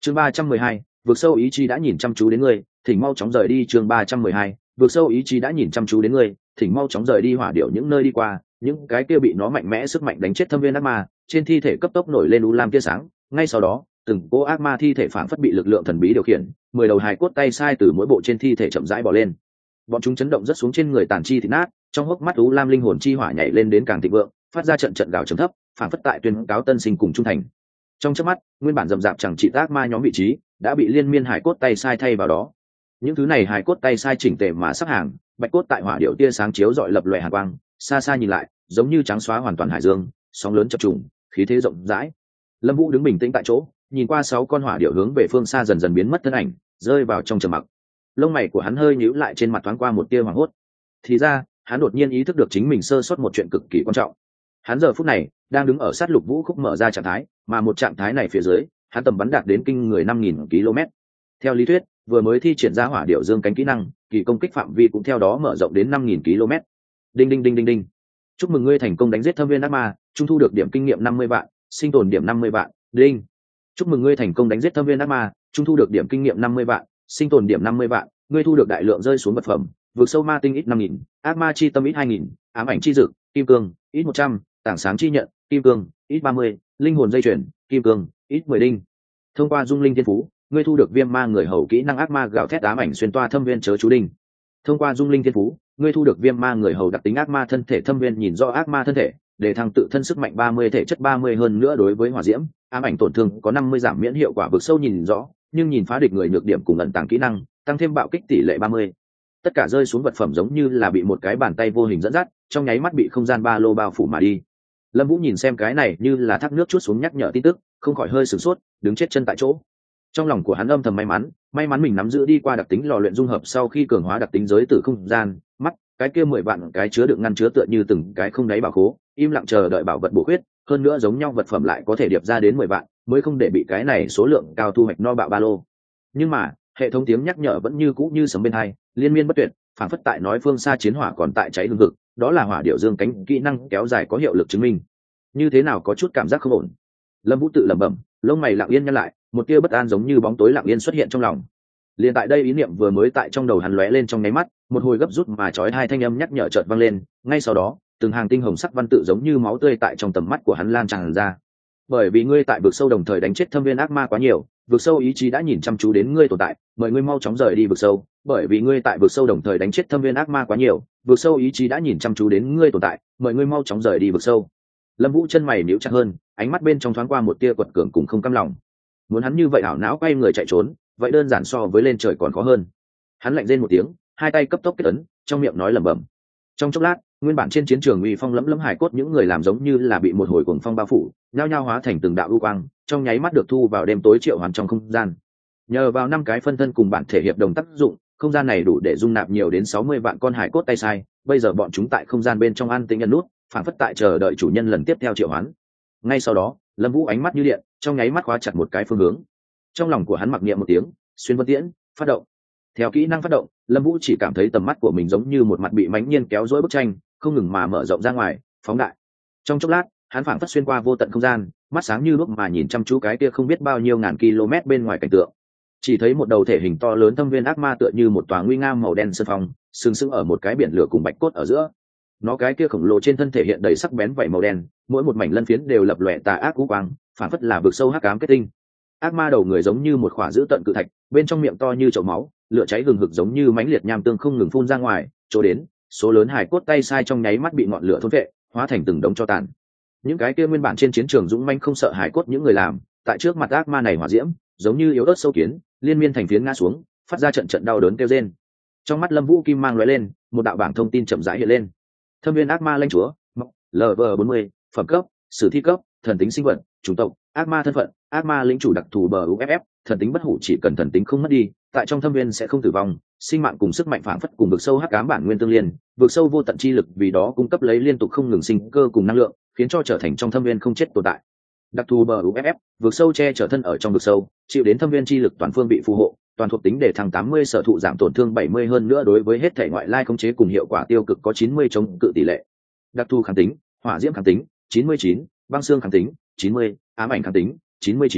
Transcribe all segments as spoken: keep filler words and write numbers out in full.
chương ba trăm mười hai, vượt sâu ý chí đã nhìn chăm chú đến ngươi, thỉnh mau chóng rời đi. chương ba trăm mười hai, vượt sâu ý chí đã nhìn chăm chú đến ngươi, thỉnh mau chóng rời đi. Hỏa điệu những nơi đi qua, những cái kia bị nó mạnh mẽ sức mạnh đánh chết thâm viên ác ma, trên thi thể cấp tốc nổi lên u lam tia sáng. Ngay sau đó, từng cô ác ma thi thể phản phất bị lực lượng thần bí điều khiển, mười đầu hài cốt tay sai từ mỗi bộ trên thi thể chậm rãi bò lên. Bọn chúng chấn động rất xuống trên người tàn chi thịt nát, trong hốc mắt u lam linh hồn chi hỏa nhảy lên đến càng thịnh vượng, phát ra trận trận gào trầm thấp, phản phất tại tuyên cáo tân sinh cùng trung thành. Trong chớp mắt, nguyên bản rậm rạp chẳng trị ác ma nhóm vị trí đã bị liên miên hài cốt tay sai thay vào đó. Những thứ này hài cốt tay sai chỉnh tề mà sắp hàng, bạch cốt tại hỏa điệu tia sáng chiếu rọi lập lòe hàn quang, xa xa nhìn lại, giống như trắng xóa hoàn toàn hải dương, sóng lớn chập trùng, khí thế rộng rãi. Lâm Vũ đứng bình tĩnh tại chỗ, nhìn qua sáu con hỏa điệu hướng về phương xa dần dần biến mất thân ảnh, rơi vào trong trầm mặc. Lông mày của hắn hơi nhíu lại, trên mặt thoáng qua một tia hoảng hốt. Thì ra, hắn đột nhiên ý thức được chính mình sơ sót một chuyện cực kỳ quan trọng. Hắn giờ phút này đang đứng ở sát lục vũ khúc mở ra trạng thái, mà một trạng thái này phía dưới, hắn tầm bắn đạt đến kinh người năm nghìn ki lô mét. Theo lý thuyết, vừa mới thi triển ra hỏa điệu dương cánh kỹ năng, kỳ công kích phạm vi cũng theo đó mở rộng đến năm nghìn ki lô mét. Đinh đinh đinh đinh đinh. Chúc mừng ngươi thành công đánh giết thâm viên ác ma, trung thu được điểm kinh nghiệm năm mươi vạn, sinh tồn điểm năm mươi vạn. Đinh. Chúc mừng ngươi thành công đánh giết thâm viên ác ma, trung thu được điểm kinh nghiệm năm mươi vạn, sinh tồn điểm năm mươi vạn. Ngươi thu được đại lượng rơi xuống vật phẩm, vượt sâu ma tinh ít năm nghìn, ác ma chi tâm ít hai nghìn, ám ảnh chi dực, kim cương ít một trăm, tảng sáng chi nhận, kim cương ít ba mươi, linh hồn dây chuyển, kim cương ít mười đinh. Thông qua dung linh thiên phú, ngươi thu được viêm ma người hầu kỹ năng ác ma gào thét ám ảnh xuyên toa thâm viên chớ chú đinh. Thông qua dung linh thiên phú, ngươi thu được viêm ma người hầu đặc tính ác ma thân thể thâm viên nhìn rõ ác ma thân thể, để thăng tự thân sức mạnh ba mươi, thể chất ba mươi hơn nữa đối với hỏa diễm, ám ảnh tổn thương có năm mươi giảm miễn hiệu quả vực sâu nhìn rõ, nhưng nhìn phá địch người nhược điểm cùng ẩn tàng kỹ năng, tăng thêm bạo kích tỷ lệ ba mươi. Tất cả rơi xuống vật phẩm giống như là bị một cái bàn tay vô hình dẫn dắt, trong nháy mắt bị không gian ba lô bao phủ mà đi. Lâm Vũ nhìn xem cái này như là thác nước chuốt xuống nhắc nhở tin tức, không khỏi hơi sửng sốt, đứng chết chân tại chỗ. Trong lòng của hắn âm thầm may mắn, may mắn mình nắm giữ đi qua đặc tính lò luyện dung hợp sau khi cường hóa đặc tính giới tử không gian, mắt, cái kia mười vạn cái chứa đựng ngăn chứa tựa như từng cái không đáy bảo khố, im lặng chờ đợi bảo vật bổ khuyết, hơn nữa giống nhau vật phẩm lại có thể điệp ra đến mười vạn, mới không để bị cái này số lượng cao thu hoạch no bạo ba lô. Nhưng mà, hệ thống tiếng nhắc nhở vẫn như cũ như sấm bên tai, liên miên bất tuyệt, phảng phất tại nói phương xa chiến hỏa còn tại cháy hừng hực, đó là hỏa điệu dương cánh kỹ năng kéo dài có hiệu lực chứng minh. Như thế nào có chút cảm giác không ổn. Lâm Vũ tự lẩm bẩm, lông mày lặng yên nhăn lại, một tia bất an giống như bóng tối lặng yên xuất hiện trong lòng. Liền tại đây ý niệm vừa mới tại trong đầu hắn lóe lên trong nháy mắt, một hồi gấp rút mà chói hai thanh âm nhắc nhở chợt vang lên, ngay sau đó, từng hàng tinh hồng sắc văn tự giống như máu tươi tại trong tầm mắt của hắn lan tràn ra. Bởi vì ngươi tại vực sâu đồng thời đánh chết thâm viên ác ma quá nhiều, vực sâu ý chí đã nhìn chăm chú đến ngươi tồn tại, mời ngươi mau chóng rời đi vực sâu, bởi vì ngươi tại vực sâu đồng thời đánh chết thâm viên ác ma quá nhiều, vực sâu ý chí đã nhìn chăm chú đến ngươi tồn tại, mời ngươi mau chóng rời đi vực sâu. Lâm Vũ chân mày nhíu chặt hơn, ánh mắt bên trong thoáng qua một tia quật cường cùng không cam lòng. Muốn hắn như vậy ảo não quay người chạy trốn, vậy đơn giản so với lên trời còn khó hơn. Hắn lạnh rên một tiếng, hai tay cấp tốc kết ấn, trong miệng nói lẩm bẩm. Trong chốc lát, nguyên bản trên chiến trường uy phong lẫm lẫm hải cốt những người làm giống như là bị một hồi cuồng phong bao phủ, nhao nhao hóa thành từng đạo u quang, trong nháy mắt được thu vào đêm tối triệu hoàn trong không gian. Nhờ vào năm cái phân thân cùng bản thể hiệp đồng tác dụng, không gian này đủ để dung nạp nhiều đến sáu mươi vạn con hải cốt tay sai, bây giờ bọn chúng tại không gian bên trong an tĩnh ẩn nút, phản phất tại chờ đợi chủ nhân lần tiếp theo triệu hoán. Ngay sau đó, Lâm Vũ ánh mắt như điện, trong nháy mắt khóa chặt một cái phương hướng. Trong lòng của hắn mặc niệm một tiếng, xuyên vân tiễn, phát động. Theo kỹ năng phát động, Lâm Vũ chỉ cảm thấy tầm mắt của mình giống như một mặt bị mãnh nhiên kéo dối bức tranh, không ngừng mà mở rộng ra ngoài, phóng đại. Trong chốc lát, hắn phảng phất xuyên qua vô tận không gian, mắt sáng như đuốc mà nhìn chăm chú cái kia không biết bao nhiêu ngàn km bên ngoài cảnh tượng. Chỉ thấy một đầu thể hình to lớn thâm viên ác ma tựa như một tòa nguy nga màu đen sơn phong, sừng sững ở một cái biển lửa cùng bạch cốt ở giữa. Nó cái kia khổng lồ trên thân thể hiện đầy sắc bén vảy màu đen, mỗi một mảnh lân phiến đều lập lòe tà ác u quang, phảng phất là vực sâu hắc ám kết tinh. Ác ma đầu người giống như một khỏa dữ tận cự thạch, bên trong miệng to như chậu máu, lửa cháy gừng hực giống như mãnh liệt nham tương không ngừng phun ra ngoài, chỗ đến, số lớn hài cốt tay sai trong nháy mắt bị ngọn lửa thôn phệ, hóa thành từng đống tro tàn. Những cái kia nguyên bản trên chiến trường dũng mãnh không sợ hài cốt những người làm, tại trước mặt ác ma này hỏa diễm, giống như yếu ớt sâu kiến, liên miên thành phiến ngã xuống, phát ra trận trận đau đớn kêu rên. Trong mắt Lâm Vũ kim mang lóe lên, một đạo bảng thông tin chậm rãi hiện lên. Thâm viên ác ma lãnh chúa, L V bốn mươi, phẩm cấp, sử thi cấp, thần tính sinh vật, chủng tộc, ác ma thân phận, ác ma lĩnh chủ đặc thù bờ u ép ép, thần tính bất hủ, chỉ cần thần tính không mất đi, tại trong thâm viên sẽ không tử vong, sinh mạng cùng sức mạnh phản phất cùng vực sâu hắc ám bản nguyên tương liên, vực sâu vô tận chi lực vì đó cung cấp lấy liên tục không ngừng sinh cơ cùng năng lượng, khiến cho trở thành trong thâm viên không chết tồn tại. Đặc thù bờ u ép ép, vực sâu che chở thân ở trong vực sâu, chịu đến thâm viên chi lực toàn phương bị phù hộ, toàn thuộc tính để thăng tám mươi, sở thụ giảm tổn thương bảy mươi hơn nữa đối với hết thể ngoại lai khống chế cùng hiệu quả tiêu cực có chín mươi chống cự tỷ lệ. Đặc thù kháng tính, hỏa diễm kháng tính chín mươi chín, băng xương kháng tính chín mươi, ám ảnh kháng tính chín mươi chín,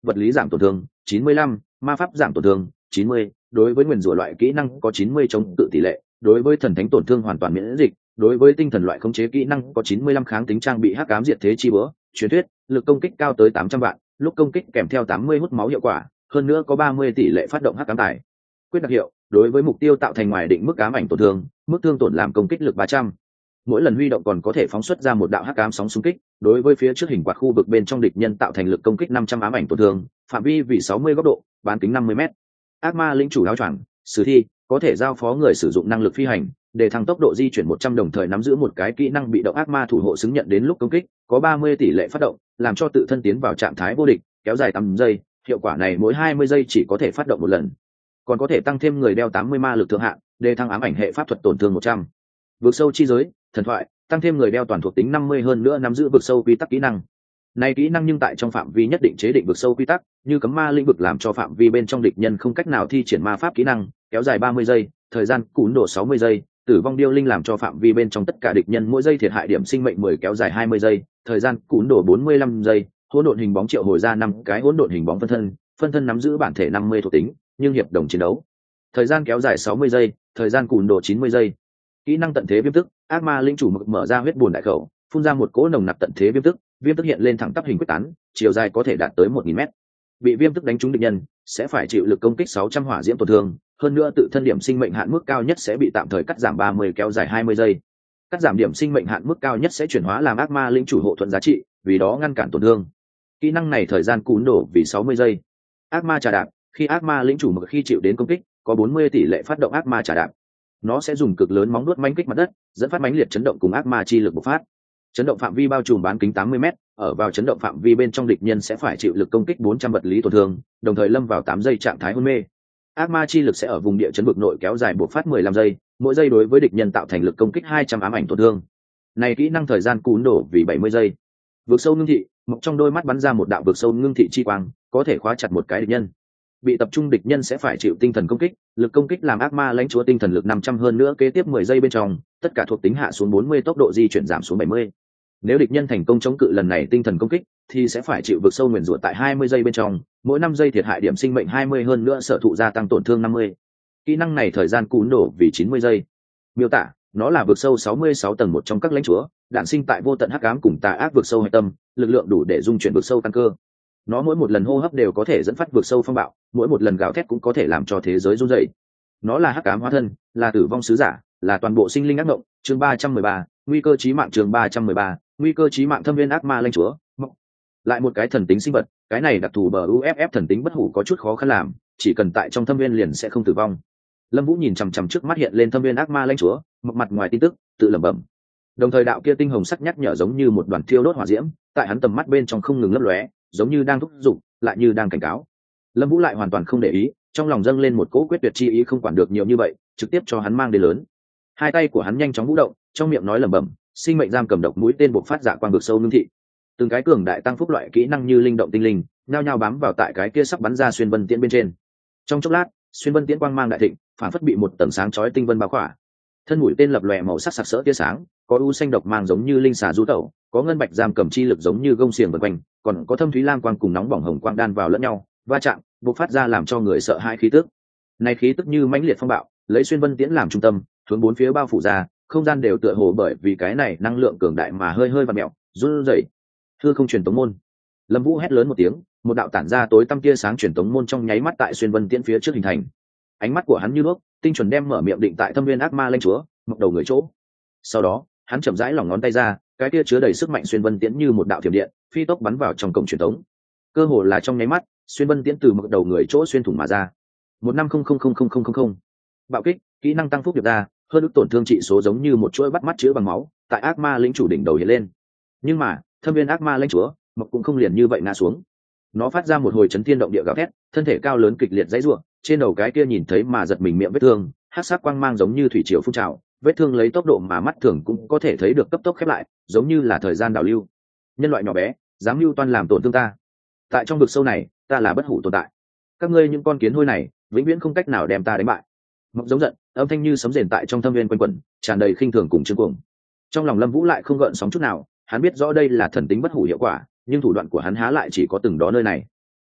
vật lý giảm tổn thương chín mươi lăm, ma pháp giảm tổn thương chín mươi. Đối với nguyền rủa loại kỹ năng có chín mươi chống cự tỷ lệ, đối với thần thánh tổn thương hoàn toàn miễn dịch, đối với tinh thần loại khống chế kỹ năng có chín mươi lăm kháng tính trang bị hắc ám diệt thế chi búa, truyền thuyết, lực công kích cao tới tám trăm vạn, lúc công kích kèm theo tám mươi hút máu hiệu quả, hơn nữa có ba mươi tỷ lệ phát động hắc ám tài. Quyết đặc hiệu, đối với mục tiêu tạo thành ngoài định mức ám ảnh tổn thương, mức thương tổn làm công kích lực ba trăm. Mỗi lần huy động còn có thể phóng xuất ra một đạo hắc ám sóng xung kích, đối với phía trước hình quạt khu vực bên trong địch nhân tạo thành lực công kích năm trăm ám ảnh tổn thương, phạm vi vì sáu mươi góc độ, bán kính năm mươi mét. Ác ma lĩnh chủ áo choàng, sử thi, có thể giao phó người sử dụng năng lực phi hành, để thăng tốc độ di chuyển một trăm đồng thời nắm giữ một cái kỹ năng bị động ác ma thủ hộ xứng nhận đến lúc công kích, có ba mươi tỷ lệ phát động, làm cho tự thân tiến vào trạng thái vô địch, kéo dài tám giây, hiệu quả này mỗi hai mươi giây chỉ có thể phát động một lần. Còn có thể tăng thêm người đeo tám mươi ma lực thượng hạn, để thăng ám ảnh hệ pháp thuật tổn thương một trăm. Vượt sâu chi giới, thần thoại, tăng thêm người đeo toàn thuộc tính năm mươi hơn nữa nắm giữ vực sâu quy tắc kỹ năng. Này kỹ năng nhưng tại trong phạm vi nhất định chế định vực sâu quy tắc, như cấm ma lĩnh vực làm cho phạm vi bên trong địch nhân không cách nào thi triển ma pháp kỹ năng, kéo dài ba mươi giây, thời gian cún độ sáu mươi giây, tử vong điêu linh làm cho phạm vi bên trong tất cả địch nhân mỗi giây thiệt hại điểm sinh mệnh mười kéo dài hai mươi giây, thời gian cún độ bốn mươi lăm giây, hỗn độn hình bóng triệu hồi ra năm cái hỗn độn hình bóng phân thân, phân thân nắm giữ bản thể năm mươi thuộc tính, nhưng hiệp đồng chiến đấu. Thời gian kéo dài sáu mươi giây, thời gian cún độ chín mươi giây. Kỹ năng tận thế viêm tức, ác ma linh chủ mực mở ra huyết buồn đại khẩu, phun ra một cỗ nồng nặc tận thế viêm tức, viêm tức hiện lên thẳng tắp hình quyết tán, chiều dài có thể đạt tới một nghìn mét. Bị viêm tức đánh trúng địch nhân sẽ phải chịu lực công kích sáu trăm hỏa diễm tổn thương, hơn nữa tự thân điểm sinh mệnh hạn mức cao nhất sẽ bị tạm thời cắt giảm ba mươi kéo dài hai mươi giây. Cắt giảm điểm sinh mệnh hạn mức cao nhất sẽ chuyển hóa làm ác ma linh chủ hộ thuận giá trị, vì đó ngăn cản tổn thương. Kỹ năng này thời gian cún đổ vì sáu mươi giây. Ác ma trà đạp, khi ác ma linh chủ mực khi chịu đến công kích, có bốn mươi tỷ lệ phát động ác ma trà đạp. Nó sẽ dùng cực lớn móng nuốt mãnh kích mặt đất, dẫn phát mãnh liệt chấn động cùng ác ma chi lực bộc phát. Chấn động phạm vi bao trùm bán kính tám mươi mét, ở vào chấn động phạm vi bên trong địch nhân sẽ phải chịu lực công kích bốn trăm vật lý tổn thương, đồng thời lâm vào tám giây trạng thái hôn mê. Ác ma chi lực sẽ ở vùng địa chấn vực nội kéo dài bộc phát mười lăm giây, mỗi giây đối với địch nhân tạo thành lực công kích hai trăm ám ảnh tổn thương. Này kỹ năng thời gian cún đổ vì bảy mươi giây. Vực sâu ngưng thị, mọc trong đôi mắt bắn ra một đạo vực sâu ngưng thị chi quang, có thể khóa chặt một cái địch nhân. Bị tập trung địch nhân sẽ phải chịu tinh thần công kích, lực công kích làm ác ma lãnh chúa tinh thần lực năm trăm hơn nữa kế tiếp mười giây bên trong, tất cả thuộc tính hạ xuống bốn mươi, tốc độ di chuyển giảm xuống bảy mươi. Nếu địch nhân thành công chống cự lần này tinh thần công kích thì sẽ phải chịu vực sâu nguyền rủa tại hai mươi giây bên trong, mỗi năm giây thiệt hại điểm sinh mệnh hai mươi hơn nữa sở thụ gia tăng tổn thương năm mươi. Kỹ năng này thời gian cún đổ vì chín mươi giây. Miêu tả, nó là vực sâu sáu mươi sáu tầng một trong các lãnh chúa, đản sinh tại vô tận hắc ám cùng tà ác vực sâu hệ tâm, lực lượng đủ để dung chuyển vực sâu căn cơ. Nó mỗi một lần hô hấp đều có thể dẫn phát vực sâu phong bạo, mỗi một lần gào thét cũng có thể làm cho thế giới rung dậy. Nó là hắc ám hóa thân, là tử vong sứ giả, là toàn bộ sinh linh ác mộng. Chương ba trăm mười ba, nguy cơ chí mạng. Chương ba trăm mười ba, nguy cơ chí mạng. Thâm viên ác ma lãnh chúa. Mộng. Lại một cái thần tính sinh vật, cái này đặc thù bờ u ép ép thần tính bất hủ có chút khó khăn làm, chỉ cần tại trong thâm viên liền sẽ không tử vong. Lâm Vũ nhìn chằm chằm trước mắt hiện lên thâm viên ác ma lãnh chúa, mọc mặt ngoài tin tức, tự lẩm bẩm. Đồng thời đạo kia tinh hồng sắc nhắc nhở giống như một đoàn thiêu đốt hỏa diễm, tại hắn tầm mắt bên trong không ngừng lấp lóe, giống như đang thúc giục, lại như đang cảnh cáo. Lâm Vũ lại hoàn toàn không để ý, trong lòng dâng lên một cỗ quyết tuyệt chi ý không quản được nhiều như vậy, trực tiếp cho hắn mang đến lớn. Hai tay của hắn nhanh chóng vũ động, trong miệng nói lẩm bẩm, sinh mệnh giam cầm độc mũi tên bộc phát dạ quang vực sâu ngưng thị. Từng cái cường đại tăng phúc loại kỹ năng như linh động tinh linh, nhao nhao bám vào tại cái kia sắp bắn ra xuyên vân tiễn bên trên. Trong chốc lát, xuyên vân tiễn quang mang đại thịnh, phản phất bị một tầng sáng chói tinh vân bao khỏa. Thân mũi tên lập lòe màu sắc sặc sỡ tia sáng, có u xanh độc mang giống như linh xà du tẩu, có ngân bạch giam cầm chi lực giống như gông xiềng vần quanh, còn có thâm thúy lam quang cùng nóng bỏng hồng quang đan vào lẫn nhau, va chạm, bộc phát ra làm cho người sợ hãi khí tức. Này khí tức như mãnh liệt phong bạo, lấy xuyên vân tiễn làm trung tâm, hướng bốn phía bao phủ ra, không gian đều tựa hồ bởi vì cái này năng lượng cường đại mà hơi hơi vặn mèo, run rẩy. Hư không truyền tống môn. Lâm Vũ hét lớn một tiếng, một đạo tản ra tối tăm tia sáng truyền tống môn trong nháy mắt tại xuyên vân tiễn phía trước hình thành. Ánh mắt của hắn như đuốc, tinh chuẩn đem mở miệng định tại thâm viên ác ma lãnh chúa, mọc đầu người chỗ. Sau đó, hắn chậm rãi lỏng ngón tay ra, cái kia chứa đầy sức mạnh xuyên vân tiễn như một đạo thiểm điện, phi tốc bắn vào trong cổng truyền tống. Cơ hồ là trong nháy mắt, xuyên vân tiễn từ mọc đầu người chỗ xuyên thủng mà ra. một năm không không không không không không không. Bạo kích, kỹ năng tăng phúc được ra, hơn ức tổn thương trị số giống như một chuỗi bắt mắt chứa bằng máu, tại ác ma lĩnh chủ đỉnh đầu hiện lên. Nhưng mà, thâm viên ác ma lãnh chúa, mọc cũng không liền như vậy ngã xuống. Nó phát ra một hồi chấn thiên động địa gào thét, thân thể cao lớn kịch liệt dãy rủa, trên đầu cái kia nhìn thấy mà giật mình miệng vết thương, hắc sắc quang mang giống như thủy triều phun trào, vết thương lấy tốc độ mà mắt thường cũng có thể thấy được cấp tốc khép lại, giống như là thời gian đảo lưu. Nhân loại nhỏ bé, dám mưu toan làm tổn thương ta. Tại trong vực sâu này, ta là bất hủ tồn tại. Các ngươi những con kiến hôi này, vĩnh viễn không cách nào đem ta đánh bại. Mộng giống giận, âm thanh như sấm rền tại trong thâm viên quanh quẩn, tràn đầy khinh thường cùng trương cuồng. Trong lòng Lâm Vũ lại không gợn sóng chút nào, hắn biết rõ đây là thần tính bất hủ hiệu quả, nhưng thủ đoạn của hắn há lại chỉ có từng đó nơi này.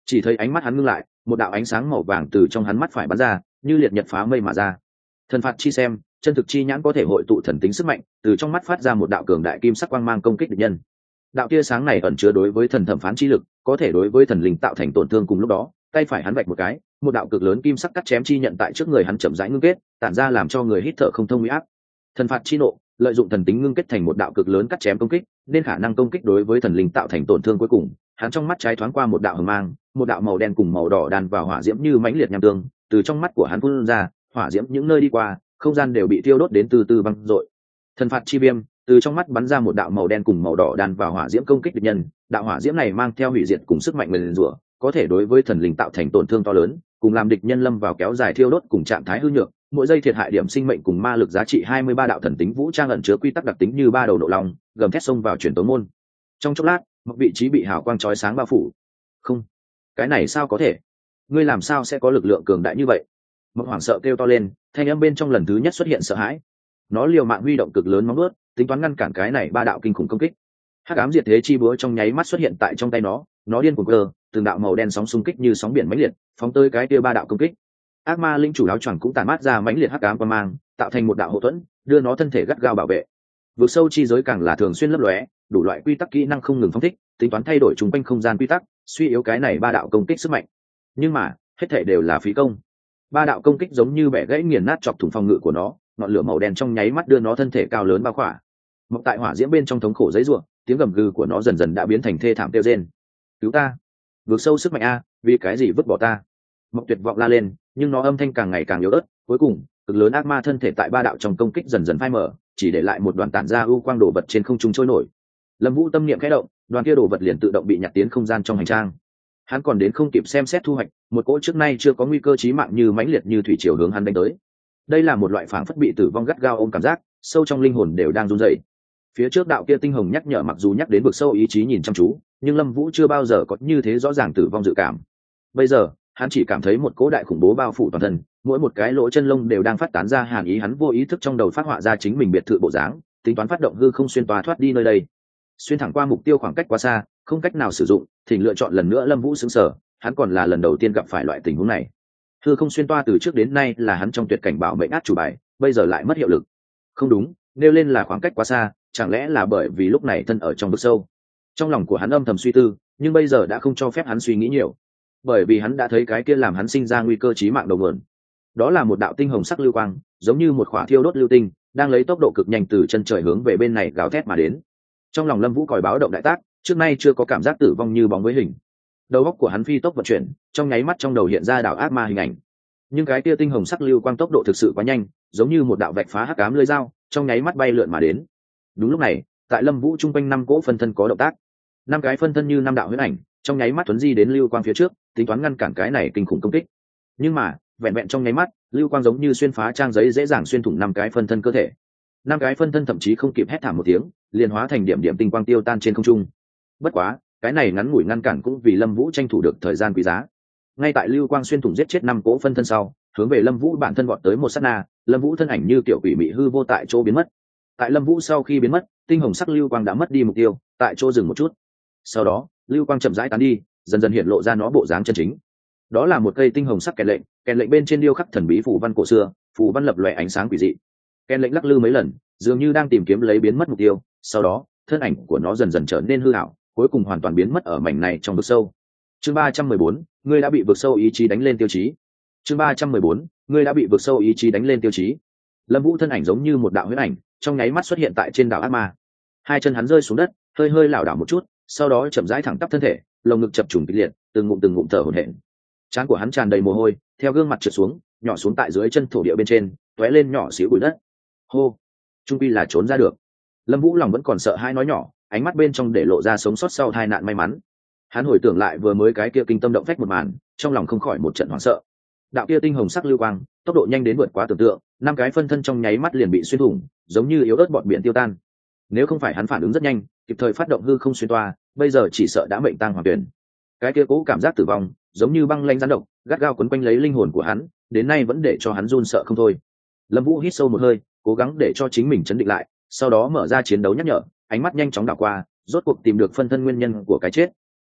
Chỉ thấy ánh mắt hắn ngưng lại, một đạo ánh sáng màu vàng từ trong hắn mắt phải bắn ra, như liệt nhật phá mây mà ra. Thần phạt chi xem, chân thực chi nhãn có thể hội tụ thần tính sức mạnh, từ trong mắt phát ra một đạo cường đại kim sắc quang mang công kích địch nhân. Đạo tia sáng này ẩn chứa đối với thần thẩm phán chi lực, có thể đối với thần linh tạo thành tổn thương. Cùng lúc đó, tay phải hắn vạch một cái, một đạo cực lớn kim sắc cắt chém chi nhận tại trước người hắn chậm rãi ngưng kết, tản ra làm cho người hít thở không thông uy áp. Thần phạt chi nộ, lợi dụng thần tính ngưng kết thành một đạo cực lớn cắt chém công kích, nên khả năng công kích đối với thần linh tạo thành tổn thương. Cuối cùng, hắn trong mắt trái thoáng qua một đạo hừng mang, một đạo màu đen cùng màu đỏ đan vào hỏa diễm như mãnh liệt nham tương, từ trong mắt của hắn phun ra, hỏa diễm những nơi đi qua, không gian đều bị thiêu đốt đến từ từ băng rội. Thần phạt chi viêm, từ trong mắt bắn ra một đạo màu đen cùng màu đỏ đan vào hỏa diễm công kích địch nhân. Đạo hỏa diễm này mang theo hủy diệt cùng sức mạnh nguyền rủa, có thể đối với thần linh tạo thành tổn thương to lớn, cùng làm địch nhân lâm vào kéo dài thiêu đốt cùng trạng thái hư nhược. Mỗi giây thiệt hại điểm sinh mệnh cùng ma lực giá trị hai mươi ba đạo thần tính vũ trang ẩn chứa quy tắc đặc tính như ba đầu nộ lòng, gầm thét xông vào truyền tống môn. Trong chốc lát, một vị trí bị hào quang chói sáng bao phủ. Không, cái này sao có thể? Ngươi làm sao sẽ có lực lượng cường đại như vậy? Một hoảng sợ kêu to lên, thanh âm bên trong lần thứ nhất xuất hiện sợ hãi. Nó liều mạng huy động cực lớn móng vuốt, tính toán ngăn cản cái này ba đạo kinh khủng công kích. Hắc ám diệt thế chi búa trong nháy mắt xuất hiện tại trong tay nó, nó điên cuồng cơ, từng đạo màu đen sóng xung kích như sóng biển mãnh liệt, phóng tới cái kia ba đạo công kích. Ác ma linh chủ áo choàng cũng tản mát ra mãnh liệt hắc ám quang mang, tạo thành một đạo hộ thuẫn, đưa nó thân thể gắt gao bảo vệ. Vực sâu chi giới càng là thường xuyên lấp lóe, đủ loại quy tắc kỹ năng không ngừng phóng thích, tính toán thay đổi chúng quanh không gian quy tắc, suy yếu cái này ba đạo công kích sức mạnh. Nhưng mà, hết thảy đều là phí công. Ba đạo công kích giống như bẻ gãy nghiền nát chọc thủng phòng ngự của nó, ngọn lửa màu đen trong nháy mắt đưa nó thân thể cao lớn bao khỏa. Mọc tại hỏa diễm bên trong thống khổ giấy rủa, tiếng gầm gừ của nó dần dần đã biến thành thê thảm kêu rên. Cứu ta! Vượt sâu sức mạnh a, vì cái gì vứt bỏ ta? Mọc tuyệt vọng la lên, nhưng nó âm thanh càng ngày càng yếu ớt, cuối cùng, cực lớn ác ma thân thể tại ba đạo trong công kích dần dần phai mở, chỉ để lại một đoàn tản ra ưu quang đồ vật trên không trung trôi nổi. Lâm Vũ tâm niệm khẽ động, đoàn kia đồ vật liền tự động bị nhặt tiến không gian trong hành trang. Hắn còn đến không kịp xem xét thu hoạch, một cỗ trước nay chưa có nguy cơ chí mạng như mãnh liệt như thủy triều hướng hắn đánh tới. Đây là một loại phảng phất bị tử vong gắt gao ôm cảm giác, sâu trong linh hồn đều đang run rẩy. Phía trước đạo kia tinh hồng nhắc nhở mặc dù nhắc đến vực sâu ý chí nhìn chăm chú, nhưng Lâm Vũ chưa bao giờ có như thế rõ ràng tử vong dự cảm. Bây giờ, hắn chỉ cảm thấy một cỗ đại khủng bố bao phủ toàn thân, mỗi một cái lỗ chân lông đều đang phát tán ra hàn ý. Hắn vô ý thức trong đầu phát họa ra chính mình biệt thự bộ dáng, tính toán phát động hư không xuyên toa thoát đi nơi đây. Xuyên thẳng qua mục tiêu khoảng cách quá xa, không cách nào sử dụng, thỉnh lựa chọn lần nữa. Lâm Vũ sững sờ, hắn còn là lần đầu tiên gặp phải loại tình huống này. Hư không xuyên toa từ trước đến nay là hắn trong tuyệt cảnh bảo mệnh át chủ bài, bây giờ lại mất hiệu lực. Không đúng, nêu lên là khoảng cách quá xa, chẳng lẽ là bởi vì lúc này thân ở trong vực sâu? Trong lòng của hắn âm thầm suy tư, nhưng bây giờ đã không cho phép hắn suy nghĩ nhiều, bởi vì hắn đã thấy cái kia làm hắn sinh ra nguy cơ chí mạng đầu nguồn. Đó là một đạo tinh hồng sắc lưu quang, giống như một khỏa thiêu đốt lưu tinh, đang lấy tốc độ cực nhanh từ chân trời hướng về bên này gào thét mà đến. Trong lòng Lâm Vũ còi báo động đại tác, trước nay chưa có cảm giác tử vong như bóng với hình. Đầu óc của hắn phi tốc vận chuyển, trong nháy mắt trong đầu hiện ra đạo ác ma hình ảnh. Nhưng cái kia tinh hồng sắc lưu quang tốc độ thực sự quá nhanh, giống như một đạo vạch phá hắc ám lưỡi dao, trong nháy mắt bay lượn mà đến. Đúng lúc này, tại Lâm Vũ trung quanh năm cỗ phân thân có động tác. Năm cái phân thân như năm đạo huyễn ảnh, trong nháy mắt tuấn di đến lưu quang phía trước, tính toán ngăn cản cái này kinh khủng công kích. Nhưng mà, vẹn vẹn trong nháy mắt, lưu quang giống như xuyên phá trang giấy dễ dàng xuyên thủng năm cái phân thân cơ thể. Năm cái phân thân thậm chí không kịp hét thảm một tiếng, liền hóa thành điểm điểm tinh quang tiêu tan trên không trung. Bất quá, cái này ngắn ngủi ngăn cản cũng vì Lâm Vũ tranh thủ được thời gian quý giá. Ngay tại lưu quang xuyên thủng giết chết năm cỗ phân thân sau, hướng về Lâm Vũ bản thân vọt tới một sát na, Lâm Vũ thân ảnh như kiểu quỷ mị hư vô tại chỗ biến mất. Tại Lâm Vũ sau khi biến mất, tinh hồng sắc lưu quang đã mất đi mục tiêu, tại chỗ dừng một chút. Sau đó, lưu quang chậm rãi tán đi, dần dần hiện lộ ra nó bộ dáng chân chính. Đó là một cây tinh hồng sắc kèn lệnh, kèn lệnh bên trên điêu khắc thần bí phù văn cổ xưa, phù văn lập lòe ánh sáng quỷ dị. Kèn lệnh lắc lư mấy lần, dường như đang tìm kiếm lấy biến mất mục tiêu, sau đó, thân ảnh của nó dần dần trở nên hư ảo, cuối cùng hoàn toàn biến mất ở mảnh này trong vực sâu. Chương ba trăm mười bốn, ngươi đã bị vực sâu ý chí đánh lên tiêu chí. Chương ba trăm mười bốn, ngươi đã bị vực sâu ý chí đánh lên tiêu chí. Lâm Vũ thân ảnh giống như một đạo huyễn ảnh, trong nháy mắt xuất hiện tại trên đảo ác ma. Hai chân hắn rơi xuống đất, hơi hơi lảo đảo một chút, sau đó chậm rãi thẳng tắp thân thể, lồng ngực chập trùng kịch liệt, từng ngụm từng ngụm thở hổn hển. Trán của hắn tràn đầy mồ hôi, theo gương mặt trượt xuống, nhỏ xuống tại dưới chân thổ địa bên trên, tóe lên nhỏ xíu bụi đất. Hô, trung quy là trốn ra được. Lâm Vũ lòng vẫn còn sợ hãi nói nhỏ, ánh mắt bên trong để lộ ra sống sót sau tai nạn may mắn. Hắn hồi tưởng lại vừa mới cái kia kinh tâm động phách một màn, trong lòng không khỏi một trận hoảng sợ. Đạo kia tinh hồng sắc lưu quang, tốc độ nhanh đến vượt quá tưởng tượng, năm cái phân thân trong nháy mắt liền bị xuyên thủng, giống như yếu ớt bọt biển tiêu tan. Nếu không phải hắn phản ứng rất nhanh, kịp thời phát động hư không xuyên toa, bây giờ chỉ sợ đã mệnh tang hoàng tuyển. Cái kia cố cảm giác tử vong, giống như băng lanh rắn độc, gắt gao quấn quanh lấy linh hồn của hắn, đến nay vẫn để cho hắn run sợ không thôi. Lâm Vũ hít sâu một hơi, cố gắng để cho chính mình chấn định lại, sau đó mở ra chiến đấu nhắc nhở, ánh mắt nhanh chóng đảo qua, rốt cuộc tìm được phân thân nguyên nhân của cái chết.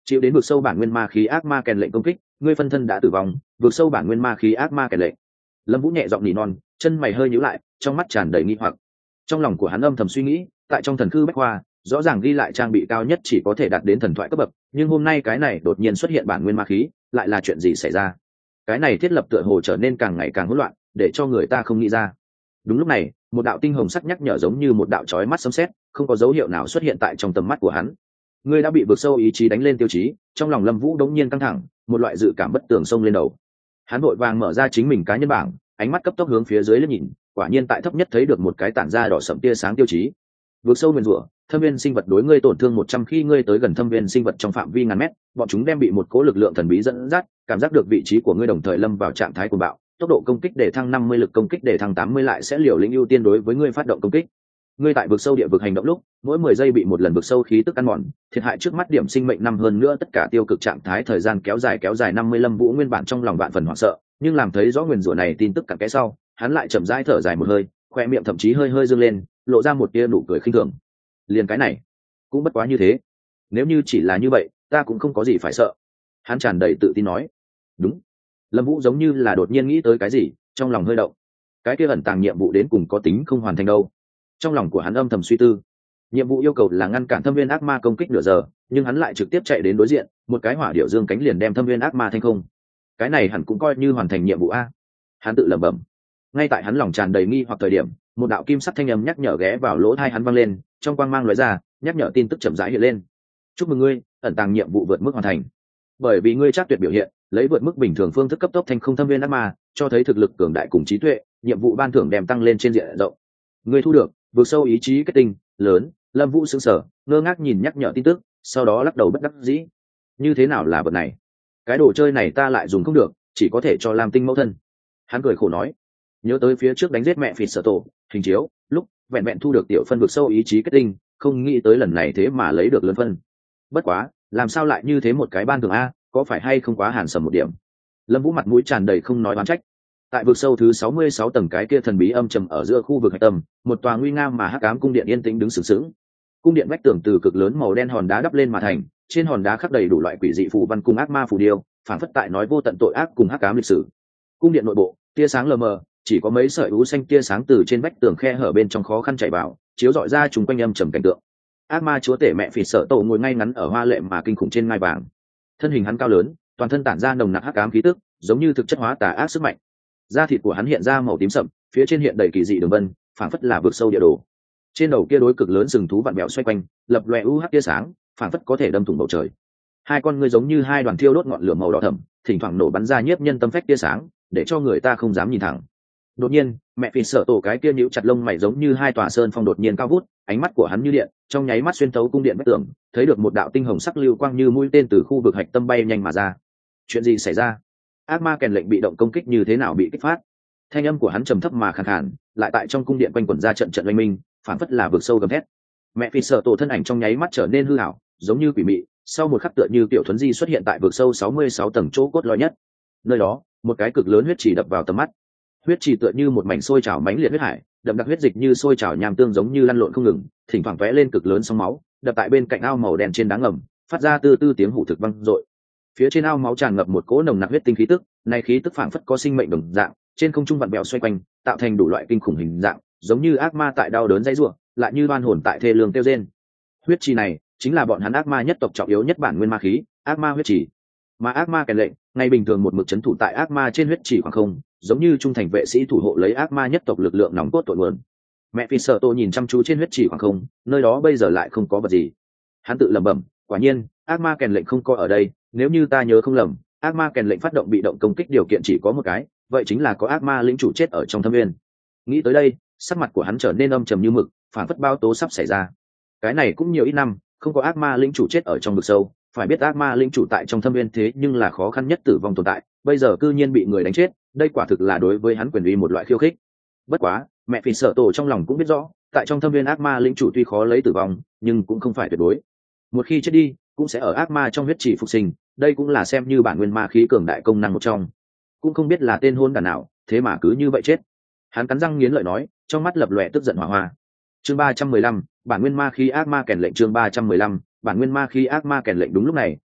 chịu đến vực sâu bản nguyên ma khí ác ma kèn lệnh công kích, ngươi phân thân đã tử vong. Vực sâu bản nguyên ma khí ác ma kèn lệnh. Lâm Vũ nhẹ giọng nỉ non, chân mày hơi nhíu lại, trong mắt tràn đầy nghi hoặc. Trong lòng của hắn âm thầm suy nghĩ, tại trong thần thư bách khoa rõ ràng ghi lại trang bị cao nhất chỉ có thể đạt đến thần thoại cấp bậc, nhưng hôm nay cái này đột nhiên xuất hiện bản nguyên ma khí, lại là chuyện gì xảy ra? Cái này thiết lập tựa hồ trở nên càng ngày càng hỗn loạn, để cho người ta không nghĩ ra. Đúng lúc này, một đạo tinh hồng sắc nhắc nhở giống như một đạo chói mắt sấm sét, không có dấu hiệu nào xuất hiện tại trong tầm mắt của hắn. Ngươi đã bị vực sâu ý chí đánh lên tiêu chí. Trong lòng Lâm Vũ đống nhiên căng thẳng, một loại dự cảm bất tường xông lên đầu. Hắn vội vàng mở ra chính mình cá nhân bảng, ánh mắt cấp tốc hướng phía dưới liếc nhìn, quả nhiên tại thấp nhất thấy được một cái tản ra đỏ sẫm tia sáng tiêu chí. Vực sâu nguyên rủa, thâm viên sinh vật đối ngươi tổn thương một trăm khi ngươi tới gần thâm viên sinh vật trong phạm vi ngàn mét, bọn chúng đem bị một cỗ lực lượng thần bí dẫn dắt, cảm giác được vị trí của ngươi đồng thời lâm vào trạng thái cuồng bạo, tốc độ công kích để thăng năm mươi, lực công kích để thăng tám mươi, lại sẽ liều lĩnh ưu tiên đối với ngươi phát động công kích. Ngươi tại vực sâu địa vực hành động lúc, mỗi mười giây bị một lần vực sâu khí tức ăn mòn, thiệt hại trước mắt điểm sinh mệnh năm hơn nữa tất cả tiêu cực trạng thái thời gian kéo dài kéo dài năm mươi. Lâm Vũ nguyên bản trong lòng vạn phần hoảng sợ, nhưng làm thấy rõ nguyên rủa này tin tức cặn kẽ sau, hắn lại chậm rãi thở dài một hơi, khoe miệng thậm chí hơi hơi dương lên, lộ ra một tia nụ cười khinh thường. Liền cái này, cũng bất quá như thế. Nếu như chỉ là như vậy, ta cũng không có gì phải sợ. Hắn tràn đầy tự tin nói. Đúng. Lâm Vũ giống như là đột nhiên nghĩ tới cái gì, trong lòng hơi động. Cái kia ẩn tàng nhiệm vụ đến cùng có tính không hoàn thành đâu. Trong lòng của hắn âm thầm suy tư. Nhiệm vụ yêu cầu là ngăn cản thâm viên ác ma công kích nửa giờ, nhưng hắn lại trực tiếp chạy đến đối diện, một cái hỏa điệu dương cánh liền đem thâm viên ác ma thành không. Cái này hẳn cũng coi như hoàn thành nhiệm vụ a. Hắn tự lẩm bẩm. Ngay tại hắn lòng tràn đầy nghi hoặc thời điểm, một đạo kim sắc thanh âm nhắc nhở ghé vào lỗ tai hắn vang lên, trong quang mang lóe ra, nhắc nhở tin tức chậm rãi hiện lên. Chúc mừng ngươi, ẩn tàng nhiệm vụ vượt mức hoàn thành. Bởi vì ngươi chắc tuyệt biểu hiện, lấy vượt mức bình thường phương thức cấp tốc thành không thâm viên ác ma, cho thấy thực lực cường đại cùng trí tuệ, nhiệm vụ ban thưởng đem tăng lên trên diện rộng. Ngươi thu được vượt sâu ý chí kết tinh lớn. Lâm Vũ sững sờ, ngơ ngác nhìn nhắc nhở tin tức, sau đó lắc đầu bất đắc dĩ. Như thế nào là vật này? Cái đồ chơi này ta lại dùng không được, chỉ có thể cho Lam Tinh mẫu thân. Hắn cười khổ nói. Nhớ tới phía trước đánh giết mẹ phỉ sở tổ hình chiếu lúc vẹn vẹn thu được tiểu phân vực sâu ý chí kết tinh, không nghĩ tới lần này thế mà lấy được lớn phân. Bất quá, làm sao lại như thế một cái ban thưởng a, có phải hay không quá hàn sầm một điểm? Lâm Vũ mặt mũi tràn đầy không nói oán trách. Tại vực sâu thứ sáu mươi sáu tầng cái kia thần bí âm trầm ở giữa khu vực hạch tâm, một tòa nguy nga mà hắc ám cung điện yên tĩnh đứng sừng sững. Cung điện vách tường từ cực lớn màu đen hòn đá đắp lên mà thành, trên hòn đá khắc đầy đủ loại quỷ dị phù văn cùng ác ma phù điêu, phản phất tại nói vô tận tội ác cùng hắc ám lịch sử. Cung điện nội bộ, tia sáng lờ mờ, chỉ có mấy sợi ú xanh tia sáng từ trên vách tường khe hở bên trong khó khăn chảy vào, chiếu rọi ra chúng quanh âm trầm cảnh tượng. Ác ma chúa tể mẹ phỉ sở tổ ngồi ngay ngắn ở hoa lệ mà kinh khủng trên ngai vàng. Thân hình hắn cao lớn, toàn thân tản ra nồng nặc hắc ám khí tức, giống như thực chất hóa tà ác sức mạnh. Da thịt của hắn hiện ra màu tím sậm, phía trên hiện đầy kỳ dị đường vân, phảng phất là vực sâu địa đồ. Trên đầu kia đối cực lớn sừng thú vặn vẹo xoay quanh, lập loè u hắc tia sáng, phảng phất có thể đâm thủng bầu trời. Hai con ngươi giống như hai đoàn thiêu đốt ngọn lửa màu đỏ thẫm, thỉnh thoảng nổ bắn ra nhiếp nhân tâm phách tia sáng, để cho người ta không dám nhìn thẳng. Đột nhiên, mẹ phỉ sở tổ cái kia nhíu chặt lông mày giống như hai tòa sơn phong đột nhiên cao vút, ánh mắt của hắn như điện, trong nháy mắt xuyên thấu cung điện vách tường, thấy được một đạo tinh hồng sắc lưu quang như mũi tên từ khu vực hạch tâm bay nhanh mà ra. Chuyện gì xảy ra? Ác ma kèn lệnh bị động công kích như thế nào bị kích phát? Thanh âm của hắn trầm thấp mà khàn khàn, lại tại trong cung điện quanh quẩn ra trận trận oanh minh, phản phất là vực sâu gầm thét. Mẹ phỉ sở tổ thân ảnh trong nháy mắt trở nên hư ảo, giống như quỷ mị, sau một khắc tựa như tiểu thuấn di xuất hiện tại vực sâu sáu mươi sáu tầng chỗ cốt lõi nhất. Nơi đó, một cái cực lớn huyết chỉ đập vào tầm mắt. Huyết chỉ tựa như một mảnh sôi trào mãnh liệt huyết hải, đậm đặc huyết dịch như sôi trào nham tương giống như lăn lộn không ngừng, thỉnh thoảng vẽ lên cực lớn sóng máu, đập tại bên cạnh ao màu đen trên đá ngầm, phát ra tư tư tiếng hủ thực vang dội. Phía trên ao máu tràn ngập một cỗ nồng nặc huyết tinh khí tức, này khí tức phảng phất có sinh mệnh đồng dạng, trên không trung vặn vẹo xoay quanh, tạo thành đủ loại kinh khủng hình dạng, giống như ác ma tại đau đớn dãy rủa, lại như oan hồn tại thê lương kêu rên. Huyết trì này chính là bọn hắn ác ma nhất tộc trọng yếu nhất bản nguyên ma khí, ác ma huyết trì. Mà ác ma kèn lệnh, ngày bình thường một mực trấn thủ tại ác ma trên huyết trì khoảng không, giống như trung thành vệ sĩ thủ hộ lấy ác ma nhất tộc lực lượng nòng cốt tội nguồn. Mẹ phi sợ tô nhìn chăm chú trên huyết trì khoảng không, nơi đó bây giờ lại không có vật gì. Hắn tự lẩm bẩm, quả nhiên, ác ma kèn lệnh không có ở đây, nếu như ta nhớ không lầm, ác ma kèn lệnh phát động bị động công kích điều kiện chỉ có một cái, vậy chính là có ác ma lĩnh chủ chết ở trong thâm viên. Nghĩ tới đây, sắc mặt của hắn trở nên âm trầm như mực, phản phất bao tố sắp xảy ra. Cái này cũng nhiều ít năm, không có ác ma lĩnh chủ chết ở trong vực sâu, phải biết ác ma lĩnh chủ tại trong thâm viên thế nhưng là khó khăn nhất tử vong tồn tại, bây giờ cư nhiên bị người đánh chết, đây quả thực là đối với hắn quyền uy một loại khiêu khích. Bất quá, mẹ phỉ sợ tổ trong lòng cũng biết rõ, tại trong thâm viên ác ma lĩnh chủ tuy khó lấy tử vong, nhưng cũng không phải tuyệt đối. Một khi chết đi, cũng sẽ ở ác ma trong huyết chỉ phục sinh, đây cũng là xem như bản nguyên ma khí cường đại công năng một trong. Cũng không biết là tên hôn đản nào, thế mà cứ như vậy chết. Hắn cắn răng nghiến lợi nói, trong mắt lập lòe tức giận hỏa hoa. Chương ba trăm mười lăm, bản nguyên ma khí ác ma kèn lệnh chương ba trăm mười lăm, bản nguyên ma khí ác ma kèn lệnh đúng lúc này,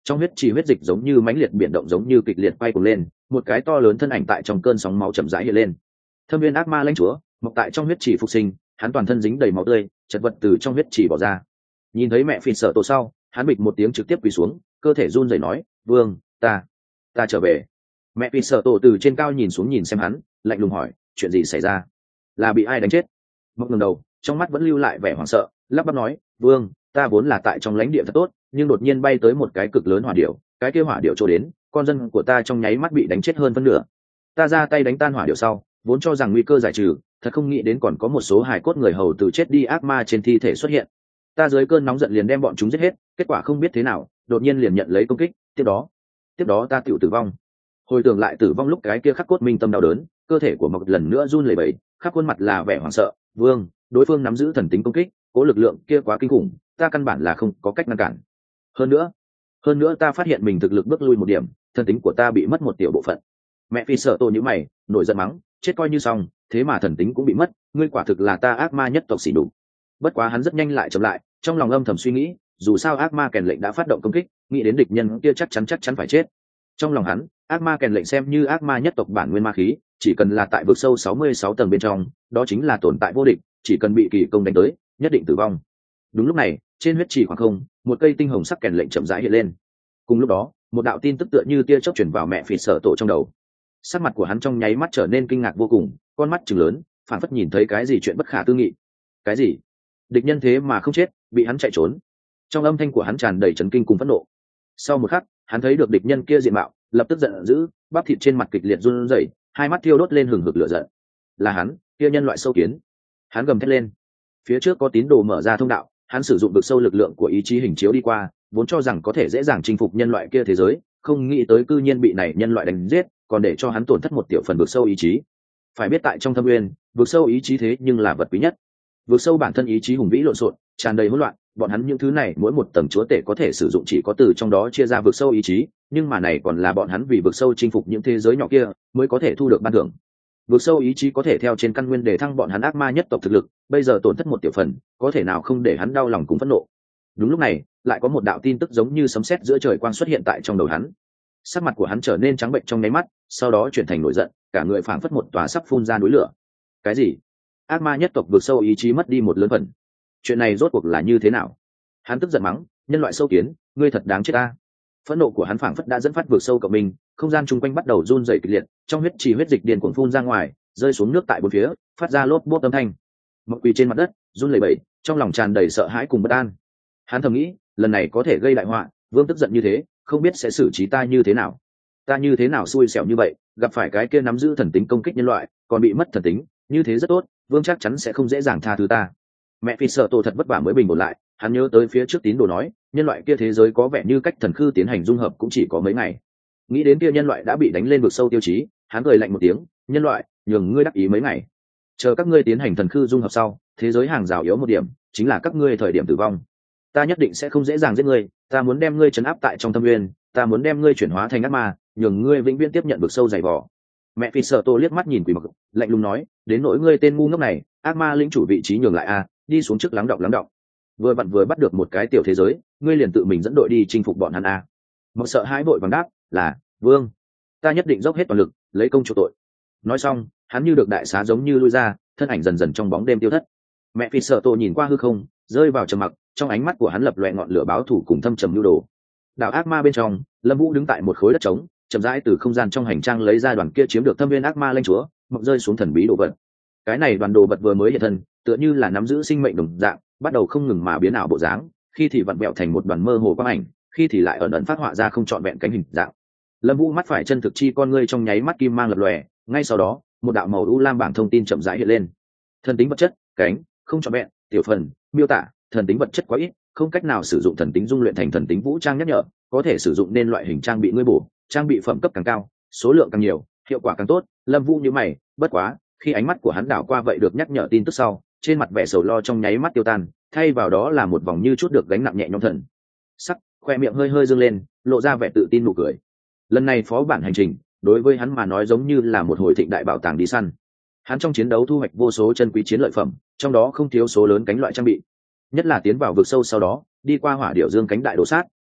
Trong huyết trì huyết dịch giống như mãnh liệt biển động giống như kịch liệt quay cuồng lên, một cái to lớn thân ảnh tại trong cơn sóng máu chậm rãi hiện lên. Thâm viên ác ma lãnh chúa mọc tại trong huyết trì phục sinh, hắn toàn thân dính đầy máu tươi, chật vật từ trong huyết trì bỏ ra. Nhìn thấy mẹ phì sợ tổ sau, hắn bịch một tiếng trực tiếp quỳ xuống, cơ thể run rẩy nói, vương, ta ta trở về. Mẹ phì sợ tổ từ trên cao nhìn xuống nhìn xem hắn, lạnh lùng hỏi, chuyện gì xảy ra, là bị ai đánh chết? Mọc ngẩng đầu, trong mắt vẫn lưu lại vẻ hoảng sợ, lắp bắp nói, vương, ta vốn là tại trong lãnh địa thật tốt, nhưng đột nhiên bay tới một cái cực lớn hỏa điểu, cái kia hỏa điểu trôi đến, con dân của ta trong nháy mắt bị đánh chết hơn phân nửa. Ta ra tay đánh tan hỏa điểu sau, vốn cho rằng nguy cơ giải trừ, thật không nghĩ đến còn có một số hài cốt người hầu từ chết đi ác ma trên thi thể xuất hiện. Ta dưới cơn nóng giận liền đem bọn chúng giết hết, kết quả không biết thế nào, đột nhiên liền nhận lấy công kích, tiếp đó, tiếp đó ta tựu tử vong. Hồi tưởng lại tử vong lúc cái kia khắc cốt minh tâm đau đớn, cơ thể của Mộc lần nữa run lẩy bẩy, khắp khuôn mặt là vẻ hoảng sợ. Vương, đối phương nắm giữ thần tính công kích, cố lực lượng kia quá kinh khủng, ta căn bản là không có cách ngăn cản. Hơn nữa, hơn nữa ta phát hiện mình thực lực bước lui một điểm, thần tính của ta bị mất một tiểu bộ phận. Mẹ phi sợ tổ như mày, nổi giận mắng, chết coi như xong, thế mà thần tính cũng bị mất, ngươi quả thực là ta ác ma nhất tộc xỉ đục. Bất quá hắn rất nhanh lại chậm lại, trong lòng âm thầm suy nghĩ, dù sao ác ma kèn lệnh đã phát động công kích, nghĩ đến địch nhân kia chắc chắn chắc chắn phải chết. Trong lòng hắn, ác ma kèn lệnh xem như ác ma nhất tộc bản nguyên ma khí, chỉ cần là tại vực sâu sáu mươi sáu tầng bên trong, đó chính là tồn tại vô địch, chỉ cần bị kỳ công đánh tới, nhất định tử vong. Đúng lúc này, trên huyết trì khoảng không, một cây tinh hồng sắc kèn lệnh chậm rãi hiện lên. Cùng lúc đó, một đạo tin tức tựa như tia chớp truyền vào mẹ phì sợ tổ trong đầu. Sắc mặt của hắn trong nháy mắt trở nên kinh ngạc vô cùng, con mắt trừng lớn, phản phất nhìn thấy cái gì chuyện bất khả tư nghị. Cái gì? Địch nhân thế mà không chết, bị hắn chạy trốn. Trong âm thanh của hắn tràn đầy chấn kinh cùng phẫn nộ. Sau một khắc, hắn thấy được địch nhân kia diện mạo, lập tức giận dữ, bắp thịt trên mặt kịch liệt run rẩy, hai mắt thiêu đốt lên hừng hực lửa giận. Là hắn, kia nhân loại sâu kiến. Hắn gầm thét lên. Phía trước có tín đồ mở ra thông đạo, hắn sử dụng vực sâu lực lượng của ý chí hình chiếu đi qua, vốn cho rằng có thể dễ dàng chinh phục nhân loại kia thế giới, không nghĩ tới cư nhiên bị này nhân loại đánh giết, còn để cho hắn tổn thất một tiểu phần vực sâu ý chí. Phải biết tại trong thâm nguyên, vực sâu ý chí thế nhưng là vật quý nhất. Vực sâu bản thân ý chí hùng vĩ lộn xộn, tràn đầy hỗn loạn, bọn hắn những thứ này mỗi một tầng chúa tể có thể sử dụng chỉ có từ trong đó chia ra vực sâu ý chí, nhưng mà này còn là bọn hắn vì vực sâu chinh phục những thế giới nhỏ kia mới có thể thu được ban thưởng. Vực sâu ý chí có thể theo trên căn nguyên để thăng bọn hắn ác ma nhất tộc thực lực, bây giờ tổn thất một tiểu phần, có thể nào không để hắn đau lòng cùng phẫn nộ. Đúng lúc này, lại có một đạo tin tức giống như sấm sét giữa trời quang xuất hiện tại trong đầu hắn. Sắc mặt của hắn trở nên trắng bệnh trong nháy mắt, sau đó chuyển thành nổi giận, cả người phảng phất một tòa sắp phun ra núi lửa. Cái gì? Ác ma nhất tộc vực sâu ý chí mất đi một lớn phần. Chuyện này rốt cuộc là như thế nào? Hắn tức giận mắng, nhân loại sâu kiến, ngươi thật đáng chết ta. Phẫn nộ của hắn phảng phất đã dẫn phát vực sâu cộng mình, không gian chung quanh bắt đầu run rẩy kịch liệt, trong huyết trì huyết dịch điên cuồng phun ra ngoài, rơi xuống nước tại bốn phía, phát ra lốp bốp âm thanh. Mộc quỳ trên mặt đất, run lẩy bẩy, trong lòng tràn đầy sợ hãi cùng bất an. Hắn thầm nghĩ, lần này có thể gây đại họa, vương tức giận như thế, không biết sẽ xử trí ta như thế nào. Ta như thế nào xui xẻo như vậy, gặp phải cái kia nắm giữ thần tính công kích nhân loại, còn bị mất thần tính, như thế rất tốt, vương chắc chắn sẽ không dễ dàng tha thứ ta. Mẹ phi sợ tổ thật vất vả mới bình ổn lại, hắn nhớ tới phía trước tín đồ nói, nhân loại kia thế giới có vẻ như cách thần khư tiến hành dung hợp cũng chỉ có mấy ngày. Nghĩ đến kia nhân loại đã bị đánh lên vực sâu tiêu chí, hắn cười lạnh một tiếng, nhân loại, nhường ngươi đắc ý mấy ngày, chờ các ngươi tiến hành thần khư dung hợp sau, thế giới hàng rào yếu một điểm, chính là các ngươi thời điểm tử vong. Ta nhất định sẽ không dễ dàng giết ngươi, ta muốn đem ngươi trấn áp tại trong thâm nguyên, ta muốn đem ngươi chuyển hóa thành ác ma, nhường ngươi vĩnh viễn tiếp nhận vực sâu dày vỏ. Mẹ phi sợ tổ liếc mắt nhìn quỷ mặc, lạnh lùng nói, đến nỗi ngươi tên ngu ngốc này, ác ma lĩnh chủ vị trí nhường lại a, đi xuống trước lắng đọng lắng đọng. Vừa vặn vừa bắt được một cái tiểu thế giới, ngươi liền tự mình dẫn đội đi chinh phục bọn hắn a. Mặc sợ hãi vội vàng đáp, là vương, ta nhất định dốc hết toàn lực, lấy công chuộc tội. Nói xong, hắn như được đại xá giống như lui ra, thân ảnh dần dần trong bóng đêm tiêu thất. Mẹ phi sợ tổ nhìn qua hư không, rơi vào trầm mặc, trong ánh mắt của hắn lập loè ngọn lửa báo thù cùng thâm trầm nhu đồ. Đảo ác ma bên trong, Lâm Vũ đứng tại một khối đất trống, chậm rãi từ không gian trong hành trang lấy ra đoàn kia chiếm được thâm viên ác ma lãnh chúa, mọc rơi xuống thần bí đồ vật. Cái này đoàn đồ vật vừa mới hiện thân, tựa như là nắm giữ sinh mệnh đồng dạng, bắt đầu không ngừng mà biến ảo bộ dáng, khi thì vặn vẹo thành một đoàn mơ hồ quang ảnh, khi thì lại ẩn ẩn phát họa ra không trọn vẹn cánh hình dạng. Lâm Vũ mắt phải chân thực chi con ngươi trong nháy mắt kim mang lập lòe, ngay sau đó, một đạo màu u lam bảng thông tin chậm rãi hiện lên. Thần tính vật chất, cánh, không trọn vẹn, tiểu phần, miêu tả, thần tính vật chất quá ít, không cách nào sử dụng thần tính dung luyện thành thần tính vũ trang nhắc nhở, có thể sử dụng nên loại hình trang bị ngươi bổ, trang bị phẩm cấp càng cao, số lượng càng nhiều, hiệu quả càng tốt. Lâm Vũ nhíu mày, bất quá, khi ánh mắt của hắn đảo qua vậy được nhắc nhở tin tức sau, trên mặt vẻ sầu lo trong nháy mắt tiêu tan, thay vào đó là một vòng như chút được gánh nặng nhẹ nhõm thần sắc, khoe miệng hơi hơi dương lên, lộ ra vẻ tự tin nụ cười. Lần này phó bản hành trình, đối với hắn mà nói giống như là một hồi thịnh đại bảo tàng đi săn. Hắn trong chiến đấu thu hoạch vô số chân quý chiến lợi phẩm, trong đó không thiếu số lớn cánh loại trang bị. Nhất là tiến vào vực sâu sau đó, đi qua hỏa điểu dương cánh đại đồ sát,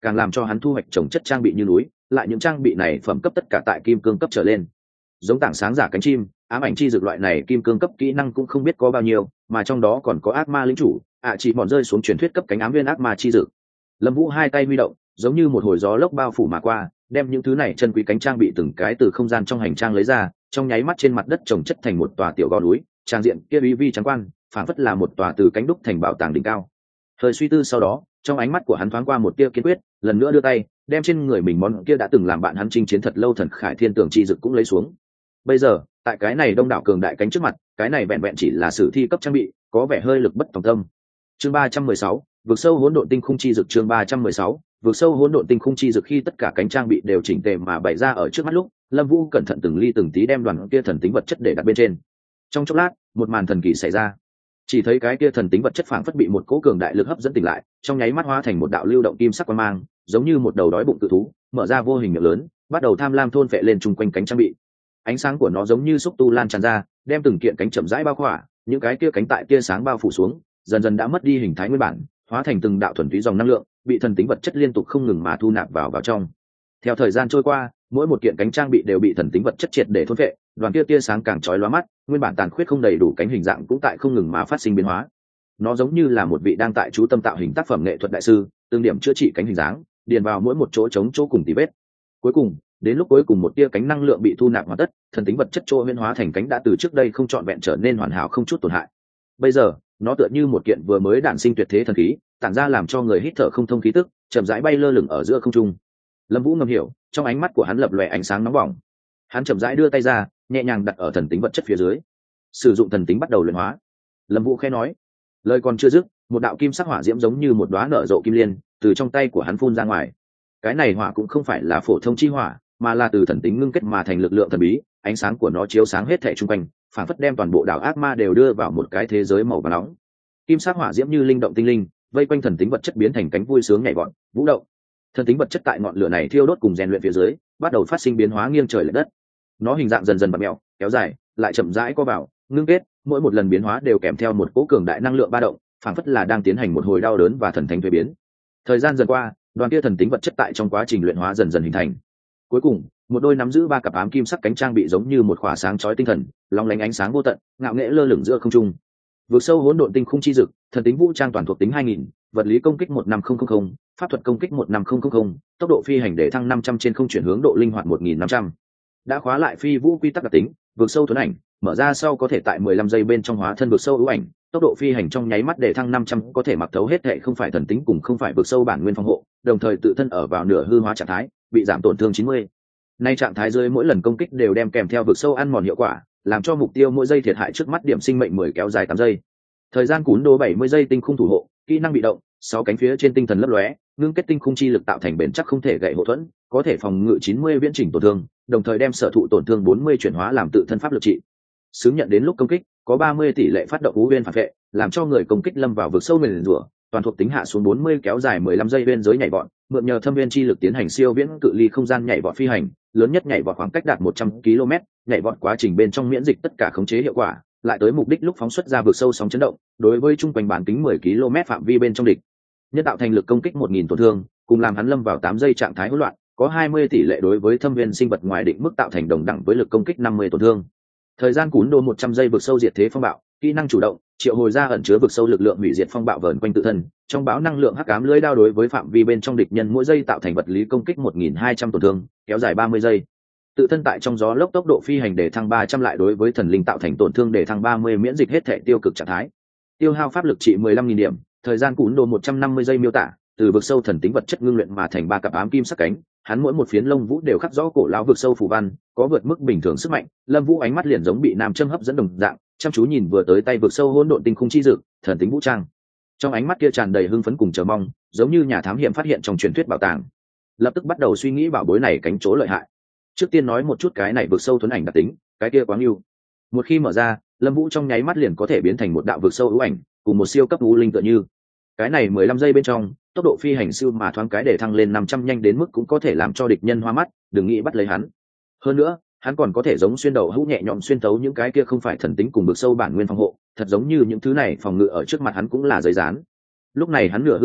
càng làm cho hắn thu hoạch trồng chất trang bị như núi, lại những trang bị này phẩm cấp tất cả tại kim cương cấp trở lên. Giống tảng sáng giả cánh chim, ám ảnh chi dược loại này kim cương cấp kỹ năng cũng không biết có bao nhiêu, mà trong đó còn có ác ma lĩnh chủ, ạ à chỉ mòn rơi xuống truyền thuyết cấp cánh ám viên ác ma chi dược. Lâm Vũ hai tay huy động, giống như một hồi gió lốc bao phủ mà qua, đem những thứ này chân quý cánh trang bị từng cái từ không gian trong hành trang lấy ra, trong nháy mắt trên mặt đất trồng chất thành một tòa tiểu gò núi, trang diện kia uy vi trắng quan, phảng phất là một tòa từ cánh đúc thành bảo tàng đỉnh cao. Hơi suy tư sau đó, trong ánh mắt của hắn thoáng qua một tia kiên quyết, lần nữa đưa tay, đem trên người mình món kia đã từng làm bạn hắn chinh chiến thật lâu thần khải thiên tường chi dực cũng lấy xuống. Bây giờ, tại cái này đông đảo cường đại cánh trước mặt, cái này vẹn vẹn chỉ là sử thi cấp trang bị, có vẻ hơi lực bất tòng tâm. Chương ba trăm mười sáu, vượt sâu hỗn độn tinh khung chi dực. Chương ba trăm mười sáu, vượt sâu hỗn độn tinh khung chi dực. Khi tất cả cánh trang bị đều chỉnh tề mà bày ra ở trước mắt lúc, Lâm Vũ cẩn thận từng ly từng tí đem đoàn kia thần tính vật chất để đặt bên trên. Trong chốc lát, một màn thần kỳ xảy ra. Chỉ thấy cái kia thần tính vật chất phảng phất bị một cỗ cường đại lực hấp dẫn tỉnh lại, trong nháy mắt hóa thành một đạo lưu động kim sắc quang mang, giống như một đầu đói bụng cự thú, mở ra vô hình miệng lớn, bắt đầu tham lam thôn phệ lên chung quanh cánh trang bị. Ánh sáng của nó giống như xúc tu lan tràn ra, đem từng kiện cánh chậm rãi bao khỏa, những cái kia cánh tại tia sáng bao phủ xuống, dần dần đã mất đi hình thái nguyên bản, hóa thành từng đạo thuần túy dòng năng lượng, bị thần tính vật chất liên tục không ngừng mà thu nạp vào vào trong. Theo thời gian trôi qua, mỗi một kiện cánh trang bị đều bị thần tính vật chất triệt để thôn phệ, đoàn kia tia sáng càng chói lóa mắt, nguyên bản tàn khuyết không đầy đủ cánh hình dạng cũng tại không ngừng mà phát sinh biến hóa. Nó giống như là một vị đang tại chú tâm tạo hình tác phẩm nghệ thuật đại sư, từng điểm chữa trị cánh hình dáng, điền vào mỗi một chỗ trống chỗ cùng tì vết. Cuối cùng, đến lúc cuối cùng một tia cánh năng lượng bị thu nạp hoàn tất, thần tính vật chất trôi huyễn hóa thành cánh đã từ trước đây không trọn vẹn trở nên hoàn hảo không chút tổn hại. Bây giờ, nó tựa như một kiện vừa mới đản sinh tuyệt thế thần khí, tản ra làm cho người hít thở không thông khí tức, chậm rãi bay lơ lửng ở giữa không trung. Lâm Vũ ngầm hiểu, trong ánh mắt của hắn lập lòe ánh sáng nóng bỏng. Hắn chậm rãi đưa tay ra, nhẹ nhàng đặt ở thần tính vật chất phía dưới, sử dụng thần tính bắt đầu luyện hóa. Lâm Vũ khẽ nói, lời còn chưa dứt, một đạo kim sắc hỏa diễm giống như một đóa nở rộ kim liên từ trong tay của hắn phun ra ngoài. Cái này hỏa cũng không phải là phổ thông chi hỏa, mà là từ thần tính ngưng kết mà thành lực lượng thần bí, ánh sáng của nó chiếu sáng hết thảy xung quanh, phản phất đem toàn bộ đảo ác ma đều đưa vào một cái thế giới màu vàng nóng. Kim sắc hỏa diễm như linh động tinh linh, vây quanh thần tính vật chất biến thành cánh vui sướng nhảy vọt, vũ động. Thần tính vật chất tại ngọn lửa này thiêu đốt cùng rèn luyện phía dưới, bắt đầu phát sinh biến hóa nghiêng trời lệch đất. Nó hình dạng dần dần bặm mèo, kéo dài, lại chậm rãi co vào, ngưng kết, mỗi một lần biến hóa đều kèm theo một cỗ cường đại năng lượng ba động, phản phất là đang tiến hành một hồi đau đớn và thần thánh thuế biến. Thời gian dần qua, đoàn kia thần tính vật chất tại trong quá trình luyện hóa dần dần hình thành. Cuối cùng, một đôi nắm giữ ba cặp ám kim sắc cánh trang bị giống như một khỏa sáng chói tinh thần, long lánh ánh sáng vô tận, ngạo nghễ lơ lửng giữa không trung. Vượt sâu hỗn độn tinh khung chi dực, thần tính vũ trang toàn thuộc tính hai nghìn, vật lý công kích một năm không không không, pháp thuật công kích một năm không không không, tốc độ phi hành để thăng năm trăm trên không chuyển hướng độ linh hoạt một nghìn năm trăm. Đã khóa lại phi vũ quy tắc đặc tính, vượt sâu thuần ảnh, mở ra sau có thể tại mười lăm giây bên trong hóa thân vượt sâu ưu ảnh, tốc độ phi hành trong nháy mắt để thăng năm trăm, có thể mặc thấu hết hệ không phải thần tính cùng không phải vượt sâu bản nguyên phòng hộ, đồng thời tự thân ở vào nửa hư hóa trạng thái, bị giảm tổn thương chín mươi. Nay trạng thái dưới mỗi lần công kích đều đem kèm theo vượt sâu ăn mòn hiệu quả, làm cho mục tiêu mỗi giây thiệt hại trước mắt điểm sinh mệnh mười kéo dài tám giây. Thời gian cún đố bảy mươi giây tinh khung thủ hộ, kỹ năng bị động, sáu cánh phía trên tinh thần lấp lóe, ngưng kết tinh khung chi lực tạo thành bền chắc không thể gãy hộ thuẫn, có thể phòng ngự chín mươi viễn chỉnh tổn thương, đồng thời đem sở thụ tổn thương bốn mươi chuyển hóa làm tự thân pháp lực trị. Xứng nhận đến lúc công kích, có ba mươi tỷ lệ phát động u uyên phản vệ, làm cho người công kích lâm vào vực sâu mền rủa, toàn thuộc tính hạ xuống bốn mươi kéo dài mười lăm giây bên giới nhảy vọt, mượn nhờ thâm viên chi lực tiến hành siêu viễn cự ly không gian nhảy vọt phi hành, lớn nhất nhảy vọt khoảng cách đạt một trăm ki lô mét, nhảy vọt quá trình bên trong miễn dịch tất cả khống chế hiệu quả, lại tới mục đích lúc phóng xuất ra vực sâu sóng chấn động, đối với trung quanh bán kính mười ki lô mét phạm vi bên trong địch. Nhất tạo thành lực công kích một nghìn tổn thương, cùng làm hắn lâm vào tám giây trạng thái hỗn loạn, có hai mươi tỷ lệ đối với thâm viên sinh vật ngoài định mức tạo thành đồng đẳng với lực công kích năm mươi tổn thương. Thời gian cún đô một trăm giây vực sâu diệt thế phong bạo, kỹ năng chủ động, triệu hồi ra ẩn chứa vực sâu lực lượng hủy diệt phong bạo vờn quanh tự thân, trong bão năng lượng hắc ám lưỡi đao đối với phạm vi bên trong địch nhân mỗi giây tạo thành vật lý công kích một nghìn hai trăm tổn thương, kéo dài ba mươi giây. Tự thân tại trong gió lốc tốc độ phi hành để thăng ba trăm lại đối với thần linh tạo thành tổn thương để thăng ba mươi, miễn dịch hết thể tiêu cực trạng thái. Tiêu hao pháp lực trị mười lăm nghìn điểm, thời gian cún đô một trăm năm mươi giây miêu tả, từ vực sâu thần tính vật chất ngưng luyện mà thành ba cặp ám kim sắc cánh, hắn mỗi một phiến lông vũ đều khắc rõ cổ lão vực sâu phù văn, có vượt mức bình thường sức mạnh. Lâm Vũ ánh mắt liền giống bị nam châm hấp dẫn đồng dạng, chăm chú nhìn vừa tới tay vực sâu hỗn độn tinh khung chi dực, thần tính vũ trang. Trong ánh mắt kia tràn đầy hưng phấn cùng chờ mong, giống như nhà thám hiểm phát hiện trong truyền thuyết bảo tàng. Lập tức bắt đầu suy nghĩ bảo bối này cánh chỗ lợi hại. Trước tiên nói một chút cái này vực sâu thuần ảnh đặc tính, cái kia quá ưu. Một khi mở ra, Lâm Vũ trong nháy mắt liền có thể biến thành một đạo vực sâu ưu ảnh, cùng một siêu cấp u linh tựa như. Cái này mười lăm giây bên trong, tốc độ phi hành siêu mà thoáng cái để thăng lên năm trăm nhanh đến mức cũng có thể làm cho địch nhân hoa mắt, đừng nghĩ bắt lấy hắn. Hơn nữa, hắn còn có thể giống xuyên đầu hũ nhẹ nhõm xuyên tấu những cái kia không phải thần tính cùng vực sâu bản nguyên phòng hộ, thật giống như những thứ này phòng ngự ở trước mặt hắn cũng là giấy dán. Lúc này hắn nửa hư hóa,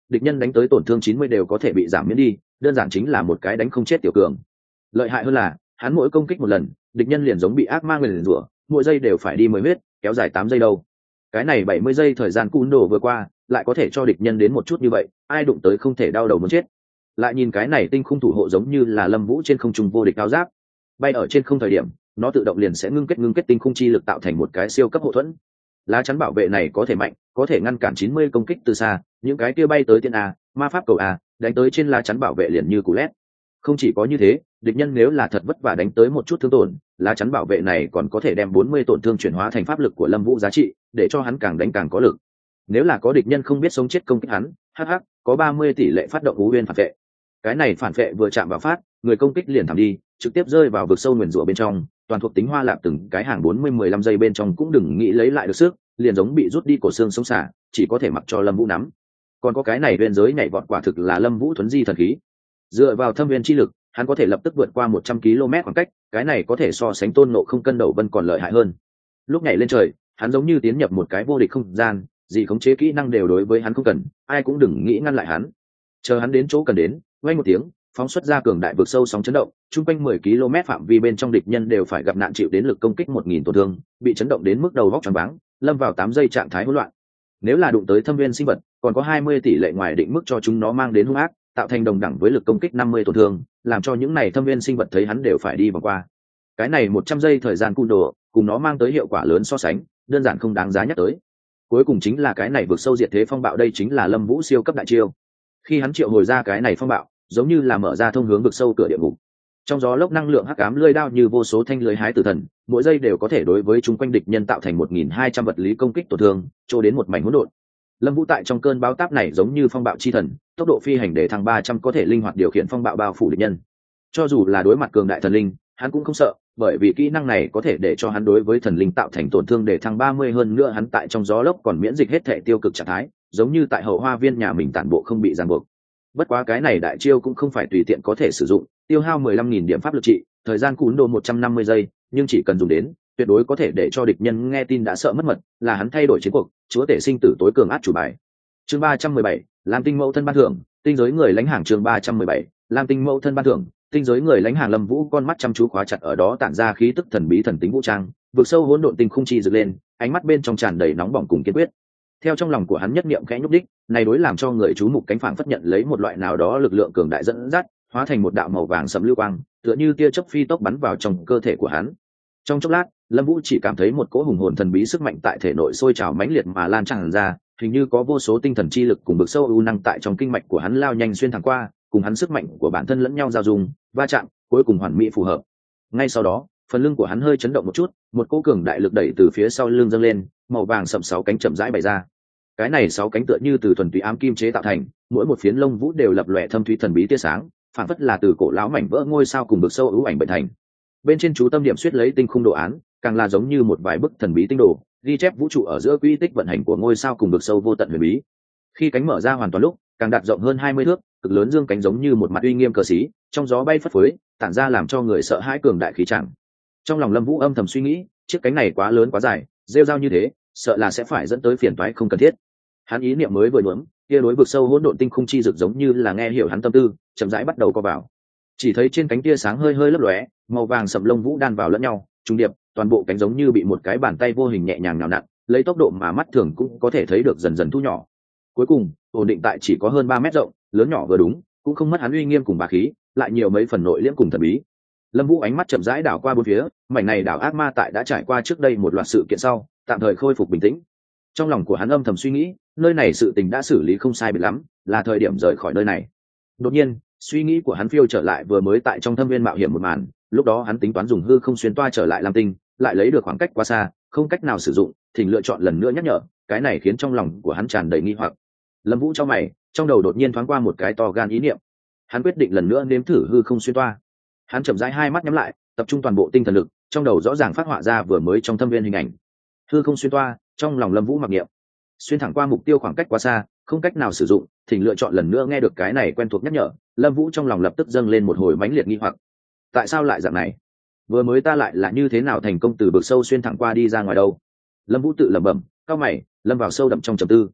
địch nhân đánh tới tổn thương chín mươi đều có thể bị giảm miễn đi, đơn giản chính là một cái đánh không chết tiểu cường. Lợi hại hơn là hắn mỗi công kích một lần, địch nhân liền giống bị ác ma nguyền rủa, mỗi giây đều phải đi mười huyết, kéo dài tám giây đâu. Cái này bảy mươi giây thời gian cún đồ vừa qua, lại có thể cho địch nhân đến một chút như vậy, ai đụng tới không thể đau đầu muốn chết. Lại nhìn cái này tinh khung thủ hộ giống như là Lâm Vũ trên không trung vô địch cao giáp, bay ở trên không thời điểm, nó tự động liền sẽ ngưng kết ngưng kết tinh khung chi lực tạo thành một cái siêu cấp hộ thuẫn. Lá chắn bảo vệ này có thể mạnh, có thể ngăn cản chín mươi công kích từ xa, những cái kia bay tới tiên a, ma pháp cầu a, đánh tới trên lá chắn bảo vệ liền như cú lét. Không chỉ có như thế, địch nhân nếu là thật vất vả đánh tới một chút thương tổn, lá chắn bảo vệ này còn có thể đem bốn mươi tổn thương chuyển hóa thành pháp lực của Lâm Vũ giá trị, để cho hắn càng đánh càng có lực. Nếu là có địch nhân không biết sống chết công kích hắn, hắc hắc, có ba mươi tỷ lệ phát động Ú Uyên phản vệ. Cái này phản vệ vừa chạm vào phát, người công kích liền thẳng đi, trực tiếp rơi vào vực sâu nguyền rủa bên trong, toàn thuộc tính hoa lạp từng cái hàng bốn mươi mười lăm giây bên trong cũng đừng nghĩ lấy lại được sức, liền giống bị rút đi cổ xương sống xả, chỉ có thể mặc cho Lâm Vũ nắm. Còn có cái này biên giới nhảy vọt quả thực là Lâm Vũ thuấn di thần khí. Dựa vào thâm viên chi lực, hắn có thể lập tức vượt qua một trăm ki lô mét khoảng cách, cái này có thể so sánh Tôn Ngộ Không cân đầu vân còn lợi hại hơn. Lúc nhảy lên trời, hắn giống như tiến nhập một cái vô địch không gian, gì khống chế kỹ năng đều đối với hắn không cần, ai cũng đừng nghĩ ngăn lại hắn. Chờ hắn đến chỗ cần đến, vang một tiếng, phóng xuất ra cường đại vực sâu sóng chấn động, trung quanh mười ki lô mét phạm vi bên trong địch nhân đều phải gặp nạn chịu đến lực công kích một nghìn tổn thương, bị chấn động đến mức đầu vóc choáng váng, lâm vào tám giây trạng thái hỗn loạn. Nếu là đụng tới thâm viên sinh vật, còn có hai mươi tỷ lệ ngoài định mức cho chúng nó mang đến hung ác, tạo thành đồng đẳng với lực công kích năm mươi tổn thương, làm cho những này thâm viên sinh vật thấy hắn đều phải đi vòng qua. Cái này một trăm giây thời gian cung đồ, cùng nó mang tới hiệu quả lớn so sánh, đơn giản không đáng giá nhắc tới. Cuối cùng chính là cái này vượt sâu diệt thế phong bạo, đây chính là Lâm Vũ siêu cấp đại chiêu. Khi hắn triệu hồi ra cái này phong bạo, giống như là mở ra thông hướng vực sâu cửa địa ngục. Trong gió lốc năng lượng hắc ám lưỡi đao như vô số thanh lưới hái tử thần, mỗi giây đều có thể đối với chúng quanh địch nhân tạo thành một nghìn hai trăm vật lý công kích tổn thương, trô đến một mảnh hỗn độn. Lâm Vũ tại trong cơn bão táp này giống như phong bạo chi thần, tốc độ phi hành để thăng ba trăm, có thể linh hoạt điều khiển phong bạo bao phủ địch nhân. Cho dù là đối mặt cường đại thần linh, hắn cũng không sợ, bởi vì kỹ năng này có thể để cho hắn đối với thần linh tạo thành tổn thương để thăng ba mươi, hơn nữa hắn tại trong gió lốc còn miễn dịch hết thể tiêu cực trạng thái, giống như tại hậu hoa viên nhà mình tản bộ không bị ràng buộc. Bất quá cái này đại chiêu cũng không phải tùy tiện có thể sử dụng, tiêu hao mười lăm nghìn điểm pháp lực trị, thời gian cún đồ một trăm năm mươi giây, nhưng chỉ cần dùng đến, tuyệt đối có thể để cho địch nhân nghe tin đã sợ mất mật, là hắn thay đổi chiến cuộc, chúa tể sinh tử tối cường át chủ bài. Chương ba trăm mười bảy, Lam Tinh Mẫu thân ban thưởng, tinh giới người lãnh hàng. Chương ba trăm mười bảy, Lam Tinh Mẫu thân ban thưởng, tinh giới người lãnh hàng. Lâm Vũ con mắt chăm chú khóa chặt ở đó tản ra khí tức thần bí thần tính vũ trang, vượt sâu hỗn độn tinh khung chi rực lên, ánh mắt bên trong tràn đầy nóng bỏng cùng kiên quyết. Theo trong lòng của hắn nhất niệm khẽ nhúc đích, này đối làm cho người chú mục cánh phảng phất nhận lấy một loại nào đó lực lượng cường đại dẫn dắt, hóa thành một đạo màu vàng sẫm lưu quang, tựa như tia chớp phi tốc bắn vào trong cơ thể của hắn. Trong chốc lát, Lâm Vũ chỉ cảm thấy một cỗ hùng hồn thần bí sức mạnh tại thể nội sôi trào mãnh liệt mà lan tràn ra, hình như có vô số tinh thần chi lực cùng bực sâu u năng tại trong kinh mạch của hắn lao nhanh xuyên thẳng qua, cùng hắn sức mạnh của bản thân lẫn nhau giao dung, va chạm, cuối cùng hoàn mỹ phù hợp. Ngay sau đó, phần lưng của hắn hơi chấn động một chút, một cỗ cường đại lực đẩy từ phía sau lưng dâng lên, màu vàng sẫm sáu cánh chậm rãi bày ra. Cái này sáu cánh tựa như từ thuần túy ám kim chế tạo thành, mỗi một phiến lông vũ đều lập lòe thâm thúy thần bí tia sáng, phản phất là từ cổ lão mảnh vỡ ngôi sao cùng bực sâu ưu ảnh bệnh thành. Bên trên chú tâm điểm suýt lấy tinh khung đồ án, càng là giống như một vài bức thần bí tinh đồ, ghi chép vũ trụ ở giữa quy tích vận hành của ngôi sao cùng bực sâu vô tận huyền bí. Khi cánh mở ra hoàn toàn lúc, càng đạt rộng hơn hai mươi thước, cực lớn dương cánh giống như một mặt uy nghiêm cờ xí, trong gió bay phất phới, tản ra làm cho người sợ hãi cường đại khí tràng. Trong lòng Lâm Vũ âm thầm suy nghĩ, chiếc cánh này quá lớn quá dài, rêu rao như thế, sợ là sẽ phải dẫn tới phiền toái không cần thiết. Hắn ý niệm mới vừa nhuốm, kia đối vực sâu hỗn độn tinh khung chi rực giống như là nghe hiểu hắn tâm tư, chậm rãi bắt đầu co vào. Chỉ thấy trên cánh tia sáng hơi hơi lấp lóe, màu vàng sẫm lông vũ đan vào lẫn nhau, trùng điệp, toàn bộ cánh giống như bị một cái bàn tay vô hình nhẹ nhàng nhào nặn, lấy tốc độ mà mắt thường cũng có thể thấy được dần dần thu nhỏ. Cuối cùng, ổn định tại chỉ có hơn ba mét rộng, lớn nhỏ vừa đúng, cũng không mất hắn uy nghiêm cùng bá khí, lại nhiều mấy phần nội liễm cùng thần bí. Lâm Vũ ánh mắt chậm rãi đảo qua bốn phía, mảnh này đảo ác ma tại đã trải qua trước đây một loạt sự kiện sau, tạm thời khôi phục bình tĩnh. Trong lòng của hắn âm thầm suy nghĩ, nơi này sự tình đã xử lý không sai biệt lắm, là thời điểm rời khỏi nơi này. Đột nhiên, suy nghĩ của hắn phiêu trở lại vừa mới tại trong thâm viên mạo hiểm một màn, lúc đó hắn tính toán dùng hư không xuyên toa trở lại Lam Tinh, lại lấy được khoảng cách quá xa, không cách nào sử dụng, thỉnh lựa chọn lần nữa nhắc nhở, cái này khiến trong lòng của hắn tràn đầy nghi hoặc. Lâm Vũ trong mày, trong đầu đột nhiên thoáng qua một cái to gan ý niệm. Hắn quyết định lần nữa nếm thử hư không xuyên toa. Hắn chậm rãi hai mắt nhắm lại, tập trung toàn bộ tinh thần lực, trong đầu rõ ràng phát họa ra vừa mới trong thâm viên hình ảnh. Hư không xuyên toa, trong lòng Lâm Vũ mặc niệm. Xuyên thẳng qua mục tiêu khoảng cách quá xa, không cách nào sử dụng, thỉnh lựa chọn lần nữa, nghe được cái này quen thuộc nhắc nhở, Lâm Vũ trong lòng lập tức dâng lên một hồi mãnh liệt nghi hoặc. Tại sao lại dạng này? Vừa mới ta lại là như thế nào thành công từ vực sâu xuyên thẳng qua đi ra ngoài đâu? Lâm Vũ tự lẩm bẩm, cau mày, lâm vào sâu đậm trong trầm tư.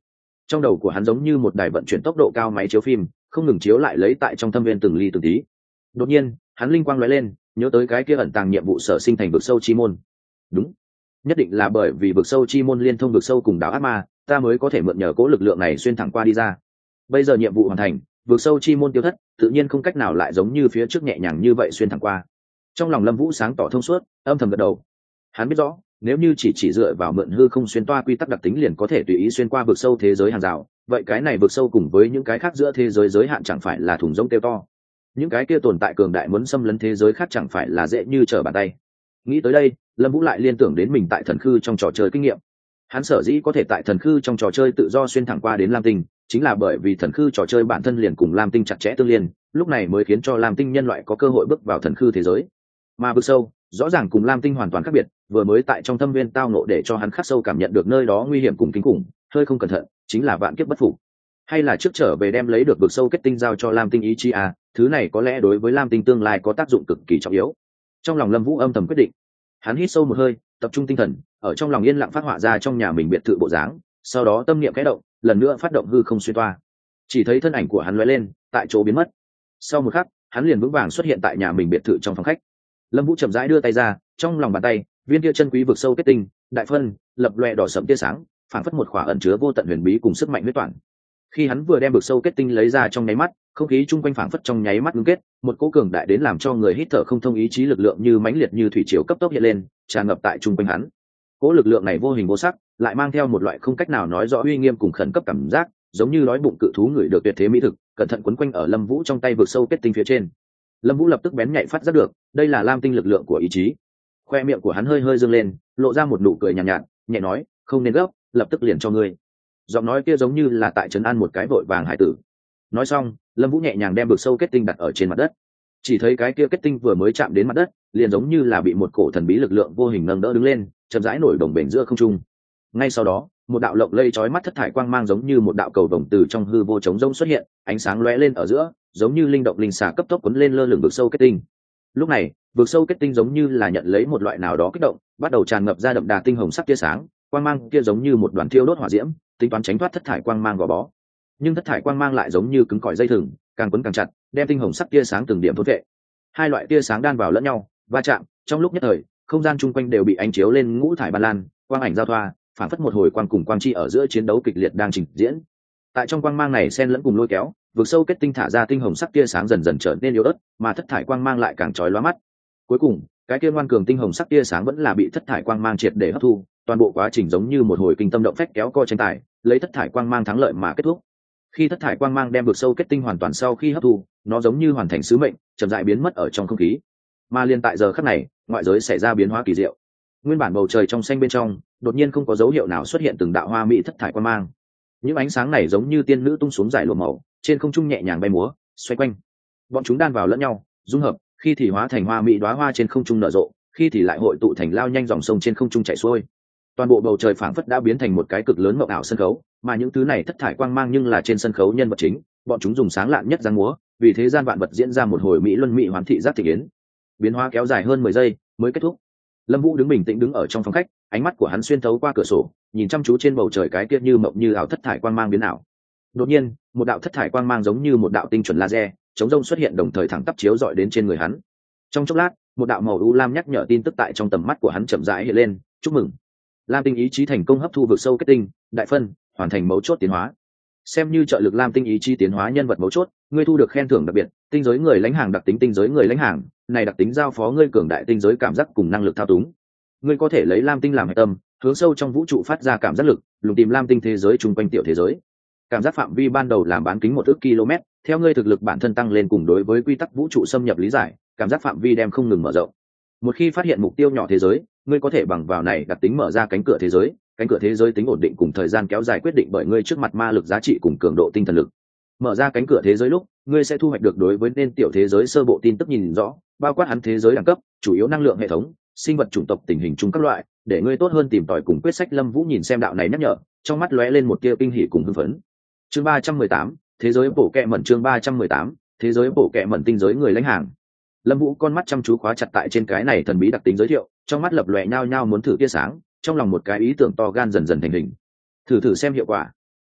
Trong đầu của hắn giống như một đài vận chuyển tốc độ cao máy chiếu phim, không ngừng chiếu lại lấy tại trong thâm viên từng ly từng tí. Đột nhiên hắn linh quang lóe lên, nhớ tới cái kia ẩn tàng nhiệm vụ sở sinh thành vực sâu chi môn. Đúng, nhất định là bởi vì vực sâu chi môn liên thông vực sâu cùng đảo ác ma, ta mới có thể mượn nhờ cố lực lượng này xuyên thẳng qua đi ra. Bây giờ nhiệm vụ hoàn thành, vực sâu chi môn tiêu thất, tự nhiên không cách nào lại giống như phía trước nhẹ nhàng như vậy xuyên thẳng qua. Trong lòng Lâm Vũ sáng tỏ thông suốt, âm thầm gật đầu. Hắn biết rõ, nếu như chỉ chỉ dựa vào mượn hư không xuyên toa quy tắc đặc tính liền có thể tùy ý xuyên qua vực sâu thế giới hàng rào, vậy cái này vực sâu cùng với những cái khác giữa thế giới giới hạn chẳng phải là thùng rỗng tiêu to. Những cái kia tồn tại cường đại muốn xâm lấn thế giới khác chẳng phải là dễ như trở bàn tay. Nghĩ tới đây, Lâm Vũ lại liên tưởng đến mình tại thần khư trong trò chơi kinh nghiệm. Hắn sở dĩ có thể tại thần khư trong trò chơi tự do xuyên thẳng qua đến Lam Tinh, chính là bởi vì thần khư trò chơi bản thân liền cùng Lam Tinh chặt chẽ tương liên, lúc này mới khiến cho Lam Tinh nhân loại có cơ hội bước vào thần khư thế giới. Mà vực sâu, rõ ràng cùng Lam Tinh hoàn toàn khác biệt, vừa mới tại trong thâm viên tao ngộ để cho hắn khắc sâu cảm nhận được nơi đó nguy hiểm cùng kinh khủng, hơi không cẩn thận, chính là vạn kiếp bất phục. Hay là trước trở về đem lấy được vực sâu kết tinh giao cho Lam Tinh ý chí à, thứ này có lẽ đối với Lam Tinh tương lai có tác dụng cực kỳ trọng yếu. Trong lòng Lâm Vũ âm thầm quyết định. Hắn hít sâu một hơi, tập trung tinh thần, ở trong lòng yên lặng phát họa ra trong nhà mình biệt thự bộ dáng, sau đó tâm niệm khẽ động, lần nữa phát động hư không xuyên toa. Chỉ thấy thân ảnh của hắn lóe lên, tại chỗ biến mất. Sau một khắc, hắn liền vững vàng xuất hiện tại nhà mình biệt thự trong phòng khách. Lâm Vũ chậm rãi đưa tay ra, trong lòng bàn tay, viên kia chân quý vực sâu kết tinh, đại phân, lập loè đỏ sẫm tia sáng, phảng phất một khỏa ẩn chứa vô tận huyền bí cùng sức mạnh huyết toàn. Khi hắn vừa đem vực sâu kết tinh lấy ra trong nháy mắt, không khí chung quanh phảng phất trong nháy mắt ngưng kết, một cỗ cường đại đến làm cho người hít thở không thông ý chí lực lượng như mãnh liệt như thủy triều cấp tốc hiện lên, tràn ngập tại chung quanh hắn. Cỗ lực lượng này vô hình vô sắc, lại mang theo một loại không cách nào nói rõ uy nghiêm cùng khẩn cấp cảm giác, giống như đói bụng cự thú người được tuyệt thế mỹ thực, cẩn thận quấn quanh ở Lâm Vũ trong tay vực sâu kết tinh phía trên. Lâm Vũ lập tức bén nhạy phát giác được, đây là Lam Tinh lực lượng của ý chí. Khoe miệng của hắn hơi hơi dương lên, lộ ra một nụ cười nhàn nhạt, nhạt, nhẹ nói, "Không nên gấp, lập tức liền cho ngươi." Giọng nói kia giống như là tại trấn an một cái vội vàng hải tử. Nói xong, Lâm Vũ nhẹ nhàng đem vực sâu kết tinh đặt ở trên mặt đất. Chỉ thấy cái kia kết tinh vừa mới chạm đến mặt đất, liền giống như là bị một cổ thần bí lực lượng vô hình nâng đỡ đứng lên, chậm rãi nổi đồng bền giữa không trung. Ngay sau đó, một đạo lộng lây chói mắt thất thải quang mang giống như một đạo cầu vồng từ trong hư vô trống rỗng xuất hiện, ánh sáng lóe lên ở giữa, giống như linh động linh xà cấp tốc cuốn lên lơ lửng vực sâu kết tinh. Lúc này, vực sâu kết tinh giống như là nhận lấy một loại nào đó kích động, bắt đầu tràn ngập ra đậm đà tinh hồng sắc tia sáng, quang mang kia giống như một đoàn thiêu đốt hỏa diễm, tính toán tránh thoát thất thải quang mang gò bó. Nhưng thất thải quang mang lại giống như cứng cỏi dây thừng, càng quấn càng chặt, đem tinh hồng sắc tia sáng từng điểm thôn vệ. Hai loại tia sáng đan vào lẫn nhau, va chạm, trong lúc nhất thời, không gian chung quanh đều bị ánh chiếu lên ngũ thải ban lan, quang ảnh giao thoa, phản phất một hồi quang cùng quang chi ở giữa chiến đấu kịch liệt đang trình diễn. Tại trong quang mang này xen lẫn cùng lôi kéo, vực sâu kết tinh thả ra tinh hồng sắc tia sáng dần dần trở nên yếu ớt, mà thất thải quang mang lại càng chói lóa mắt. Cuối cùng, cái kia ngoan cường tinh hồng sắc tia sáng vẫn là bị thất thải quang mang triệt để hấp thu, toàn bộ quá trình giống như một hồi kinh tâm động phách kéo co tranh tài, lấy thất thải quang mang thắng lợi mà kết thúc. Khi thất thải quang mang đem vực sâu kết tinh hoàn toàn sau khi hấp thu, nó giống như hoàn thành sứ mệnh, chậm rãi biến mất ở trong không khí. Mà liên tại giờ khắc này, ngoại giới xảy ra biến hóa kỳ diệu. Nguyên bản bầu trời trong xanh bên trong, đột nhiên không có dấu hiệu nào xuất hiện từng đạo hoa mỹ thất thải quang mang. Những ánh sáng này giống như tiên nữ tung xuống giải lụa màu, trên không trung nhẹ nhàng bay múa, xoay quanh. Bọn chúng đan vào lẫn nhau, dung hợp, khi thì hóa thành hoa mỹ đóa hoa trên không trung nở rộ, khi thì lại hội tụ thành lao nhanh dòng sông trên không trung chảy xuôi. Toàn bộ bầu trời phảng phất đã biến thành một cái cực lớn mộng ảo sân khấu, mà những thứ này thất thải quang mang nhưng là trên sân khấu nhân vật chính, bọn chúng dùng sáng lạn nhất dáng múa, vì thế gian vạn vật diễn ra một hồi mỹ luân mỹ hoán thị giác thị yến. Biến hóa kéo dài hơn mười giây mới kết thúc. Lâm Vũ đứng bình tĩnh đứng ở trong phòng khách, ánh mắt của hắn xuyên thấu qua cửa sổ, nhìn chăm chú trên bầu trời cái kia như mộng như ảo thất thải quang mang biến ảo. Đột nhiên, một đạo thất thải quang mang giống như một đạo tinh chuẩn laser, chống rông xuất hiện đồng thời thẳng tắp chiếu rọi đến trên người hắn. Trong chốc lát, một đạo màu u lam nhắc nhở tin tức tại trong tầm mắt của hắn chậm rãi hiện lên, chúc mừng. Lam Tinh ý chí thành công hấp thu vực sâu kết tinh, đại phân, hoàn thành mấu chốt tiến hóa. Xem như trợ lực Lam Tinh ý chí tiến hóa nhân vật mấu chốt, ngươi thu được khen thưởng đặc biệt, tinh giới người lãnh hàng đặc tính tinh giới người lãnh hàng, này đặc tính giao phó ngươi cường đại tinh giới cảm giác cùng năng lực thao túng. Ngươi có thể lấy Lam Tinh làm hệ tâm, hướng sâu trong vũ trụ phát ra cảm giác lực, lùng tìm Lam Tinh thế giới chung quanh tiểu thế giới. Cảm giác phạm vi ban đầu làm bán kính một ước km, theo ngươi thực lực bản thân tăng lên cùng đối với quy tắc vũ trụ xâm nhập lý giải, cảm giác phạm vi đem không ngừng mở rộng. Một khi phát hiện mục tiêu nhỏ thế giới, ngươi có thể bằng vào này đặc tính mở ra cánh cửa thế giới, cánh cửa thế giới tính ổn định cùng thời gian kéo dài quyết định bởi ngươi trước mặt ma lực giá trị cùng cường độ tinh thần lực. Mở ra cánh cửa thế giới lúc, ngươi sẽ thu hoạch được đối với nên tiểu thế giới sơ bộ tin tức nhìn rõ, bao quát hắn thế giới đẳng cấp, chủ yếu năng lượng hệ thống, sinh vật chủng tộc tình hình chung các loại, để ngươi tốt hơn tìm tòi cùng quyết sách. Lâm Vũ nhìn xem đạo này nhắc nhở, trong mắt lóe lên một tia kinh hỉ cùng hưng phấn. Chương ba trăm mười tám, thế giới bổ kẹ mẩn. Chương ba trăm mười tám, thế giới bổ kẹ mẩn tinh giới người lãnh hàng. Lâm Vũ con mắt chăm chú khóa chặt tại trên cái này thần bí đặc tính giới thiệu, trong mắt lập lòe nhao nhao muốn thử tia sáng, trong lòng một cái ý tưởng to gan dần dần thành hình. Thử thử xem hiệu quả.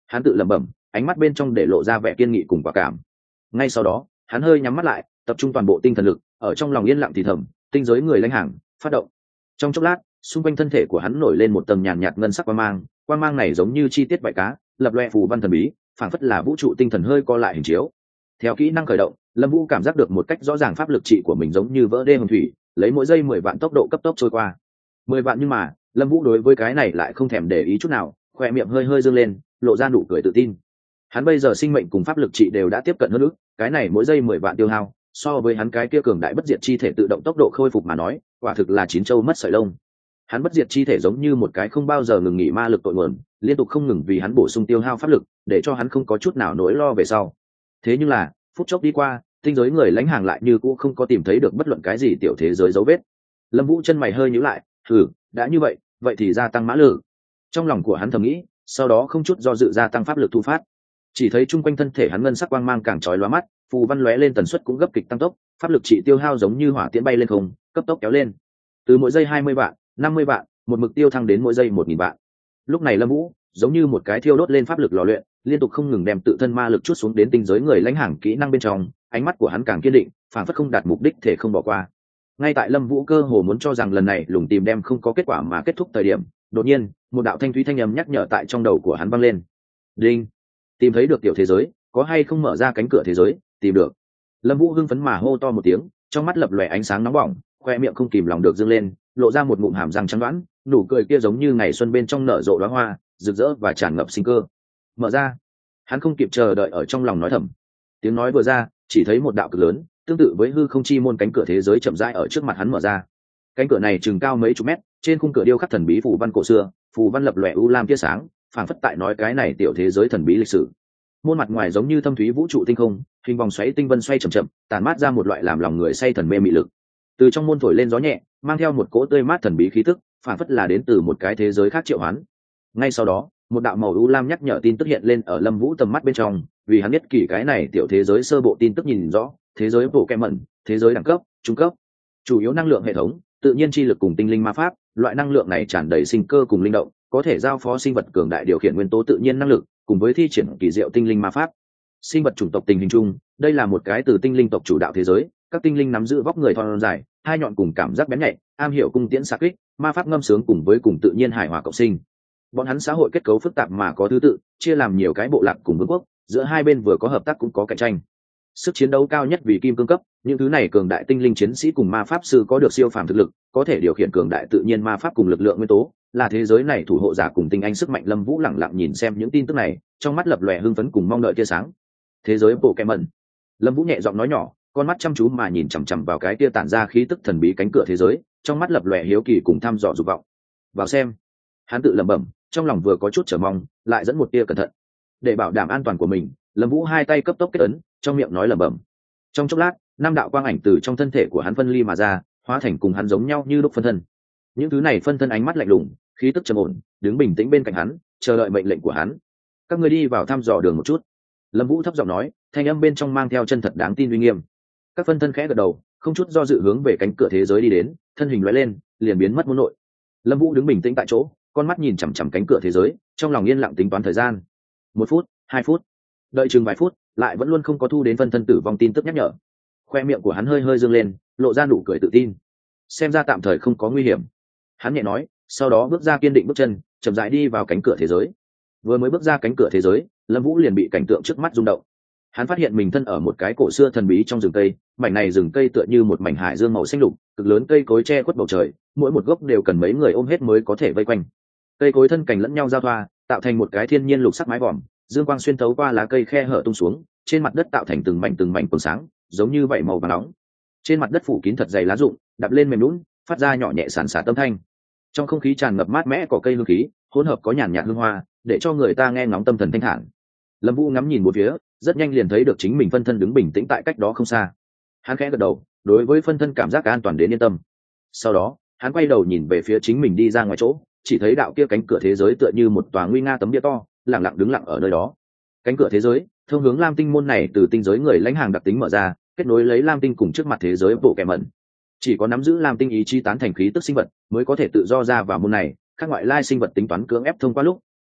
Hắn tự lẩm bẩm, ánh mắt bên trong để lộ ra vẻ kiên nghị cùng quả cảm. Ngay sau đó hắn hơi nhắm mắt lại, tập trung toàn bộ tinh thần lực ở trong lòng yên lặng thì thầm, tinh giới người lãnh hàng phát động. Trong chốc lát xung quanh thân thể của hắn nổi lên một tầng nhàn nhạt ngân sắc quang mang, quang mang này giống như chi tiết vảy cá, lập loè phù văn thần bí, phảng phất là vũ trụ tinh thần hơi co lại hình chiếu. Theo kỹ năng khởi động, Lâm Vũ cảm giác được một cách rõ ràng pháp lực trị của mình giống như vỡ đê hồng thủy, lấy mỗi giây mười vạn tốc độ cấp tốc trôi qua. Mười vạn, nhưng mà Lâm Vũ đối với cái này lại không thèm để ý chút nào, khóe miệng hơi hơi dương lên, lộ ra nụ cười tự tin. Hắn bây giờ sinh mệnh cùng pháp lực trị đều đã tiếp cận hơn nữa, cái này mỗi giây mười vạn tiêu hao, so với hắn cái kia cường đại bất diệt chi thể tự động tốc độ khôi phục mà nói, quả thực là chín châu mất sợi lông. Hắn bất diệt chi thể giống như một cái không bao giờ ngừng nghỉ ma lực tội nguồn, liên tục không ngừng vì hắn bổ sung tiêu hao pháp lực, để cho hắn không có chút nào nỗi lo về sau. Thế nhưng là phút chốc đi qua, tinh giới người lãnh hàng lại như cũ không có tìm thấy được bất luận cái gì tiểu thế giới dấu vết. Lâm Vũ chân mày hơi nhíu lại, thử đã như vậy vậy thì gia tăng mã lực. Trong lòng của hắn thầm nghĩ, sau đó không chút do dự gia tăng pháp lực thu phát. Chỉ thấy chung quanh thân thể hắn ngân sắc quang mang càng chói lóa mắt, phù văn lóe lên tần suất cũng gấp kịch tăng tốc, pháp lực trị tiêu hao giống như hỏa tiễn bay lên không, cấp tốc kéo lên. Từ mỗi giây hai mươi vạn, năm mươi vạn, một mực tiêu thăng đến mỗi giây một nghìn vạn. Lúc này Lâm Vũ giống như một cái thiêu đốt lên pháp lực lò luyện, liên tục không ngừng đem tự thân ma lực chút xuống đến tinh giới người lãnh hàng kỹ năng bên trong, ánh mắt của hắn càng kiên định, phản phất không đạt mục đích thể không bỏ qua. Ngay tại Lâm Vũ cơ hồ muốn cho rằng lần này lùng tìm đem không có kết quả mà kết thúc thời điểm, đột nhiên một đạo thanh thúy thanh âm nhắc nhở tại trong đầu của hắn vang lên. Đinh, tìm thấy được tiểu thế giới, có hay không mở ra cánh cửa thế giới? Tìm được. Lâm Vũ hưng phấn mà hô to một tiếng, trong mắt lập lòe ánh sáng nóng bỏng, khoe miệng không kìm lòng được dương lên, lộ ra một ngụm hàm răng trắng đoán, nụ cười kia giống như ngày xuân bên trong nở rộ đóa hoa, rực rỡ và tràn ngập sinh cơ. Mở ra. Hắn không kịp chờ đợi ở trong lòng nói thầm. Tiếng nói vừa ra, chỉ thấy một đạo cực lớn, tương tự với hư không chi môn cánh cửa thế giới chậm rãi ở trước mặt hắn mở ra. Cánh cửa này chừng cao mấy chục mét, trên khung cửa điêu khắc thần bí phù văn cổ xưa, phù văn lập lòe u lam tia sáng, phảng phất tại nói cái này tiểu thế giới thần bí lịch sử. Môn mặt ngoài giống như thâm thúy vũ trụ tinh không, hình vòng xoáy tinh vân xoay chậm chậm, tản mát ra một loại làm lòng người say thần mê mị lực. Từ trong môn thổi lên gió nhẹ, mang theo một cỗ tươi mát thần bí khí tức, phảng phất là đến từ một cái thế giới khác triệu hoán. Ngay sau đó, một đạo màu u lam nhắc nhở tin tức hiện lên ở Lâm Vũ tầm mắt bên trong, vì hắn biết kỳ cái này tiểu thế giới sơ bộ tin tức nhìn rõ, thế giới bộ kem mẩn, thế giới đẳng cấp, trung cấp, chủ yếu năng lượng hệ thống, tự nhiên chi lực cùng tinh linh ma pháp, loại năng lượng này tràn đầy sinh cơ cùng linh động, có thể giao phó sinh vật cường đại điều khiển nguyên tố tự nhiên năng lực, cùng với thi triển kỳ diệu tinh linh ma pháp. Sinh vật chủng tộc tình hình chung, đây là một cái từ tinh linh tộc chủ đạo thế giới, các tinh linh nắm giữ vóc người thon dài, hai nhọn cùng cảm giác bén nhạy, am hiểu cung tiễn xạ kích, ma pháp ngâm sướng cùng với cùng tự nhiên hài hòa cộng sinh. Bọn hắn xã hội kết cấu phức tạp mà có thứ tự, chia làm nhiều cái bộ lạc cùng vương quốc, giữa hai bên vừa có hợp tác cũng có cạnh tranh. Sức chiến đấu cao nhất vì kim cương cấp, những thứ này cường đại tinh linh chiến sĩ cùng ma pháp sư có được siêu phàm thực lực, có thể điều khiển cường đại tự nhiên ma pháp cùng lực lượng nguyên tố, là thế giới này thủ hộ giả cùng tinh anh sức mạnh. Lâm Vũ lặng lặng nhìn xem những tin tức này, trong mắt lập lòe hưng phấn cùng mong đợi tia sáng. Thế giới bộ kẹm mẩn. Lâm Vũ nhẹ giọng nói nhỏ, con mắt chăm chú mà nhìn chằm chằm vào cái tia tản ra khí tức thần bí cánh cửa thế giới, trong mắt lập lòe hiếu kỳ cùng thăm dò dục vọng. Vào xem. Hắn tự lẩm bẩm, trong lòng vừa có chút chờ mong, lại dẫn một tia cẩn thận. Để bảo đảm an toàn của mình, Lâm Vũ hai tay cấp tốc kết ấn, trong miệng nói lẩm bẩm. Trong chốc lát, năm đạo quang ảnh từ trong thân thể của hắn phân ly mà ra, hóa thành cùng hắn giống nhau như lúc phân thân. Những thứ này phân thân ánh mắt lạnh lùng, khí tức trầm ổn, đứng bình tĩnh bên cạnh hắn, chờ đợi mệnh lệnh của hắn. Các ngươi đi vào thăm dò đường một chút. Lâm Vũ thấp giọng nói, thanh âm bên trong mang theo chân thật đáng tin uy nghiêm. Các phân thân khẽ gật đầu, không chút do dự hướng về cánh cửa thế giới đi đến, thân hình lóe lên, liền biến mất môn nội. Lâm Vũ đứng bình tĩnh tại chỗ, con mắt nhìn chằm chằm cánh cửa thế giới, trong lòng yên lặng tính toán thời gian. Một phút, hai phút, đợi chừng vài phút, lại vẫn luôn không có thu đến phân thân tử vong tin tức nhắc nhở. Khoe miệng của hắn hơi hơi dương lên, lộ ra nụ cười tự tin. Xem ra tạm thời không có nguy hiểm. Hắn nhẹ nói, sau đó bước ra kiên định bước chân, chậm rãi đi vào cánh cửa thế giới. Vừa mới bước ra cánh cửa thế giới, Lâm Vũ liền bị cảnh tượng trước mắt rung động. Hắn phát hiện mình thân ở một cái cổ xưa thần bí trong rừng cây, mảnh này rừng cây tựa như một mảnh hải dương màu xanh lục, cực lớn cây cối che khuất bầu trời, mỗi một gốc đều cần mấy người ôm hết mới có thể vây quanh. Cây cối thân cành lẫn nhau giao thoa, tạo thành một cái thiên nhiên lục sắc mái vòm, dương quang xuyên thấu qua lá cây khe hở tung xuống, trên mặt đất tạo thành từng mảnh từng mảnh quầng sáng, giống như vậy màu vàng nóng. Trên mặt đất phủ kín thật dày lá rụng, đạp lên mềm nhũn, phát ra nhỏ nhẹ sàn sạt âm thanh. Trong không khí tràn ngập mát mẻ cỏ cây hương khí, hỗn hợp có nhàn nhạt hương hoa, để cho người ta nghe ngóng tâm thần thanh thản. Lâm Vũ ngắm nhìn bốn phía, rất nhanh liền thấy được chính mình phân thân đứng bình tĩnh tại cách đó không xa. Hắn khẽ gật đầu, đối với phân thân cảm giác an toàn đến yên tâm. Sau đó, hắn quay đầu nhìn về phía chính mình đi ra ngoài chỗ, chỉ thấy đạo kia cánh cửa thế giới tựa như một tòa nguy nga tấm bia to, lặng lặng đứng lặng ở nơi đó. Cánh cửa thế giới, thông hướng Lam Tinh môn này từ tinh giới người lãnh hàng đặc tính mở ra, kết nối lấy Lam Tinh cùng trước mặt thế giới bộ kẻ mẩn. Chỉ có nắm giữ Lam Tinh ý chí tán thành khí tức sinh vật mới có thể tự do ra vào môn này, các ngoại lai sinh vật tính toán cưỡng ép thông qua lúc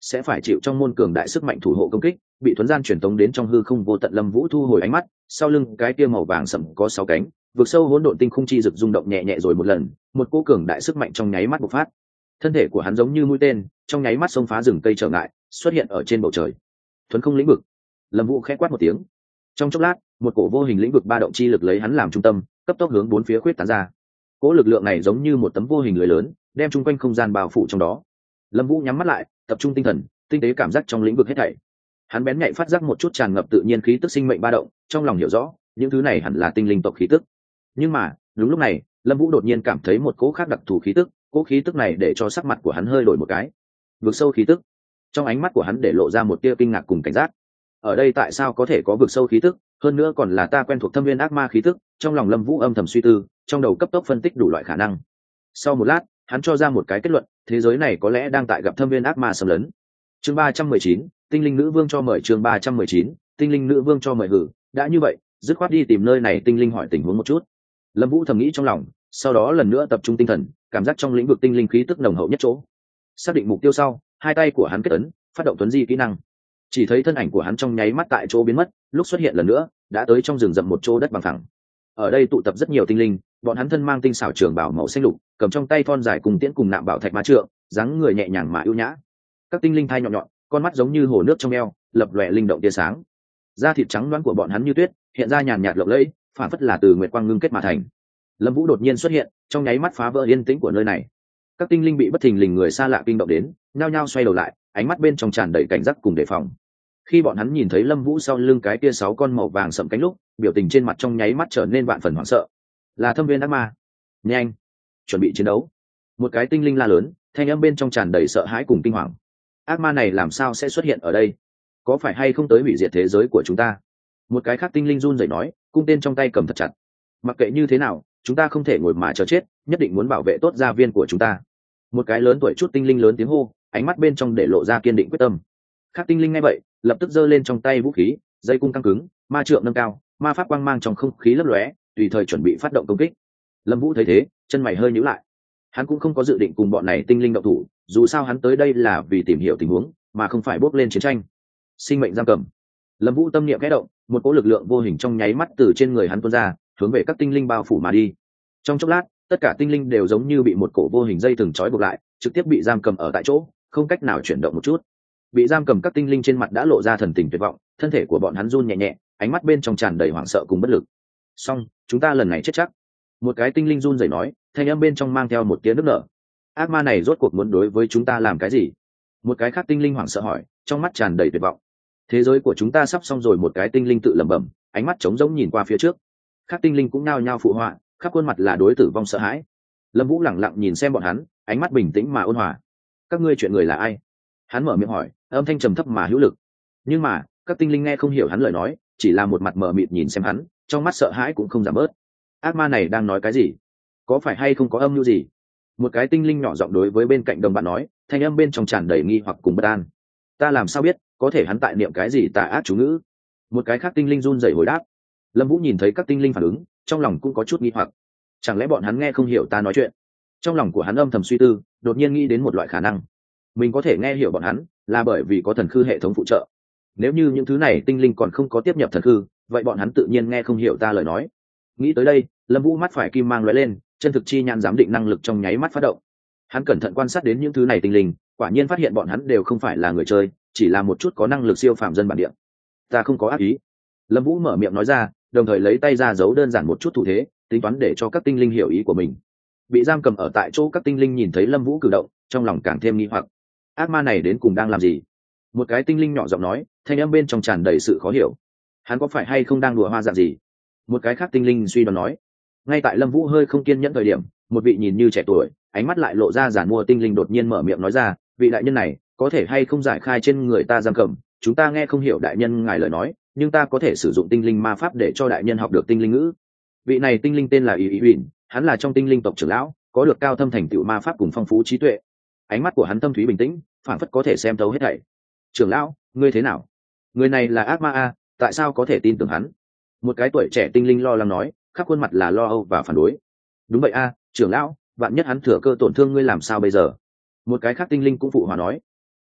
sẽ phải chịu trong môn cường đại sức mạnh thủ hộ công kích, bị thuấn gian truyền tống đến trong hư không vô tận. Lâm Vũ thu hồi ánh mắt, sau lưng cái kia màu vàng sẫm có sáu cánh, vực sâu hỗn độn tinh khung chi rực rung động nhẹ nhẹ rồi một lần, một cỗ cường đại sức mạnh trong nháy mắt bộc phát. Thân thể của hắn giống như mũi tên, trong nháy mắt xông phá rừng cây trở ngại, xuất hiện ở trên bầu trời. Thuấn không lĩnh vực. Lâm Vũ khẽ quát một tiếng. Trong chốc lát, một cổ vô hình lĩnh vực ba động chi lực lấy hắn làm trung tâm, cấp tốc hướng bốn phía khuyết tán ra. Cỗ lực lượng này giống như một tấm vô hình lưới lớn, đem chung quanh không gian bao phủ trong đó. Lâm Vũ nhắm mắt lại, tập trung tinh thần, tinh tế cảm giác trong lĩnh vực hết thảy. Hắn bén nhạy phát giác một chút tràn ngập tự nhiên khí tức sinh mệnh ba động, trong lòng hiểu rõ, những thứ này hẳn là tinh linh tộc khí tức. Nhưng mà, đúng lúc này, Lâm Vũ đột nhiên cảm thấy một cỗ khác đặc thù khí tức, cỗ khí tức này để cho sắc mặt của hắn hơi đổi một cái. Vực sâu khí tức. Trong ánh mắt của hắn để lộ ra một tia kinh ngạc cùng cảnh giác. Ở đây tại sao có thể có vực sâu khí tức, hơn nữa còn là ta quen thuộc thâm viên ác ma khí tức? Trong lòng Lâm Vũ âm thầm suy tư, trong đầu cấp tốc phân tích đủ loại khả năng. Sau một lát, hắn cho ra một cái kết luận, thế giới này có lẽ đang tại gặp thâm viên ác ma xâm lấn. Chương ba trăm mười chín, tinh linh nữ vương cho mời. Chương ba trăm mười chín, tinh linh nữ vương cho mời. Hử, đã như vậy, dứt khoát đi tìm nơi này tinh linh hỏi tình huống một chút. Lâm Vũ thầm nghĩ trong lòng, sau đó lần nữa tập trung tinh thần, cảm giác trong lĩnh vực tinh linh khí tức nồng hậu nhất chỗ. Xác định mục tiêu sau, hai tay của hắn kết ấn, phát động tuấn di kỹ năng. Chỉ thấy thân ảnh của hắn trong nháy mắt tại chỗ biến mất, lúc xuất hiện lần nữa, đã tới trong rừng rậm một chỗ đất bằng phẳng. Ở đây tụ tập rất nhiều tinh linh, bọn hắn thân mang tinh xảo trường bảo màu xanh lục, cầm trong tay thon dài cùng tiễn cùng nạm bảo thạch ma trượng, dáng người nhẹ nhàng mà ưu nhã. Các tinh linh thai nhọn nhọn, con mắt giống như hồ nước trong eo, lập lòe linh động tia sáng. Da thịt trắng loáng của bọn hắn như tuyết, hiện ra nhàn nhạt lộng lẫy, phản phất là từ nguyệt quang ngưng kết mà thành. Lâm Vũ đột nhiên xuất hiện, trong nháy mắt phá vỡ yên tĩnh của nơi này. Các tinh linh bị bất thình lình người xa lạ kinh động đến, nhao nhao xoay đầu lại, ánh mắt bên trong tràn đầy cảnh giác cùng đề phòng. Khi bọn hắn nhìn thấy Lâm Vũ sau lưng cái kia sáu con màu vàng sẫm cánh lúc, biểu tình trên mặt trong nháy mắt trở nên vạn phần hoảng sợ. Là thâm viên ác ma. Nhanh, chuẩn bị chiến đấu. Một cái tinh linh la lớn, thanh âm bên trong tràn đầy sợ hãi cùng kinh hoàng. Ác ma này làm sao sẽ xuất hiện ở đây? Có phải hay không tới hủy diệt thế giới của chúng ta? Một cái khác tinh linh run rẩy nói, cung tên trong tay cầm thật chặt. Mặc kệ như thế nào, chúng ta không thể ngồi mà chờ chết, nhất định muốn bảo vệ tốt gia viên của chúng ta. Một cái lớn tuổi chút tinh linh lớn tiếng hô, ánh mắt bên trong để lộ ra kiên định quyết tâm. Khác tinh linh nghe vậy, lập tức giơ lên trong tay vũ khí, dây cung căng cứng, ma trượng nâng cao, ma pháp quang mang trong không khí lấp lóe, tùy thời chuẩn bị phát động công kích. Lâm Vũ thấy thế, chân mày hơi nhíu lại. Hắn cũng không có dự định cùng bọn này tinh linh động thủ, dù sao hắn tới đây là vì tìm hiểu tình huống, mà không phải bốc lên chiến tranh. Sinh mệnh giam cầm. Lâm Vũ tâm niệm khẽ động, một cỗ lực lượng vô hình trong nháy mắt từ trên người hắn tuôn ra, hướng về các tinh linh bao phủ mà đi. Trong chốc lát, tất cả tinh linh đều giống như bị một cổ vô hình dây thừng trói buộc lại, trực tiếp bị giam cầm ở tại chỗ, không cách nào chuyển động một chút. Bị giam cầm các tinh linh trên mặt đã lộ ra thần tình tuyệt vọng, thân thể của bọn hắn run nhẹ nhẹ, ánh mắt bên trong tràn đầy hoảng sợ cùng bất lực. Xong, chúng ta lần này chết chắc. Một cái tinh linh run rẩy nói, thanh âm bên trong mang theo một tiếng nức nở. Ác ma này rốt cuộc muốn đối với chúng ta làm cái gì? Một cái khác tinh linh hoảng sợ hỏi, trong mắt tràn đầy tuyệt vọng. Thế giới của chúng ta sắp xong rồi. Một cái tinh linh tự lẩm bẩm, ánh mắt trống rỗng nhìn qua phía trước. Khác tinh linh cũng nao nhao phụ họa, khắp khuôn mặt là đối tử vong sợ hãi. Lâm Vũ lẳng lặng nhìn xem bọn hắn, ánh mắt bình tĩnh mà ôn hòa. Các ngươi chuyện người là ai? Hắn mở miệng hỏi, âm thanh trầm thấp mà hữu lực. Nhưng mà các tinh linh nghe không hiểu hắn lời nói, chỉ là một mặt mờ mịt nhìn xem hắn, trong mắt sợ hãi cũng không giảm bớt. Ác ma này đang nói cái gì? Có phải hay không có âm mưu gì? Một cái tinh linh nhỏ giọng đối với bên cạnh đồng bạn nói, thanh âm bên trong tràn đầy nghi hoặc cùng bất an. Ta làm sao biết, có thể hắn tại niệm cái gì tà ác chú ngữ? Một cái khác tinh linh run rẩy hồi đáp. Lâm Vũ nhìn thấy các tinh linh phản ứng, trong lòng cũng có chút nghi hoặc. Chẳng lẽ bọn hắn nghe không hiểu ta nói chuyện? Trong lòng của hắn âm thầm suy tư, đột nhiên nghĩ đến một loại khả năng. Mình có thể nghe hiểu bọn hắn, là bởi vì có thần khư hệ thống phụ trợ. Nếu như những thứ này tinh linh còn không có tiếp nhập thần khư, vậy bọn hắn tự nhiên nghe không hiểu ta lời nói. Nghĩ tới đây, Lâm Vũ mắt phải kim mang lóe lên, chân thực chi nhãn giám định năng lực trong nháy mắt phát động. Hắn cẩn thận quan sát đến những thứ này tinh linh, quả nhiên phát hiện bọn hắn đều không phải là người chơi, chỉ là một chút có năng lực siêu phàm dân bản địa. Ta không có ác ý. Lâm Vũ mở miệng nói ra, đồng thời lấy tay ra giấu đơn giản một chút thủ thế, tính toán để cho các tinh linh hiểu ý của mình. Bị giam cầm ở tại chỗ các tinh linh nhìn thấy Lâm Vũ cử động, trong lòng càng thêm nghi hoặc. Ác ma này đến cùng đang làm gì? Một cái tinh linh nhỏ giọng nói, thanh âm bên trong tràn đầy sự khó hiểu. Hắn có phải hay không đang đùa hoa dạng gì? Một cái khác tinh linh suy đoán nói. Ngay tại Lâm Vũ hơi không kiên nhẫn thời điểm, một vị nhìn như trẻ tuổi, ánh mắt lại lộ ra giản mua tinh linh đột nhiên mở miệng nói ra, vị đại nhân này, có thể hay không giải khai trên người ta giam cầm, chúng ta nghe không hiểu đại nhân ngài lời nói, nhưng ta có thể sử dụng tinh linh ma pháp để cho đại nhân học được tinh linh ngữ. Vị này tinh linh tên là Ý Ý Huỳnh, hắn là trong tinh linh tộc trưởng lão, có được cao thâm thành tựu ma pháp cùng phong phú trí tuệ. Ánh mắt của hắn thâm thúy bình tĩnh, phảng phất có thể xem thấu hết thảy. Trưởng lão, ngươi thế nào? Người này là ác ma a, tại sao có thể tin tưởng hắn? Một cái tuổi trẻ tinh linh lo lắng nói, khắp khuôn mặt là lo âu và phản đối. Đúng vậy a, trưởng lão, vạn nhất hắn thừa cơ tổn thương ngươi làm sao bây giờ? Một cái khác tinh linh cũng phụ hòa nói.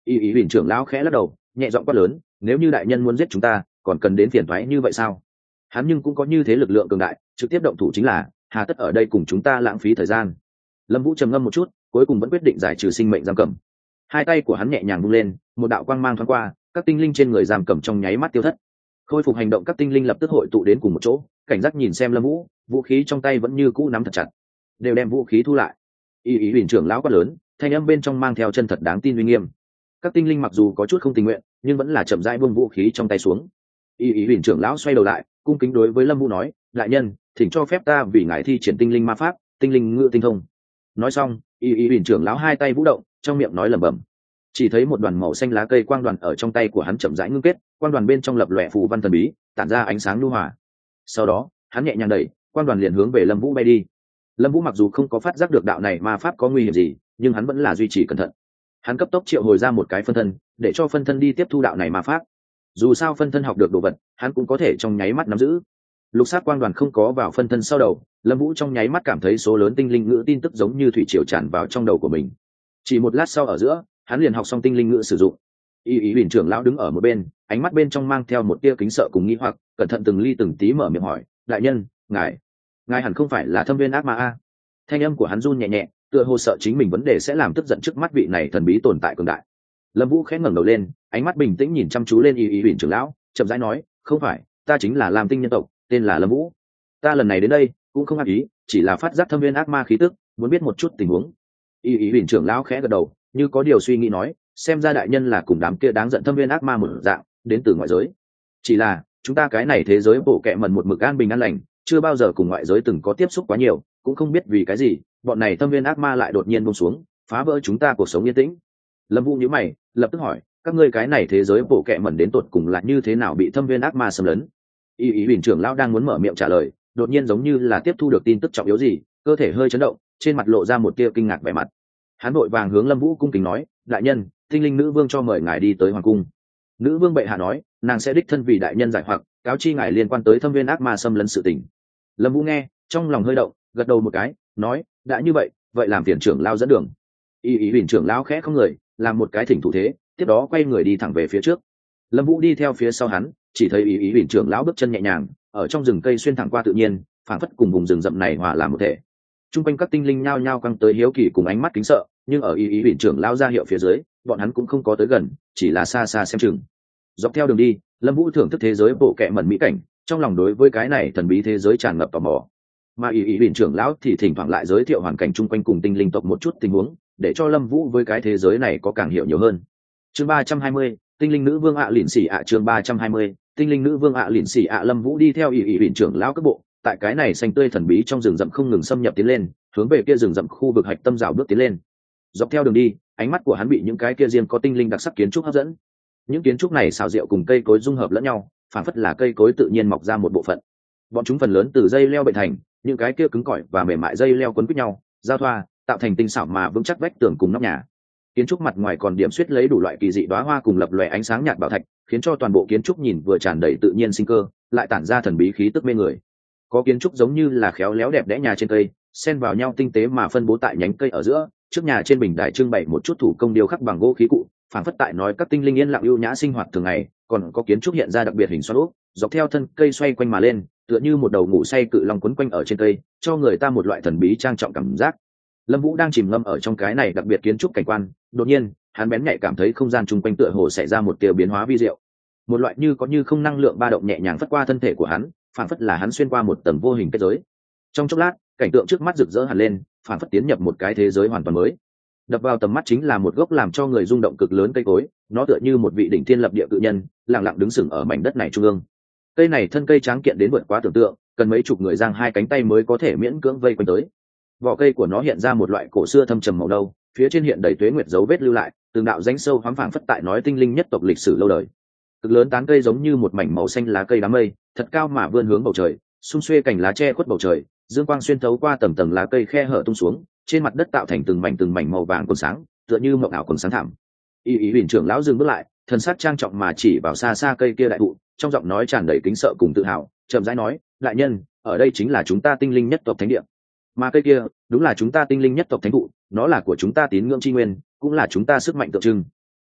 y ý huỳnh trưởng lão khẽ lắc đầu, nhẹ giọng quát lớn, nếu như đại nhân muốn giết chúng ta còn cần đến phiền toái như vậy sao? Hắn nhưng cũng có như thế lực lượng cường đại, trực tiếp động thủ chính là, hà tất ở đây cùng chúng ta lãng phí thời gian. Lâm Vũ trầm ngâm một chút, cuối cùng vẫn quyết định giải trừ sinh mệnh giam cầm. Hai tay của hắn nhẹ nhàng vung lên, một đạo quang mang thoáng qua, các tinh linh trên người giam cầm trong nháy mắt tiêu thất. Khôi phục hành động các tinh linh lập tức hội tụ đến cùng một chỗ, cảnh giác nhìn xem Lâm Vũ, vũ khí trong tay vẫn như cũ nắm thật chặt, đều đem vũ khí thu lại. Y ý huỳnh trưởng lão quát lớn, thanh âm bên trong mang theo chân thật đáng tin uy nghiêm. Các tinh linh mặc dù có chút không tình nguyện, nhưng vẫn là chậm rãi buông vũ khí trong tay xuống. Y ý huỳnh trưởng lão xoay đầu lại, cung kính đối với Lâm Vũ nói, đại nhân, thỉnh cho phép ta vì ngài thi triển tinh linh ma pháp, tinh linh ngự tinh thông. Nói xong, Y ý huỳnh trưởng lão hai tay vũ động, trong miệng nói lẩm bẩm. Chỉ thấy một đoàn màu xanh lá cây quang đoàn ở trong tay của hắn chậm rãi ngưng kết, quang đoàn bên trong lập lòe phù văn thần bí, tản ra ánh sáng nhu hòa. Sau đó, hắn nhẹ nhàng đẩy, quang đoàn liền hướng về Lâm Vũ bay đi. Lâm Vũ mặc dù không có phát giác được đạo này ma pháp có nguy hiểm gì, nhưng hắn vẫn là duy trì cẩn thận. Hắn cấp tốc triệu hồi ra một cái phân thân, để cho phân thân đi tiếp thu đạo này ma pháp. Dù sao phân thân học được đồ vật, hắn cũng có thể trong nháy mắt nắm giữ. Lục sát quang đoàn không có vào phân thân sau đầu, Lâm Vũ trong nháy mắt cảm thấy số lớn tinh linh ngữ tin tức giống như thủy triều tràn vào trong đầu của mình. Chỉ một lát sau ở giữa, hắn liền học xong tinh linh ngữ sử dụng. Y ý huỳnh trưởng lão đứng ở một bên, ánh mắt bên trong mang theo một tia kính sợ cùng nghi hoặc, cẩn thận từng ly từng tí mở miệng hỏi, đại nhân, ngài ngài hẳn không phải là thâm viên ác ma a? Thanh âm của hắn run nhẹ nhẹ, tựa hồ sợ chính mình vấn đề sẽ làm tức giận trước mắt vị này thần bí tồn tại cường đại. Lâm Vũ khẽ ngẩng đầu lên, ánh mắt bình tĩnh nhìn chăm chú lên Y ý huỳnh trưởng lão, chậm rãi nói, không phải, ta chính là Lam Tinh nhân tộc, tên là Lâm Vũ. Ta lần này đến đây cũng không ác ý, chỉ là phát giác thâm viên ác ma khí tức, muốn biết một chút tình huống. Y ý huỳnh trưởng lão khẽ gật đầu, như có điều suy nghĩ nói, xem ra đại nhân là cùng đám kia đáng giận thâm viên ác ma một dạng, đến từ ngoại giới. Chỉ là chúng ta cái này thế giới bộ kệ mẩn một mực an bình an lành, chưa bao giờ cùng ngoại giới từng có tiếp xúc quá nhiều, cũng không biết vì cái gì bọn này thâm viên ác ma lại đột nhiên buông xuống, phá vỡ chúng ta cuộc sống yên tĩnh. Lâm Vũ nhíu mày, lập tức hỏi, các ngươi cái này thế giới bộ kệ mẩn đến tột cùng là như thế nào bị thâm viên ác ma xâm lấn? Y ý huỳnh trưởng lão đang muốn mở miệng trả lời, đột nhiên giống như là tiếp thu được tin tức trọng yếu gì, cơ thể hơi chấn động, trên mặt lộ ra một tia kinh ngạc vẻ mặt. Hắn vội vàng hướng Lâm Vũ cung kính nói, đại nhân, tinh linh nữ vương cho mời ngài đi tới hoàng cung. Nữ vương bệ hạ nói, nàng sẽ đích thân vì đại nhân giải hoặc cáo chi ngài liên quan tới thâm viên ác ma xâm lấn sự tình. Lâm Vũ nghe, trong lòng hơi động, gật đầu một cái, nói, đã như vậy, vậy làm phiền trưởng lão dẫn đường. Y ý huỳnh trưởng lão khẽ không người, làm một cái thỉnh thủ thế, tiếp đó quay người đi thẳng về phía trước. Lâm Vũ đi theo phía sau hắn, chỉ thấy Y ý huỳnh trưởng lão bước chân nhẹ nhàng, ở trong rừng cây xuyên thẳng qua tự nhiên, phảng phất cùng vùng rừng rậm này hòa làm một thể. Trung quanh các tinh linh nhao nhao căng tới hiếu kỳ cùng ánh mắt kính sợ, nhưng ở Y ý huỳnh trưởng lão ra hiệu phía dưới, bọn hắn cũng không có tới gần, chỉ là xa xa xem chừng. Dọc theo đường đi, Lâm Vũ thưởng thức thế giới bộ kệ mẩn mỹ cảnh, trong lòng đối với cái này thần bí thế giới tràn ngập tò mò. Mà Y ý huỳnh trưởng lão thì thỉnh thoảng lại giới thiệu hoàn cảnh chung quanh cùng tinh linh tộc một chút tình huống, để cho Lâm Vũ với cái thế giới này có càng hiểu nhiều hơn. Chương ba trăm hai mươi, tinh linh nữ vương ạ lỉnh xỉ ạ chương ba trăm hai mươi, tinh linh nữ vương ạ lỉnh xỉ ạ Lâm Vũ đi theo Y ý huỳnh trưởng lão cấp bộ, tại cái này xanh tươi thần bí trong rừng rậm không ngừng xâm nhập tiến lên, hướng về kia rừng rậm khu vực hạch tâm rào bước tiến lên. Dọc theo đường đi, ánh mắt của hắn bị những cái kia riêng có tinh linh đặc sắc kiến trúc hấp dẫn. Những kiến trúc này xào rượu cùng cây cối dung hợp lẫn nhau, phản phất là cây cối tự nhiên mọc ra một bộ phận. Bọn chúng phần lớn từ dây leo bệnh thành, những cái kia cứng cỏi và mềm mại dây leo quấn quýt nhau, giao thoa, tạo thành tinh xảo mà vững chắc vách tường cùng nóc nhà. Kiến trúc mặt ngoài còn điểm xuyết lấy đủ loại kỳ dị đóa hoa cùng lập lòe ánh sáng nhạt bảo thạch, khiến cho toàn bộ kiến trúc nhìn vừa tràn đầy tự nhiên sinh cơ, lại tản ra thần bí khí tức mê người. Có kiến trúc giống như là khéo léo đẹp đẽ nhà trên cây, xen vào nhau tinh tế mà phân bố tại nhánh cây ở giữa, trước nhà trên bình đài trưng bày một chút thủ công điêu khắc bằng gỗ khí cụ, phản phất tại nói các tinh linh yên lặng ưu nhã sinh hoạt thường ngày. Còn có kiến trúc hiện ra đặc biệt hình xoắn ốc, dọc theo thân cây xoay quanh mà lên, tựa như một đầu ngủ say cự long quấn quanh ở trên cây, cho người ta một loại thần bí trang trọng cảm giác. Lâm Vũ đang chìm ngâm ở trong cái này đặc biệt kiến trúc cảnh quan, đột nhiên, hắn bén nhạy cảm thấy không gian chung quanh tựa hồ xảy ra một tia biến hóa vi diệu. Một loại như có như không năng lượng ba động nhẹ nhàng phất qua thân thể của hắn, phản phất là hắn xuyên qua một tầng vô hình kết giới. Trong chốc lát, cảnh tượng trước mắt rực rỡ hẳn lên, phản phất tiến nhập một cái thế giới hoàn toàn mới. Đập vào tầm mắt chính là một gốc làm cho người rung động cực lớn cây cối, nó tựa như một vị đỉnh thiên lập địa cự nhân, lặng lặng đứng sừng ở mảnh đất này trung ương. Cây này thân cây tráng kiện đến vượt quá tưởng tượng, cần mấy chục người giang hai cánh tay mới có thể miễn cưỡng vây quanh tới. Vỏ cây của nó hiện ra một loại cổ xưa thâm trầm màu nâu, phía trên hiện đầy tuế nguyệt dấu vết lưu lại, từng đạo rãnh sâu hoắm phảng phất tại nói tinh linh nhất tộc lịch sử lâu đời. Cực lớn tán cây giống như một mảnh màu xanh lá cây đám mây, thật cao mà vươn hướng bầu trời, xung xuê cành lá che khuất bầu trời, dương quang xuyên thấu qua tầng tầng lá cây khe hở tung xuống, trên mặt đất tạo thành từng mảnh từng mảnh màu vàng còn sáng, tựa như mộng ảo còn sáng thẳm. Y ý huỳnh trưởng lão dừng bước lại, thần sắc trang trọng mà chỉ vào xa xa cây kia đại thụ, trong giọng nói tràn đầy kính sợ cùng tự hào, chậm rãi nói, đại nhân, ở đây chính là chúng ta tinh linh nhất tộc thánh địa. Mà cây kia, đúng là chúng ta tinh linh nhất tộc thánh thụ, nó là của chúng ta tín ngưỡng chi nguyên, cũng là chúng ta sức mạnh tượng trưng.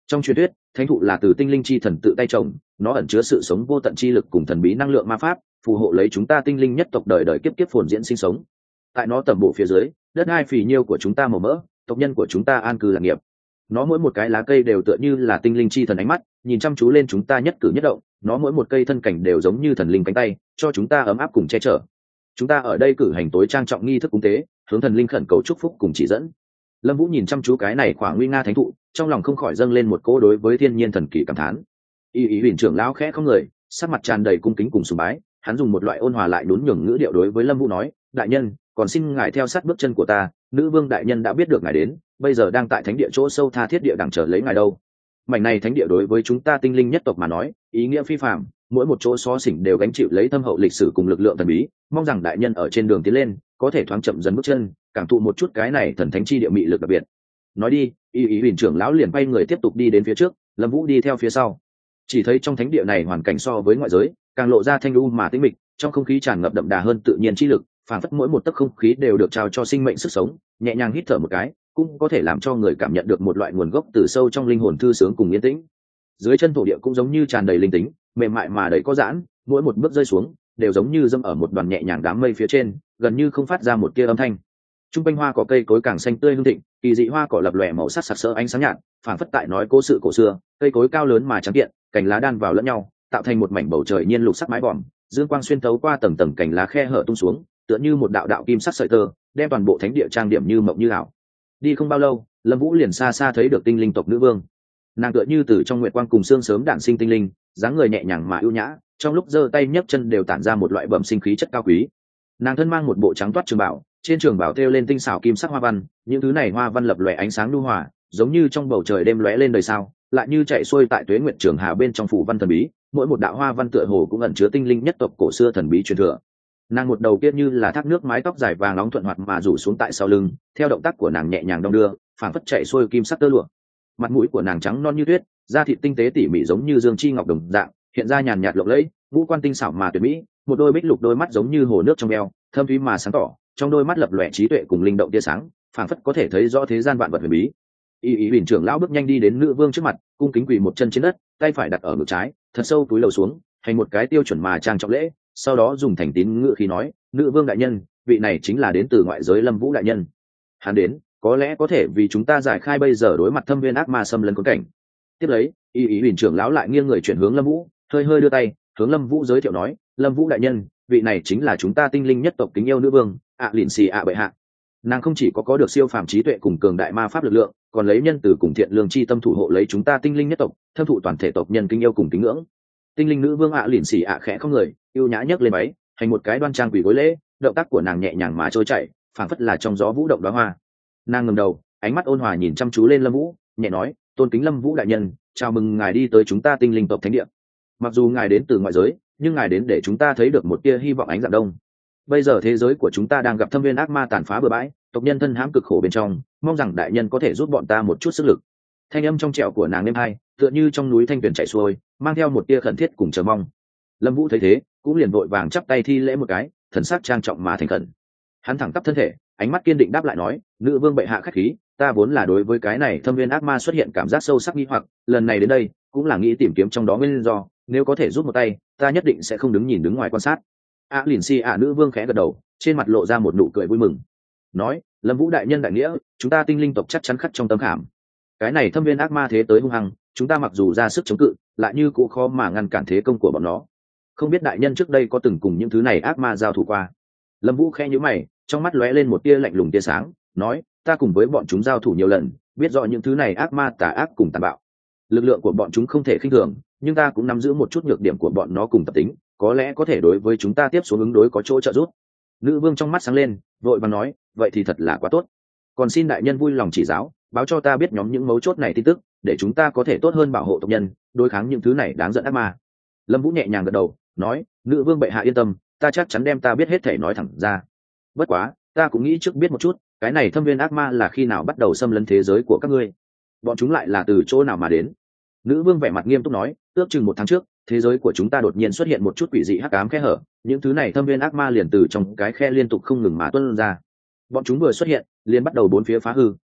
Trong truyền thuyết, thánh thụ là từ tinh linh chi thần tự tay trồng, nó ẩn chứa sự sống vô tận chi lực cùng thần bí năng lượng ma pháp, phù hộ lấy chúng ta tinh linh nhất tộc đời đời kiếp kiếp phồn diễn sinh sống. Tại nó tầm bộ phía dưới, đất đai phì nhiêu của chúng ta màu mỡ, tộc nhân của chúng ta an cư lạc nghiệp. Nó mỗi một cái lá cây đều tựa như là tinh linh chi thần ánh mắt, nhìn chăm chú lên chúng ta nhất cử nhất động. Nó mỗi một cây thân cảnh đều giống như thần linh cánh tay, cho chúng ta ấm áp cùng che chở. Chúng ta ở đây cử hành tối trang trọng nghi thức cúng tế, hướng thần linh khẩn cầu chúc phúc cùng chỉ dẫn. Lâm Vũ nhìn chăm chú cái này khoảng nguy nga thánh thụ, trong lòng không khỏi dâng lên một cỗ đối với thiên nhiên thần kỳ cảm thán. Y Ý Huyền trưởng lão khẽ không người, sắc mặt tràn đầy cung kính cùng sùng bái, hắn dùng một loại ôn hòa lại nhún nhường ngữ điệu đối với Lâm Vũ nói: "Đại nhân, còn xin ngài theo sát bước chân của ta, nữ vương đại nhân đã biết được ngài đến, bây giờ đang tại thánh địa chỗ sâu tha thiết địa đằng chờ lấy ngài đâu." Mảnh này thánh địa đối với chúng ta tinh linh nhất tộc mà nói, ý nghĩa phi phàm, mỗi một chỗ xó xỉnh đều gánh chịu lấy thâm hậu lịch sử cùng lực lượng thần bí, mong rằng đại nhân ở trên đường tiến lên, có thể thoáng chậm dần bước chân, cảm thụ một chút cái này thần thánh chi địa mị lực đặc biệt. Nói đi, Y Ý Huyền trưởng lão liền quay người tiếp tục đi đến phía trước, Lâm Vũ đi theo phía sau. Chỉ thấy trong thánh địa này hoàn cảnh so với ngoại giới càng lộ ra thanh u mà tĩnh mịch, trong không khí tràn ngập đậm đà hơn tự nhiên chi lực, phản phất mỗi một tấc không khí đều được trao cho sinh mệnh sức sống, nhẹ nhàng hít thở một cái cũng có thể làm cho người cảm nhận được một loại nguồn gốc từ sâu trong linh hồn thư sướng cùng yên tĩnh. Dưới chân thổ địa cũng giống như tràn đầy linh tính, mềm mại mà đầy có giãn, mỗi một bước rơi xuống đều giống như dẫm ở một đoàn nhẹ nhàng đám mây phía trên, gần như không phát ra một tia âm thanh. Trung quanh hoa cỏ cây cối càng xanh tươi hương thịnh, kỳ dị hoa cỏ lập lòe màu sắc sặc sỡ ánh sáng nhạt, phản phất tại nói cố sự cổ xưa. Cây cối cao lớn mà trắng kiện, cành lá đan vào lẫn nhau, tạo thành một mảnh bầu trời nhiên lục sắc mái vòm, dương quang xuyên thấu qua tầng tầng cành lá khe hở tung xuống, tựa như một đạo đạo kim sắc sợi tơ, đem toàn bộ thánh địa trang điểm như mộng như ảo. Đi không bao lâu, Lâm Vũ liền xa xa thấy được tinh linh tộc nữ vương. Nàng tựa như từ trong nguyệt quang cùng sương sớm đản sinh tinh linh, dáng người nhẹ nhàng mà ưu nhã, trong lúc giơ tay nhấc chân đều tản ra một loại bẩm sinh khí chất cao quý. Nàng thân mang một bộ trắng toát trường bảo, trên trường bảo thêu lên tinh xảo kim sắc hoa văn, những thứ này hoa văn lập lòe ánh sáng nhu hòa, giống như trong bầu trời đêm lóe lên đời sao, lại như chạy xuôi tại tuế nguyệt trường hà bên trong phủ văn thần bí, mỗi một đạo hoa văn tựa hồ cũng ẩn chứa tinh linh nhất tộc cổ xưa thần bí truyền thừa. Nàng một đầu kia như là thác nước, mái tóc dài vàng nóng thuận hoạt mà rủ xuống tại sau lưng, theo động tác của nàng nhẹ nhàng đong đưa, phảng phất chạy xuôi kim sắc tơ lụa. Mặt mũi của nàng trắng non như tuyết, da thịt tinh tế tỉ mỉ giống như dương chi ngọc đồng dạng, hiện ra nhàn nhạt lộng lẫy, ngũ quan tinh xảo mà tuyệt mỹ, một đôi bích lục đôi mắt giống như hồ nước trong veo, thâm thúy mà sáng tỏ, trong đôi mắt lập lòe trí tuệ cùng linh động tia sáng, phảng phất có thể thấy rõ thế gian vạn vật huyền bí. Y Ý Huyền trưởng lão bước nhanh đi đến nữ vương trước mặt, cung kính quỳ một chân trên đất, tay phải đặt ở ngực trái, thật sâu túi lầu xuống, hành một cái tiêu chuẩn mà trang trọng lễ, sau đó dùng thành tín ngữ khí nói: "Nữ vương đại nhân, vị này chính là đến từ ngoại giới Lâm Vũ đại nhân. Hắn đến, có lẽ có thể vì chúng ta giải khai bây giờ đối mặt thâm viên ác ma xâm lấn khốn cảnh." Tiếp lấy, Y Ý Huyền trưởng lão lại nghiêng người chuyển hướng Lâm Vũ, hơi hơi đưa tay, hướng Lâm Vũ giới thiệu nói: "Lâm Vũ đại nhân, vị này chính là chúng ta tinh linh nhất tộc kính yêu nữ vương, ạ lìn xì ạ bệ hạ." Nàng không chỉ có có được siêu phàm trí tuệ cùng cường đại ma pháp lực lượng, còn lấy nhân từ cùng thiện lương chi tâm thủ hộ lấy chúng ta tinh linh nhất tộc, thâm thụ toàn thể tộc nhân kính yêu cùng kính ngưỡng. Tinh linh nữ vương ạ lìn xì ạ khẽ không người, yêu nhã nhấc lên váy, hành một cái đoan trang quỳ gối lễ, động tác của nàng nhẹ nhàng mà trôi chảy, phảng phất là trong gió vũ động đóa hoa. Nàng ngẩng đầu, ánh mắt ôn hòa nhìn chăm chú lên Lâm Vũ, nhẹ nói: "Tôn kính Lâm Vũ đại nhân, chào mừng ngài đi tới chúng ta tinh linh tộc thánh địa. Mặc dù ngài đến từ ngoại giới, nhưng ngài đến để chúng ta thấy được một tia hy vọng ánh dạng đông. Bây giờ thế giới của chúng ta đang gặp thâm viên ác ma tàn phá bừa bãi, tộc nhân thân hãm cực khổ bên trong, mong rằng đại nhân có thể giúp bọn ta một chút sức lực." Thanh âm trong trẻo của nàng êm hai, tựa như trong núi thanh tuyền chảy xuôi, mang theo một tia khẩn thiết cùng chờ mong. Lâm Vũ thấy thế, cũng liền vội vàng chắp tay thi lễ một cái, thần sắc trang trọng mà thành khẩn. Hắn thẳng tắp thân thể, ánh mắt kiên định đáp lại nói: "Nữ vương bệ hạ khách khí, ta vốn là đối với cái này thâm viên ác ma xuất hiện cảm giác sâu sắc nghi hoặc, lần này đến đây cũng là nghĩ tìm kiếm trong đó nguyên do, nếu có thể giúp một tay, ta nhất định sẽ không đứng nhìn đứng ngoài quan sát." A lìn si ạ nữ vương khẽ gật đầu, trên mặt lộ ra một nụ cười vui mừng, nói: "Lâm Vũ đại nhân đại nghĩa, chúng ta tinh linh tộc chắc chắn khắc trong tâm khảm. Cái này thâm viên ác ma thế tới hung hăng, chúng ta mặc dù ra sức chống cự, lại như cũng khó mà ngăn cản thế công của bọn nó. Không biết đại nhân trước đây có từng cùng những thứ này ác ma giao thủ qua?" Lâm Vũ khẽ nhíu mày, trong mắt lóe lên một tia lạnh lùng tia sáng, nói: "Ta cùng với bọn chúng giao thủ nhiều lần, biết rõ những thứ này ác ma tà ác cùng tàn bạo. Lực lượng của bọn chúng không thể khinh thường, nhưng ta cũng nắm giữ một chút nhược điểm của bọn nó cùng tập tính, có lẽ có thể đối với chúng ta tiếp xuống ứng đối có chỗ trợ giúp." Nữ vương trong mắt sáng lên, vội vàng nói: "Vậy thì thật là quá tốt. Còn xin đại nhân vui lòng chỉ giáo, báo cho ta biết nhóm những mấu chốt này tin tức, để chúng ta có thể tốt hơn bảo hộ tộc nhân, đối kháng những thứ này đáng giận ác ma." Lâm Vũ nhẹ nhàng gật đầu, nói: "Nữ vương bệ hạ yên tâm, ta chắc chắn đem ta biết hết thể nói thẳng ra. Bất quá, ta cũng nghĩ trước biết một chút, cái này thâm viên ác ma là khi nào bắt đầu xâm lấn thế giới của các ngươi? Bọn chúng lại là từ chỗ nào mà đến?" Nữ vương vẻ mặt nghiêm túc nói: "Ước chừng một tháng trước, thế giới của chúng ta đột nhiên xuất hiện một chút quỷ dị hắc ám khe hở, những thứ này thâm viên ác ma liền từ trong cái khe liên tục không ngừng mà tuôn ra. Bọn chúng vừa xuất hiện, liền bắt đầu bốn phía phá hư,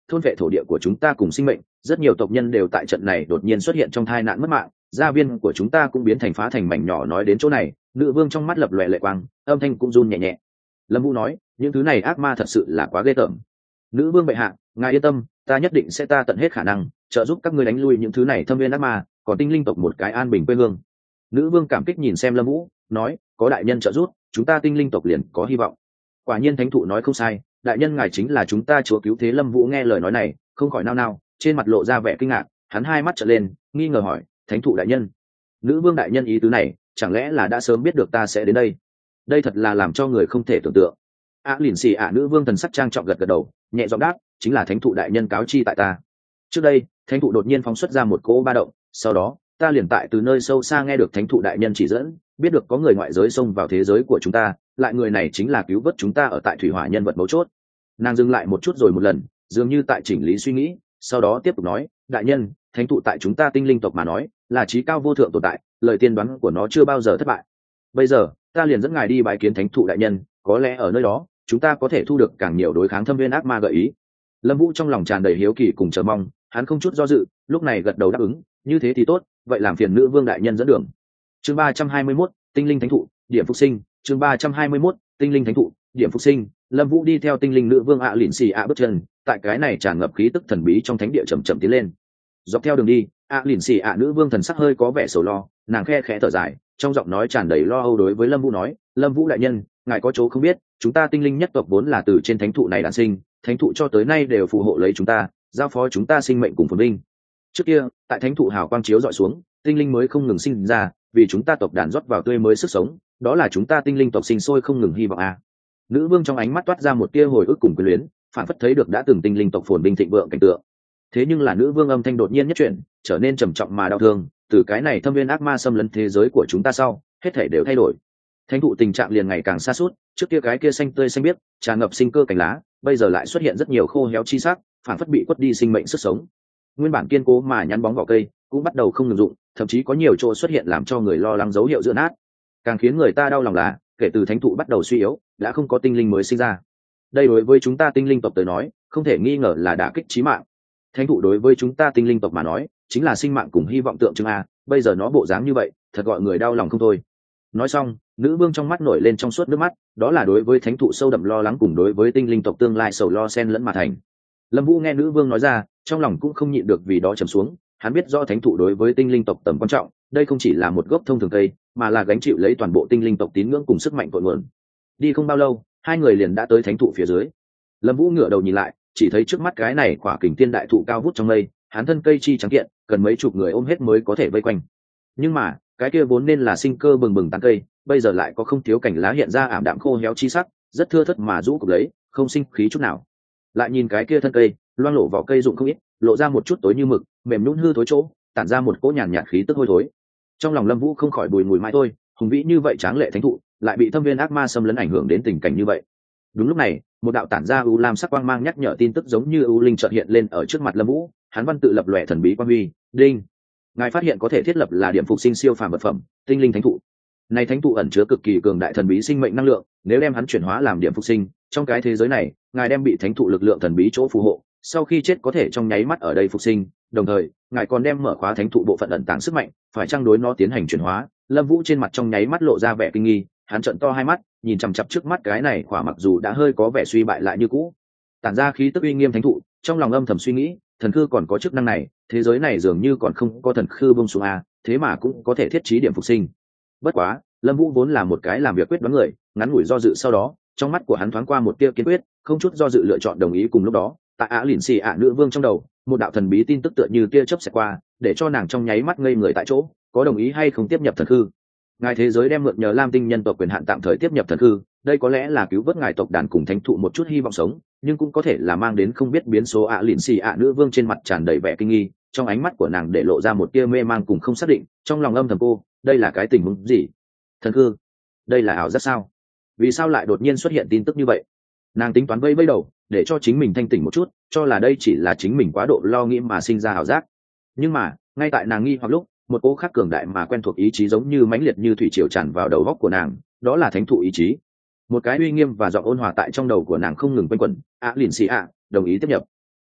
thôn vệ thổ địa của chúng ta cùng sinh mệnh, rất nhiều tộc nhân đều tại trận này đột nhiên xuất hiện trong tai nạn mất mạng, gia viên của chúng ta cũng biến thành phá thành mảnh nhỏ. Nói đến chỗ này, nữ vương trong mắt lập lòe lệ quang, âm thanh cũng run nhẹ nhẹ. Lâm Vũ nói, những thứ này ác ma thật sự là quá ghê tởm. Nữ vương bệ hạ, ngài yên tâm, ta nhất định sẽ ta tận hết khả năng trợ giúp các ngươi đánh lui những thứ này thâm viên ác ma, còn tinh linh tộc một cái an bình quê hương. Nữ vương cảm kích nhìn xem Lâm Vũ, nói, có đại nhân trợ giúp, chúng ta tinh linh tộc liền có hy vọng. Quả nhiên thánh thụ nói không sai, đại nhân ngài chính là chúng ta chúa cứu thế. Lâm Vũ nghe lời nói này, không khỏi nao nao, trên mặt lộ ra vẻ kinh ngạc, hắn hai mắt trợn lên, nghi ngờ hỏi, thánh thụ đại nhân? Nữ vương đại nhân ý tứ này, chẳng lẽ là đã sớm biết được ta sẽ đến đây? Đây thật là làm cho người không thể tưởng tượng. A lìn xì ạ nữ vương thần sắc trang trọng gật gật đầu, nhẹ giọng đáp, chính là thánh thụ đại nhân cáo chi tại ta. Trước đây, thánh thụ đột nhiên phóng xuất ra một cỗ ba động, sau đó ta liền tại từ nơi sâu xa nghe được thánh thụ đại nhân chỉ dẫn, biết được có người ngoại giới xông vào thế giới của chúng ta, lại người này chính là cứu vớt chúng ta ở tại thủy hỏa nhân vật mấu chốt. Nàng dừng lại một chút rồi một lần, dường như tại chỉnh lý suy nghĩ, sau đó tiếp tục nói, đại nhân, thánh thụ tại chúng ta tinh linh tộc mà nói là trí cao vô thượng tồn tại, lời tiên đoán của nó chưa bao giờ thất bại. Bây giờ ta liền dẫn ngài đi bái kiến thánh thụ đại nhân, có lẽ ở nơi đó chúng ta có thể thu được càng nhiều đối kháng thâm viên ác ma gợi ý. Lâm Vũ trong lòng tràn đầy hiếu kỳ cùng chờ mong, hắn không chút do dự, lúc này gật đầu đáp ứng, như thế thì tốt, vậy làm phiền nữ vương đại nhân dẫn đường. Chương ba trăm hai mươi mốt, tinh linh thánh thụ, điểm phục sinh. Chương ba trăm hai mươi mốt, tinh linh thánh thụ, điểm phục sinh. Lâm Vũ đi theo tinh linh nữ vương ạ lìn xì ạ bước chân, tại cái này tràn ngập khí tức thần bí trong thánh địa chậm chậm tiến lên. Dọc theo đường đi, ạ lìn xì ạ nữ vương thần sắc hơi có vẻ sầu lo, nàng khe khẽ thở dài, trong giọng nói tràn đầy lo âu đối với Lâm Vũ nói, Lâm Vũ đại nhân, ngài có chỗ không biết, chúng ta tinh linh nhất tộc vốn là từ trên thánh thụ này đản sinh, thánh thụ cho tới nay đều phù hộ lấy chúng ta, giao phó chúng ta sinh mệnh cùng phồn vinh. Trước kia, tại thánh thụ hào quang chiếu dọi xuống, tinh linh mới không ngừng sinh ra, vì chúng ta tộc đàn rót vào tươi mới sức sống, đó là chúng ta tinh linh tộc sinh sôi không ngừng hy vọng a. À. Nữ vương trong ánh mắt toát ra một tia hồi ức cùng quyến luyến, phản phất thấy được đã từng tinh linh tộc phồn vinh thịnh vượng cảnh tượng. Thế nhưng là nữ vương âm thanh đột nhiên nhất chuyển, trở nên trầm trọng mà đau thương, từ cái này thâm viên ác ma xâm lấn thế giới của chúng ta sau, hết thảy đều thay đổi. Thánh thụ tình trạng liền ngày càng sa sút, trước kia cái kia xanh tươi xanh biếc, tràn ngập sinh cơ cành lá, bây giờ lại xuất hiện rất nhiều khô héo chi sắc, phản phất bị quất đi sinh mệnh sức sống. Nguyên bản kiên cố mà nhắn bóng vỏ cây cũng bắt đầu không ngừng dụng, thậm chí có nhiều chỗ xuất hiện làm cho người lo lắng dấu hiệu giữa nát. Càng khiến người ta đau lòng là, kể từ thánh thụ bắt đầu suy yếu, đã không có tinh linh mới sinh ra. Đây đối với chúng ta tinh linh tộc tới nói, không thể nghi ngờ là đả kích chí mạng. Thánh thụ đối với chúng ta tinh linh tộc mà nói, chính là sinh mạng cùng hy vọng tượng trưng a, bây giờ nó bộ dáng như vậy, thật gọi người đau lòng không thôi. Nói xong, nữ vương trong mắt nổi lên trong suốt nước mắt, đó là đối với thánh thụ sâu đậm lo lắng cùng đối với tinh linh tộc tương lai sầu lo xen lẫn mà thành. Lâm Vũ nghe nữ vương nói ra, trong lòng cũng không nhịn được vì đó trầm xuống, hắn biết do thánh thụ đối với tinh linh tộc tầm quan trọng, đây không chỉ là một gốc thông thường cây, mà là gánh chịu lấy toàn bộ tinh linh tộc tín ngưỡng cùng sức mạnh cội nguồn. Đi không bao lâu, hai người liền đã tới thánh thụ phía dưới. Lâm Vũ ngửa đầu nhìn lại, chỉ thấy trước mắt cái này quả kình thiên đại thụ cao vút trong mây, hắn thân cây chi trắng kiện, cần mấy chục người ôm hết mới có thể vây quanh. Nhưng mà, cái kia vốn nên là sinh cơ bừng bừng tán cây, bây giờ lại có không thiếu cảnh lá hiện ra ảm đạm khô héo chi sắc, rất thưa thớt mà rũ cục lấy, không sinh khí chút nào. Lại nhìn cái kia thân cây, loang lổ vỏ cây rụng không ít, lộ ra một chút tối như mực, mềm nhũn hư thối chỗ, tản ra một cỗ nhàn nhạt khí tức hôi thối. Trong lòng Lâm Vũ không khỏi bùi ngùi mãi thôi, hùng vĩ như vậy tráng lệ thánh thụ, lại bị thâm viên ác ma xâm lấn ảnh hưởng đến tình cảnh như vậy. Đúng lúc này, một đạo tản ra u lam sắc quang mang nhắc nhở tin tức giống như u linh chợt hiện lên ở trước mặt Lâm Vũ, hắn văn tự lập lòe thần bí quang huy, đinh. Ngài phát hiện có thể thiết lập là điểm phục sinh siêu phàm vật phẩm, tinh linh thánh thụ. Này thánh thụ ẩn chứa cực kỳ cường đại thần bí sinh mệnh năng lượng, nếu đem hắn chuyển hóa làm điểm phục sinh, trong cái thế giới này, ngài đem bị thánh thụ lực lượng thần bí chỗ phù hộ, sau khi chết có thể trong nháy mắt ở đây phục sinh, đồng thời, ngài còn đem mở khóa thánh thụ bộ phận ẩn tàng sức mạnh, phải trang đối nó tiến hành chuyển hóa. Lâm Vũ trên mặt trong nháy mắt lộ ra vẻ kinh nghi, hắn trợn to hai mắt, nhìn chằm chằm trước mắt cái này khỏa mặc dù đã hơi có vẻ suy bại lại như cũ, tản ra khí tức uy nghiêm thánh thụ, trong lòng âm thầm suy nghĩ, thần khư còn có chức năng này, thế giới này dường như còn không có thần khư bông xuống a, thế mà cũng có thể thiết trí điểm phục sinh. Bất quá, Lâm Vũ vốn là một cái làm việc quyết đoán người, ngắn ngủi do dự sau đó, trong mắt của hắn thoáng qua một tia kiên quyết, không chút do dự lựa chọn đồng ý. Cùng lúc đó, tại Á Lìn Xì ạ nữ vương trong đầu, một đạo thần bí tin tức tựa như tia chớp xẹt qua, để cho nàng trong nháy mắt ngây người tại chỗ, có đồng ý hay không tiếp nhập thần khư. Ngài thế giới đem mượn nhờ Lam Tinh nhân tộc quyền hạn tạm thời tiếp nhập thần khư, đây có lẽ là cứu vớt ngài tộc đàn cùng thánh thụ một chút hy vọng sống, nhưng cũng có thể là mang đến không biết biến số. Á Lìn Xì ạ nữ vương trên mặt tràn đầy vẻ kinh nghi, trong ánh mắt của nàng để lộ ra một tia mê mang cùng không xác định, trong lòng âm thầm cô, đây là cái tình huống gì? Thần khư? Đây là ảo giác sao? Vì sao lại đột nhiên xuất hiện tin tức như vậy? Nàng tính toán vây vây đầu, để cho chính mình thanh tỉnh một chút, cho là đây chỉ là chính mình quá độ lo nghĩ mà sinh ra ảo giác. Nhưng mà, ngay tại nàng nghi hoặc lúc, một cỗ khác cường đại mà quen thuộc ý chí giống như mãnh liệt như thủy triều tràn vào đầu óc của nàng, đó là thánh thụ ý chí. Một cái uy nghiêm và giọng ôn hòa tại trong đầu của nàng không ngừng quanh quẩn, Á Lìn Xì ạ, đồng ý tiếp nhập.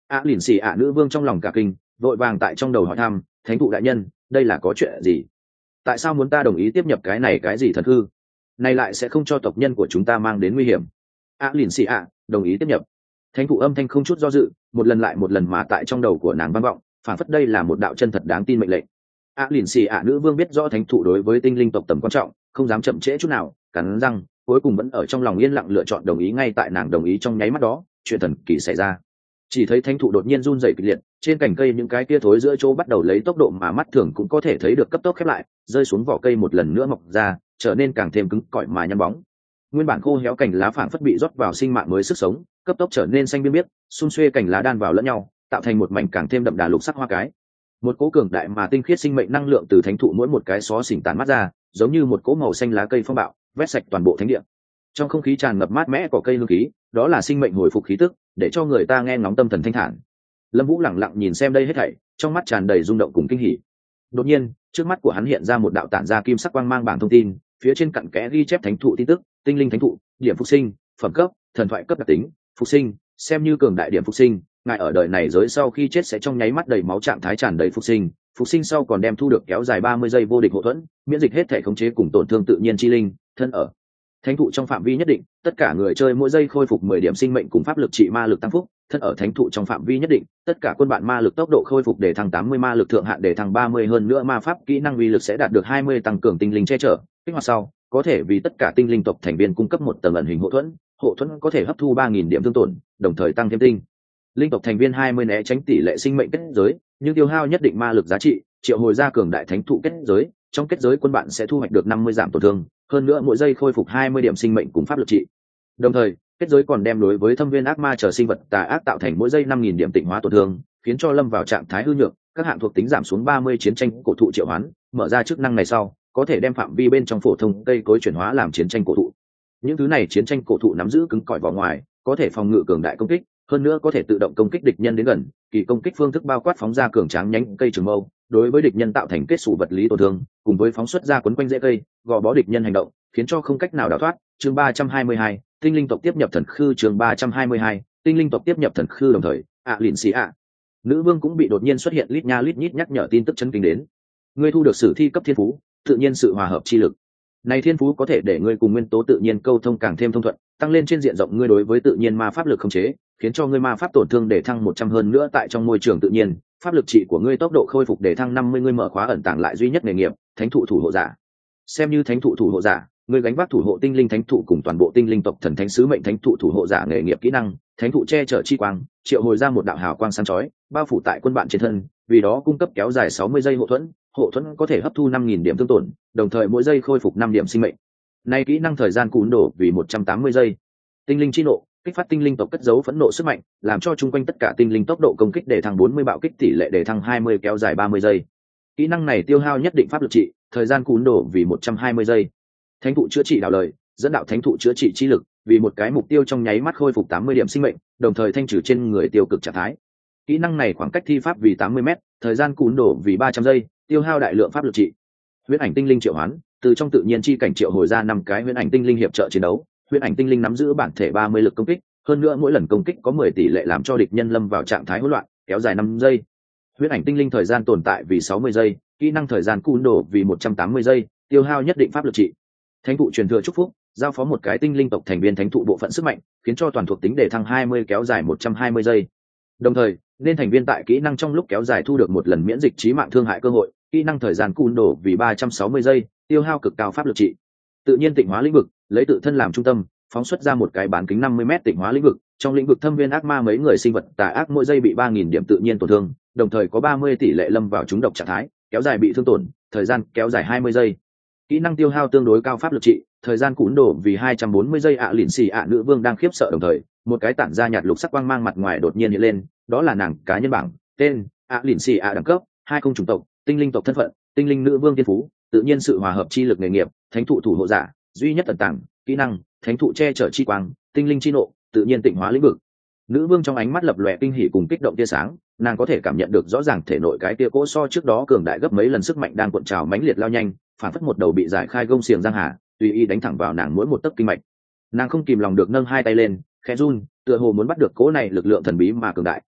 ạ lìn xì ạ nữ vương trong lòng cả kinh, vội vàng tại trong đầu hỏi thăm, thánh thụ đại nhân, đây là có chuyện gì? Tại sao muốn ta đồng ý tiếp nhập cái này cái gì thật hư? Này lại sẽ không cho tộc nhân của chúng ta mang đến nguy hiểm. ạ lìn xì ạ đồng ý tiếp nhập. Thánh thụ âm thanh không chút do dự, một lần lại một lần mà tại trong đầu của nàng vang vọng, phản phất đây là một đạo chân thật đáng tin mệnh lệnh. ạ lìn xì ạ nữ vương biết rõ thánh thụ đối với tinh linh tộc tầm quan trọng, không dám chậm trễ chút nào, cắn răng cuối cùng vẫn ở trong lòng yên lặng lựa chọn đồng ý. Ngay tại nàng đồng ý trong nháy mắt đó, chuyện thần kỳ xảy ra. Chỉ thấy thánh thụ đột nhiên run rẩy kịch liệt, trên cành cây những cái kia thối giữa chỗ bắt đầu lấy tốc độ mà mắt thường cũng có thể thấy được cấp tốc khép lại, rơi xuống vỏ cây một lần nữa mọc ra, trở nên càng thêm cứng cỏi mà nhăn bóng. Nguyên bản khô héo cành lá phảng phất bị rót vào sinh mạng mới sức sống, cấp tốc trở nên xanh biếc biếc, xung xuê cành lá đan vào lẫn nhau, tạo thành một mảnh càng thêm đậm đà lục sắc hoa cái. Một cỗ cường đại mà tinh khiết sinh mệnh năng lượng từ thánh thụ mỗi một cái xó xỉnh tán mắt ra, giống như một cỗ màu xanh lá cây phong bạo, vét sạch toàn bộ thánh địa. Trong không khí tràn ngập mát mẽ cỏ cây hương khí, đó là sinh mệnh hồi phục khí tức, để cho người ta nghe ngóng tâm thần thanh thản. Lâm Vũ lẳng lặng nhìn xem đây hết thảy, trong mắt tràn đầy rung động cùng kinh hỉ. Đột nhiên, trước mắt của hắn hiện ra một đạo tản ra kim sắc quang mang bảng thông tin, phía trên cặn kẽ ghi chép thánh thụ tin tức, tinh linh thánh thụ, điểm phục sinh, phẩm cấp, thần thoại cấp đặc tính, phục sinh, xem như cường đại điểm phục sinh, ngài ở đời này giới sau khi chết sẽ trong nháy mắt đầy máu trạng thái tràn đầy phục sinh, phục sinh sau còn đem thu được kéo dài ba mươi giây vô địch hộ thuẫn, miễn dịch hết thể khống chế cùng tổn thương tự nhiên chi linh, thân ở thánh thụ trong phạm vi nhất định, tất cả người chơi mỗi giây khôi phục mười điểm sinh mệnh cùng pháp lực trị ma lực tăng phúc, thân ở thánh thụ trong phạm vi nhất định, tất cả quân bạn ma lực tốc độ khôi phục để thăng tám mươi, ma lực thượng hạn để thăng ba mươi, hơn nữa ma pháp kỹ năng uy lực sẽ đạt được hai mươi, tăng cường tinh linh che chở, kích hoạt sau có thể vì tất cả tinh linh tộc thành viên cung cấp một tầng ẩn hình hộ thuẫn, hộ thuẫn có thể hấp thu ba nghìn điểm thương tổn, đồng thời tăng thêm tinh linh tộc thành viên hai mươi né tránh tỷ lệ sinh mệnh kết giới, nhưng tiêu hao nhất định ma lực giá trị, triệu hồi ra cường đại thánh thụ kết giới, trong kết giới quân bạn sẽ thu hoạch được năm mươi giảm tổn thương, hơn nữa mỗi giây khôi phục hai mươi điểm sinh mệnh cùng pháp lực trị. Đồng thời, kết giới còn đem đối với thâm viên ác ma chờ sinh vật tà ác tạo thành mỗi giây năm nghìn điểm tịnh hóa tổn thương, khiến cho lâm vào trạng thái hư nhược, các hạng thuộc tính giảm xuống ba mươi. Chiến tranh cổ thụ triệu hoán, mở ra chức năng này sau, có thể đem phạm vi bên trong phổ thông cây cối chuyển hóa làm chiến tranh cổ thụ. Những thứ này chiến tranh cổ thụ nắm giữ cứng cỏi vỏ ngoài, có thể phòng ngự cường đại công kích, hơn nữa có thể tự động công kích địch nhân đến gần, kỳ công kích phương thức bao quát phóng ra cường tráng nhánh cây trường mâu, đối với địch nhân tạo thành kết xù vật lý tổn thương, cùng với phóng xuất ra quấn quanh rễ cây, gò bó địch nhân hành động, khiến cho không cách nào đào thoát. Chương ba trăm hai mươi hai, tinh linh tộc tiếp nhập thần khư. Chương ba trăm hai mươi hai, tinh linh tộc tiếp nhập thần khư. Đồng thời, ạ lìn xì ạ nữ vương cũng bị đột nhiên xuất hiện lít nha lít nhít nhắc nhở tin tức chấn kinh đến. Ngươi thu được sử thi cấp thiên phú, tự nhiên sự hòa hợp chi lực. Này thiên phú có thể để ngươi cùng nguyên tố tự nhiên câu thông càng thêm thông thuận, tăng lên trên diện rộng ngươi đối với tự nhiên ma pháp lực khống chế, khiến cho ngươi ma pháp tổn thương để thăng một trăm, hơn nữa tại trong môi trường tự nhiên, pháp lực trị của ngươi tốc độ khôi phục để thăng năm mươi. Ngươi mở khóa ẩn tàng lại duy nhất nghề nghiệp, thánh thụ thủ hộ giả. Xem như thánh thụ thủ hộ giả, ngươi gánh vác thủ hộ tinh linh thánh thụ cùng toàn bộ tinh linh tộc thần thánh sứ mệnh. Thánh thụ thủ hộ giả nghề nghiệp kỹ năng, thánh thụ che chở chi quang, triệu hồi ra một đạo hào quang sáng chói, bao phủ tại quân bạn trên thân, vì đó cung cấp kéo dài sáu mươi giây hộ thuẫn, hộ thuẫn có thể hấp thu năm nghìn điểm thương tổn, đồng thời mỗi giây khôi phục năm điểm sinh mệnh. Này kỹ năng thời gian cún đổ vì một trăm tám mươi giây. Tinh linh chi nộ, kích phát tinh linh tộc cất giấu phẫn nộ sức mạnh, làm cho chung quanh tất cả tinh linh tốc độ công kích để thăng bốn mươi, bạo kích tỷ lệ để thăng hai mươi, kéo dài ba mươi giây. Kỹ năng này tiêu hao nhất định pháp lực trị, thời gian cún đổ vì một trăm hai mươi giây. Thánh thụ chữa trị đạo lời, dẫn đạo thánh thụ chữa trị chi lực, vì một cái mục tiêu trong nháy mắt khôi phục tám mươi điểm sinh mệnh, đồng thời thanh trừ trên người tiêu cực trạng thái. Kỹ năng này khoảng cách thi pháp vì tám mươi mét, thời gian cún đổ vì ba trăm giây, tiêu hao đại lượng pháp lực trị. Huyễn ảnh tinh linh triệu hoán, từ trong tự nhiên chi cảnh triệu hồi ra năm cái huyễn ảnh tinh linh hiệp trợ chiến đấu. Huyễn ảnh tinh linh nắm giữ bản thể ba mươi lực công kích, hơn nữa mỗi lần công kích có mười tỷ lệ làm cho địch nhân lâm vào trạng thái hỗn loạn, kéo dài năm giây. Huyễn ảnh tinh linh thời gian tồn tại vì sáu mươi giây, kỹ năng thời gian cún đổ vì một trăm tám mươi giây, tiêu hao nhất định pháp lực trị. Thánh thụ truyền thừa chúc phúc, giao phó một cái tinh linh tộc thành viên thánh thụ bộ phận sức mạnh, khiến cho toàn thuộc tính để thăng hai mươi, kéo dài một trăm hai mươi giây. Đồng thời, nên thành viên tại kỹ năng trong lúc kéo dài thu được một lần miễn dịch chí mạng thương hại cơ hội, kỹ năng thời gian cún đổ vì ba trăm sáu mươi giây, tiêu hao cực cao pháp lực trị. Tự nhiên tịnh hóa lĩnh vực, lấy tự thân làm trung tâm, phóng xuất ra một cái bán kính năm mươi mét tịnh hóa lĩnh vực, trong lĩnh vực thâm viên ác ma mấy người sinh vật tà ác mỗi giây bị ba nghìn điểm tự nhiên tổn thương, đồng thời có ba mươi tỷ lệ lâm vào trúng độc trạng thái, kéo dài bị thương tổn, thời gian kéo dài hai mươi giây. Kỹ năng tiêu hao tương đối cao pháp lực trị, thời gian cún đổ vì hai trăm bốn mươi giây. ạ lìn xì ạ nữ vương đang khiếp sợ, đồng thời một cái tản ra nhạt lục sắc quang mang mặt ngoài đột nhiên hiện lên, đó là nàng cá nhân bảng, tên ạ lìn xì ạ, đẳng cấp hai không, chủng tộc tinh linh tộc, thân phận tinh linh nữ vương, thiên phú tự nhiên sự hòa hợp chi lực, nghề nghiệp thánh thụ thủ hộ giả, duy nhất ẩn tàng, kỹ năng thánh thụ che chở chi quang, tinh linh chi nộ, tự nhiên tịnh hóa lĩnh vực. Nữ vương trong ánh mắt lập lòe kinh hỉ cùng kích động tia sáng, nàng có thể cảm nhận được rõ ràng thể nội cái tia cỗ so trước đó cường đại gấp mấy lần sức mạnh đang cuộn trào mãnh liệt lao nhanh, phản phất một đầu bị giải khai gông xiềng giang hà, tùy ý đánh thẳng vào nàng mỗi một tấc kinh mạch. Nàng không kìm lòng được nâng hai tay lên, khẽ run, tựa hồ muốn bắt được cỗ này lực lượng thần bí mà cường đại,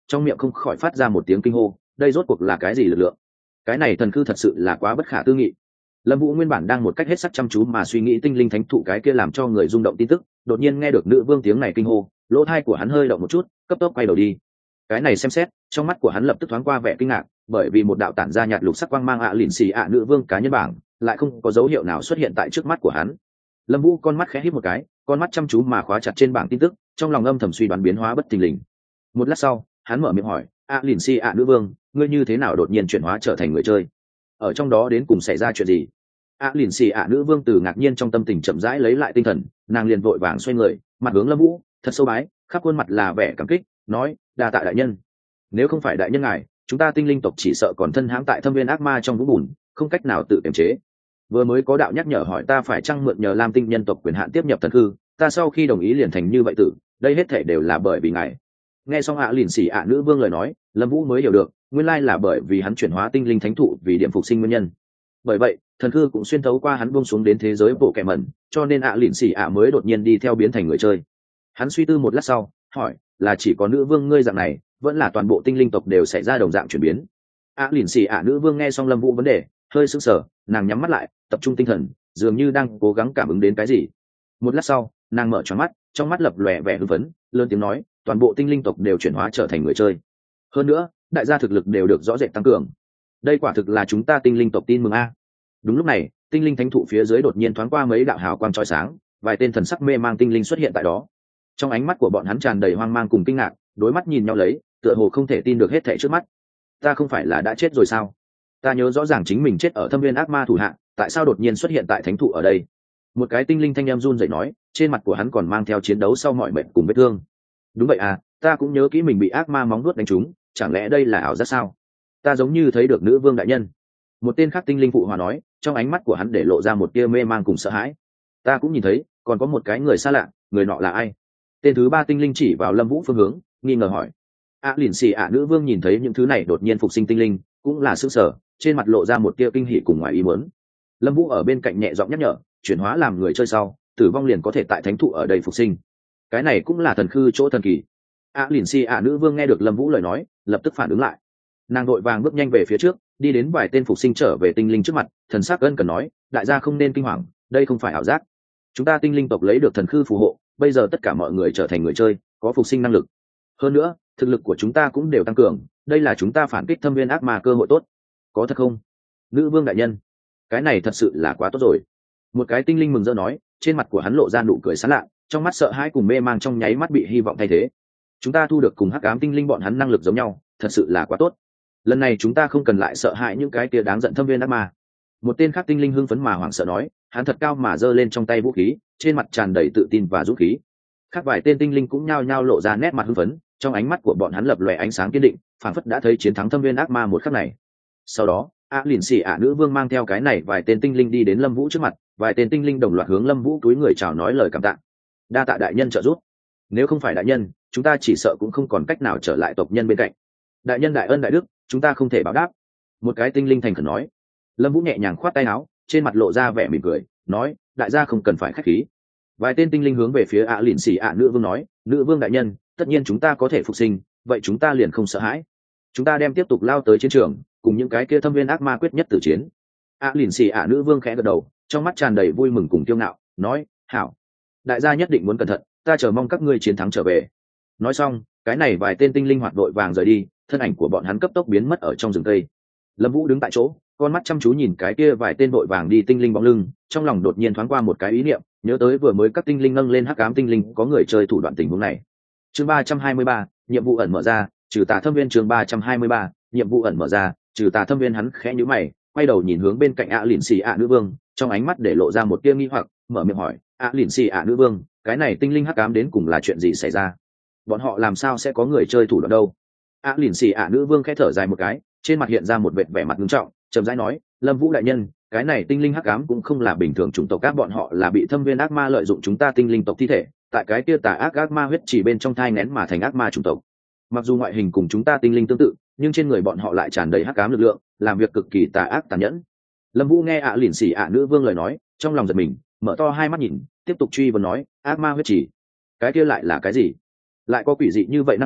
trong miệng không khỏi phát ra một tiếng kinh hô. Đây rốt cuộc là cái gì lực lượng? Cái này thần cư thật sự là quá bất khả tư nghị. Lâm Vũ nguyên bản đang một cách hết sức chăm chú mà suy nghĩ tinh linh thánh thụ cái kia làm cho người rung động tin tức, đột nhiên nghe được nữ vương tiếng này kinh hô, lỗ tai của hắn hơi động một chút, cấp tốc quay đầu đi. Cái này xem xét, trong mắt của hắn lập tức thoáng qua vẻ kinh ngạc, bởi vì một đạo tản ra nhạt lục sắc quang mang ạ lìn xì ạ nữ vương cá nhân bảng, lại không có dấu hiệu nào xuất hiện tại trước mắt của hắn. Lâm Vũ con mắt khẽ híp một cái, con mắt chăm chú mà khóa chặt trên bảng tin tức, trong lòng âm thầm suy đoán biến hóa bất thình lình. Một lát sau, hắn mở miệng hỏi, ạ lìn xì ạ nữ vương, ngươi như thế nào đột nhiên chuyển hóa trở thành người chơi? Ở trong đó đến cùng xảy ra chuyện gì? ạ lìn xì ạ nữ vương từ ngạc nhiên trong tâm tình chậm rãi lấy lại tinh thần, nàng liền vội vàng xoay người, mặt hướng Lâm Vũ, thật sâu bái, khắp khuôn mặt là vẻ cảm kích, nói, đa tạ đại nhân. Nếu không phải đại nhân ngài, chúng ta tinh linh tộc chỉ sợ còn thân hãm tại thâm viên ác ma trong vũng bùn, không cách nào tự kiềm chế. Vừa mới có đạo nhắc nhở hỏi ta phải chăng mượn nhờ Lam Tinh nhân tộc quyền hạn tiếp nhập thần hư, ta sau khi đồng ý liền thành như vậy tử, đây hết thể đều là bởi vì ngài. Nghe xong ạ lìn xì ạ nữ vương lời nói, Lâm Vũ mới hiểu được, nguyên lai là bởi vì hắn chuyển hóa tinh linh thánh thụ vì điểm phục sinh nguyên nhân. Bởi vậy, thần hư cũng xuyên thấu qua hắn buông xuống đến thế giới bộ kẻ mẩn, cho nên ạ lìn xì ạ mới đột nhiên đi theo biến thành người chơi. Hắn suy tư một lát sau, hỏi, là chỉ có nữ vương ngươi dạng này, vẫn là toàn bộ tinh linh tộc đều xảy ra đồng dạng chuyển biến? ạ lìn xì ạ nữ vương nghe xong Lâm Vũ vấn đề, hơi sững sờ, nàng nhắm mắt lại, tập trung tinh thần, dường như đang cố gắng cảm ứng đến cái gì. Một lát sau, nàng mở tròn mắt, trong mắt lập lòe vẻ hưng phấn, lớn tiếng nói, toàn bộ tinh linh tộc đều chuyển hóa trở thành người chơi. Hơn nữa, đại gia thực lực đều được rõ rệt tăng cường. Đây quả thực là chúng ta tinh linh tộc tin mừng a. Đúng lúc này, tinh linh thánh thụ phía dưới đột nhiên thoáng qua mấy đạo hào quang chói sáng, vài tên thần sắc mê mang tinh linh xuất hiện tại đó. Trong ánh mắt của bọn hắn tràn đầy hoang mang cùng kinh ngạc, đối mắt nhìn nhau lấy, tựa hồ không thể tin được hết thảy trước mắt. Ta không phải là đã chết rồi sao? Ta nhớ rõ ràng chính mình chết ở thâm viên ác ma thủ hạ, tại sao đột nhiên xuất hiện tại thánh thụ ở đây? Một cái tinh linh thanh em run rẩy nói, trên mặt của hắn còn mang theo chiến đấu sau mọi mệnh cùng vết thương. Đúng vậy à, ta cũng nhớ kỹ mình bị ác ma móng vuốt đánh trúng, chẳng lẽ đây là ảo giác sao? Ta giống như thấy được nữ vương đại nhân. Một tên khác tinh linh phụ hòa nói, trong ánh mắt của hắn để lộ ra một tia mê mang cùng sợ hãi. Ta cũng nhìn thấy, còn có một cái người xa lạ, người nọ là ai? Tên thứ ba tinh linh chỉ vào Lâm Vũ phương hướng, nghi ngờ hỏi. ạ lìn xì ạ nữ vương nhìn thấy những thứ này đột nhiên phục sinh tinh linh, cũng là sững sờ, trên mặt lộ ra một tia kinh hỉ cùng ngoài ý muốn. Lâm Vũ ở bên cạnh nhẹ giọng nhắc nhở, chuyển hóa làm người chơi sau, tử vong liền có thể tại thánh thụ ở đây phục sinh. Cái này cũng là thần khư chỗ thần kỳ. ạ lìn xì ạ nữ vương nghe được Lâm Vũ lời nói, lập tức phản ứng lại. Nàng đội vàng bước nhanh về phía trước, đi đến vài tên phục sinh trở về tinh linh trước mặt, thần sắc ân cần nói, đại gia không nên kinh hoàng, đây không phải ảo giác. Chúng ta tinh linh tộc lấy được thần khư phù hộ, bây giờ tất cả mọi người trở thành người chơi, có phục sinh năng lực. Hơn nữa, thực lực của chúng ta cũng đều tăng cường, đây là chúng ta phản kích thâm viên ác ma cơ hội tốt. Có thật không? Nữ vương đại nhân, cái này thật sự là quá tốt rồi. Một cái tinh linh mừng rỡ nói, trên mặt của hắn lộ ra nụ cười sán lạ, trong mắt sợ hãi cùng mê mang trong nháy mắt bị hy vọng thay thế. Chúng ta thu được cùng hắc ám tinh linh bọn hắn năng lực giống nhau, thật sự là quá tốt. Lần này chúng ta không cần lại sợ hãi những cái kia đáng giận thâm viên ác ma. Một tên khác tinh linh hưng phấn mà hoảng sợ nói, hắn thật cao mà giơ lên trong tay vũ khí, trên mặt tràn đầy tự tin và dũng khí. Khác vài tên tinh linh cũng nhao nhao lộ ra nét mặt hưng phấn, trong ánh mắt của bọn hắn lập lòe ánh sáng kiên định, phảng phất đã thấy chiến thắng thâm viên ác ma một khắc này. Sau đó, ạ lìn xì ạ nữ vương mang theo cái này vài tên tinh linh đi đến Lâm Vũ trước mặt, vài tên tinh linh đồng loạt hướng Lâm Vũ cúi người chào nói lời cảm tạ. Đa tạ đại nhân trợ giúp. Nếu không phải đại nhân, chúng ta chỉ sợ cũng không còn cách nào trở lại tộc nhân bên cạnh. Đại nhân đại ân đại đức, chúng ta không thể báo đáp. Một cái tinh linh thành khẩn nói. Lâm Vũ nhẹ nhàng khoát tay áo, trên mặt lộ ra vẻ mỉm cười, nói, đại gia không cần phải khách khí. Vài tên tinh linh hướng về phía ạ lìn xì ạ nữ vương nói, nữ vương đại nhân, tất nhiên chúng ta có thể phục sinh, vậy chúng ta liền không sợ hãi. Chúng ta đem tiếp tục lao tới chiến trường, cùng những cái kia thâm viên ác ma quyết nhất tử chiến. ạ lìn xì ạ nữ vương khẽ gật đầu, trong mắt tràn đầy vui mừng cùng kiêu ngạo, nói, hảo, đại gia nhất định muốn cẩn thận, ta chờ mong các ngươi chiến thắng trở về. Nói xong, cái này vài tên tinh linh hoạt đội vàng rời đi, thân ảnh của bọn hắn cấp tốc biến mất ở trong rừng cây. Lâm Vũ đứng tại chỗ, con mắt chăm chú nhìn cái kia vài tên đội vàng đi tinh linh bóng lưng, trong lòng đột nhiên thoáng qua một cái ý niệm, nhớ tới vừa mới các tinh linh nâng lên hắc ám tinh linh có người chơi thủ đoạn tình huống này. Chương ba trăm hai mươi ba, nhiệm vụ ẩn mở ra, trừ tà thâm viên. Chương ba trăm hai mươi ba, nhiệm vụ ẩn mở ra, trừ tà thâm viên. Hắn khẽ nhíu mày, quay đầu nhìn hướng bên cạnh ạ lìn xì ạ nữ vương, trong ánh mắt để lộ ra một tia nghi hoặc, mở miệng hỏi, ạ lìn xì ạ nữ vương, cái này tinh linh hắc ám đến cùng là chuyện gì xảy ra? Bọn họ làm sao sẽ có người chơi thủ đoạn đâu? ạ lìn xì ạ nữ vương khẽ thở dài một cái, trên mặt hiện ra một vệt vẻ mặt nghiêm trọng, chậm rãi nói, Lâm Vũ đại nhân, cái này tinh linh hắc ám cũng không là bình thường chủng tộc, các bọn họ là bị thâm viên ác ma lợi dụng chúng ta tinh linh tộc thi thể, tại cái kia tà ác ác ma huyết chỉ bên trong thai nén mà thành ác ma chủng tộc. Mặc dù ngoại hình cùng chúng ta tinh linh tương tự, nhưng trên người bọn họ lại tràn đầy hắc ám lực lượng, làm việc cực kỳ tà ác tàn nhẫn. Lâm Vũ nghe ạ lìn xì ạ nữ vương lời nói, trong lòng giật mình, mở to hai mắt nhìn, tiếp tục truy vấn nói, ác ma huyết chỉ, cái kia lại là cái gì? Lại có quỷ dị như vậy năng lực,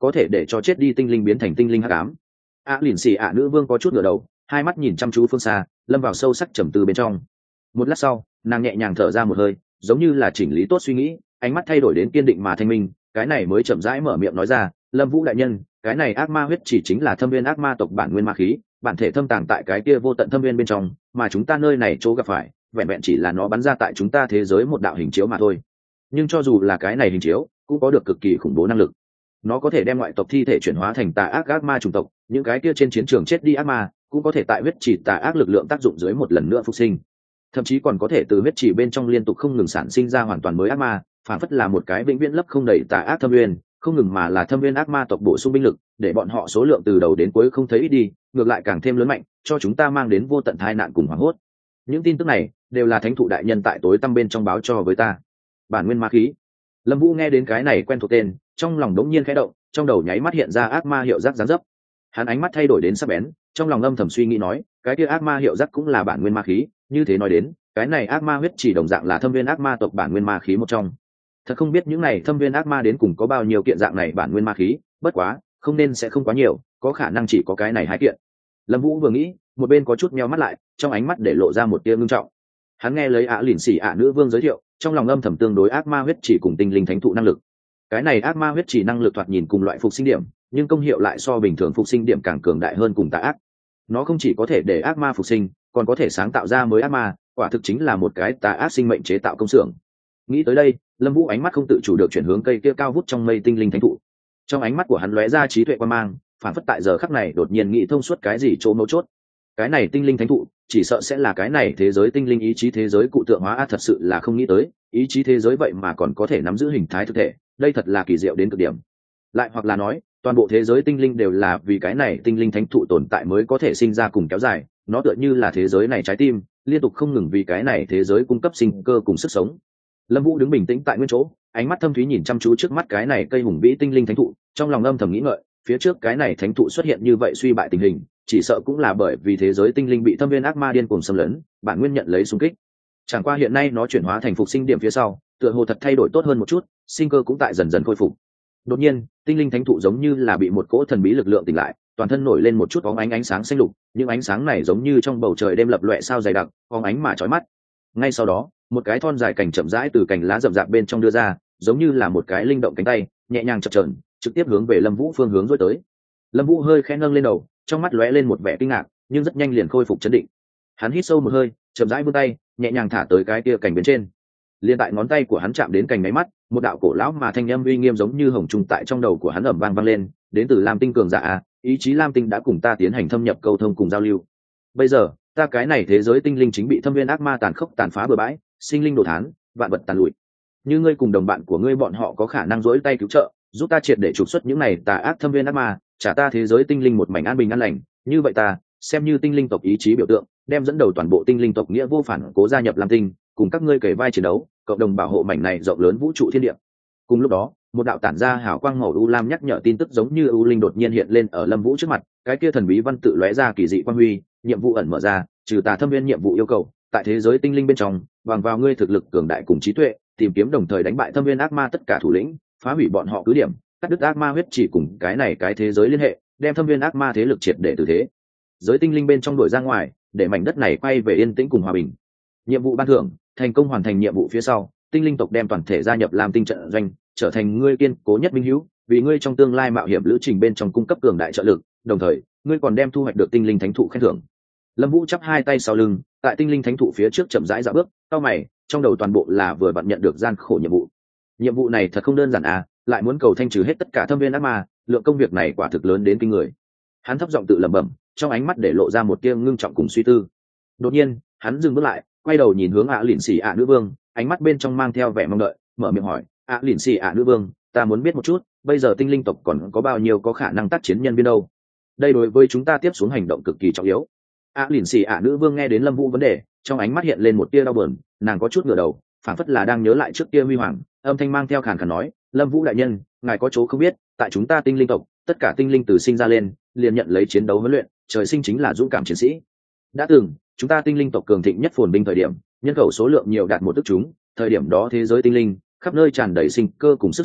có thể để cho chết đi tinh linh biến thành tinh linh hắc ám. ạ lìn xì ạ nữ vương có chút ngửa đầu, hai mắt nhìn chăm chú phương xa, lâm vào sâu sắc trầm tư bên trong. Một lát sau, nàng nhẹ nhàng thở ra một hơi, giống như là chỉnh lý tốt suy nghĩ, ánh mắt thay đổi đến kiên định mà thanh minh, cái này mới chậm rãi mở miệng nói ra, lâm vũ đại nhân, cái này ác ma huyết chỉ chính là thâm viên ác ma tộc bản nguyên ma khí, bản thể thâm tàng tại cái kia vô tận thâm viên bên trong, mà chúng ta nơi này chỗ gặp phải vẹn vẹn chỉ là nó bắn ra tại chúng ta thế giới một đạo hình chiếu mà thôi. Nhưng cho dù là cái này hình chiếu cũng có được cực kỳ khủng bố năng lực, nó có thể đem ngoại tộc thi thể chuyển hóa thành tà ác ác ma chủng tộc, những cái kia trên chiến trường chết đi ác ma cũng có thể tại huyết chỉ tà ác lực lượng tác dụng dưới một lần nữa phục sinh, thậm chí còn có thể từ huyết chỉ bên trong liên tục không ngừng sản sinh ra hoàn toàn mới ác ma, phản phất là một cái vĩnh viễn lấp không đầy tà ác thâm viên, không ngừng mà là thâm viên ác ma tộc bổ sung binh lực, để bọn họ số lượng từ đầu đến cuối không thấy ít đi, ngược lại càng thêm lớn mạnh, cho chúng ta mang đến vô tận tai nạn cùng hoảng hốt. Những tin tức này đều là thánh thụ đại nhân tại tối tăm bên trong báo cho với ta. Bản nguyên ma khí. Lâm Vũ nghe đến cái này quen thuộc tên, trong lòng đống nhiên khẽ động, trong đầu nháy mắt hiện ra ác ma hiệu giác giáng dấp. Hắn ánh mắt thay đổi đến sắc bén, trong lòng âm thầm suy nghĩ nói, cái kia ác ma hiệu giác cũng là bản nguyên ma khí, như thế nói đến, cái này ác ma huyết chỉ đồng dạng là thâm viên ác ma tộc bản nguyên ma khí một trong. Thật không biết những này thâm viên ác ma đến cùng có bao nhiêu kiện dạng này bản nguyên ma khí, bất quá, không nên sẽ không quá nhiều, có khả năng chỉ có cái này hai kiện. Lâm Vũ vừa nghĩ, một bên có chút meo mắt lại, trong ánh mắt để lộ ra một tia ngưng trọng. Hắn nghe lấy ạ lìn xỉ ạ nữ vương giới thiệu, trong lòng âm thầm tương đối ác ma huyết chỉ cùng tinh linh thánh thụ năng lực. Cái này ác ma huyết chỉ năng lực thoạt nhìn cùng loại phục sinh điểm, nhưng công hiệu lại so bình thường phục sinh điểm càng cường đại hơn cùng tà ác. Nó không chỉ có thể để ác ma phục sinh, còn có thể sáng tạo ra mới ác ma, quả thực chính là một cái tà ác sinh mệnh chế tạo công xưởng. Nghĩ tới đây, Lâm Vũ ánh mắt không tự chủ được chuyển hướng cây kia cao vút trong mây tinh linh thánh thụ. Trong ánh mắt của hắn lóe ra trí tuệ quan mang, phản phất tại giờ khắc này đột nhiên nghĩ thông suốt cái gì chỗ mấu chốt. Cái này tinh linh thánh thụ chỉ sợ sẽ là cái này thế giới tinh linh ý chí thế giới cụ tượng hóa, a thật sự là không nghĩ tới, ý chí thế giới vậy mà còn có thể nắm giữ hình thái thực thể, đây thật là kỳ diệu đến cực điểm. Lại hoặc là nói, toàn bộ thế giới tinh linh đều là vì cái này tinh linh thánh thụ tồn tại mới có thể sinh ra cùng kéo dài, nó tựa như là thế giới này trái tim, liên tục không ngừng vì cái này thế giới cung cấp sinh cơ cùng sức sống. Lâm Vũ đứng bình tĩnh tại nguyên chỗ, ánh mắt thâm thúy nhìn chăm chú trước mắt cái này cây hùng vĩ tinh linh thánh thụ, trong lòng âm thầm nghĩ ngợi, phía trước cái này thánh thụ xuất hiện như vậy suy bại tình hình, chỉ sợ cũng là bởi vì thế giới tinh linh bị thâm viên ác ma điên cuồng xâm lấn, bản nguyên nhận lấy xung kích. Chẳng qua hiện nay nó chuyển hóa thành phục sinh điểm phía sau, tựa hồ thật thay đổi tốt hơn một chút, sinh cơ cũng tại dần dần khôi phục. Đột nhiên, tinh linh thánh thụ giống như là bị một cỗ thần bí lực lượng tỉnh lại, toàn thân nổi lên một chút bóng ánh ánh sáng xanh lục, những ánh sáng này giống như trong bầu trời đêm lập loè sao dày đặc, bóng ánh mà chói mắt. Ngay sau đó, một cái thon dài cành chậm rãi từ cành lá rậm rạp bên trong đưa ra, giống như là một cái linh động cánh tay, nhẹ nhàng chập chờn, trực tiếp hướng về Lâm Vũ phương hướng dối tới. Lâm Vũ hơi khẽ nâng lên đầu, trong mắt lóe lên một vẻ kinh ngạc, nhưng rất nhanh liền khôi phục trấn định. Hắn hít sâu một hơi, chậm rãi vươn tay, nhẹ nhàng thả tới cái kia cành bên trên. Liên tại ngón tay của hắn chạm đến cành máy mắt, một đạo cổ lão mà thanh âm uy nghiêm giống như hồng trùng tại trong đầu của hắn ầm vang vang lên, đến từ Lam Tinh cường giả a, ý chí Lam Tinh đã cùng ta tiến hành thâm nhập câu thông cùng giao lưu. Bây giờ, ta cái này thế giới tinh linh chính bị thâm viên ác ma tàn khốc tàn phá bừa bãi, sinh linh đồ thán, vạn vật tàn lụi. Như ngươi cùng đồng bạn của ngươi bọn họ có khả năng dỗi tay cứu trợ, giúp ta triệt để trục xuất những này tà ác thâm viên ác ma, trả ta thế giới tinh linh một mảnh an bình an lành, như vậy ta xem như tinh linh tộc ý chí biểu tượng, đem dẫn đầu toàn bộ tinh linh tộc nghĩa vô phản cố gia nhập Lam Tinh, cùng các ngươi kề vai chiến đấu, cộng đồng bảo hộ mảnh này rộng lớn vũ trụ thiên địa. Cùng lúc đó, một đạo tản ra hào quang màu u lam nhắc nhở tin tức giống như u linh đột nhiên hiện lên ở Lâm Vũ trước mặt, cái kia thần bí văn tự lóe ra kỳ dị quang huy, nhiệm vụ ẩn mở ra, trừ tà thâm viên nhiệm vụ yêu cầu, tại thế giới tinh linh bên trong, bằng vào ngươi thực lực cường đại cùng trí tuệ, tìm kiếm đồng thời đánh bại thâm viên ác ma tất cả thủ lĩnh, phá hủy bọn họ cứ điểm, cắt đứt ác ma huyết chỉ cùng cái này cái thế giới liên hệ, đem thâm viên ác ma thế lực triệt để từ thế giới tinh linh bên trong đuổi ra ngoài, để mảnh đất này quay về yên tĩnh cùng hòa bình. Nhiệm vụ ban thưởng, thành công hoàn thành nhiệm vụ phía sau, tinh linh tộc đem toàn thể gia nhập Lam Tinh trận doanh, trở thành ngươi kiên cố nhất minh hữu, vì ngươi trong tương lai mạo hiểm lữ trình bên trong cung cấp cường đại trợ lực, đồng thời, ngươi còn đem thu hoạch được tinh linh thánh thụ khen thưởng. Lâm Vũ chắp hai tay sau lưng, tại tinh linh thánh thụ phía trước chậm rãi dạo bước, cau mày, trong đầu toàn bộ là vừa vặn nhận được gian khổ nhiệm vụ. Nhiệm vụ này thật không đơn giản à, lại muốn cầu thanh trừ hết tất cả thâm viên ác ma, lượng công việc này quả thực lớn đến kinh người. Hắn thấp giọng tự lẩm bẩm, trong ánh mắt để lộ ra một tia ngưng trọng cùng suy tư. Đột nhiên, hắn dừng bước lại, quay đầu nhìn hướng ạ lìn xì ạ nữ vương, ánh mắt bên trong mang theo vẻ mong đợi, mở miệng hỏi, ạ lìn xì ạ nữ vương, ta muốn biết một chút, bây giờ tinh linh tộc còn có bao nhiêu có khả năng tác chiến nhân viên đâu? Đây đối với chúng ta tiếp xuống hành động cực kỳ trọng yếu. ạ lìn xì ạ nữ vương nghe đến Lâm Vũ vấn đề, trong ánh mắt hiện lên một tia đau buồn, nàng có chút ngửa đầu, phảng phất là đang nhớ lại trước kia huy hoàng, âm thanh mang theo khàn khàn nói, Lâm Vũ đại nhân, ngài có chỗ không biết, tại chúng ta tinh linh tộc, tất cả tinh linh từ sinh ra lên liền nhận lấy chiến đấu huấn luyện, trời sinh chính là dũng cảm chiến sĩ. Đã từng, chúng ta tinh linh tộc cường thịnh nhất phồn binh thời điểm, nhân khẩu số lượng nhiều đạt một ức chúng, thời điểm đó thế giới tinh linh khắp nơi tràn đầy sinh cơ cùng sức sống,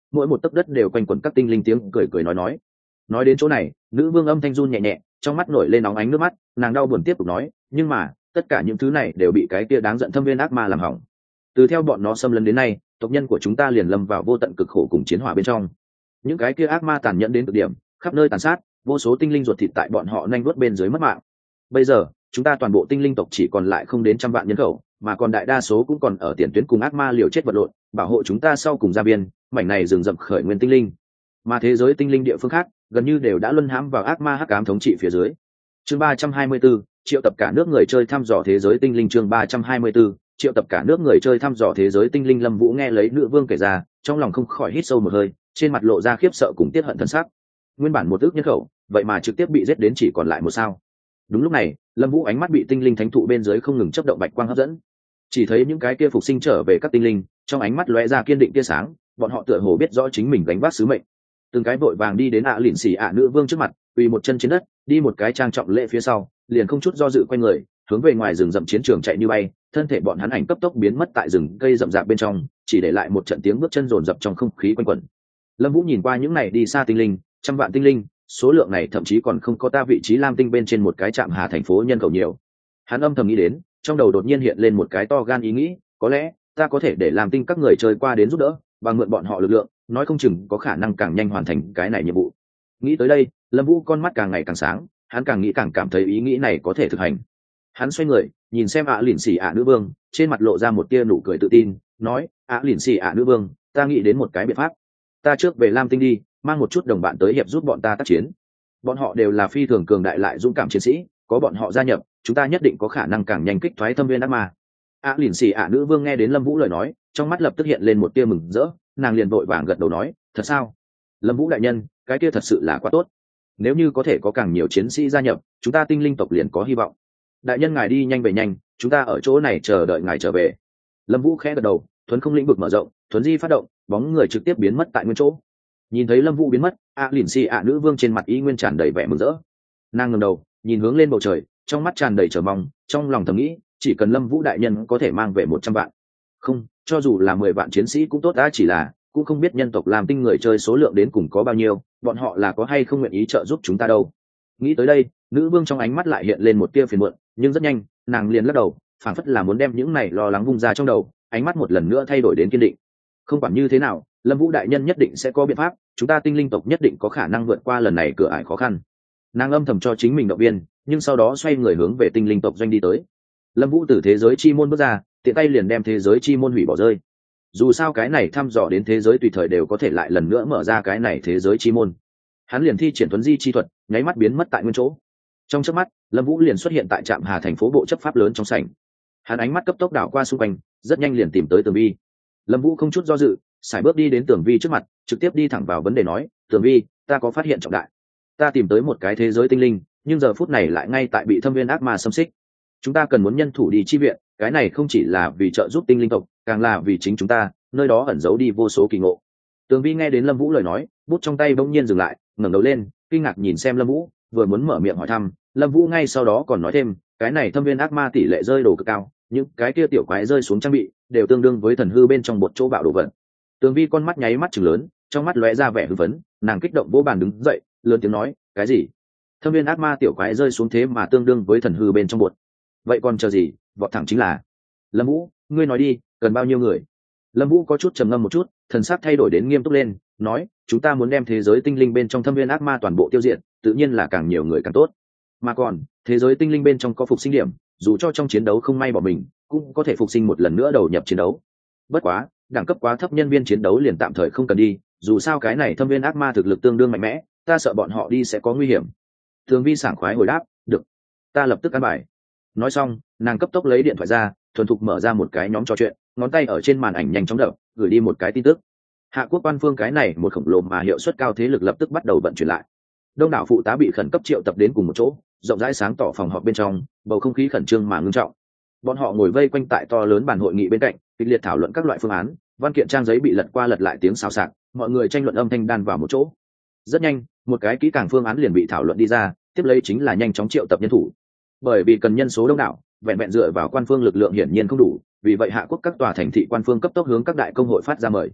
mỗi một tấc đất đều quanh quẩn các tinh linh tiếng cười cười nói nói. Nói đến chỗ này, nữ vương âm thanh run nhẹ nhẹ, trong mắt nổi lên nóng ánh nước mắt, nàng đau buồn tiếp tục nói, nhưng mà tất cả những thứ này đều bị cái kia đáng giận thâm viên ác ma làm hỏng. Từ theo bọn nó xâm lấn đến nay, tộc nhân của chúng ta liền lâm vào vô tận cực khổ cùng chiến hỏa bên trong. Những cái kia ác ma tàn nhẫn đến cực điểm, khắp nơi tàn sát, vô số tinh linh ruột thịt tại bọn họ nhanh vuốt bên dưới mất mạng. Bây giờ chúng ta toàn bộ tinh linh tộc chỉ còn lại không đến trăm vạn nhân khẩu, mà còn đại đa số cũng còn ở tiền tuyến cùng ác ma liều chết vật lộn, bảo hộ chúng ta sau cùng gia viên mảnh này rừng rậm khởi nguyên tinh linh. Mà thế giới tinh linh địa phương khác gần như đều đã luân hãm vào ác ma hắc ám thống trị phía dưới. Chương ba trăm hai mươi 34, triệu tập cả nước người chơi thăm dò thế giới tinh linh. Chương ba trăm hai mươi 34, triệu tập cả nước người chơi thăm dò thế giới tinh linh. Lâm Vũ nghe lấy nữ vương kể ra, trong lòng không khỏi hít sâu một hơi, trên mặt lộ ra khiếp sợ cùng tiếc hận thân sắc. Nguyên bản một ước nhân khẩu, vậy mà trực tiếp bị giết đến chỉ còn lại một sao. Đúng lúc này, Lâm Vũ ánh mắt bị tinh linh thánh thụ bên dưới không ngừng chớp động bạch quang hấp dẫn. Chỉ thấy những cái kia phục sinh trở về các tinh linh, trong ánh mắt lóe ra kiên định tia sáng, bọn họ tựa hồ biết rõ chính mình gánh vác sứ mệnh. Từng cái vội vàng đi đến ạ lỉnh xì ạ nữ vương trước mặt, quỳ một chân trên đất, đi một cái trang trọng lễ phía sau, liền không chút do dự quay người, hướng về ngoài rừng rậm chiến trường chạy như bay, thân thể bọn hắn ảnh cấp tốc biến mất tại rừng cây rậm rạp bên trong, chỉ để lại một trận tiếng bước chân rồn rập trong không khí quanh quẩn. Lâm Vũ nhìn qua những này đi xa tinh linh, trăm vạn tinh linh, số lượng này thậm chí còn không có ta vị trí lam tinh bên trên một cái trạm hà thành phố nhân khẩu nhiều. Hắn âm thầm nghĩ đến, trong đầu đột nhiên hiện lên một cái to gan ý nghĩ, có lẽ ta có thể để làm tinh các người chơi qua đến giúp đỡ, và mượn bọn họ lực lượng, nói không chừng có khả năng càng nhanh hoàn thành cái này nhiệm vụ. Nghĩ tới đây, Lâm Vũ con mắt càng ngày càng sáng, hắn càng nghĩ càng cảm thấy ý nghĩ này có thể thực hành. Hắn xoay người, nhìn xem ạ lỉnh xì ạ nữ vương, trên mặt lộ ra một tia nụ cười tự tin, nói, ạ lỉnh xì ạ nữ vương, ta nghĩ đến một cái biện pháp. Ta trước về lam tinh đi, mang một chút đồng bạn tới hiệp giúp bọn ta tác chiến. Bọn họ đều là phi thường cường đại lại dũng cảm chiến sĩ, có bọn họ gia nhập, chúng ta nhất định có khả năng càng nhanh kích thoái thâm viên ác ma. ạ lỉnh xì ạ nữ vương nghe đến Lâm Vũ lời nói, trong mắt lập tức hiện lên một tia mừng rỡ, nàng liền vội vàng gật đầu nói, thật sao? Lâm Vũ đại nhân, cái kia thật sự là quá tốt. Nếu như có thể có càng nhiều chiến sĩ gia nhập, chúng ta tinh linh tộc liền có hy vọng. Đại nhân ngài đi nhanh về nhanh, chúng ta ở chỗ này chờ đợi ngài trở về. Lâm Vũ khẽ gật đầu, thuấn không lĩnh vực mở rộng, thuấn di phát động, bóng người trực tiếp biến mất tại nguyên chỗ. Nhìn thấy Lâm Vũ biến mất, ạ lỉnh xì ạ nữ vương trên mặt y nguyên tràn đầy vẻ mừng rỡ. Nàng ngẩng đầu, nhìn hướng lên bầu trời, trong mắt tràn đầy chờ mong, trong lòng thầm nghĩ, chỉ cần Lâm Vũ đại nhân có thể mang về một trăm vạn, không, cho dù là mười vạn chiến sĩ cũng tốt, đã chỉ là cũng không biết nhân tộc làm tinh người chơi số lượng đến cùng có bao nhiêu, bọn họ là có hay không nguyện ý trợ giúp chúng ta đâu. Nghĩ tới đây, nữ vương trong ánh mắt lại hiện lên một tia phiền muộn, nhưng rất nhanh, nàng liền lắc đầu, phảng phất là muốn đem những này lo lắng vung ra trong đầu, ánh mắt một lần nữa thay đổi đến kiên định. Không quản như thế nào, Lâm Vũ đại nhân nhất định sẽ có biện pháp, chúng ta tinh linh tộc nhất định có khả năng vượt qua lần này cửa ải khó khăn. Nàng âm thầm cho chính mình động viên, nhưng sau đó xoay người hướng về tinh linh tộc doanh đi tới. Lâm Vũ từ thế giới chi môn bước ra, tiện tay liền đem thế giới chi môn hủy bỏ rơi. Dù sao cái này thăm dò đến thế giới tùy thời đều có thể lại lần nữa mở ra cái này thế giới chi môn. Hắn liền thi triển tuấn di chi thuật, nháy mắt biến mất tại nguyên chỗ. Trong chớp mắt, Lâm Vũ liền xuất hiện tại trạm Hà thành phố bộ chấp pháp lớn trong sảnh. Hắn ánh mắt cấp tốc đảo qua xung quanh, rất nhanh liền tìm tới Tường Vi. Lâm Vũ không chút do dự, sải bước đi đến Tường Vi trước mặt, trực tiếp đi thẳng vào vấn đề nói, "Tường Vi, ta có phát hiện trọng đại. Ta tìm tới một cái thế giới tinh linh, nhưng giờ phút này lại ngay tại bị thâm viên ác ma xâm xích. Chúng ta cần muốn nhân thủ đi chi viện, cái này không chỉ là vì trợ giúp tinh linh tộc, càng là vì chính chúng ta, nơi đó ẩn giấu đi vô số kỳ ngộ." Tường Vi nghe đến Lâm Vũ lời nói, bút trong tay bỗng nhiên dừng lại, ngẩng đầu lên, kinh ngạc nhìn xem Lâm Vũ, vừa muốn mở miệng hỏi thăm, Lâm Vũ ngay sau đó còn nói thêm, cái này thâm viên ác ma tỷ lệ rơi đồ cực cao, những cái kia tiểu quái rơi xuống trang bị đều tương đương với thần hư bên trong một chỗ bạo đồ vật. Tường Vi con mắt nháy mắt trừng lớn, trong mắt lóe ra vẻ hưng phấn, nàng kích động vỗ bàn đứng dậy, lớn tiếng nói, cái gì? Thâm viên ác ma tiểu quái rơi xuống thế mà tương đương với thần hư bên trong bột. Vậy còn chờ gì, vọt thẳng chính là. Lâm Vũ, ngươi nói đi, cần bao nhiêu người? Lâm Vũ có chút trầm ngâm một chút, thần sắc thay đổi đến nghiêm túc lên, nói, chúng ta muốn đem thế giới tinh linh bên trong thâm viên ác ma toàn bộ tiêu diệt, tự nhiên là càng nhiều người càng tốt. Mà còn, thế giới tinh linh bên trong có phục sinh điểm, dù cho trong chiến đấu không may bỏ mình, cũng có thể phục sinh một lần nữa đầu nhập chiến đấu. Bất quá, đẳng cấp quá thấp nhân viên chiến đấu liền tạm thời không cần đi, dù sao cái này thâm viên ác ma thực lực tương đương mạnh mẽ, ta sợ bọn họ đi sẽ có nguy hiểm. Tường Vi sảng khoái hồi đáp, được, ta lập tức ăn bài. Nói xong, nàng cấp tốc lấy điện thoại ra, thuần thục mở ra một cái nhóm trò chuyện, ngón tay ở trên màn ảnh nhanh chóng đập, gửi đi một cái tin tức. Hạ quốc quan phương cái này một khổng lồ mà hiệu suất cao thế lực lập tức bắt đầu vận chuyển lại. Đông đảo phụ tá bị khẩn cấp triệu tập đến cùng một chỗ, rộng rãi sáng tỏ phòng họp bên trong, bầu không khí khẩn trương mà ngưng trọng. Bọn họ ngồi vây quanh tại to lớn bàn hội nghị bên cạnh, kịch liệt thảo luận các loại phương án, văn kiện trang giấy bị lật qua lật lại tiếng xào xạc, mọi người tranh luận âm thanh đan vào một chỗ. Rất nhanh, một cái kỹ càng phương án liền bị thảo luận đi ra, tiếp lấy chính là nhanh chóng triệu tập nhân thủ. Bởi vì cần nhân số đông đảo, vẹn vẹn dựa vào quan phương lực lượng hiển nhiên không đủ, vì vậy Hạ quốc các tòa thành thị quan phương cấp tốc hướng các đại công hội phát ra mời.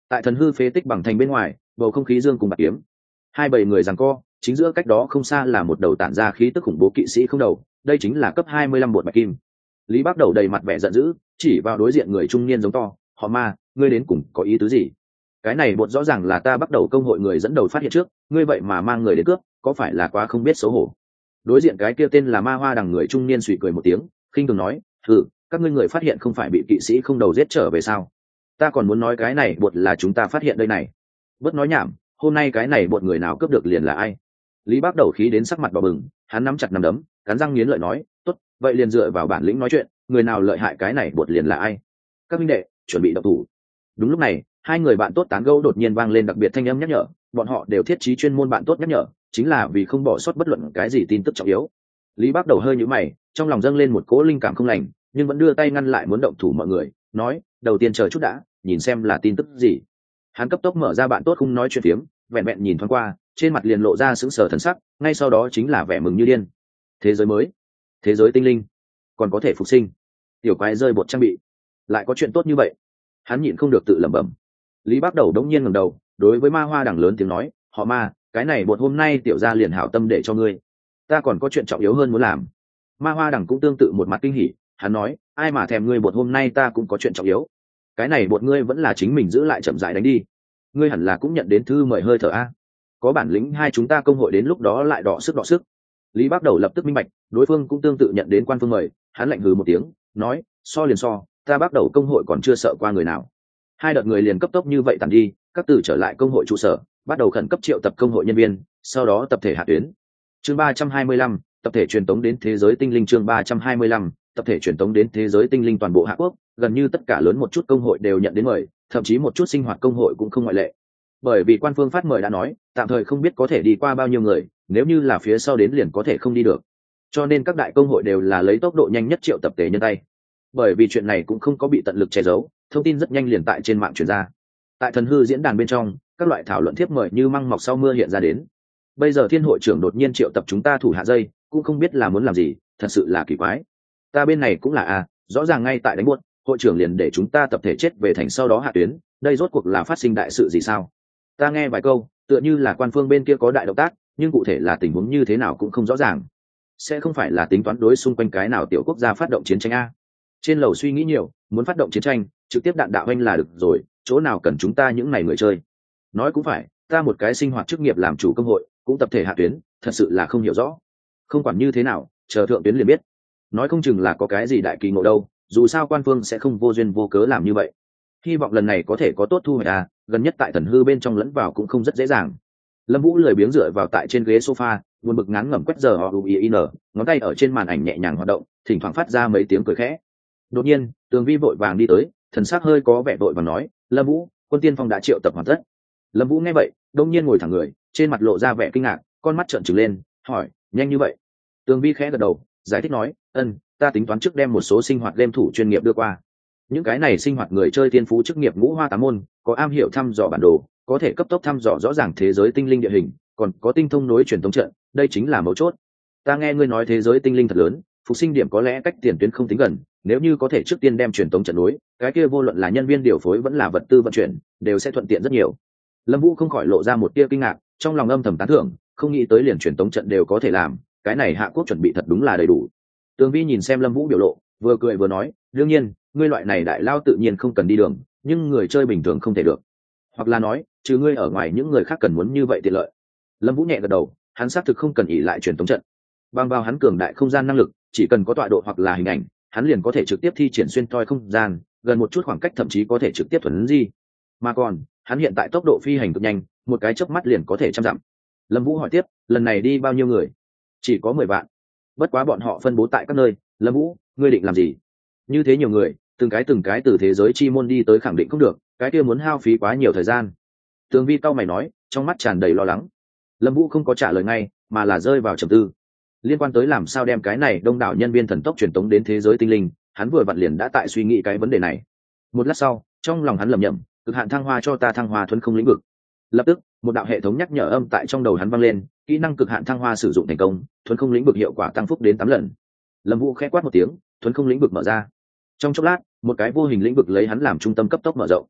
Tại thần hư phế tích bằng thành bên ngoài, bầu không khí dương cùng bạc kiếm, hai bầy người giằng co, chính giữa cách đó không xa là một đầu tản ra khí tức khủng bố kỵ sĩ không đầu, đây chính là cấp hai mươi lăm bột bạch kim. Lý Bác Đầu đầy mặt vẻ giận dữ, chỉ vào đối diện người trung niên giống to, họ Ma, ngươi đến cùng có ý tứ gì? Cái này bột rõ ràng là ta bắt đầu công hội người dẫn đầu phát hiện trước, ngươi vậy mà mang người đến cướp, có phải là quá không biết xấu hổ? Đối diện cái kia tên là Ma Hoa Đằng người trung niên suy cười một tiếng, khinh thường nói, thử, các ngươi người phát hiện không phải bị kỵ sĩ không đầu giết trở về sao? Ta còn muốn nói cái này bột là chúng ta phát hiện đây này. Bớt nói nhảm, hôm nay cái này bột người nào cướp được liền là ai? Lý Bác Đầu khí đến sắc mặt đỏ bừng, hắn nắm chặt nắm đấm, cắn răng nghiến lợi nói, tốt, vậy liền dựa vào bản lĩnh nói chuyện, người nào lợi hại cái này bột liền là ai? Các minh đệ, chuẩn bị động thủ. Đúng lúc này, hai người bạn tốt tán gẫu đột nhiên vang lên đặc biệt thanh âm nhắc nhở, bọn họ đều thiết trí chuyên môn bạn tốt nhắc nhở, chính là vì không bỏ sót bất luận cái gì tin tức trọng yếu. Lý Bác Đầu hơi nhíu mày, trong lòng dâng lên một cỗ linh cảm không lành, nhưng vẫn đưa tay ngăn lại muốn động thủ mọi người, nói, đầu tiên chờ chút đã, nhìn xem là tin tức gì. Hắn cấp tốc mở ra bạn tốt không nói chuyện tiếng, vẹn vẹn nhìn thoáng qua, trên mặt liền lộ ra sững sờ thần sắc, ngay sau đó chính là vẻ mừng như điên. Thế giới mới, thế giới tinh linh, còn có thể phục sinh, tiểu quái rơi bột trang bị, lại có chuyện tốt như vậy. Hắn nhịn không được tự lẩm bẩm. Lý Bác Đầu đống nhiên ngẩng đầu, đối với Ma Hoa Đằng lớn tiếng nói, họ Ma, cái này bột hôm nay tiểu gia liền hảo tâm để cho ngươi, ta còn có chuyện trọng yếu hơn muốn làm. Ma Hoa Đằng cũng tương tự một mặt kinh hỉ, hắn nói, ai mà thèm ngươi bột hôm nay ta cũng có chuyện trọng yếu. Cái này bột ngươi vẫn là chính mình giữ lại chậm rãi đánh đi, ngươi hẳn là cũng nhận đến thư mời hơi thở a, có bản lĩnh hai chúng ta công hội đến lúc đó lại đọ sức đọ sức. Lý Bác Đầu lập tức minh bạch, đối phương cũng tương tự nhận đến quan phương mời, hắn lạnh hừ một tiếng, nói, so liền so, ta Bác Đầu công hội còn chưa sợ qua người nào. Hai đợt người liền cấp tốc như vậy tàn đi, các từ trở lại công hội trụ sở, bắt đầu khẩn cấp triệu tập công hội nhân viên, sau đó tập thể hạ tuyến. Chương ba trăm hai mươi lăm, tập thể truyền tống đến thế giới tinh linh. Chương ba trăm hai mươi lăm, tập thể truyền tống đến thế giới tinh linh. Toàn bộ Hạ Quốc, gần như tất cả lớn một chút công hội đều nhận đến mời, thậm chí một chút sinh hoạt công hội cũng không ngoại lệ. Bởi vì quan phương phát mời đã nói, tạm thời không biết có thể đi qua bao nhiêu người, nếu như là phía sau đến liền có thể không đi được. Cho nên các đại công hội đều là lấy tốc độ nhanh nhất triệu tập thể nhân tay. Bởi vì chuyện này cũng không có bị tận lực che giấu, thông tin rất nhanh liền tại trên mạng truyền ra. Tại thần hư diễn đàn bên trong, các loại thảo luận thiếp mời như măng mọc sau mưa hiện ra đến. Bây giờ thiên hội trưởng đột nhiên triệu tập chúng ta thủ hạ dây, cũng không biết là muốn làm gì, thật sự là kỳ quái. Ta bên này cũng là à, rõ ràng ngay tại đánh buốt, hội trưởng liền để chúng ta tập thể chết về thành sau đó hạ tuyến, đây rốt cuộc là phát sinh đại sự gì sao? Ta nghe vài câu, tựa như là quan phương bên kia có đại động tác, nhưng cụ thể là tình huống như thế nào cũng không rõ ràng. Sẽ không phải là tính toán đối xung quanh cái nào tiểu quốc gia phát động chiến tranh a? Trên lầu suy nghĩ nhiều, muốn phát động chiến tranh, trực tiếp đạn đạo anh là được rồi, chỗ nào cần chúng ta những này người chơi. Nói cũng phải, ta một cái sinh hoạt chức nghiệp làm chủ công hội, cũng tập thể hạ tuyến, thật sự là không hiểu rõ. Không quản như thế nào, chờ thượng tuyến liền biết. Nói không chừng là có cái gì đại kỳ ngộ đâu, dù sao quan phương sẽ không vô duyên vô cớ làm như vậy. Hy vọng lần này có thể có tốt thu hoạch à, gần nhất tại thần hư bên trong lẫn vào cũng không rất dễ dàng. Lâm Vũ lười biếng dựa vào tại trên ghế sofa, buồn bực ngán ngẩm quét giờ họ in, ngón tay ở trên màn ảnh nhẹ nhàng hoạt động, thỉnh thoảng phát ra mấy tiếng cười khẽ. Đột nhiên, Tường Vi vội vàng đi tới, thần sắc hơi có vẻ vội và nói, Lâm Vũ, quân tiên phong đã triệu tập hoàn tất. Lâm Vũ nghe vậy, đông nhiên ngồi thẳng người, trên mặt lộ ra vẻ kinh ngạc, con mắt trợn trừng lên, hỏi, nhanh như vậy? Tường Vi khẽ gật đầu, giải thích nói, ân, ta tính toán trước đem một số sinh hoạt game thủ chuyên nghiệp đưa qua. Những cái này sinh hoạt người chơi tiên phú chức nghiệp ngũ hoa tám môn, có am hiểu thăm dò bản đồ, có thể cấp tốc thăm dò rõ ràng thế giới tinh linh địa hình, còn có tinh thông nối truyền thống trận, đây chính là mấu chốt. Ta nghe ngươi nói thế giới tinh linh thật lớn, phục sinh điểm có lẽ cách tiền tuyến không tính gần, nếu như có thể trước tiên đem truyền thống trận nối, cái kia vô luận là nhân viên điều phối vẫn là vật tư vận chuyển, đều sẽ thuận tiện rất nhiều. Lâm Vũ không khỏi lộ ra một tia kinh ngạc, trong lòng âm thầm tán thưởng, không nghĩ tới liền truyền thống trận đều có thể làm, cái này Hạ Quốc chuẩn bị thật đúng là đầy đủ. Tường Vi nhìn xem Lâm Vũ biểu lộ, vừa cười vừa nói, đương nhiên, ngươi loại này đại lao tự nhiên không cần đi đường, nhưng người chơi bình thường không thể được. Hoặc là nói, trừ ngươi ở ngoài những người khác cần muốn như vậy tiện lợi. Lâm Vũ nhẹ gật đầu, hắn xác thực không cần ỷ lại truyền thống trận. Bằng vào hắn cường đại không gian năng lực, chỉ cần có tọa độ hoặc là hình ảnh, hắn liền có thể trực tiếp thi triển xuyên toa không gian, gần một chút khoảng cách thậm chí có thể trực tiếp thuần di. Mà còn, hắn hiện tại tốc độ phi hành cực nhanh, một cái chớp mắt liền có thể trăm dặm. Lâm Vũ hỏi tiếp, lần này đi bao nhiêu người? Chỉ có mười vạn. Bất quá bọn họ phân bố tại các nơi, Lâm Vũ, ngươi định làm gì? Như thế nhiều người, từng cái từng cái từ thế giới chi môn đi tới khẳng định không được, cái kia muốn hao phí quá nhiều thời gian. Tường Vi cau mày nói, trong mắt tràn đầy lo lắng. Lâm Vũ không có trả lời ngay, mà là rơi vào trầm tư. Liên quan tới làm sao đem cái này đông đảo nhân viên thần tốc truyền tống đến thế giới tinh linh, hắn vừa vặn liền đã tại suy nghĩ cái vấn đề này. Một lát sau, trong lòng hắn lẩm nhẩm, cực hạn thăng hoa cho ta thăng hoa thuần không lĩnh vực. Lập tức, một đạo hệ thống nhắc nhở âm tại trong đầu hắn vang lên, kỹ năng cực hạn thăng hoa sử dụng thành công, thuần không lĩnh vực hiệu quả tăng phúc đến tám lần. Lâm Vũ khẽ quát một tiếng, thuần không lĩnh vực mở ra. Trong chốc lát, một cái vô hình lĩnh vực lấy hắn làm trung tâm cấp tốc mở rộng.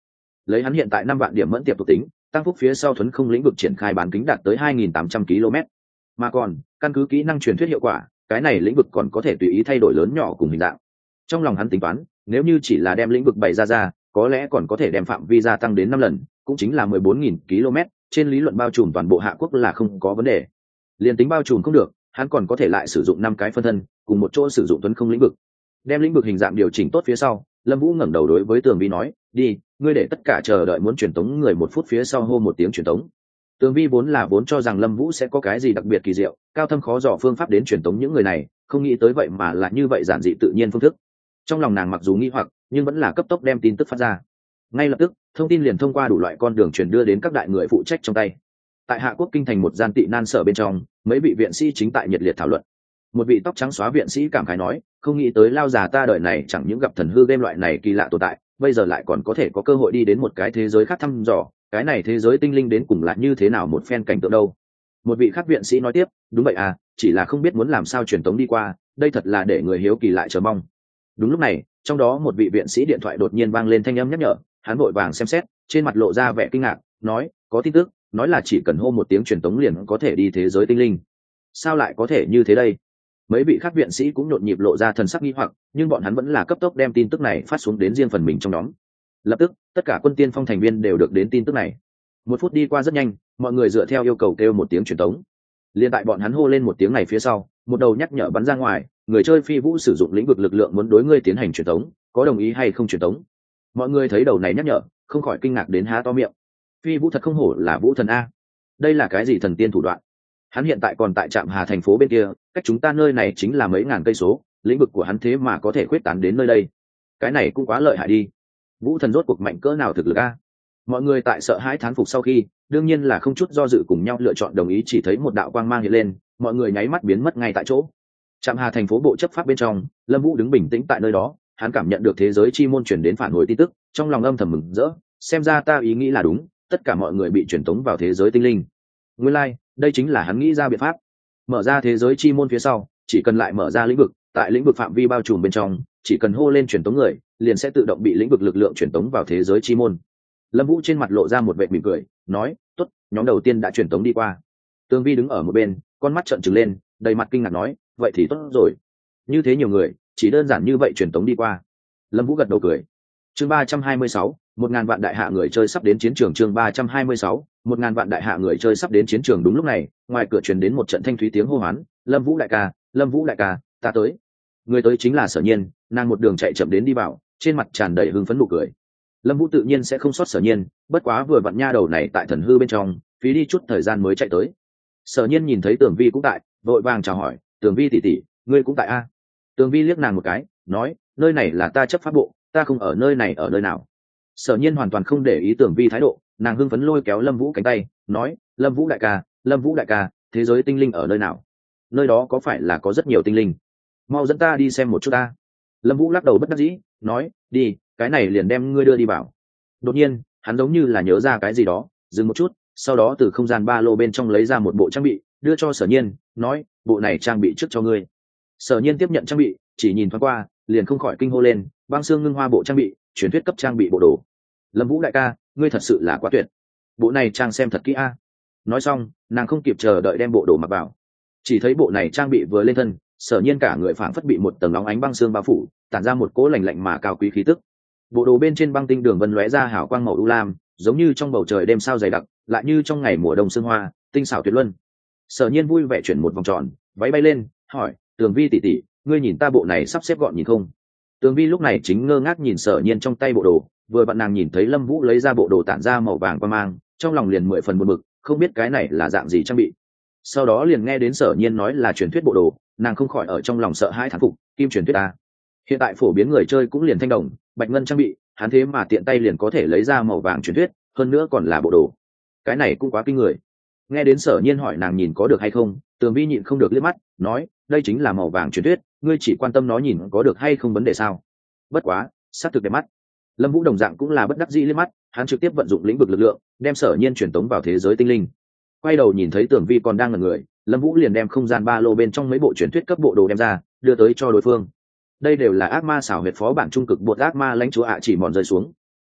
lấy hắn hiện tại năm vạn điểm mẫn tiệp thuộc tính, tăng phúc phía sau thuấn không lĩnh vực triển khai bán kính đạt tới hai nghìn tám trăm ki lô mét. Mà còn căn cứ kỹ năng truyền thuyết hiệu quả, cái này lĩnh vực còn có thể tùy ý thay đổi lớn nhỏ cùng hình dạng. Trong lòng hắn tính toán, nếu như chỉ là đem lĩnh vực bày ra ra, có lẽ còn có thể đem phạm vi gia tăng đến năm lần, cũng chính là mười bốn nghìn ki lô mét, trên lý luận bao trùm toàn bộ Hạ Quốc là không có vấn đề. Liên tính bao trùm không được, hắn còn có thể lại sử dụng năm cái phân thân, cùng một chỗ sử dụng tuấn không lĩnh vực. Đem lĩnh vực hình dạng điều chỉnh tốt phía sau, Lâm Vũ ngẩng đầu đối với Tường Vi nói, "Đi, ngươi để tất cả chờ đợi muốn truyền tống người một phút phía sau hô một tiếng truyền tống." Tường Vi vốn là vốn cho rằng Lâm Vũ sẽ có cái gì đặc biệt kỳ diệu, cao thâm khó dò phương pháp đến truyền tống những người này, không nghĩ tới vậy mà là như vậy giản dị tự nhiên phương thức. Trong lòng nàng mặc dù nghi hoặc, nhưng vẫn là cấp tốc đem tin tức phát ra. Ngay lập tức, thông tin liền thông qua đủ loại con đường truyền đưa đến các đại người phụ trách trong tay. Tại Hạ Quốc kinh thành một gian tị nan sở bên trong, mấy vị viện sĩ chính tại nhiệt liệt thảo luận. Một vị tóc trắng xóa viện sĩ cảm khái nói, không nghĩ tới lao già ta đời này chẳng những gặp thần hư game loại này kỳ lạ tồn tại, bây giờ lại còn có thể có cơ hội đi đến một cái thế giới khác thăm dò, cái này thế giới tinh linh đến cùng là như thế nào một phen cảnh tượng đâu. Một vị khác viện sĩ nói tiếp, đúng vậy à, chỉ là không biết muốn làm sao truyền tống đi qua, đây thật là để người hiếu kỳ lại chờ mong. Đúng lúc này, trong đó một vị viện sĩ điện thoại đột nhiên vang lên thanh âm nhắc nhở, hắn vội vàng xem xét, trên mặt lộ ra vẻ kinh ngạc, nói, có tin tức, nói là chỉ cần hô một tiếng truyền tống liền có thể đi thế giới tinh linh. Sao lại có thể như thế đây? Mấy vị khác viện sĩ cũng nhộn nhịp lộ ra thần sắc nghi hoặc, nhưng bọn hắn vẫn là cấp tốc đem tin tức này phát xuống đến riêng phần mình trong nhóm. Lập tức, tất cả quân tiên phong thành viên đều được đến tin tức này. Một phút đi qua rất nhanh, mọi người dựa theo yêu cầu kêu một tiếng truyền tống. Liên tại bọn hắn hô lên một tiếng này phía sau, một đầu nhắc nhở bắn ra ngoài, người chơi phi vũ sử dụng lĩnh vực lực lượng muốn đối ngươi tiến hành truyền tống, có đồng ý hay không truyền tống? Mọi người thấy đầu này nhắc nhở, không khỏi kinh ngạc đến há to miệng. Phi vũ thật không hổ là vũ thần a, đây là cái gì thần tiên thủ đoạn? Hắn hiện tại còn tại trạm Hà thành phố bên kia, cách chúng ta nơi này chính là mấy ngàn cây số, lĩnh vực của hắn thế mà có thể khuyết tán đến nơi đây, cái này cũng quá lợi hại đi. Vũ thần rốt cuộc mạnh cỡ nào thực lực a? Mọi người tại sợ hãi thán phục sau khi, đương nhiên là không chút do dự cùng nhau lựa chọn đồng ý, chỉ thấy một đạo quang mang hiện lên, mọi người nháy mắt biến mất ngay tại chỗ. Trạm Hà thành phố bộ chấp pháp bên trong, Lâm Vũ đứng bình tĩnh tại nơi đó, hắn cảm nhận được thế giới chi môn truyền đến phản hồi tin tức, trong lòng âm thầm mừng rỡ, xem ra ta ý nghĩ là đúng, tất cả mọi người bị truyền tống vào thế giới tinh linh. Nguyên lai, like, đây chính là hắn nghĩ ra biện pháp. Mở ra thế giới chi môn phía sau, chỉ cần lại mở ra lĩnh vực, tại lĩnh vực phạm vi bao trùm bên trong, chỉ cần hô lên truyền tống người, liền sẽ tự động bị lĩnh vực lực lượng truyền tống vào thế giới chi môn. Lâm Vũ trên mặt lộ ra một vệt mỉm cười, nói, "Tốt, nhóm đầu tiên đã truyền tống đi qua." Tương Vi đứng ở một bên, con mắt trợn trừng lên, đầy mặt kinh ngạc nói, "Vậy thì tốt rồi. Như thế nhiều người, chỉ đơn giản như vậy truyền tống đi qua." Lâm Vũ gật đầu cười. Chương ba trăm hai mươi sáu, một ngàn vạn đại hạ người chơi sắp đến chiến trường. Chương ba trăm hai mươi sáu, một ngàn vạn đại hạ người chơi sắp đến chiến trường. Đúng lúc này, ngoài cửa truyền đến một trận thanh thúy tiếng hô hoán, "Lâm Vũ đại ca, Lâm Vũ đại ca, ta tới." Người tới chính là Sở Nhiên, nàng một đường chạy chậm đến đi vào, trên mặt tràn đầy hưng phấn nụ cười. Lâm Vũ tự nhiên sẽ không sót Sở Nhiên, bất quá vừa vặn nha đầu này tại thần hư bên trong, phí đi chút thời gian mới chạy tới. Sở Nhiên nhìn thấy Tưởng Vi cũng tại, vội vàng chào hỏi, "Tưởng Vi tỷ tỷ, ngươi cũng tại a?" Tưởng Vi liếc nàng một cái, nói, "Nơi này là ta chấp pháp bộ, ta không ở nơi này ở nơi nào." Sở Nhiên hoàn toàn không để ý Tưởng Vi thái độ, nàng hưng phấn lôi kéo Lâm Vũ cánh tay, nói, "Lâm Vũ đại ca, Lâm Vũ đại ca, thế giới tinh linh ở nơi nào? Nơi đó có phải là có rất nhiều tinh linh? Mau dẫn ta đi xem một chút ta." Lâm Vũ lắc đầu bất đắc dĩ, nói, "Đi, cái này liền đem ngươi đưa đi vào." Đột nhiên, hắn giống như là nhớ ra cái gì đó, dừng một chút, sau đó từ không gian ba lô bên trong lấy ra một bộ trang bị, đưa cho Sở Nhiên, nói, "Bộ này trang bị trước cho ngươi." Sở Nhiên tiếp nhận trang bị, chỉ nhìn thoáng qua, liền không khỏi kinh hô lên, "Băng xương ngưng hoa bộ trang bị, truyền thuyết cấp trang bị bộ đồ. Lâm Vũ đại ca, ngươi thật sự là quá tuyệt. Bộ này trang xem thật kỹ a." Nói xong, nàng không kịp chờ đợi đem bộ đồ mặc vào. Chỉ thấy bộ này trang bị vừa lên thân, Sở Nhiên cả người phảng phất bị một tầng nóng ánh băng xương bao phủ, tản ra một cỗ lạnh lạnh mà cao quý khí tức. Bộ đồ bên trên băng tinh đường vân lóe ra hào quang màu u lam, giống như trong bầu trời đêm sao dày đặc, lại như trong ngày mùa đông sương hoa, tinh xảo tuyệt luân. Sở Nhiên vui vẻ chuyển một vòng tròn, váy bay lên, hỏi, "Tường Vi tỷ tỷ, ngươi nhìn ta bộ này sắp xếp gọn nhìn không?" Tường Vi lúc này chính ngơ ngác nhìn Sở Nhiên trong tay bộ đồ, vừa vặn nàng nhìn thấy Lâm Vũ lấy ra bộ đồ tản ra màu vàng qua mang, trong lòng liền mười phần buồn bực, không biết cái này là dạng gì trang bị. Sau đó liền nghe đến Sở Nhiên nói là truyền thuyết bộ đồ, nàng không khỏi ở trong lòng sợ hãi thán phục, kim truyền thuyết a. Hiện tại phổ biến người chơi cũng liền thanh đồng, bạch ngân trang bị, hắn thế mà tiện tay liền có thể lấy ra màu vàng truyền thuyết, hơn nữa còn là bộ đồ. Cái này cũng quá kinh người. Nghe đến Sở Nhiên hỏi nàng nhìn có được hay không, Tường Vi nhịn không được liếc mắt, nói, "Đây chính là màu vàng truyền thuyết, ngươi chỉ quan tâm nó nhìn có được hay không vấn đề sao? Bất quá, sát thực đẹp mắt." Lâm Vũ đồng dạng cũng là bất đắc dĩ liếc mắt, hắn trực tiếp vận dụng lĩnh vực lực lượng, đem Sở Nhiên truyền tống vào thế giới tinh linh. Quay đầu nhìn thấy Tường Vi còn đang ngẩn người, Lâm Vũ liền đem không gian ba lô bên trong mấy bộ truyền thuyết cấp bộ đồ đem ra, đưa tới cho đối phương. Đây đều là ác ma xảo huyệt phó bản trung cực bột ác ma lãnh chúa ạ chỉ mòn rơi xuống.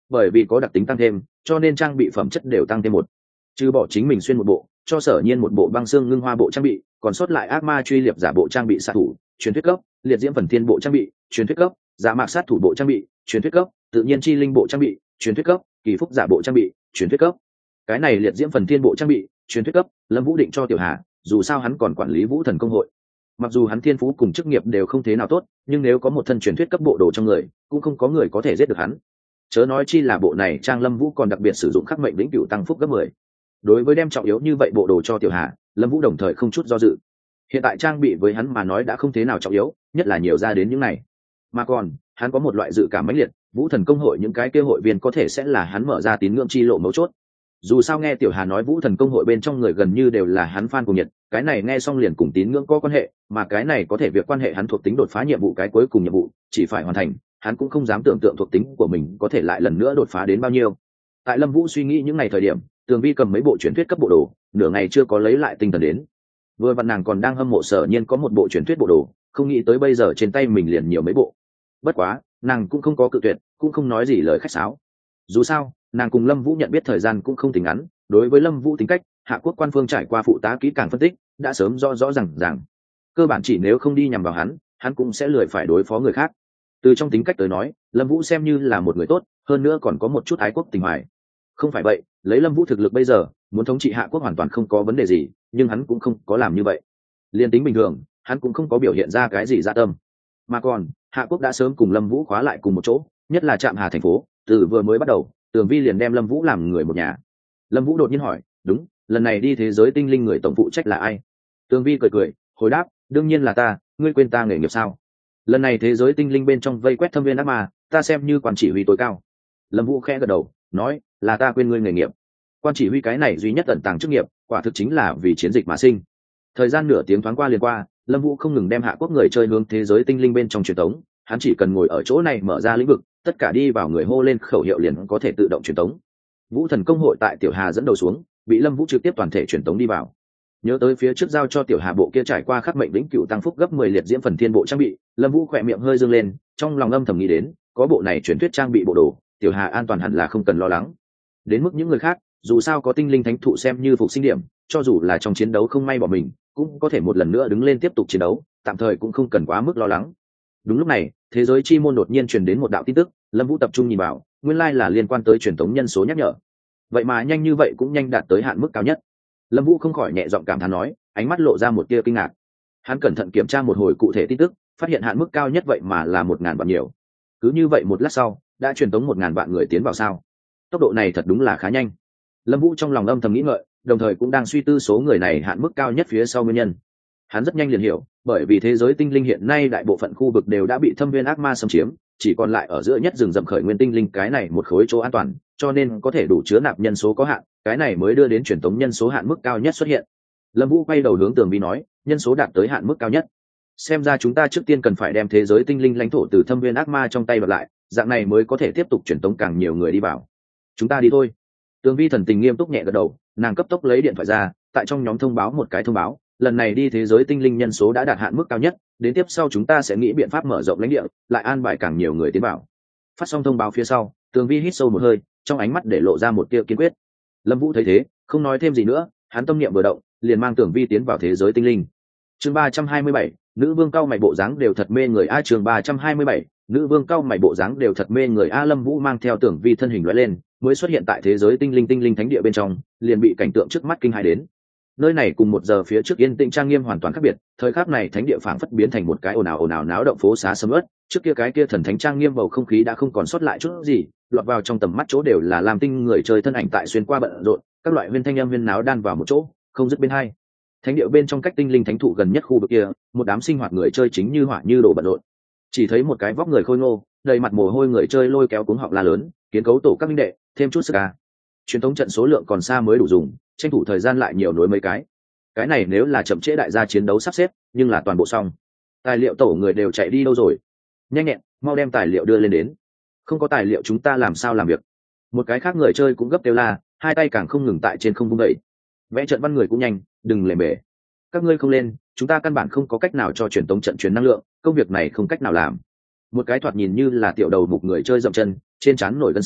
bởi vì có đặc tính tăng thêm cho nên trang bị phẩm chất đều tăng thêm một, trừ bỏ chính mình xuyên một bộ cho Sở Nhiên một bộ băng xương ngưng hoa bộ trang bị, còn sót lại ác ma truy liệp giả bộ trang bị xạ thủ truyền thuyết cấp, liệt diễm phần thiên bộ trang bị truyền thuyết cấp, giả mạc sát thủ bộ trang bị truyền thuyết cấp, tự nhiên chi linh bộ trang bị truyền thuyết cấp, kỳ phúc giả bộ trang bị truyền thuyết cấp. Cái này liệt diễm phần thiên bộ trang bị truyền thuyết cấp, Lâm Vũ định cho Tiểu Hà, dù sao hắn còn quản lý Vũ Thần công hội. Mặc dù hắn thiên phú cùng chức nghiệp đều không thế nào tốt, nhưng nếu có một thân truyền thuyết cấp bộ đồ trong người, cũng không có người có thể giết được hắn. Chớ nói chi là bộ này trang Lâm Vũ còn đặc biệt sử dụng khắc mệnh lĩnh cửu tăng phúc gấp mười. Đối với đem trọng yếu như vậy bộ đồ cho Tiểu Hà, Lâm Vũ đồng thời không chút do dự. Hiện tại trang bị với hắn mà nói đã không thế nào trọng yếu, nhất là nhiều ra đến những này. Mà còn, hắn có một loại dự cảm mãnh liệt, Vũ Thần công hội những cái kia hội viên có thể sẽ là hắn mở ra tín ngưỡng chi lộ mấu chốt. Dù sao nghe Tiểu Hà nói Vũ Thần công hội bên trong người gần như đều là hắn fan cùng nhiệt, cái này nghe xong liền cùng tín ngưỡng có quan hệ, mà cái này có thể việc quan hệ hắn thuộc tính đột phá nhiệm vụ cái cuối cùng nhiệm vụ, chỉ phải hoàn thành, hắn cũng không dám tưởng tượng thuộc tính của mình có thể lại lần nữa đột phá đến bao nhiêu. Tại Lâm Vũ suy nghĩ những ngày thời điểm, Tường Vi cầm mấy bộ truyền thuyết cấp bộ đồ, nửa ngày chưa có lấy lại tinh thần đến. Vừa vặn nàng còn đang hâm mộ Sở Nhiên có một bộ truyền thuyết bộ đồ, không nghĩ tới bây giờ trên tay mình liền nhiều mấy bộ. Bất quá, nàng cũng không có cự tuyệt, cũng không nói gì lời khách sáo. Dù sao, nàng cùng Lâm Vũ nhận biết thời gian cũng không tính ngắn, đối với Lâm Vũ tính cách, Hạ Quốc quan phương trải qua phụ tá kỹ càng phân tích, đã sớm rõ rõ ràng ràng. Cơ bản chỉ nếu không đi nhằm vào hắn, hắn cũng sẽ lười phải đối phó người khác. Từ trong tính cách tới nói, Lâm Vũ xem như là một người tốt, hơn nữa còn có một chút ái quốc tình hoài. Không phải vậy, lấy Lâm Vũ thực lực bây giờ, muốn thống trị Hạ Quốc hoàn toàn không có vấn đề gì, nhưng hắn cũng không có làm như vậy. Liên tính bình thường, hắn cũng không có biểu hiện ra cái gì dạ tâm. Mà còn, Hạ Quốc đã sớm cùng Lâm Vũ khóa lại cùng một chỗ, nhất là Trạm Hà thành phố, từ vừa mới bắt đầu, Tường Vi liền đem Lâm Vũ làm người một nhà. Lâm Vũ đột nhiên hỏi, "Đúng, lần này đi thế giới tinh linh người tổng phụ trách là ai?" Tường Vi cười cười, hồi đáp, "Đương nhiên là ta, ngươi quên ta nghề nghiệp sao? Lần này thế giới tinh linh bên trong vây quét thâm viên ác ma, ta xem như quan chỉ huy tối cao." Lâm Vũ khẽ gật đầu, nói, "Là ta quên ngươi nghề nghiệp. Quan chỉ huy cái này duy nhất tận tàng chức nghiệp, quả thực chính là vì chiến dịch mà sinh." Thời gian nửa tiếng thoáng qua liền qua, Lâm Vũ không ngừng đem Hạ Quốc người chơi hướng thế giới tinh linh bên trong truyền tống, hắn chỉ cần ngồi ở chỗ này mở ra lĩnh vực, tất cả đi vào người hô lên khẩu hiệu liền có thể tự động truyền tống. Vũ Thần công hội tại Tiểu Hà dẫn đầu xuống, bị Lâm Vũ trực tiếp toàn thể truyền tống đi vào. Nhớ tới phía trước giao cho Tiểu Hà bộ kia trải qua khắc mệnh lĩnh cựu tăng phúc gấp mười liệt diễm phần thiên bộ trang bị, Lâm Vũ khỏe miệng hơi dương lên, trong lòng âm thầm nghĩ đến, có bộ này truyền thuyết trang bị bộ đồ, Tiểu Hà an toàn hẳn là không cần lo lắng. Đến mức những người khác, dù sao có tinh linh thánh thụ xem như phục sinh điểm, cho dù là trong chiến đấu không may bỏ mình, cũng có thể một lần nữa đứng lên tiếp tục chiến đấu, tạm thời cũng không cần quá mức lo lắng. Đúng lúc này, thế giới chi môn đột nhiên truyền đến một đạo tin tức, Lâm Vũ tập trung nhìn vào, nguyên lai là liên quan tới truyền tống nhân số nhắc nhở. Vậy mà nhanh như vậy cũng nhanh đạt tới hạn mức cao nhất. Lâm Vũ không khỏi nhẹ giọng cảm thán nói, ánh mắt lộ ra một tia kinh ngạc. Hắn cẩn thận kiểm tra một hồi cụ thể tin tức, phát hiện hạn mức cao nhất vậy mà là một ngàn vạn nhiều. Cứ như vậy một lát sau, đã truyền tống một ngàn vạn người tiến vào sao? Tốc độ này thật đúng là khá nhanh. Lâm Vũ trong lòng âm thầm nghĩ ngợi, đồng thời cũng đang suy tư số người này hạn mức cao nhất phía sau nguyên nhân. Hắn rất nhanh liền hiểu, bởi vì thế giới tinh linh hiện nay đại bộ phận khu vực đều đã bị thâm viên ác ma xâm chiếm, chỉ còn lại ở giữa nhất rừng rậm khởi nguyên tinh linh cái này một khối chỗ an toàn, cho nên có thể đủ chứa nạp nhân số có hạn, cái này mới đưa đến truyền tống nhân số hạn mức cao nhất xuất hiện. Lâm Vũ quay đầu hướng Tường Vi nói, nhân số đạt tới hạn mức cao nhất. Xem ra chúng ta trước tiên cần phải đem thế giới tinh linh lãnh thổ từ thâm viên ác ma trong tay đoạt lại, dạng này mới có thể tiếp tục truyền tống càng nhiều người đi vào. Chúng ta đi thôi. Tường Vi thần tình nghiêm túc nhẹ gật đầu, nàng cấp tốc lấy điện thoại ra, tại trong nhóm thông báo một cái thông báo, lần này đi thế giới tinh linh nhân số đã đạt hạn mức cao nhất, đến tiếp sau chúng ta sẽ nghĩ biện pháp mở rộng lãnh địa, lại an bài càng nhiều người tiến vào. Phát xong thông báo phía sau, Tường Vi hít sâu một hơi, trong ánh mắt để lộ ra một tia kiên quyết. Lâm Vũ thấy thế, không nói thêm gì nữa, hắn tâm niệm vừa động, liền mang Tường Vi tiến vào thế giới tinh linh. Chương ba trăm hai mươi bảy, nữ vương cao mày bộ dáng đều thật mê người a. Chương ba trăm hai mươi bảy, nữ vương cao mày bộ dáng đều thật mê người a. Lâm Vũ mang theo Tường Vi thân hình lóe lên, mới xuất hiện tại thế giới tinh linh tinh linh thánh địa bên trong, liền bị cảnh tượng trước mắt kinh hãi đến. Nơi này cùng một giờ phía trước yên tĩnh trang nghiêm hoàn toàn khác biệt, thời khắc này thánh địa phảng phất biến thành một cái ồn ào ồn ào náo động phố xá sầm uất, trước kia cái kia thần thánh trang nghiêm bầu không khí đã không còn sót lại chút gì, lọt vào trong tầm mắt chỗ đều là làm tinh người chơi thân ảnh tại xuyên qua bận rộn, các loại viên thanh âm viên náo đan vào một chỗ, không dứt bên hai. Thánh địa bên trong cách tinh linh thánh thụ gần nhất khu vực kia, một đám sinh hoạt người chơi chính như hỏa như đổ bận rộn. Chỉ thấy một cái vóc người khôi ngô, đầy mặt mồ hôi người chơi lôi kéo cuống họng la lớn, kiến cấu tổ các minh đệ, thêm chút sức ca. Truyền thống trận số lượng còn xa mới đủ dùng, tranh thủ thời gian lại nhiều nối mấy cái. Cái này nếu là chậm trễ đại gia chiến đấu sắp xếp, nhưng là toàn bộ xong. Tài liệu tổ người đều chạy đi đâu rồi? Nhanh nhẹn, mau đem tài liệu đưa lên đến. Không có tài liệu chúng ta làm sao làm việc? Một cái khác người chơi cũng gấp kêu la, hai tay càng không ngừng tại trên không vung đẩy. Vẽ trận văn người cũng nhanh, đừng lề mề. Các ngươi không lên, chúng ta căn bản không có cách nào cho truyền tống trận truyền năng lượng, công việc này không cách nào làm. Một cái thoạt nhìn như là tiểu đầu mục người chơi dậm chân, trên trán nổi gân xanh,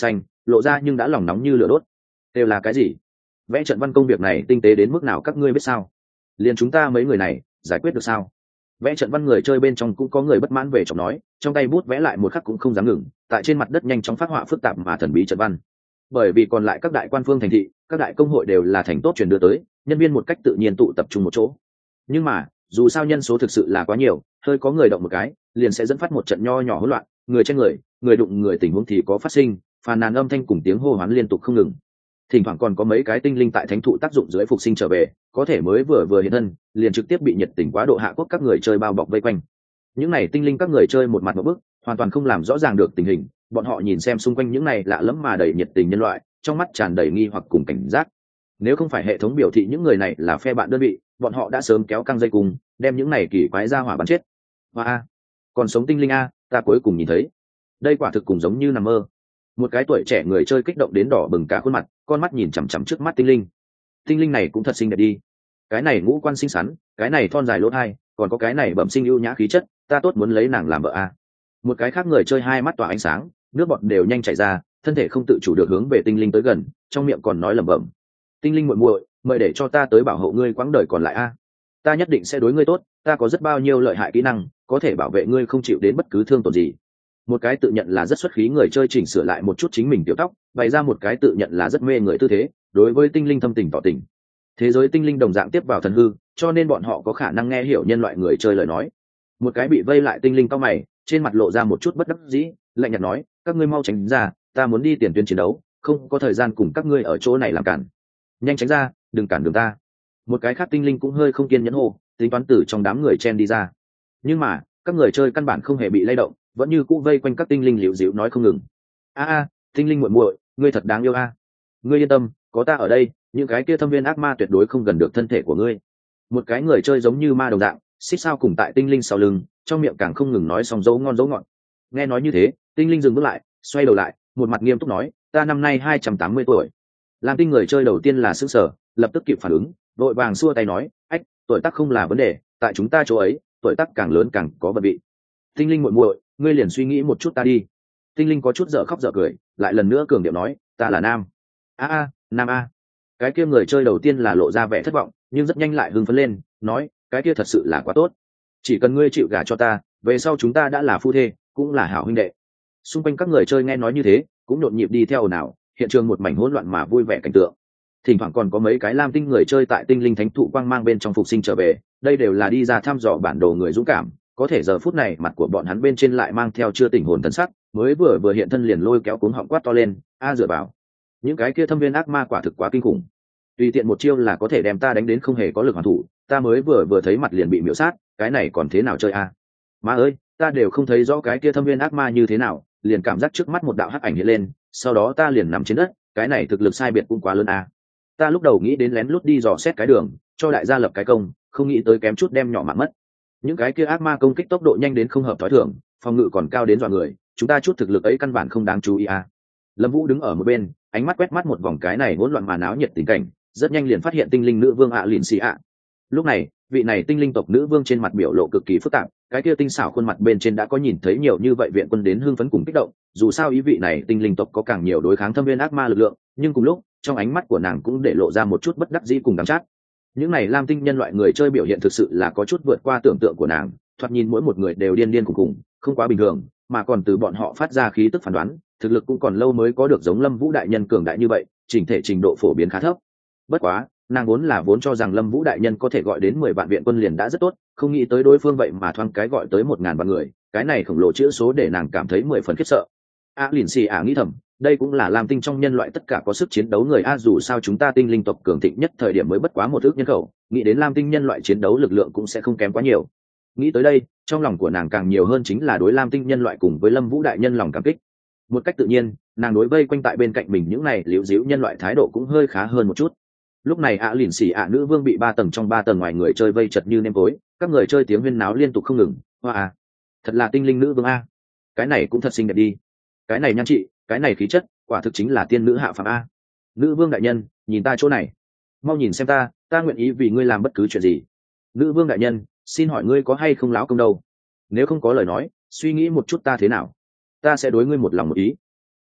lộ ra nhưng đã lòng nóng như lửa đốt. Đều là cái gì? Vẽ trận văn công việc này tinh tế đến mức nào các ngươi biết sao? Liền chúng ta mấy người này giải quyết được sao? Vẽ trận văn người chơi bên trong cũng có người bất mãn về chồng nói, trong tay bút vẽ lại một khắc cũng không dám ngừng, tại trên mặt đất nhanh chóng phát họa phức tạp mà thần bí trận văn. Bởi vì còn lại các đại quan phương thành thị, các đại công hội đều là thành tốt truyền đưa tới, nhân viên một cách tự nhiên tụ tập trung một chỗ. Nhưng mà dù sao nhân số thực sự là quá nhiều, hơi có người động một cái liền sẽ dẫn phát một trận nho nhỏ hỗn loạn, người trên người người đụng người, tình huống thì có phát sinh, phàn nàn âm thanh cùng tiếng hô hoán liên tục không ngừng. Thỉnh thoảng còn có mấy cái tinh linh tại thánh thụ tác dụng dưới phục sinh trở về, có thể mới vừa vừa hiện thân liền trực tiếp bị nhiệt tình quá độ hạ quốc các người chơi bao bọc vây quanh. Những này tinh linh các người chơi một mặt một bức, hoàn toàn không làm rõ ràng được tình hình. Bọn họ nhìn xem xung quanh những này lạ lẫm mà đầy nhiệt tình nhân loại, trong mắt tràn đầy nghi hoặc cùng cảnh giác. Nếu không phải hệ thống biểu thị những người này là phe bạn đơn vị, bọn họ đã sớm kéo căng dây cùng đem những này kỳ quái ra hỏa bắn chết. Và a, còn sống tinh linh a, ta cuối cùng nhìn thấy. Đây quả thực cùng giống như nằm mơ. Một cái tuổi trẻ người chơi kích động đến đỏ bừng cả khuôn mặt, con mắt nhìn chằm chằm trước mắt tinh linh. Tinh linh này cũng thật xinh đẹp đi. Cái này ngũ quan xinh xắn, cái này thon dài lỗ hai, còn có cái này bẩm sinh ưu nhã khí chất, ta tốt muốn lấy nàng làm vợ a. Một cái khác người chơi hai mắt tỏa ánh sáng, nước bọt đều nhanh chảy ra, thân thể không tự chủ được hướng về tinh linh tới gần, trong miệng còn nói lẩm bẩm: tinh linh muội muội, mời để cho ta tới bảo hộ ngươi quãng đời còn lại a. Ta nhất định sẽ đối ngươi tốt, ta có rất bao nhiêu lợi hại kỹ năng, có thể bảo vệ ngươi không chịu đến bất cứ thương tổn gì. Một cái tự nhận là rất xuất khí người chơi chỉnh sửa lại một chút chính mình tiểu tóc, bày ra một cái tự nhận là rất mê người tư thế, đối với tinh linh thâm tình tỏ tình. Thế giới tinh linh đồng dạng tiếp vào thần hư, cho nên bọn họ có khả năng nghe hiểu nhân loại người chơi lời nói. Một cái bị vây lại tinh linh cao mày, trên mặt lộ ra một chút bất đắc dĩ, lạnh nhạt nói: các ngươi mau tránh ra, ta muốn đi tiền tuyến chiến đấu, không có thời gian cùng các ngươi ở chỗ này làm cản. Nhanh tránh ra, đừng cản đường ta. Một cái khác tinh linh cũng hơi không kiên nhẫn hô, tính toán từ trong đám người chen đi ra. Nhưng mà các người chơi căn bản không hề bị lay động, vẫn như cũ vây quanh các tinh linh liễu dịu nói không ngừng: a a, tinh linh muội muội, ngươi thật đáng yêu a. Ngươi yên tâm, có ta ở đây, những cái kia thâm viên ác ma tuyệt đối không gần được thân thể của ngươi. Một cái người chơi giống như ma đồng dạng, xích sao cùng tại tinh linh sau lưng, trong miệng càng không ngừng nói xong dấu ngon dấu ngọt. Nghe nói như thế, tinh linh dừng bước lại, xoay đầu lại, một mặt nghiêm túc nói: ta năm nay hai trăm tám mươi tuổi. Làm tinh người chơi đầu tiên là sững sờ, lập tức kịp phản ứng, vội vàng xua tay nói: ách, tuổi tác không là vấn đề, tại chúng ta chỗ ấy, tuổi tác càng lớn càng có vận vị. Tinh linh muội muội, ngươi liền suy nghĩ một chút ta đi. Tinh linh có chút dở khóc dở cười, lại lần nữa cường điệu nói: ta là nam. a a, nam a. Cái kia người chơi đầu tiên là lộ ra vẻ thất vọng, nhưng rất nhanh lại hưng phấn lên, nói: cái kia thật sự là quá tốt, chỉ cần ngươi chịu gả cho ta, về sau chúng ta đã là phu thê, cũng là hảo huynh đệ. Xung quanh các người chơi nghe nói như thế, cũng nhộn nhịp đi theo ồn ào, hiện trường một mảnh hỗn loạn mà vui vẻ cảnh tượng. Thỉnh thoảng còn có mấy cái lam tinh người chơi tại tinh linh thánh thụ quang mang bên trong phục sinh trở về, đây đều là đi ra thăm dò bản đồ người dũng cảm, có thể giờ phút này mặt của bọn hắn bên trên lại mang theo chưa tỉnh hồn thần sắc, mới vừa vừa hiện thân liền lôi kéo cuống họng quát to lên: a dựa vào, những cái kia thâm viên ác ma quả thực quá kinh khủng, tùy tiện một chiêu là có thể đem ta đánh đến không hề có lực hoàn thủ, ta mới vừa vừa thấy mặt liền bị miễu sát, cái này còn thế nào chơi a? Má ơi, ta đều không thấy rõ cái kia thâm viên ác ma như thế nào, liền cảm giác trước mắt một đạo hắc ảnh hiện lên, sau đó ta liền nằm trên đất, cái này thực lực sai biệt cũng quá lớn a. Ta lúc đầu nghĩ đến lén lút đi dò xét cái đường, cho đại gia lập cái công, không nghĩ tới kém chút đem nhỏ mạng mất. Những cái kia ác ma công kích tốc độ nhanh đến không hợp thói thường, phòng ngự còn cao đến dọa người, chúng ta chút thực lực ấy căn bản không đáng chú ý a. Lâm Vũ đứng ở một bên, ánh mắt quét mắt một vòng cái này hỗn loạn mà náo nhiệt tình cảnh, rất nhanh liền phát hiện tinh linh nữ vương ạ lìn xì ạ. Lúc này, vị này tinh linh tộc nữ vương trên mặt biểu lộ cực kỳ phức tạp, cái kia tinh xảo khuôn mặt bên trên đã có nhìn thấy nhiều như vậy viện quân đến hưng phấn cùng kích động, dù sao ý vị này tinh linh tộc có càng nhiều đối kháng thâm viên ác ma lực lượng, nhưng cùng lúc, trong ánh mắt của nàng cũng để lộ ra một chút bất đắc dĩ cùng đắng chát. Những này lam tinh nhân loại người chơi biểu hiện thực sự là có chút vượt qua tưởng tượng của nàng, thoạt nhìn mỗi một người đều điên điên khủng khủng, không quá bình thường, mà còn từ bọn họ phát ra khí tức phán đoán, thực lực cũng còn lâu mới có được giống Lâm Vũ đại nhân cường đại như vậy, chỉnh thể trình độ phổ biến khá thấp. Bất quá, nàng vốn là vốn cho rằng Lâm Vũ đại nhân có thể gọi đến mười vạn viện quân liền đã rất tốt, không nghĩ tới đối phương vậy mà thoáng cái gọi tới một ngàn vạn người, cái này khổng lồ chữ số để nàng cảm thấy mười phần khiếp sợ. A Lìn Xì ả nghĩ thầm, đây cũng là lam tinh trong nhân loại tất cả có sức chiến đấu người a, dù sao chúng ta tinh linh tộc cường thịnh nhất thời điểm mới bất quá một ước nhân khẩu, nghĩ đến lam tinh nhân loại chiến đấu lực lượng cũng sẽ không kém quá nhiều. Nghĩ tới đây, trong lòng của nàng càng nhiều hơn chính là đối lam tinh nhân loại cùng với Lâm Vũ đại nhân lòng cảm kích. Một cách tự nhiên, nàng đối vây quanh tại bên cạnh mình những này liễu díu nhân loại thái độ cũng hơi khá hơn một chút. Lúc này ạ lìn xì ạ nữ vương bị ba tầng trong ba tầng ngoài người chơi vây chật như nêm tối, các người chơi tiếng huyên náo liên tục không ngừng. Hoa à, thật là tinh linh nữ vương a, cái này cũng thật xinh đẹp đi, cái này nhan trị, cái này khí chất, quả thực chính là tiên nữ hạ phàm a. Nữ vương đại nhân, nhìn ta chỗ này, mau nhìn xem ta, ta nguyện ý vì ngươi làm bất cứ chuyện gì. Nữ vương đại nhân, xin hỏi ngươi có hay không láo công đâu, nếu không có lời nói, suy nghĩ một chút ta thế nào, ta sẽ đối ngươi một lòng một ý.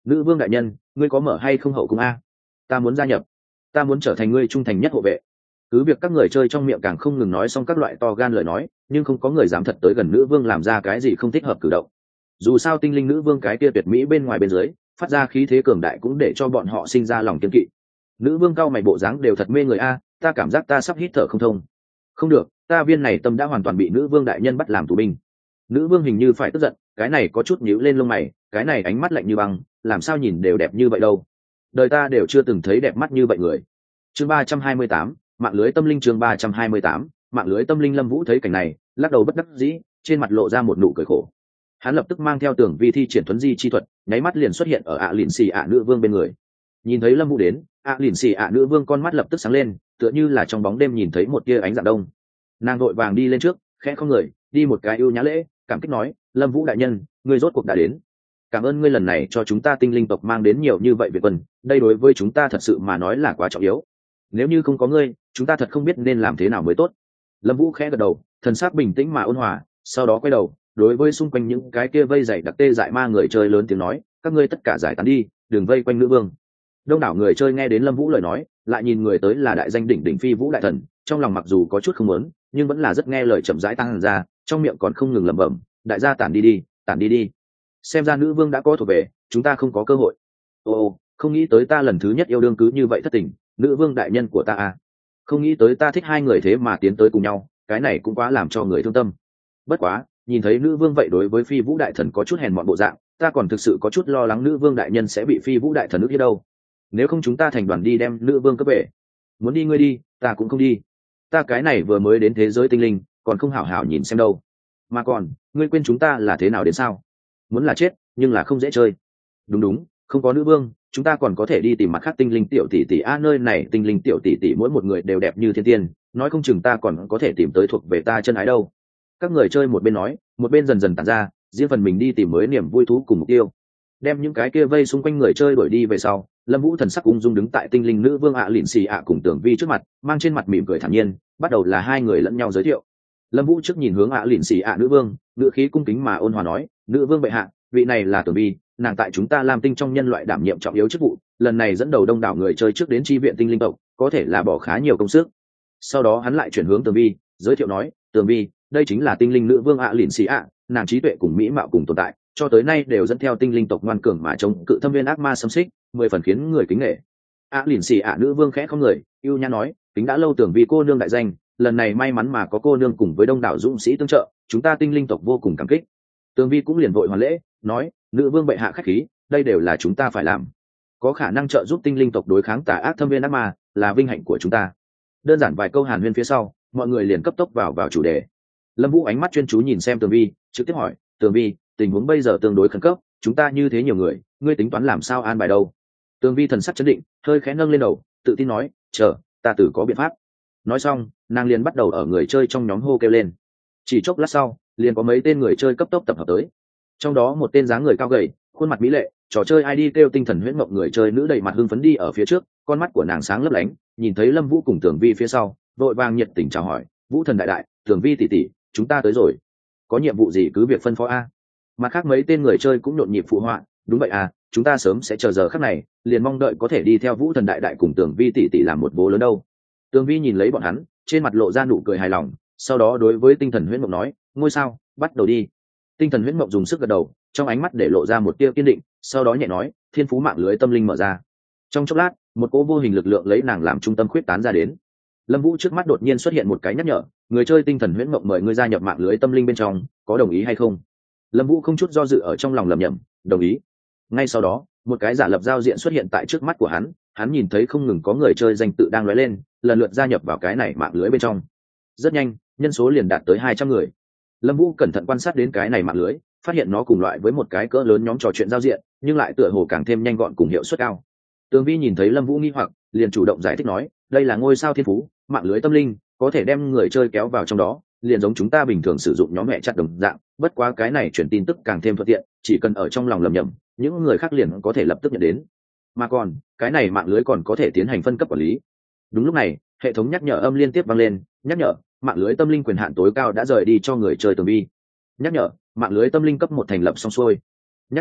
nữ vương đại nhân, ngươi có mở hay không hậu cung a? Ta muốn gia nhập, ta muốn trở thành ngươi trung thành nhất hộ vệ. Cứ việc các người chơi trong miệng càng không ngừng nói xong các loại to gan lời nói, nhưng không có người dám thật tới gần nữ vương làm ra cái gì không thích hợp cử động. Dù sao tinh linh nữ vương cái kia tuyệt mỹ bên ngoài bên dưới phát ra khí thế cường đại cũng để cho bọn họ sinh ra lòng kiên kỵ. Nữ vương cao mày bộ dáng đều thật mê người a, ta cảm giác ta sắp hít thở không thông. Không được, ta viên này tâm đã hoàn toàn bị nữ vương đại nhân bắt làm tù binh. Nữ vương hình như phải tức giận, cái này có chút nhíu lên lông mày, cái này ánh mắt lạnh như băng, làm sao nhìn đều đẹp như vậy đâu. Đời ta đều chưa từng thấy đẹp mắt như vậy người. Chương ba trăm hai mươi tám, mạng lưới tâm linh. Chương ba trăm hai mươi tám, mạng lưới tâm linh. Lâm Vũ thấy cảnh này, lắc đầu bất đắc dĩ, trên mặt lộ ra một nụ cười khổ. Hắn lập tức mang theo Tưởng Vi thi triển thuấn di chi thuật, nháy mắt liền xuất hiện ở ạ lìn xì ạ nữ vương bên người. Nhìn thấy Lâm Vũ đến, ạ lìn xì ạ nữ vương con mắt lập tức sáng lên, tựa như là trong bóng đêm nhìn thấy một tia ánh dạng đông. Nàng vội vàng đi lên trước, khẽ không người, đi một cái ưu nhã lễ, cảm kích nói, Lâm Vũ đại nhân, ngươi rốt cuộc đã đến. Cảm ơn ngươi lần này cho chúng ta tinh linh tộc mang đến nhiều như vậy việt quân, đây đối với chúng ta thật sự mà nói là quá trọng yếu. Nếu như không có ngươi, chúng ta thật không biết nên làm thế nào mới tốt. Lâm Vũ khẽ gật đầu, thần sắc bình tĩnh mà ôn hòa, sau đó quay đầu, đối với xung quanh những cái kia vây dày đặc tê dại ma người chơi lớn tiếng nói, các ngươi tất cả giải tán đi, đừng vây quanh nữ vương. Đông đảo người chơi nghe đến Lâm Vũ lời nói, lại nhìn người tới là đại danh đỉnh đỉnh Phi Vũ đại thần, trong lòng mặc dù có chút không muốn, nhưng vẫn là rất nghe lời chậm rãi tăng ra, trong miệng còn không ngừng lẩm bẩm, đại gia tản đi đi, tản đi đi. Xem ra nữ vương đã có thuộc về, chúng ta không có cơ hội. Ồ, không nghĩ tới ta lần thứ nhất yêu đương cứ như vậy thất tình, nữ vương đại nhân của ta à. Không nghĩ tới ta thích hai người thế mà tiến tới cùng nhau, cái này cũng quá làm cho người thương tâm. Bất quá, nhìn thấy nữ vương vậy đối với Phi Vũ đại thần có chút hèn mọn bộ dạng, ta còn thực sự có chút lo lắng nữ vương đại nhân sẽ bị Phi Vũ đại thần ức hiếp đâu. Nếu không chúng ta thành đoàn đi đem nữ vương cấp về. Muốn đi ngươi đi, ta cũng không đi. Ta cái này vừa mới đến thế giới tinh linh, còn không hảo hảo nhìn xem đâu. Mà còn, ngươi quên chúng ta là thế nào đến sao? Muốn là chết, nhưng là không dễ chơi. Đúng đúng, không có nữ vương, chúng ta còn có thể đi tìm mặt khác tinh linh tiểu tỷ tỷ a, nơi này tinh linh tiểu tỷ tỷ mỗi một người đều đẹp như thiên tiên, nói không chừng ta còn có thể tìm tới thuộc về ta chân ái đâu. Các người chơi một bên nói, một bên dần dần tản ra, riêng phần mình đi tìm mới niềm vui thú cùng mục tiêu. Đem những cái kia vây xung quanh người chơi đuổi đi về sau, Lâm Vũ thần sắc ung dung đứng tại tinh linh nữ vương ạ lìn xì ạ cùng Tưởng Vi trước mặt, mang trên mặt mỉm cười thản nhiên, bắt đầu là hai người lẫn nhau giới thiệu. Lâm Vũ trước nhìn hướng ạ lìn xì ạ nữ vương, ngữ khí cung kính mà ôn hòa nói, nữ vương bệ hạ, vị này là Tưởng Vi, nàng tại chúng ta Lam Tinh trong nhân loại đảm nhiệm trọng yếu chức vụ, lần này dẫn đầu đông đảo người chơi trước đến chi viện tinh linh tộc, có thể là bỏ khá nhiều công sức. Sau đó hắn lại chuyển hướng Tưởng Vi, giới thiệu nói, Tưởng Vi, đây chính là tinh linh nữ vương ạ lìn xì ạ, nàng trí tuệ cùng mỹ mạo cùng tồn tại, cho tới nay đều dẫn theo tinh linh tộc ngoan cường mà chống cự thâm viên ác ma xâm xích, mười phần khiến người kính nể. ạ lìn xì ạ nữ vương khẽ không người, yêu nhã nói, kính đã lâu Tưởng Vi cô nương đại danh, lần này may mắn mà có cô nương cùng với đông đảo dũng sĩ tương trợ, chúng ta tinh linh tộc vô cùng cảm kích. Tưởng Vi cũng liền vội hoàn lễ, nói, nữ vương bệ hạ khách khí, đây đều là chúng ta phải làm. Có khả năng trợ giúp tinh linh tộc đối kháng tà ác thâm viên ác ma, là vinh hạnh của chúng ta. Đơn giản vài câu hàn huyên phía sau, mọi người liền cấp tốc vào vào chủ đề. Lâm Vũ ánh mắt chuyên chú nhìn xem Tưởng Vi, trực tiếp hỏi, Tưởng Vi, tình huống bây giờ tương đối khẩn cấp, chúng ta như thế nhiều người, ngươi tính toán làm sao an bài đâu? Tưởng Vi thần sắc chấn định, hơi khẽ nâng lên đầu, tự tin nói, chờ, ta tự có biện pháp. Nói xong, nàng liền bắt đầu ở người chơi trong nhóm hô kêu lên. Chỉ chốc lát sau, liền có mấy tên người chơi cấp tốc tập hợp tới. Trong đó một tên dáng người cao gầy, khuôn mặt mỹ lệ, trò chơi i đê kêu tinh thần huyễn mộng người chơi nữ đầy mặt hưng phấn đi ở phía trước, con mắt của nàng sáng lấp lánh, nhìn thấy Lâm Vũ cùng Tưởng Vi phía sau, vội vàng nhiệt tình chào hỏi, Vũ thần đại đại, Tưởng Vi tỷ tỷ, chúng ta tới rồi, có nhiệm vụ gì cứ việc phân phó a. Mặt khác mấy tên người chơi cũng nhộn nhịp phụ họa, đúng vậy à, chúng ta sớm sẽ chờ giờ khắc này, liền mong đợi có thể đi theo Vũ thần đại đại cùng Tưởng Vi tỷ tỷ làm một vố lớn đâu. Tưởng Vi nhìn lấy bọn hắn, trên mặt lộ ra nụ cười hài lòng, sau đó đối với tinh thần huyễn mộng nói, ngôi sao, bắt đầu đi. Tinh thần huyễn mộng dùng sức gật đầu, trong ánh mắt để lộ ra một tia kiên định, sau đó nhẹ nói, thiên phú mạng lưới tâm linh mở ra. Trong chốc lát, một cỗ vô hình lực lượng lấy nàng làm trung tâm khuyết tán ra đến. Lâm Vũ trước mắt đột nhiên xuất hiện một cái nhắc nhở, người chơi tinh thần huyễn mộng mời ngươi gia nhập mạng lưới tâm linh bên trong, có đồng ý hay không? Lâm Vũ không chút do dự ở trong lòng lẩm nhẩm, đồng ý. Ngay sau đó, một cái giả lập giao diện xuất hiện tại trước mắt của hắn, hắn nhìn thấy không ngừng có người chơi danh tự đang lóe lên, lần lượt gia nhập vào cái này mạng lưới bên trong. Rất nhanh, nhân số liền đạt tới hai trăm người. Lâm Vũ cẩn thận quan sát đến cái này mạng lưới, phát hiện nó cùng loại với một cái cỡ lớn nhóm trò chuyện giao diện, nhưng lại tựa hồ càng thêm nhanh gọn cùng hiệu suất cao. Tường Vi nhìn thấy Lâm Vũ nghi hoặc, liền chủ động giải thích nói, đây là ngôi sao thiên phú, mạng lưới tâm linh, có thể đem người chơi kéo vào trong đó, liền giống chúng ta bình thường sử dụng nhóm mẹ chặt đồng dạng, bất quá cái này truyền tin tức càng thêm thuận tiện, chỉ cần ở trong lòng lầm nhầm, những người khác liền có thể lập tức nhận đến. Mà còn, cái này mạng lưới còn có thể tiến hành phân cấp quản lý. Đúng lúc này, hệ thống nhắc nhở âm liên tiếp vang lên, nhắc nhở, mạng lưới tâm linh quyền hạn tối cao đã rời đi cho người chơi Tường Vi. Nhắc nhở, mạng lưới tâm linh cấp một thành lập xong xuôi. Nhắc nhở,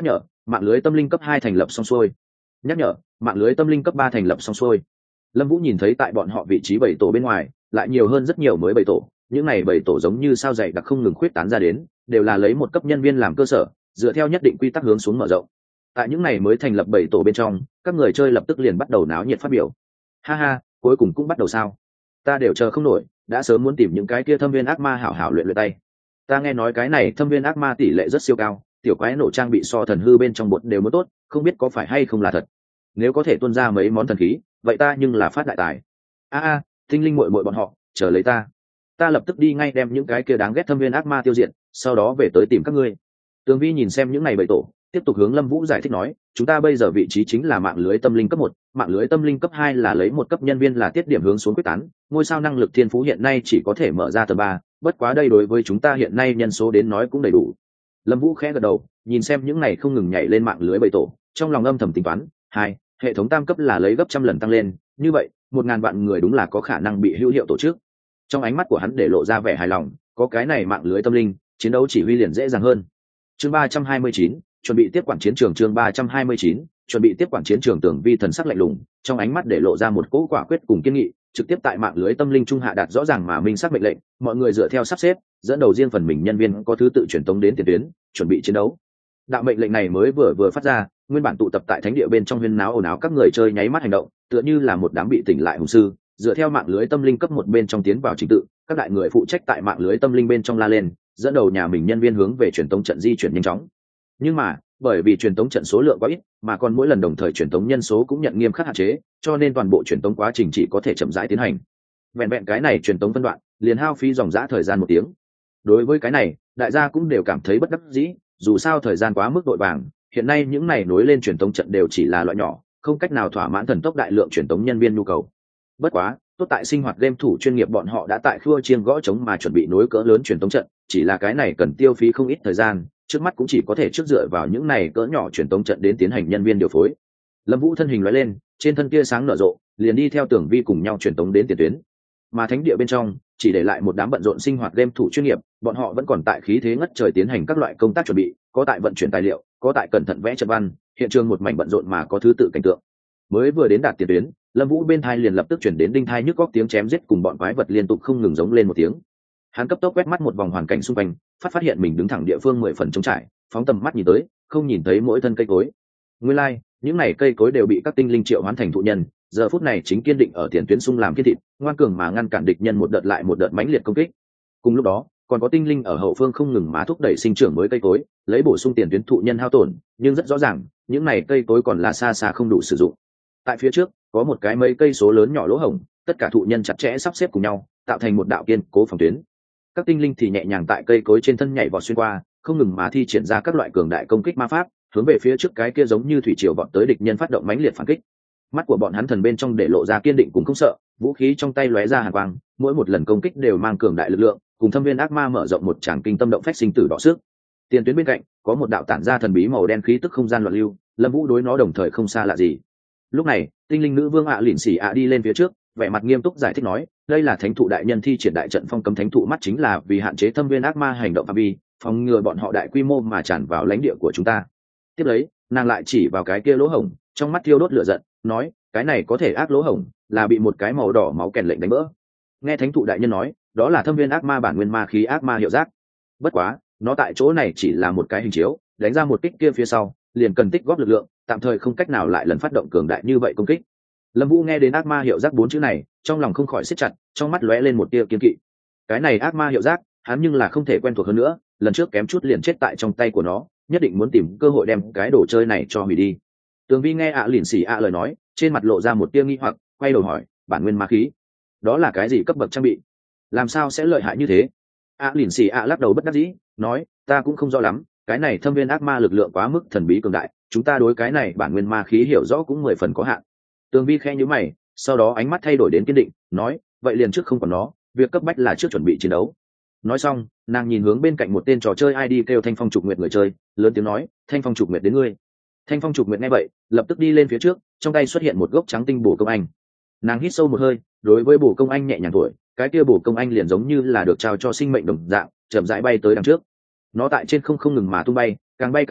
mạng lưới tâm linh cấp hai thành lập xong xuôi. Nhắc nhở, mạng lưới tâm linh cấp ba thành lập xong xuôi. Lâm Vũ nhìn thấy tại bọn họ vị trí bảy tổ bên ngoài lại nhiều hơn rất nhiều mới bảy tổ, những này bảy tổ giống như sao dày đặc không ngừng khuyết tán ra đến, đều là lấy một cấp nhân viên làm cơ sở, dựa theo nhất định quy tắc hướng xuống mở rộng. Tại những này mới thành lập bảy tổ bên trong, các người chơi lập tức liền bắt đầu náo nhiệt phát biểu. Ha ha, cuối cùng cũng bắt đầu sao? Ta đều chờ không nổi, đã sớm muốn tìm những cái kia thâm viên ác ma hảo hảo luyện luyện tay. Ta nghe nói cái này thâm viên ác ma tỷ lệ rất siêu cao, tiểu quái nổ trang bị so thần hư bên trong bột đều muốn tốt, không biết có phải hay không là thật. Nếu có thể tuôn ra mấy món thần khí, vậy ta nhưng là phát đại tài. A a, tinh linh muội muội bọn họ, chờ lấy ta. Ta lập tức đi ngay đem những cái kia đáng ghét thâm viên ác ma tiêu diệt, sau đó về tới tìm các ngươi. Tường Vi nhìn xem những này bảy tổ, tiếp tục hướng Lâm Vũ giải thích nói, chúng ta bây giờ vị trí chính là mạng lưới tâm linh cấp một, mạng lưới tâm linh cấp hai là lấy một cấp nhân viên là tiết điểm hướng xuống quyết tán, ngôi sao năng lực thiên phú hiện nay chỉ có thể mở ra tầng ba, bất quá đây đối với chúng ta hiện nay nhân số đến nói cũng đầy đủ. Lâm Vũ khẽ gật đầu, nhìn xem những này không ngừng nhảy lên mạng lưới bảy tổ, trong lòng âm thầm tính toán, hai, hệ thống tam cấp là lấy gấp trăm lần tăng lên, như vậy, một ngàn vạn người đúng là có khả năng bị hữu hiệu tổ chức. Trong ánh mắt của hắn để lộ ra vẻ hài lòng, có cái này mạng lưới tâm linh, chiến đấu chỉ huy liền dễ dàng hơn. Chương ba trăm hai mươi chín, chuẩn bị tiếp quản chiến trường. Chương ba trăm hai mươi chín, chuẩn bị tiếp quản chiến trường. Tưởng Vi thần sắc lạnh lùng, trong ánh mắt để lộ ra một cỗ quả quyết cùng kiên nghị, trực tiếp tại mạng lưới tâm linh trung hạ đạt rõ ràng mà minh xác mệnh lệnh, mọi người dựa theo sắp xếp, dẫn đầu riêng phần mình nhân viên có thứ tự truyền tống đến tiền tuyến, chuẩn bị chiến đấu. Đạo mệnh lệnh này mới vừa vừa phát ra, nguyên bản tụ tập tại thánh địa bên trong huyên náo ồn ào các người chơi nháy mắt hành động, tựa như là một đám bị tỉnh lại hùng sư, dựa theo mạng lưới tâm linh cấp một bên trong tiến vào trình tự, các đại người phụ trách tại mạng lưới tâm linh bên trong la lên, dẫn đầu nhà mình nhân viên hướng về truyền tống trận di chuyển nhanh chóng. Nhưng mà, bởi vì truyền tống trận số lượng quá ít, mà còn mỗi lần đồng thời truyền tống nhân số cũng nhận nghiêm khắc hạn chế, cho nên toàn bộ truyền tống quá trình chỉ có thể chậm rãi tiến hành. Vẹn vẹn cái này truyền tống phân đoạn, liền hao phí dòng dã thời gian một tiếng. Đối với cái này, đại gia cũng đều cảm thấy bất đắc dĩ, dù sao thời gian quá mức vội vàng, hiện nay những này nối lên truyền tống trận đều chỉ là loại nhỏ, không cách nào thỏa mãn thần tốc đại lượng truyền tống nhân viên nhu cầu. Bất quá, tốt tại sinh hoạt game thủ chuyên nghiệp bọn họ đã tại khua chiêng gõ trống mà chuẩn bị nối cỡ lớn truyền tống trận, chỉ là cái này cần tiêu phí không ít thời gian, trước mắt cũng chỉ có thể trước dựa vào những này cỡ nhỏ truyền tống trận đến tiến hành nhân viên điều phối. Lâm Vũ thân hình lóe lên, trên thân kia sáng nở rộ, liền đi theo Tưởng Vi cùng nhau truyền tống đến tiền tuyến. Mà thánh địa bên trong chỉ để lại một đám bận rộn sinh hoạt game thủ chuyên nghiệp, bọn họ vẫn còn tại khí thế ngất trời tiến hành các loại công tác chuẩn bị, có tại vận chuyển tài liệu, có tại cẩn thận vẽ trận văn, hiện trường một mảnh bận rộn mà có thứ tự cảnh tượng. Mới vừa đến đạt tiền tuyến, Lâm Vũ bên thai liền lập tức chuyển đến đinh thai nhức góc tiếng chém giết cùng bọn quái vật liên tục không ngừng giống lên một tiếng. Hắn cấp tốc quét mắt một vòng hoàn cảnh xung quanh, phát phát hiện mình đứng thẳng địa phương mười phần trống trải, phóng tầm mắt nhìn tới, không nhìn thấy mỗi thân cây cối. Nguyên lai, like, những này cây cối đều bị các tinh linh triệu hoán thành thụ nhân, giờ phút này chính kiên định ở tiền tuyến xung làm kiên thịt, ngoan cường mà ngăn cản địch nhân một đợt lại một đợt mãnh liệt công kích. Cùng lúc đó, còn có tinh linh ở hậu phương không ngừng mà thúc đẩy sinh trưởng mới cây cối, lấy bổ sung tiền tuyến thụ nhân hao tổn, nhưng rất rõ ràng, những này cây cối còn là xa xa không đủ sử dụng. Tại phía trước, có một cái mấy cây số lớn nhỏ lỗ hổng, tất cả thụ nhân chặt chẽ sắp xếp cùng nhau, tạo thành một đạo kiên cố phòng tuyến. Các tinh linh thì nhẹ nhàng tại cây cối trên thân nhảy vọt xuyên qua, không ngừng mà thi triển ra các loại cường đại công kích ma pháp, hướng về phía trước cái kia giống như thủy triều vọt tới địch nhân phát động mãnh liệt phản kích. Mắt của bọn hắn thần bên trong để lộ ra kiên định cũng không sợ, vũ khí trong tay lóe ra hàn quang, mỗi một lần công kích đều mang cường đại lực lượng, cùng thâm viên ác ma mở rộng một tràng kinh tâm động phách sinh tử đỏ sức. Tiền tuyến bên cạnh có một đạo tản ra thần bí màu đen khí tức không gian loạn lưu, Lâm Vũ đối nó đồng thời không xa lạ gì. Lúc này, tinh linh nữ vương ạ lỉnh xỉ ạ đi lên phía trước, vẻ mặt nghiêm túc giải thích nói, đây là thánh thụ đại nhân thi triển đại trận phong cấm thánh thụ mắt chính là vì hạn chế thâm viên ác ma hành động phạm vi, phòng ngừa bọn họ đại quy mô mà tràn vào lãnh địa của chúng ta. Tiếp lấy, nàng lại chỉ vào cái kia lỗ hổng, trong mắt thiêu đốt lửa giận, nói, cái này có thể ác lỗ hổng, là bị một cái màu đỏ máu kèn lệnh đánh vỡ. Nghe thánh thụ đại nhân nói, đó là thâm viên ác ma bản nguyên ma khí ác ma hiệu giác. Bất quá, nó tại chỗ này chỉ là một cái hình chiếu, đánh ra một kích kia phía sau, liền cần tích góp lực lượng, tạm thời không cách nào lại lần phát động cường đại như vậy công kích. Lâm Vũ nghe đến ác ma hiệu giác bốn chữ này, trong lòng không khỏi siết chặt, trong mắt lóe lên một tia kiên kỵ. Cái này ác ma hiệu giác, hắn nhưng là không thể quen thuộc hơn nữa, lần trước kém chút liền chết tại trong tay của nó, nhất định muốn tìm cơ hội đem cái đồ chơi này cho hủy đi. Tường Vi nghe ạ lỉnh xỉ ạ lời nói, trên mặt lộ ra một tia nghi hoặc, quay đầu hỏi, bản nguyên ma khí, đó là cái gì cấp bậc trang bị, làm sao sẽ lợi hại như thế? ạ lỉnh xỉ ạ lắc đầu bất đắc dĩ, nói, ta cũng không rõ lắm, cái này thâm viên ác ma lực lượng quá mức thần bí cường đại, chúng ta đối cái này bản nguyên ma khí hiểu rõ cũng mười phần có hạn. Tường Vi khẽ nhíu mày, sau đó ánh mắt thay đổi đến kiên định, nói, vậy liền trước không còn nó, việc cấp bách là trước chuẩn bị chiến đấu. Nói xong, nàng nhìn hướng bên cạnh một tên trò chơi i đê kêu Thanh Phong Trục Nguyệt người chơi, lớn tiếng nói, Thanh Phong Trục Nguyệt đến ngươi. Thanh Phong Trục Nguyệt nghe vậy, lập tức đi lên phía trước, trong tay xuất hiện một gốc trắng tinh bổ công anh. Nàng hít sâu một hơi, đối với bổ công anh nhẹ nhàng thổi, cái kia bổ công anh liền giống như là được trao cho sinh mệnh đồng dạng, chậm rãi bay tới đằng trước. Nó tại trên không không ngừng mà tung bay, càng bay càng xa,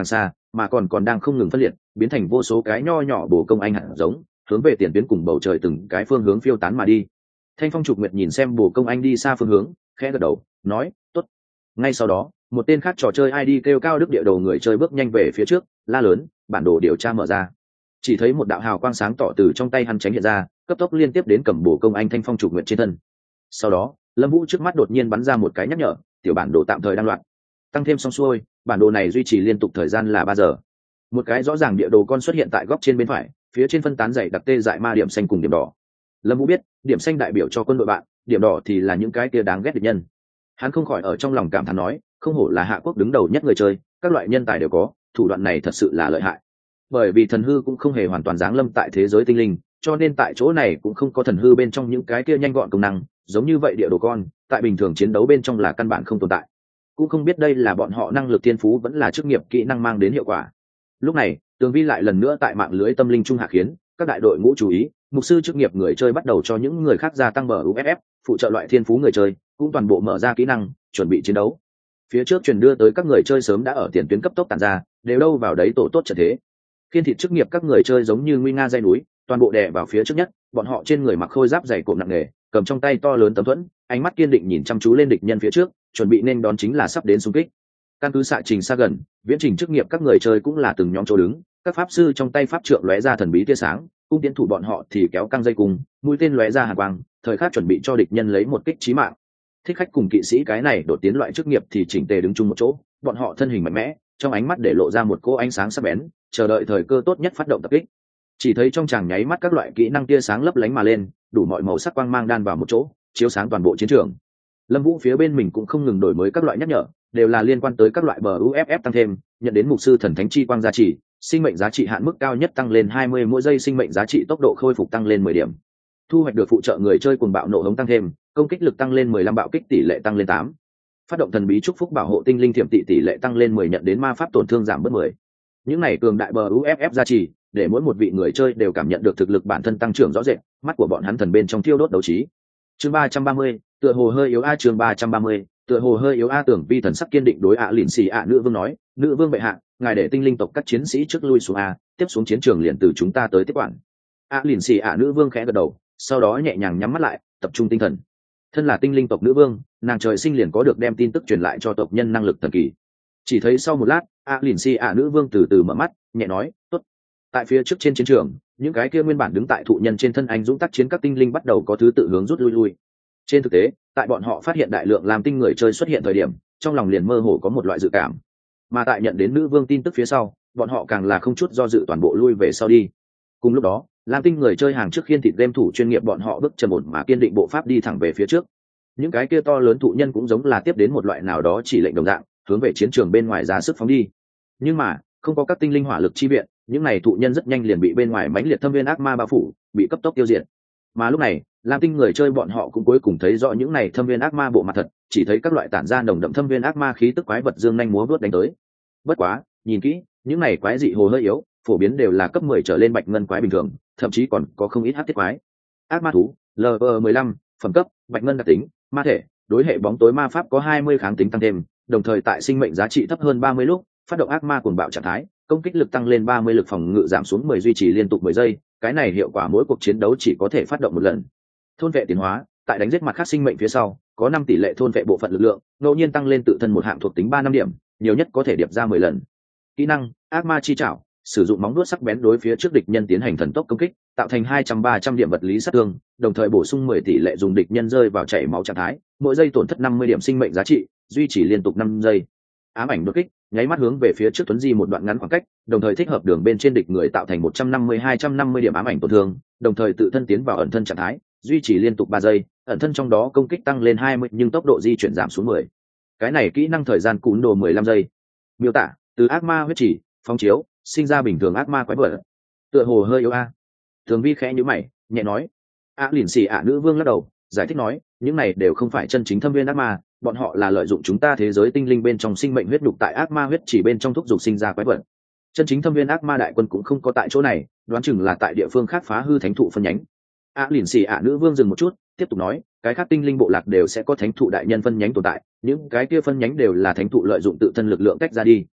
mà còn còn đang không ngừng phân liệt, biến thành vô số cái nho nhỏ bổ công anh hạt giống, hướng về tiền tuyến cùng bầu trời từng cái phương hướng phiêu tán mà đi. Thanh Phong Trục Nguyệt nhìn xem bổ công anh đi xa phương hướng, khẽ gật đầu, nói, tốt. Ngay sau đó, một tên khác trò chơi i đê kêu cao đức địa đồ người chơi bước nhanh về phía trước, la lớn, bản đồ điều tra mở ra. Chỉ thấy một đạo hào quang sáng tỏ từ trong tay hắn tránh hiện ra, cấp tốc liên tiếp đến cầm bổ công anh Thanh Phong Trục Nguyệt trên thân. Sau đó, Lâm Vũ trước mắt đột nhiên bắn ra một cái nhắc nhở, tiểu bản đồ tạm thời đang loạn. Tăng thêm xong xuôi, bản đồ này duy trì liên tục thời gian là ba giờ. Một cái rõ ràng địa đồ con xuất hiện tại góc trên bên phải, phía trên phân tán dày đặc tê dại ma điểm xanh cùng điểm đỏ. Lâm Vũ biết, điểm xanh đại biểu cho quân đội bạn, điểm đỏ thì là những cái kia đáng ghét địch nhân. Hắn không khỏi ở trong lòng cảm thán nói, không hổ là Hạ Quốc đứng đầu nhất người chơi, các loại nhân tài đều có, thủ đoạn này thật sự là lợi hại. Bởi vì thần hư cũng không hề hoàn toàn giáng lâm tại thế giới tinh linh, cho nên tại chỗ này cũng không có thần hư bên trong những cái kia nhanh gọn công năng, giống như vậy địa đồ con, tại bình thường chiến đấu bên trong là căn bản không tồn tại. Cũng không biết đây là bọn họ năng lực thiên phú vẫn là chức nghiệp kỹ năng mang đến hiệu quả. Lúc này, Tường Vi lại lần nữa tại mạng lưới tâm linh trung hạ khiến các đại đội ngũ chú ý, mục sư chức nghiệp người chơi bắt đầu cho những người khác gia tăng bờ u ép ép, phụ trợ loại thiên phú người chơi, cũng toàn bộ mở ra kỹ năng, chuẩn bị chiến đấu. Phía trước truyền đưa tới các người chơi sớm đã ở tiền tuyến cấp tốc tản ra, đều đâu vào đấy tổ tốt trận thế. Khiên thịt chức nghiệp các người chơi giống như nguy nga dây núi, toàn bộ đè vào phía trước nhất, bọn họ trên người mặc khôi giáp dày cộm nặng nề, cầm trong tay to lớn tấm thuẫn, ánh mắt kiên định nhìn chăm chú lên địch nhân phía trước, chuẩn bị nên đón chính là sắp đến xung kích. Căn cứ xạ trình xa gần, viễn trình chức nghiệp các người chơi cũng là từng nhóm chỗ đứng, các pháp sư trong tay pháp trượng lóe ra thần bí tia sáng, cung tiến thủ bọn họ thì kéo căng dây cung, mũi tên lóe ra hàn quang, thời khắc chuẩn bị cho địch nhân lấy một kích chí mạng. Thích khách cùng kỵ sĩ cái này đột tiến loại chức nghiệp thì chỉnh tề đứng chung một chỗ, bọn họ thân hình mạnh mẽ, trong ánh mắt để lộ ra một cỗ ánh sáng sắc bén, chờ đợi thời cơ tốt nhất phát động tập kích. Chỉ thấy trong tràng nháy mắt các loại kỹ năng tia sáng lấp lánh mà lên, đủ mọi màu sắc quang mang đan vào một chỗ, chiếu sáng toàn bộ chiến trường. Lâm Vũ phía bên mình cũng không ngừng đổi mới các loại nhắc nhở, đều là liên quan tới các loại bờ u ép ép tăng thêm, nhận đến mục sư thần thánh chi quang giá trị, sinh mệnh giá trị hạn mức cao nhất tăng lên hai mươi mỗi giây, sinh mệnh giá trị tốc độ khôi phục tăng lên mười điểm. Thu hoạch được phụ trợ người chơi cuồng bạo nộ hống tăng thêm, công kích lực tăng lên mười lăm, bạo kích tỷ lệ tăng lên tám. Phát động thần bí chúc phúc bảo hộ tinh linh thiểm tị tỷ lệ tăng lên mười, nhận đến ma pháp tổn thương giảm bớt mười. Những này cường đại bờ u ép ép giá trị, để mỗi một vị người chơi đều cảm nhận được thực lực bản thân tăng trưởng rõ rệt, mắt của bọn hắn thần bên trong thiêu đốt đấu trí. Chương ba trăm ba mươi, tựa hồ hơi yếu a, chương ba trăm ba mươi, tựa hồ hơi yếu a. Tưởng Vi thần sắc kiên định đối ạ lìn xì ạ nữ vương nói, nữ vương bệ hạ, ngài để tinh linh tộc các chiến sĩ trước lui xuống a, tiếp xuống chiến trường liền từ chúng ta tới tiếp quản. ạ lìn xì ạ nữ vương khẽ gật đầu, sau đó nhẹ nhàng nhắm mắt lại, tập trung tinh thần. Thân là tinh linh tộc nữ vương, nàng trời sinh liền có được đem tin tức truyền lại cho tộc nhân năng lực thần kỳ. Chỉ thấy sau một lát, ạ lìn xì ạ nữ vương từ từ mở mắt, nhẹ nói, tốt. Tại phía trước trên chiến trường, những cái kia nguyên bản đứng tại thụ nhân trên thân anh dũng tác chiến các tinh linh bắt đầu có thứ tự hướng rút lui lui. Trên thực tế, tại bọn họ phát hiện đại lượng làm tinh người chơi xuất hiện thời điểm, trong lòng liền mơ hồ có một loại dự cảm. Mà tại nhận đến nữ vương tin tức phía sau, bọn họ càng là không chút do dự toàn bộ lui về sau đi. Cùng lúc đó, làm tinh người chơi hàng trước khiên thịt game thủ chuyên nghiệp bọn họ bước trầm ổn mà kiên định bộ pháp đi thẳng về phía trước. Những cái kia to lớn thụ nhân cũng giống là tiếp đến một loại nào đó chỉ lệnh đồng dạng, hướng về chiến trường bên ngoài ra sức phóng đi. Nhưng mà, không có các tinh linh hỏa lực chi viện, những này thụ nhân rất nhanh liền bị bên ngoài mãnh liệt thâm viên ác ma bao phủ, bị cấp tốc tiêu diệt. Mà lúc này, lam tinh người chơi bọn họ cũng cuối cùng thấy rõ những này thâm viên ác ma bộ mặt thật, chỉ thấy các loại tản ra nồng đậm thâm viên ác ma khí tức quái vật dương nhanh múa vuốt đánh tới. Bất quá, nhìn kỹ, những này quái dị hồ hơi yếu, phổ biến đều là cấp mười trở lên bạch ngân quái bình thường, thậm chí còn có không ít hắc thiết quái. Ác ma thú, level mười lăm, phẩm cấp, bạch ngân đặc tính, ma thể, đối hệ bóng tối ma pháp có hai mươi kháng tính tăng thêm, đồng thời tại sinh mệnh giá trị thấp hơn ba mươi lúc, phát động ác ma cuồng bạo trạng thái, công kích lực tăng lên ba mươi, lực phòng ngự giảm xuống mười, duy trì liên tục mười giây, cái này hiệu quả mỗi cuộc chiến đấu chỉ có thể phát động một lần. Thôn vệ tiến hóa, tại đánh giết mặt khác sinh mệnh phía sau, có năm tỷ lệ thôn vệ bộ phận lực lượng, ngẫu nhiên tăng lên tự thân một hạng thuộc tính ba năm điểm, nhiều nhất có thể điệp ra mười lần. Kỹ năng, ác ma chi trảo, sử dụng móng vuốt sắc bén đối phía trước địch nhân tiến hành thần tốc công kích, tạo thành hai trăm ba trăm điểm vật lý sát thương, đồng thời bổ sung mười tỷ lệ dùng địch nhân rơi vào chảy máu trạng thái, mỗi giây tổn thất năm mươi điểm sinh mệnh giá trị, duy trì liên tục năm giây. Ám ảnh đột kích, nháy mắt hướng về phía trước tuấn di một đoạn ngắn khoảng cách, đồng thời thích hợp đường bên trên địch người tạo thành một trăm năm mươi hai trăm năm mươi điểm ám ảnh tổn thương, đồng thời tự thân tiến vào ẩn thân trạng thái, duy trì liên tục ba giây, ẩn thân trong đó công kích tăng lên hai mươi nhưng tốc độ di chuyển giảm xuống mười. Cái này kỹ năng thời gian cún đồ mười lăm giây. Miêu tả, từ ác ma huyết chỉ, phóng chiếu, sinh ra bình thường ác ma quái vật. Tựa hồ hơi yếu a. Thường Vi khẽ nhíu mày, nhẹ nói. A lìn xì ạ nữ vương lắc đầu, giải thích nói, những này đều không phải chân chính thâm viên ác ma, bọn họ là lợi dụng chúng ta thế giới tinh linh bên trong sinh mệnh huyết nhục tại ác ma huyết chỉ bên trong thúc dục sinh ra quái vật. Chân chính thâm viên ác ma đại quân cũng không có tại chỗ này, đoán chừng là tại địa phương khác phá hư thánh thụ phân nhánh. A lìn xì ạ nữ vương dừng một chút, tiếp tục nói, cái khác tinh linh bộ lạc đều sẽ có thánh thụ đại nhân phân nhánh tồn tại, những cái kia phân nhánh đều là thánh thụ lợi dụng tự thân lực lượng tách ra đi.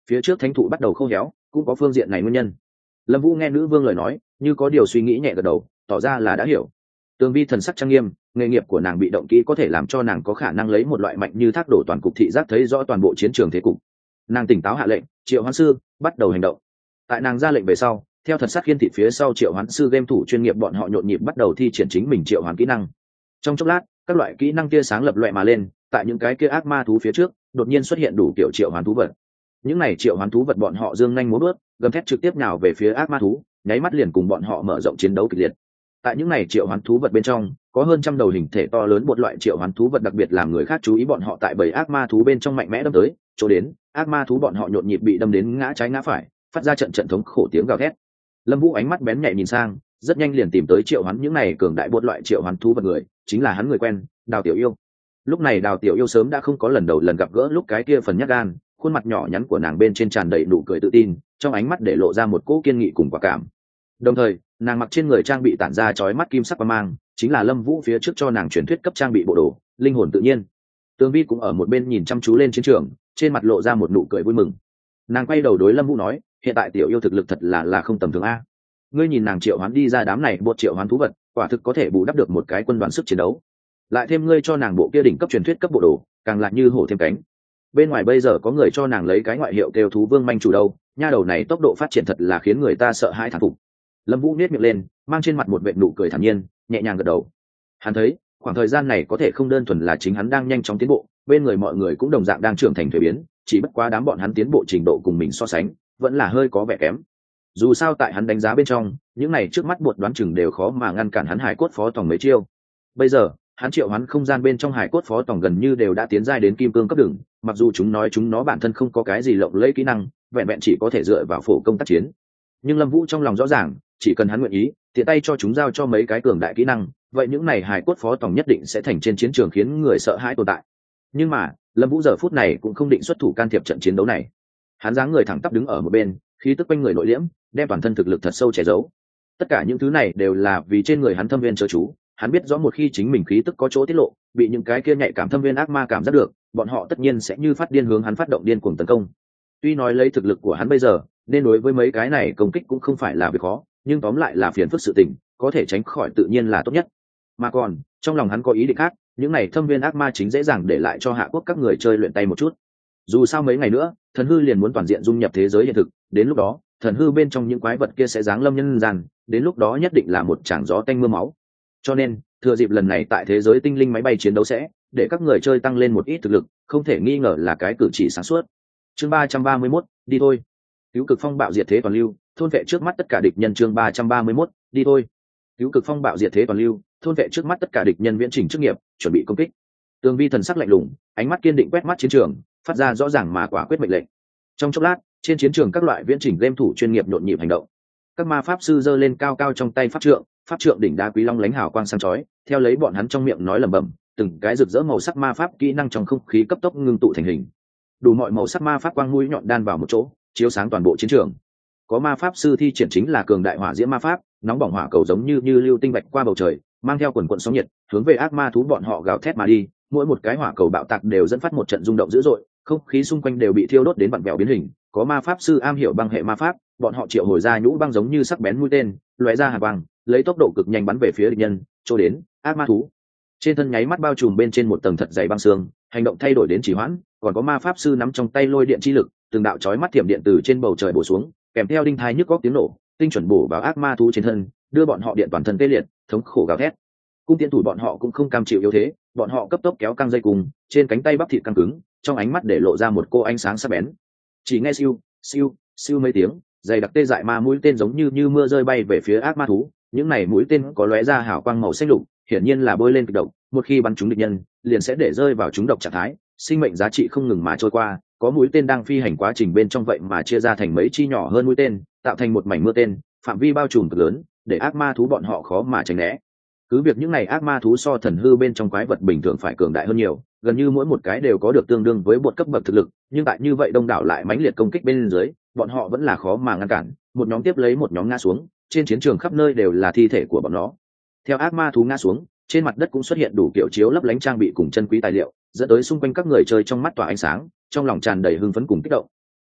phía trước thánh thụ bắt đầu khô héo cũng có phương diện này nguyên nhân. Lâm Vũ nghe nữ vương lời nói như có điều suy nghĩ, nhẹ gật đầu tỏ ra là đã hiểu. Tường Vi thần sắc trang nghiêm, nghề nghiệp của nàng bị động kỹ có thể làm cho nàng có khả năng lấy một loại mạnh như thác đổ toàn cục thị giác thấy rõ toàn bộ chiến trường thế cục. Nàng tỉnh táo hạ lệnh, Triệu Hoán sư bắt đầu hành động. Tại nàng ra lệnh về sau, theo thật sát khiên thị phía sau Triệu Hoán sư game thủ chuyên nghiệp bọn họ nhộn nhịp bắt đầu thi triển chính mình triệu hoán kỹ năng. Trong chốc lát, các loại kỹ năng tia sáng lập loè mà lên, tại những cái kia ác ma thú phía trước đột nhiên xuất hiện đủ kiểu triệu hoán thú vật. Những này triệu hoán thú vật bọn họ dương nhanh múa bước, gầm thét trực tiếp nhào về phía ác ma thú, nháy mắt liền cùng bọn họ mở rộng chiến đấu kịch liệt. Tại những này triệu hoán thú vật bên trong, có hơn trăm đầu hình thể to lớn một loại triệu hoán thú vật, đặc biệt làm người khác chú ý bọn họ tại bầy ác ma thú bên trong mạnh mẽ đâm tới, chỗ đến, ác ma thú bọn họ nhộn nhịp bị đâm đến ngã trái ngã phải, phát ra trận trận thống khổ tiếng gào thét. Lâm Vũ ánh mắt bén nhạy nhìn sang, rất nhanh liền tìm tới triệu hoán những này cường đại buột loại triệu hoán thú vật người, chính là hắn người quen, Đào Tiểu Yêu. Lúc này Đào Tiểu Yêu sớm đã không có lần đầu lần gặp gỡ lúc cái kia phần nhát gan, khuôn mặt nhỏ nhắn của nàng bên trên tràn đầy nụ cười tự tin, trong ánh mắt để lộ ra một cỗ kiên nghị cùng quả cảm. Đồng thời, nàng mặc trên người trang bị tản ra chói mắt kim sắc quang mang, chính là Lâm Vũ phía trước cho nàng truyền thuyết cấp trang bị bộ đồ, linh hồn tự nhiên. Tường Vi cũng ở một bên nhìn chăm chú lên chiến trường, trên mặt lộ ra một nụ cười vui mừng. Nàng quay đầu đối Lâm Vũ nói, hiện tại Tiểu Yêu thực lực thật là là không tầm thường a. Ngươi nhìn nàng triệu hoán đi ra đám này bộ triệu hoán thú vật, quả thực có thể bù đắp được một cái quân đoàn sức chiến đấu. Lại thêm ngươi cho nàng bộ kia đỉnh cấp truyền thuyết cấp bộ đồ, càng lại như hổ thêm cánh. Bên ngoài bây giờ có người cho nàng lấy cái ngoại hiệu kêu thú vương manh chủ đâu, nha đầu này tốc độ phát triển thật là khiến người ta sợ hãi thán phục. Lâm Vũ nhếch miệng lên, mang trên mặt một vệt nụ cười thản nhiên, nhẹ nhàng gật đầu. Hắn thấy, khoảng thời gian này có thể không đơn thuần là chính hắn đang nhanh chóng tiến bộ, bên người mọi người cũng đồng dạng đang trưởng thành thay biến, chỉ bất quá đám bọn hắn tiến bộ trình độ cùng mình so sánh, vẫn là hơi có vẻ kém. Dù sao tại hắn đánh giá bên trong, những này trước mắt buột đoán chừng đều khó mà ngăn cản hắn hải cốt phó tổng mấy chiêu. Bây giờ, hắn triệu hoán không gian bên trong hải cốt phó tổng gần như đều đã tiến giai đến kim cương cấp đường, mặc dù chúng nói chúng nó bản thân không có cái gì lộng lẫy kỹ năng, vẹn vẹn chỉ có thể dựa vào phổ công tác chiến. Nhưng Lâm Vũ trong lòng rõ ràng, chỉ cần hắn nguyện ý, tiện tay cho chúng giao cho mấy cái cường đại kỹ năng, vậy những này hải cốt phó tổng nhất định sẽ thành trên chiến trường khiến người sợ hãi tồn tại. Nhưng mà, Lâm Vũ giờ phút này cũng không định xuất thủ can thiệp trận chiến đấu này. Hắn dáng người thẳng tắp đứng ở một bên, khí tức quanh người nội liễm, đem toàn thân thực lực thật sâu che giấu. Tất cả những thứ này đều là vì trên người hắn thâm viên chớ chú, hắn biết rõ một khi chính mình khí tức có chỗ tiết lộ, bị những cái kia nhạy cảm thâm viên ác ma cảm giác được, bọn họ tất nhiên sẽ như phát điên hướng hắn phát động điên cuồng tấn công. Tuy nói lấy thực lực của hắn bây giờ, nên đối với mấy cái này công kích cũng không phải là việc khó, nhưng tóm lại là phiền phức sự tình, có thể tránh khỏi tự nhiên là tốt nhất. Mà còn, trong lòng hắn có ý định khác, những này thâm viên ác ma chính dễ dàng để lại cho hạ quốc các người chơi luyện tay một chút. Dù sao mấy ngày nữa, thần hư liền muốn toàn diện dung nhập thế giới hiện thực, đến lúc đó, thần hư bên trong những quái vật kia sẽ giáng lâm nhân gian, đến lúc đó nhất định là một tràng gió tanh mưa máu. Cho nên, thừa dịp lần này tại thế giới tinh linh máy bay chiến đấu sẽ để các người chơi tăng lên một ít thực lực, không thể nghi ngờ là cái cử chỉ sáng suốt. Chương ba trăm ba mươi mốt, đi thôi. Cứu cực phong bạo diệt thế toàn lưu, thôn vệ trước mắt tất cả địch nhân. Chương ba trăm ba mươi mốt, đi thôi. Cứu cực phong bạo diệt thế toàn lưu, thôn vệ trước mắt tất cả địch nhân, viễn trình chức nghiệp, chuẩn bị công kích. Tường Vi thần sắc lạnh lùng, ánh mắt kiên định quét mắt chiến trường, phát ra rõ ràng mà quả quyết mệnh lệnh. Trong chốc lát, trên chiến trường các loại viễn chỉnh game thủ chuyên nghiệp nhộn nhịp hành động. Các ma pháp sư giơ lên cao cao trong tay pháp trượng, pháp trượng đỉnh đá quý long lánh hào quang sáng chói, theo lấy bọn hắn trong miệng nói lẩm bẩm, từng cái rực rỡ màu sắc ma pháp kỹ năng trong không khí cấp tốc ngưng tụ thành hình. Đủ mọi màu sắc ma pháp quang mũi nhọn đan vào một chỗ, chiếu sáng toàn bộ chiến trường. Có ma pháp sư thi triển chính là cường đại hỏa diễm ma pháp, nóng bỏng hỏa cầu giống như như lưu tinh bạch qua bầu trời, mang theo quần quần sóng nhiệt, hướng về ác ma thú bọn họ gào thét mà đi. Mỗi một cái hỏa cầu bạo tạc đều dẫn phát một trận rung động dữ dội, không khí xung quanh đều bị thiêu đốt đến vặn vẹo biến hình. Có ma pháp sư am hiểu băng hệ ma pháp, bọn họ triệu hồi ra nhũ băng giống như sắc bén mũi tên, lóe ra hàn băng, lấy tốc độ cực nhanh bắn về phía địch nhân. Cho đến ác ma thú trên thân nháy mắt bao trùm bên trên một tầng thật dày băng xương, hành động thay đổi đến trì hoãn. Còn có ma pháp sư nắm trong tay lôi điện chi lực, từng đạo chói mắt thiểm điện từ trên bầu trời bổ xuống, kèm theo đinh thai nhức góc tiếng nổ, tinh chuẩn bổ vào ác ma thú trên thân, đưa bọn họ điện toàn thân tê liệt, thống khổ gào thét. Cung tiễn thủ bọn họ cũng không cam chịu yếu thế, bọn họ cấp tốc kéo căng dây cùng, trên cánh tay bắp thịt căng cứng, trong ánh mắt để lộ ra một cô ánh sáng sắc bén. Chỉ nghe siêu siêu siêu mấy tiếng, dày đặc tê dại ma mũi tên giống như như mưa rơi bay về phía ác ma thú. Những này mũi tên có lóe ra hào quang màu xanh lục, hiển nhiên là bôi lên kịch độc, một khi bắn trúng địch nhân, liền sẽ để rơi vào trúng độc trạng thái, sinh mệnh giá trị không ngừng mà trôi qua. Có mũi tên đang phi hành quá trình bên trong vậy mà chia ra thành mấy chi nhỏ hơn mũi tên, tạo thành một mảnh mưa tên, phạm vi bao trùm cực lớn, để ác ma thú bọn họ khó mà tránh né. Cứ việc những này ác ma thú so thần hư bên trong quái vật bình thường phải cường đại hơn nhiều, gần như mỗi một cái đều có được tương đương với bột cấp bậc thực lực, nhưng tại như vậy đông đảo lại mãnh liệt công kích bên dưới, bọn họ vẫn là khó mà ngăn cản, một nhóm tiếp lấy một nhóm ngã xuống, trên chiến trường khắp nơi đều là thi thể của bọn nó. Theo ác ma thú ngã xuống, trên mặt đất cũng xuất hiện đủ kiểu chiếu lấp lánh trang bị cùng chân quý tài liệu, dẫn tới xung quanh các người chơi trong mắt tỏa ánh sáng, trong lòng tràn đầy hưng phấn cùng kích động.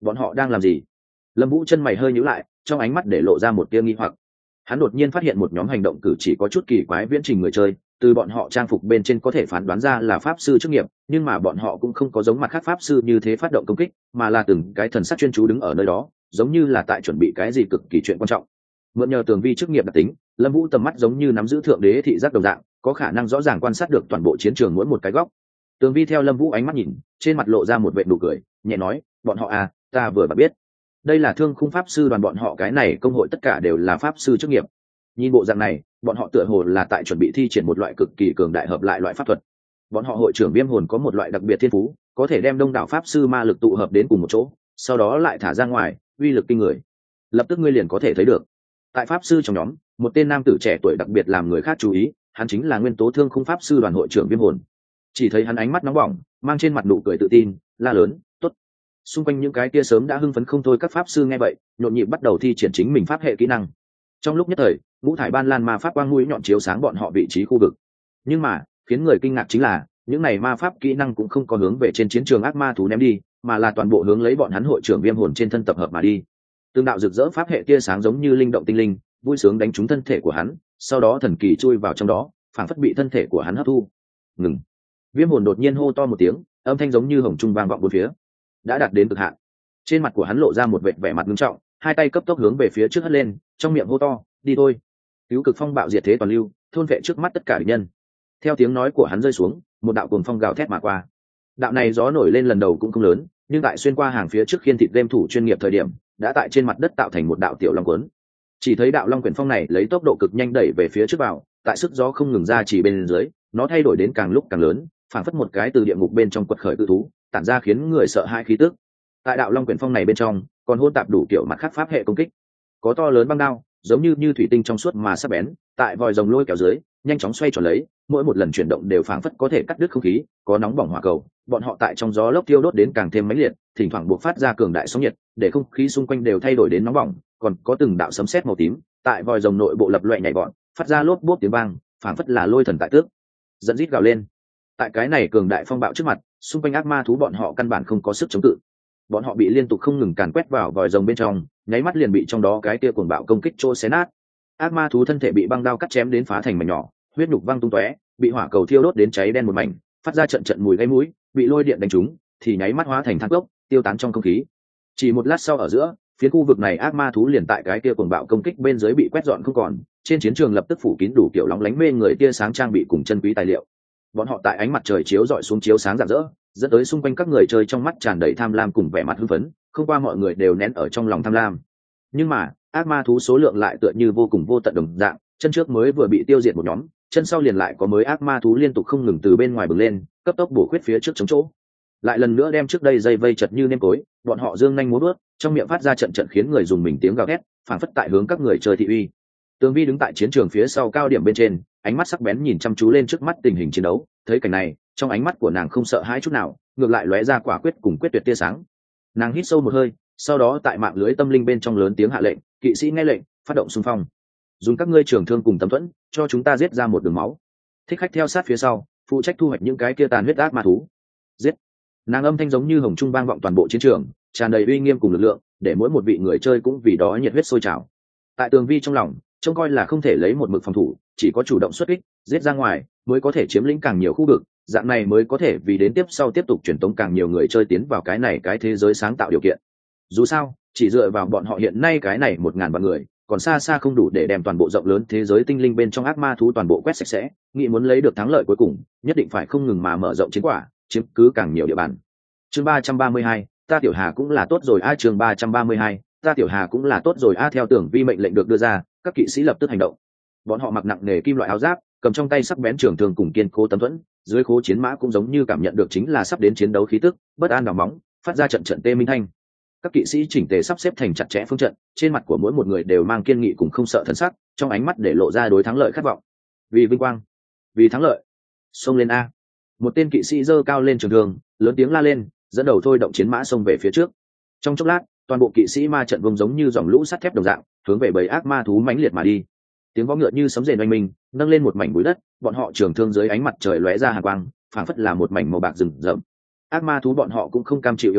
Bọn họ đang làm gì? Lâm Vũ chân mày hơi nhíu lại, trong ánh mắt để lộ ra một tia nghi hoặc. Hắn đột nhiên phát hiện một nhóm hành động cử chỉ có chút kỳ quái viễn trình người chơi, từ bọn họ trang phục bên trên có thể phán đoán ra là pháp sư chức nghiệp, nhưng mà bọn họ cũng không có giống mặt khác pháp sư như thế phát động công kích, mà là từng cái thần sắc chuyên chú đứng ở nơi đó, giống như là tại chuẩn bị cái gì cực kỳ chuyện quan trọng. Mượn nhờ tường vi chức nghiệp đặc tính, Lâm Vũ tầm mắt giống như nắm giữ thượng đế thị giác đồng dạng, có khả năng rõ ràng quan sát được toàn bộ chiến trường mỗi một cái góc. Tường vi theo Lâm Vũ ánh mắt nhìn, trên mặt lộ ra một vệt nụ cười, nhẹ nói, bọn họ à, ta vừa mà biết. Đây là Thương Khung pháp sư đoàn, bọn họ cái này công hội tất cả đều là pháp sư chức nghiệp. Nhìn bộ dạng này, bọn họ tựa hồ là tại chuẩn bị thi triển một loại cực kỳ cường đại hợp lại loại pháp thuật. Bọn họ hội trưởng Viêm Hồn có một loại đặc biệt thiên phú, có thể đem đông đảo pháp sư ma lực tụ hợp đến cùng một chỗ, sau đó lại thả ra ngoài, uy lực kinh người. Lập tức ngươi liền có thể thấy được. Tại pháp sư trong nhóm, một tên nam tử trẻ tuổi đặc biệt làm người khác chú ý, hắn chính là Nguyên Tố Thương Khung pháp sư đoàn hội trưởng Viêm Hồn. Chỉ thấy hắn ánh mắt nóng bỏng, mang trên mặt nụ cười tự tin, la lớn, "Tốt!" Xung quanh những cái kia sớm đã hưng phấn không thôi các pháp sư nghe vậy, nhộn nhịp bắt đầu thi triển chính mình pháp hệ kỹ năng. Trong lúc nhất thời, ngũ thải ban lan ma pháp quang mũi nhọn chiếu sáng bọn họ vị trí khu vực. Nhưng mà, khiến người kinh ngạc chính là, những này ma pháp kỹ năng cũng không có hướng về trên chiến trường ác ma thú ném đi, mà là toàn bộ hướng lấy bọn hắn hội trưởng Viêm Hồn trên thân tập hợp mà đi. Tương đạo rực rỡ pháp hệ tia sáng giống như linh động tinh linh, vui sướng đánh trúng thân thể của hắn, sau đó thần kỳ chui vào trong đó, phảng phất bị thân thể của hắn hấp thu. Ngừng. Viêm Hồn đột nhiên hô to một tiếng, âm thanh giống như hồng trung vang vọng bốn phía. Đã đạt đến cực hạn. Trên mặt của hắn lộ ra một vẻ vẻ mặt nghiêm trọng, hai tay cấp tốc hướng về phía trước hất lên, trong miệng hô to, "Đi thôi!" Cứu cực phong bạo diệt thế toàn lưu, thôn vệ trước mắt tất cả địch nhân. Theo tiếng nói của hắn rơi xuống, một đạo cuồng phong gào thét mà qua. Đạo này gió nổi lên lần đầu cũng không lớn, nhưng tại xuyên qua hàng phía trước khiên thịt game thủ chuyên nghiệp thời điểm, đã tại trên mặt đất tạo thành một đạo tiểu long cuốn. Chỉ thấy đạo long quyển phong này lấy tốc độ cực nhanh đẩy về phía trước vào, tại sức gió không ngừng ra chỉ bên dưới, nó thay đổi đến càng lúc càng lớn, phảng phất một cái từ địa ngục bên trong quật khởi cự thú, tản ra khiến người sợ hãi khí tức. Tại đạo long quyển phong này bên trong, còn hôn tạp đủ kiểu mặt khác pháp hệ công kích. Có to lớn băng đao, giống như như thủy tinh trong suốt mà sắc bén, tại vòi rồng lôi kéo dưới, nhanh chóng xoay tròn lấy, mỗi một lần chuyển động đều phảng phất có thể cắt đứt không khí, có nóng bỏng hỏa cầu, bọn họ tại trong gió lốc tiêu đốt đến càng thêm mãnh liệt, thỉnh thoảng buộc phát ra cường đại sóng nhiệt, để không khí xung quanh đều thay đổi đến nóng bỏng, còn có từng đạo sấm sét màu tím, tại vòi rồng nội bộ lập loè nhảy vọt, phát ra lốp bốp tiếng vang, phảng phất là lôi thần tại tước. Giận rít gào lên. Tại cái này cường đại phong bạo trước mặt, xung quanh ác ma thú bọn họ căn bản không có sức chống cự. Bọn họ bị liên tục không ngừng càn quét vào vòi rồng bên trong, nháy mắt liền bị trong đó cái kia cuồng bạo công kích trô xé nát. Ác ma thú thân thể bị băng đao cắt chém đến phá thành mảnh nhỏ, huyết nhục văng tung tóe, bị hỏa cầu thiêu đốt đến cháy đen một mảnh, phát ra trận trận mùi gây mũi, bị lôi điện đánh trúng, thì nháy mắt hóa thành than cốc, tiêu tán trong không khí. Chỉ một lát sau ở giữa, phía khu vực này ác ma thú liền tại cái kia cuồng bạo công kích bên dưới bị quét dọn không còn, trên chiến trường lập tức phủ kín đủ kiểu lóng lánh mê người tia sáng trang bị cùng chân quý tài liệu. Bọn họ tại ánh mặt trời chiếu rọi xuống chiếu sáng rạng rỡ, dẫn tới xung quanh các người chơi trong mắt tràn đầy tham lam cùng vẻ mặt hưng phấn, không qua mọi người đều nén ở trong lòng tham lam. Nhưng mà, ác ma thú số lượng lại tựa như vô cùng vô tận đồng dạng, chân trước mới vừa bị tiêu diệt một nhóm, chân sau liền lại có mới ác ma thú liên tục không ngừng từ bên ngoài bừng lên, cấp tốc bổ khuyết phía trước chống chỗ. Lại lần nữa đem trước đây dây vây chật như nêm cối, bọn họ dương nhanh múa bước, trong miệng phát ra trận trận khiến người dùng mình tiếng gào thét, phảng phất tại hướng các người chơi thị uy. Tường Vi đứng tại chiến trường phía sau cao điểm bên trên, ánh mắt sắc bén nhìn chăm chú lên trước mắt tình hình chiến đấu, thấy cảnh này, trong ánh mắt của nàng không sợ hãi chút nào, ngược lại lóe ra quả quyết cùng quyết tuyệt tia sáng. Nàng hít sâu một hơi, sau đó tại mạng lưới tâm linh bên trong lớn tiếng hạ lệnh, kỵ sĩ nghe lệnh, phát động xung phong. Dùng các ngươi trường thương cùng tấm thuẫn, cho chúng ta giết ra một đường máu. Thích khách theo sát phía sau, phụ trách thu hoạch những cái kia tàn huyết ác ma thú. Giết! Nàng âm thanh giống như hồng trung vang vọng toàn bộ chiến trường, tràn đầy uy nghiêm cùng lực lượng, để mỗi một vị người chơi cũng vì đó nhiệt huyết sôi trào. Tại Tường Vi trong lòng, trông coi là không thể lấy một mực phòng thủ, chỉ có chủ động xuất kích, giết ra ngoài, mới có thể chiếm lĩnh càng nhiều khu vực, dạng này mới có thể vì đến tiếp sau tiếp tục truyền tống càng nhiều người chơi tiến vào cái này cái thế giới sáng tạo điều kiện. Dù sao, chỉ dựa vào bọn họ hiện nay cái này một ngàn vạn người, còn xa xa không đủ để đem toàn bộ rộng lớn thế giới tinh linh bên trong ác ma thú toàn bộ quét sạch sẽ, nghĩ muốn lấy được thắng lợi cuối cùng, nhất định phải không ngừng mà mở rộng chiến quả, chiếm cứ càng nhiều địa bàn. Chương ba trăm ba mươi hai, ta Tiểu Hà cũng là tốt rồi a. Chương ba trăm ba mươi hai, ta Tiểu Hà cũng là tốt rồi a. Theo Tưởng Vi mệnh lệnh được đưa ra, các kỵ sĩ lập tức hành động. Bọn họ mặc nặng nề kim loại áo giáp, cầm trong tay sắc bén trường thương cùng kiên cố tấm thuẫn, dưới khố chiến mã cũng giống như cảm nhận được chính là sắp đến chiến đấu khí tức, bất an đào móng, phát ra trận trận tê minh thanh. Các kỵ sĩ chỉnh tề sắp xếp thành chặt chẽ phương trận, trên mặt của mỗi một người đều mang kiên nghị cùng không sợ thần sắc, trong ánh mắt để lộ ra đối thắng lợi khát vọng. Vì vinh quang, vì thắng lợi, xông lên a. Một tên kỵ sĩ giơ cao lên trường thương, lớn tiếng la lên, dẫn đầu thôi động chiến mã xông về phía trước. Trong chốc lát, toàn bộ kỵ sĩ ma trận vùng giống như dòng lũ sắt thép đồng dạng, hướng về bầy ác ma thú mãnh liệt mà đi. Tiếng vó ngựa như sấm rền oanh minh, nâng lên một mảnh bụi đất, bọn họ trường thương dưới ánh mặt trời lóe ra hàn quang, phảng phất là một mảnh màu bạc rừng rậm. Ác ma thú bọn họ cũng không cam chịu yếu thế,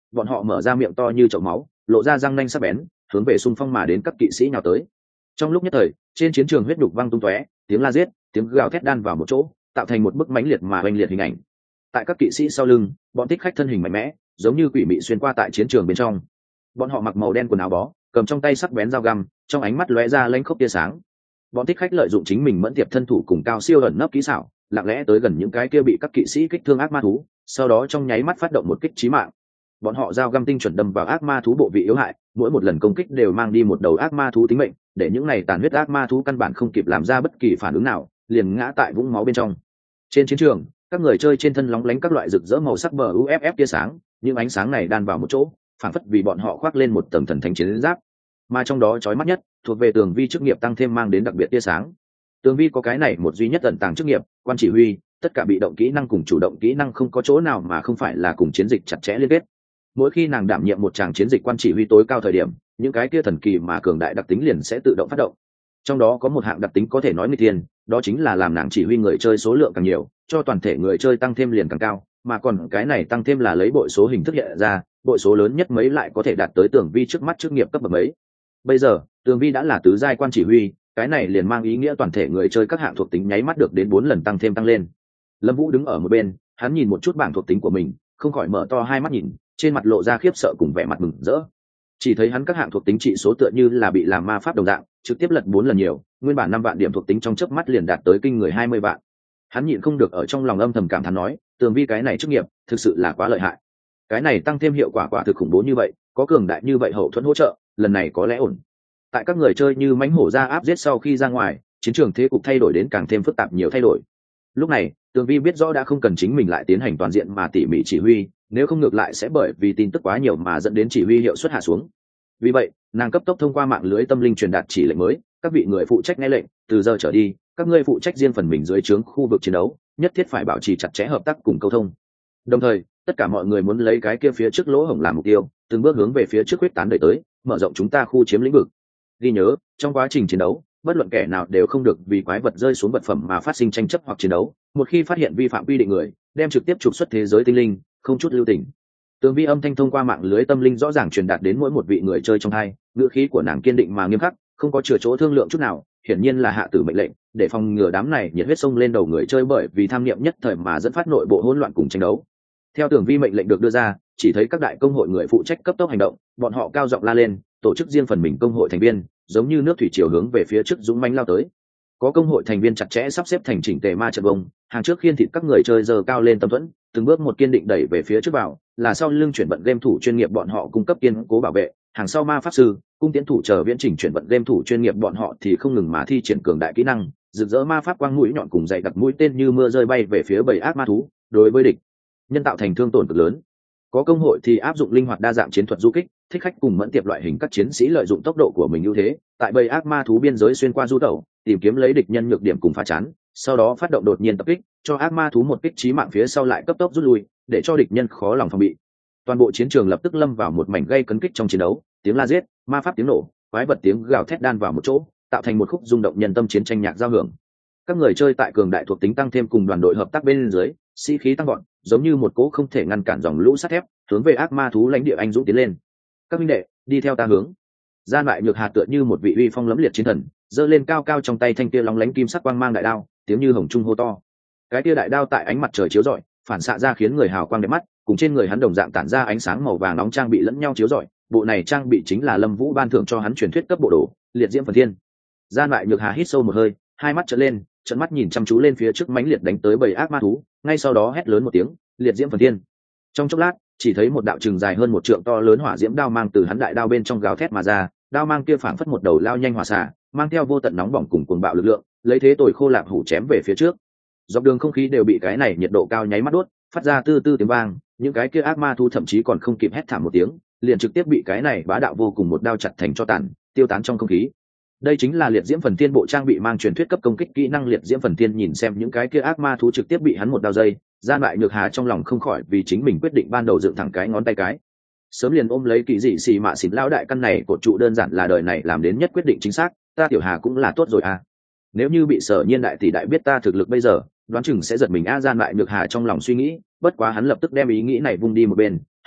bọn họ mở ra miệng to như chậu máu, lộ ra răng nanh sắc bén, hướng về xung phong mà đến các kỵ sĩ nhào tới. Trong lúc nhất thời, trên chiến trường huyết đục văng tung tóe, tiếng la giết, tiếng gào thét đan vào một chỗ, tạo thành một bức mãnh liệt mà oanh liệt hình ảnh. Tại các kỵ sĩ sau lưng, bọn thích khách thân hình mạnh mẽ, giống như quỷ mị xuyên qua tại chiến trường bên trong. Bọn họ mặc màu đen quần áo bó, cầm trong tay sắc bén dao găm, trong ánh mắt lóe ra lanh khốc tia sáng. Bọn thích khách lợi dụng chính mình mẫn tiệp thân thủ cùng cao siêu ẩn nấp kỹ xảo, lặng lẽ tới gần những cái kia bị các kỵ sĩ kích thương ác ma thú, sau đó trong nháy mắt phát động một kích chí mạng. Bọn họ dao găm tinh chuẩn đâm vào ác ma thú bộ vị yếu hại, mỗi một lần công kích đều mang đi một đầu ác ma thú tính mệnh, để những này tàn huyết ác ma thú căn bản không kịp làm ra bất kỳ phản ứng nào, liền ngã tại vũng máu bên trong. Trên chiến trường, các người chơi trên thân lóng lánh các loại rực rỡ màu sắc bờ u ép ép tia sáng, những ánh sáng này đan vào một chỗ, phản phất vì bọn họ khoác lên một tầng thần thánh chiến giáp. Mà trong đó chói mắt nhất, thuộc về Tường Vi chức nghiệp tăng thêm mang đến đặc biệt tia sáng. Tường Vi có cái này một duy nhất ẩn tàng chức nghiệp, quan chỉ huy, tất cả bị động kỹ năng cùng chủ động kỹ năng không có chỗ nào mà không phải là cùng chiến dịch chặt chẽ liên kết. Mỗi khi nàng đảm nhiệm một tràng chiến dịch quan chỉ huy tối cao thời điểm, những cái kia thần kỳ mà cường đại đặc tính liền sẽ tự động phát động. Trong đó có một hạng đặc tính có thể nói nguy tiên, đó chính là làm nàng chỉ huy người chơi số lượng càng nhiều, cho toàn thể người chơi tăng thêm liền càng cao, mà còn cái này tăng thêm là lấy bội số hình thức hiện ra, bội số lớn nhất mấy lại có thể đạt tới Tường Vi trước mắt chức nghiệp cấp bậc mấy. Bây giờ, Tường Vi đã là tứ giai quan chỉ huy, cái này liền mang ý nghĩa toàn thể người chơi các hạng thuộc tính nháy mắt được đến bốn lần tăng thêm tăng lên. Lâm Vũ đứng ở một bên, hắn nhìn một chút bảng thuộc tính của mình, không khỏi mở to hai mắt nhìn, trên mặt lộ ra khiếp sợ cùng vẻ mặt mừng rỡ. Chỉ thấy hắn các hạng thuộc tính trị số tựa như là bị làm ma pháp đồng dạng, trực tiếp lật bốn lần nhiều, nguyên bản năm vạn điểm thuộc tính trong chớp mắt liền đạt tới kinh người hai mươi vạn. Hắn nhịn không được ở trong lòng âm thầm cảm thán nói, Tường Vi cái này chức nghiệp, thực sự là quá lợi hại. Cái này tăng thêm hiệu quả quả thực khủng bố như vậy, có cường đại như vậy hậu thuẫn hỗ trợ, lần này có lẽ ổn. Tại các người chơi như mãnh hổ ra áp giết sau khi ra ngoài, chiến trường thế cục thay đổi đến càng thêm phức tạp nhiều thay đổi. Lúc này, Tường Vi biết rõ đã không cần chính mình lại tiến hành toàn diện mà tỉ mỉ chỉ huy, nếu không ngược lại sẽ bởi vì tin tức quá nhiều mà dẫn đến chỉ huy hiệu suất hạ xuống. Vì vậy, nàng cấp tốc thông qua mạng lưới tâm linh truyền đạt chỉ lệnh mới, các vị người phụ trách nghe lệnh, từ giờ trở đi, các ngươi phụ trách riêng phần mình dưới trướng khu vực chiến đấu, nhất thiết phải bảo trì chặt chẽ hợp tác cùng câu thông. Đồng thời, tất cả mọi người muốn lấy cái kia phía trước lỗ hổng làm mục tiêu, từng bước hướng về phía trước huyết tán đẩy tới, mở rộng chúng ta khu chiếm lĩnh vực. Ghi nhớ, trong quá trình chiến đấu, bất luận kẻ nào đều không được vì quái vật rơi xuống vật phẩm mà phát sinh tranh chấp hoặc chiến đấu, một khi phát hiện vi phạm quy định người, đem trực tiếp trục xuất thế giới tinh linh, không chút lưu tình. Tường Vi âm thanh thông qua mạng lưới tâm linh rõ ràng truyền đạt đến mỗi một vị người chơi trong hai, ngữ khí của nàng kiên định mà nghiêm khắc, không có chừa chỗ thương lượng chút nào, hiển nhiên là hạ tử mệnh lệnh, để phòng ngừa đám này nhiệt huyết xông lên đầu người chơi bởi vì tham niệm nhất thời mà dẫn phát nội bộ hỗn loạn cùng tranh đấu. Theo Tường Vi mệnh lệnh được đưa ra, chỉ thấy các đại công hội người phụ trách cấp tốc hành động, bọn họ cao giọng la lên, tổ chức riêng phần mình công hội thành viên, giống như nước thủy chiều hướng về phía trước dũng mãnh lao tới. Có công hội thành viên chặt chẽ sắp xếp thành chỉnh tề ma trận vông, hàng trước khiên thịt các người chơi giờ cao lên tâm thuẫn, từng bước một kiên định đẩy về phía trước vào, là sau lưng chuyển vận game thủ chuyên nghiệp bọn họ cung cấp kiên cố bảo vệ, hàng sau ma pháp sư, cung tiến thủ chờ viễn trình chuyển vận game thủ chuyên nghiệp bọn họ thì không ngừng mà thi triển cường đại kỹ năng, rực rỡ ma pháp quang mũi nhọn cùng dày đặc mũi tên như mưa rơi bay về phía bầy ác ma thú, đối với địch nhân tạo thành thương tổn cực lớn. Có công hội thì áp dụng linh hoạt đa dạng chiến thuật du kích, thích khách cùng mẫn tiệp loại hình các chiến sĩ lợi dụng tốc độ của mình ưu thế, tại bầy ác ma thú biên giới xuyên qua du tẩu, tìm kiếm lấy địch nhân nhược điểm cùng phá chắn, sau đó phát động đột nhiên tập kích, cho ác ma thú một kích chí mạng phía sau lại cấp tốc rút lui, để cho địch nhân khó lòng phòng bị. Toàn bộ chiến trường lập tức lâm vào một mảnh gây cấn kích trong chiến đấu, tiếng la giết, ma pháp tiếng nổ, quái vật tiếng gào thét đan vào một chỗ, tạo thành một khúc rung động nhân tâm chiến tranh nhạc giao hưởng. Các người chơi tại cường đại thuộc tính tăng thêm cùng đoàn đội hợp tác bên dưới, sĩ khí tăng vọt, giống như một cỗ không thể ngăn cản dòng lũ sắt thép, hướng về ác ma thú lãnh địa anh dũng tiến lên. Các huynh đệ, đi theo ta hướng. Gian Mại Nhược Hà tựa như một vị uy phong lẫm liệt chiến thần, giơ lên cao cao trong tay thanh kia lóng lánh kim sắc quang mang đại đao, tiếng như hồng trung hô to. Cái kia đại đao tại ánh mặt trời chiếu rọi, phản xạ ra khiến người hào quang đẹp mắt, cùng trên người hắn đồng dạng tản ra ánh sáng màu vàng nóng trang bị lẫn nhau chiếu rọi. Bộ này trang bị chính là Lâm Vũ ban thưởng cho hắn truyền thuyết cấp bộ đồ, Liệt Diễm Phần Thiên. Gian Mại Nhược Hà hít sâu một hơi, hai mắt trợn lên, trợn mắt nhìn chăm chú lên phía trước mãnh liệt đánh tới bầy ác ma thú, ngay sau đó hét lớn một tiếng, Liệt Diễm Phần Thiên. Trong chốc lát, chỉ thấy một đạo trường dài hơn một trượng to lớn hỏa diễm đao mang từ hắn đại đao bên trong gào thét mà ra, đao mang kia phảng phất một đầu lao nhanh hỏa xạ, mang theo vô tận nóng bỏng cùng cuồng bạo lực lượng, lấy thế tồi khô lạp hủ chém về phía trước. Dọc đường không khí đều bị cái này nhiệt độ cao nháy mắt đốt, phát ra tư tư tiếng vang, những cái kia ác ma thú thậm chí còn không kịp hét thảm một tiếng, liền trực tiếp bị cái này bá đạo vô cùng một đao chặt thành cho tàn, tiêu tán trong không khí. Đây chính là Liệt Diễm Phần Thiên bộ trang bị mang truyền thuyết cấp công kích kỹ năng Liệt Diễm Phần Thiên. Nhìn xem những cái kia ác ma thú trực tiếp bị hắn một đao dây, Gian Mại Nhược Hà trong lòng không khỏi vì chính mình quyết định ban đầu dựng thẳng cái ngón tay cái, sớm liền ôm lấy kỳ dị xì mạ xỉn lão đại căn này cột trụ đơn giản là đời này làm đến nhất quyết định chính xác, ta Tiểu Hà cũng là tốt rồi à. Nếu như bị Sở Nhiên đại tỷ đại biết ta thực lực bây giờ, đoán chừng sẽ giật mình a. Gian Mại Nhược Hà trong lòng suy nghĩ, bất quá hắn lập tức đem ý nghĩ này vung đi một bên,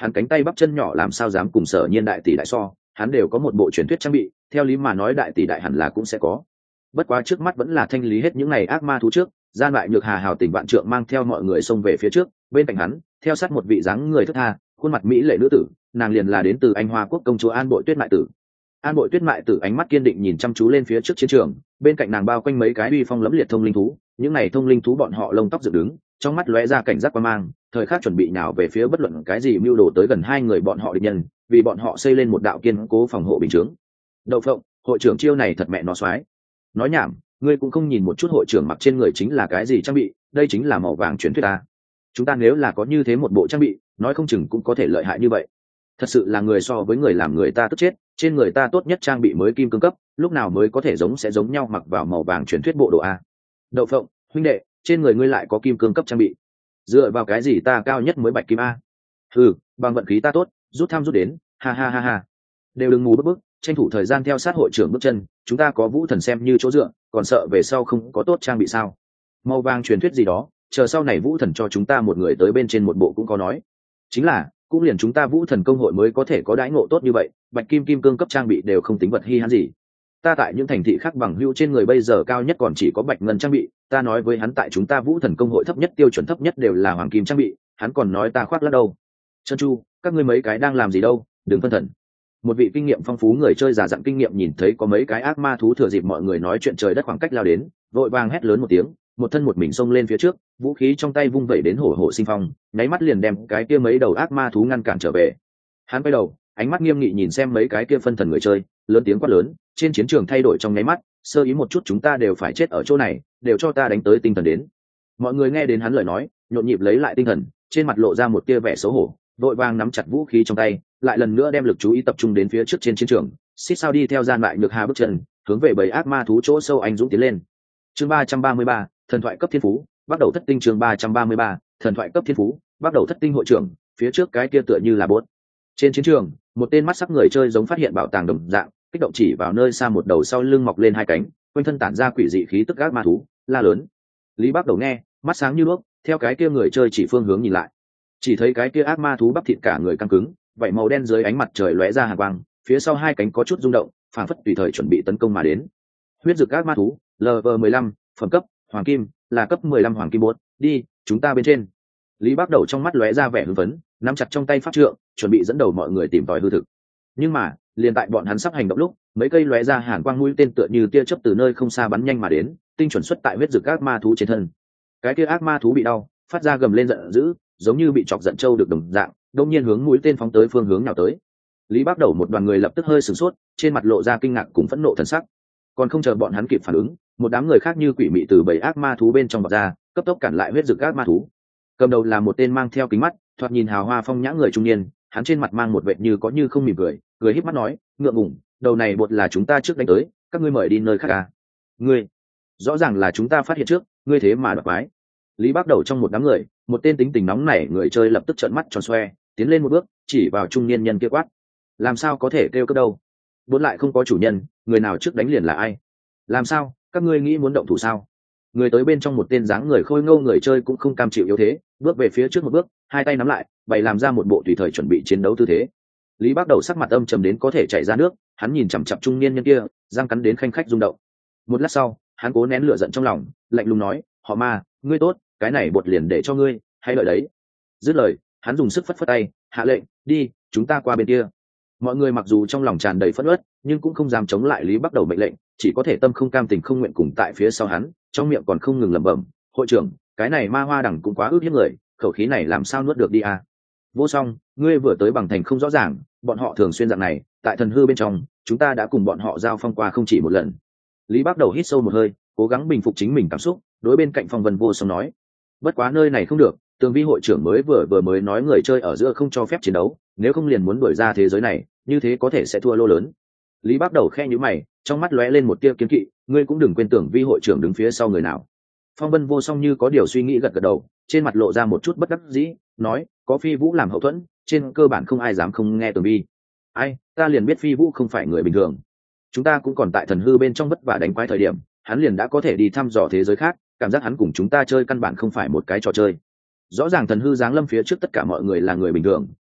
hắn cánh tay bắp chân nhỏ làm sao dám cùng Sở Nhiên đại tỷ đại so, hắn đều có một bộ truyền thuyết trang bị, theo lý mà nói đại tỷ đại hẳn là cũng sẽ có. Bất quá trước mắt vẫn là thanh lý hết những này ác ma thú trước, gian lại nhược hà hào tỉnh vạn trượng mang theo mọi người xông về phía trước, bên cạnh hắn theo sát một vị dáng người thướt tha, khuôn mặt mỹ lệ nữ tử, nàng liền là đến từ Anh Hoa quốc công chúa An Bội Tuyết Mại Tử. An Bội Tuyết Mại Tử ánh mắt kiên định nhìn chăm chú lên phía trước chiến trường, bên cạnh nàng bao quanh mấy cái uy phong lẫm liệt thông linh thú, những này thông linh thú bọn họ lông tóc dựng đứng, trong mắt lóe ra cảnh giác quan mang, thời khắc chuẩn bị nào về phía bất luận cái gì mưu đồ tới gần hai người bọn họ địch nhân, vì bọn họ xây lên một đạo kiên cố phòng hộ bình chướng. Đậu phộng, hội trưởng chiêu này thật mẹ nó xoái. Nói nhảm, ngươi cũng không nhìn một chút hội trưởng mặc trên người chính là cái gì trang bị, đây chính là màu vàng truyền thuyết ta. Chúng ta nếu là có như thế một bộ trang bị, nói không chừng cũng có thể lợi hại như vậy. Thật sự là người so với người làm người ta tức chết, trên người ta tốt nhất trang bị mới kim cương cấp, lúc nào mới có thể giống sẽ giống nhau mặc vào màu vàng truyền thuyết bộ đồ a. Đậu phộng, huynh đệ, trên người ngươi lại có kim cương cấp trang bị, dựa vào cái gì ta cao nhất mới bạch kim a? Ừ, bằng vận khí ta tốt, rút tham rút đến, ha ha ha ha. Đều đừng mù bức bức, tranh thủ thời gian theo sát hội trưởng bước chân, chúng ta có vũ thần xem như chỗ dựa, còn sợ về sau không có tốt trang bị sao? Màu vàng truyền thuyết gì đó, chờ sau này vũ thần cho chúng ta một người tới bên trên một bộ cũng có nói. Chính là, cũng liền chúng ta vũ thần công hội mới có thể có đãi ngộ tốt như vậy, bạch kim kim cương cấp trang bị đều không tính vật hi hắn gì. Ta tại những thành thị khác bằng hữu trên người bây giờ cao nhất còn chỉ có bạch ngân trang bị, ta nói với hắn tại chúng ta vũ thần công hội thấp nhất tiêu chuẩn thấp nhất đều là hoàng kim trang bị, hắn còn nói ta khoác lác đâu. Trân Chu, các ngươi mấy cái đang làm gì đâu, đừng phân thần. Một vị kinh nghiệm phong phú người chơi giả dặn kinh nghiệm nhìn thấy có mấy cái ác ma thú thừa dịp mọi người nói chuyện trời đất khoảng cách lao đến, vội vàng hét lớn một tiếng, một thân một mình xông lên phía trước, vũ khí trong tay vung vẩy đến hổ hổ sinh phong, nháy mắt liền đem cái kia mấy đầu ác ma thú ngăn cản trở về. Hắn quay đầu, ánh mắt nghiêm nghị nhìn xem mấy cái kia phân thần người chơi, lớn tiếng quát lớn, trên chiến trường thay đổi trong nháy mắt, sơ ý một chút chúng ta đều phải chết ở chỗ này, đều cho ta đánh tới tinh thần đến. Mọi người nghe đến hắn lời nói, nhộn nhịp lấy lại tinh thần, trên mặt lộ ra một tia vẻ xấu hổ, vội vàng nắm chặt vũ khí trong tay, lại lần nữa đem lực chú ý tập trung đến phía trước trên chiến trường, xích sao đi theo gian lại nhược hà bước chân, hướng về bầy ác ma thú chỗ sâu anh dũng tiến lên. Chương ba trăm ba mươi ba, thần thoại cấp thiên phú, bắt đầu thất tinh. Chương ba trăm ba mươi ba, thần thoại cấp thiên phú, bắt đầu thất tinh. Hội trưởng, phía trước cái kia tựa như là bốt. Trên chiến trường, một tên mắt sắc người chơi giống phát hiện bảo tàng đồng dạng, kích động chỉ vào nơi xa một đầu sau lưng mọc lên hai cánh, quanh thân tản ra quỷ dị khí tức ác ma thú, la lớn. Lý Bắc Đầu nghe, mắt sáng như đuốc, theo cái kia người chơi chỉ phương hướng nhìn lại, chỉ thấy cái kia ác ma thú bắp thịt cả người căng cứng, vảy màu đen dưới ánh mặt trời lóe ra hàn quang, phía sau hai cánh có chút rung động, phảng phất tùy thời chuẩn bị tấn công mà đến. Huyết dực ác ma thú, lv mười lăm, phẩm cấp hoàng kim, là cấp mười lăm hoàng kim bốt, đi, chúng ta bên trên. Lý Bắc Đầu trong mắt lóe ra vẻ hưng phấn, nắm chặt trong tay pháp trượng, chuẩn bị dẫn đầu mọi người tìm tòi hư thực. Nhưng mà, liền tại bọn hắn sắp hành động lúc, mấy cây lóe ra hàn quang mũi tên tựa như tia chớp từ nơi không xa bắn nhanh mà đến, tinh chuẩn xuất tại huyết dực ác ma thú trên thân. Cái kia ác ma thú bị đau, phát ra gầm lên giận dữ, giống như bị chọc giận trâu được đồng dạng, đột nhiên hướng mũi tên phóng tới phương hướng nào tới. Lý Bắc Đầu một đoàn người lập tức hơi sửng sốt, trên mặt lộ ra kinh ngạc cùng phẫn nộ thần sắc. Còn không chờ bọn hắn kịp phản ứng, một đám người khác như quỷ mị từ bầy ác ma thú bên trong vọt ra, cấp tốc cản lại huyết dực ác ma thú. Cầm đầu là một tên mang theo kính mắt, thoạt nhìn hào hoa phong nhã người trung niên, hắn trên mặt mang một vệt như có như không mỉm cười, cười híp mắt nói, ngượng ngùng, đầu này bột là chúng ta trước đánh tới, các ngươi mời đi nơi khác à? Ngươi, rõ ràng là chúng ta phát hiện trước, ngươi thế mà đoạt quái. Lý Bắc Đầu trong một đám người, một tên tính tình nóng nảy người chơi lập tức trợn mắt tròn xoe, tiến lên một bước, chỉ vào trung niên nhân kia quát, làm sao có thể kêu cướp đâu? Bốn lại không có chủ nhân, người nào trước đánh liền là ai? Làm sao, các ngươi nghĩ muốn động thủ sao? Người tới bên trong một tên dáng người khôi ngô người chơi cũng không cam chịu yếu thế, bước về phía trước một bước, hai tay nắm lại, bày làm ra một bộ tùy thời chuẩn bị chiến đấu tư thế. Lý Bắc Đầu sắc mặt âm trầm đến có thể chảy ra nước, hắn nhìn chằm chằm trung niên nhân kia, răng cắn đến khanh khách rung động. Một lát sau, hắn cố nén lửa giận trong lòng, lạnh lùng nói, họ Ma, ngươi tốt, cái này bột liền để cho ngươi, hay lợi đấy. Dứt lời, hắn dùng sức phất phất tay, hạ lệnh, đi, chúng ta qua bên kia. Mọi người mặc dù trong lòng tràn đầy phẫn uất, nhưng cũng không dám chống lại Lý Bắc Đầu mệnh lệnh, chỉ có thể tâm không cam tình không nguyện cùng tại phía sau hắn, trong miệng còn không ngừng lẩm bẩm, hội trưởng, cái này ma hoa đẳng cũng quá ước hiếp người, khẩu khí này làm sao nuốt được đi à? Vô Song, ngươi vừa tới bằng thành không rõ ràng, bọn họ thường xuyên dạng này, tại thần hư bên trong, chúng ta đã cùng bọn họ giao phong qua không chỉ một lần. Lý Bắc Đầu hít sâu một hơi, cố gắng bình phục chính mình cảm xúc, đối bên cạnh Phong Vân Vô Song nói, bất quá nơi này không được, Tường Vi hội trưởng mới vừa vừa mới nói người chơi ở giữa không cho phép chiến đấu, nếu không liền muốn đuổi ra thế giới này, như thế có thể sẽ thua lô lớn. Lý Bắc Đầu khe nhíu mày, trong mắt lóe lên một tia kiến kỵ, ngươi cũng đừng quên Tưởng Vi hội trưởng đứng phía sau người nào. Phong Vân Vô Song như có điều suy nghĩ gật gật đầu, trên mặt lộ ra một chút bất đắc dĩ, nói, có Phi Vũ làm hậu thuẫn, trên cơ bản không ai dám không nghe Tưởng Vi. Ai, ta liền biết Phi Vũ không phải người bình thường. Chúng ta cũng còn tại thần hư bên trong vất vả đánh quái thời điểm, hắn liền đã có thể đi thăm dò thế giới khác, cảm giác hắn cùng chúng ta chơi căn bản không phải một cái trò chơi. Rõ ràng thần hư giáng lâm phía trước tất cả mọi người là người bình thường,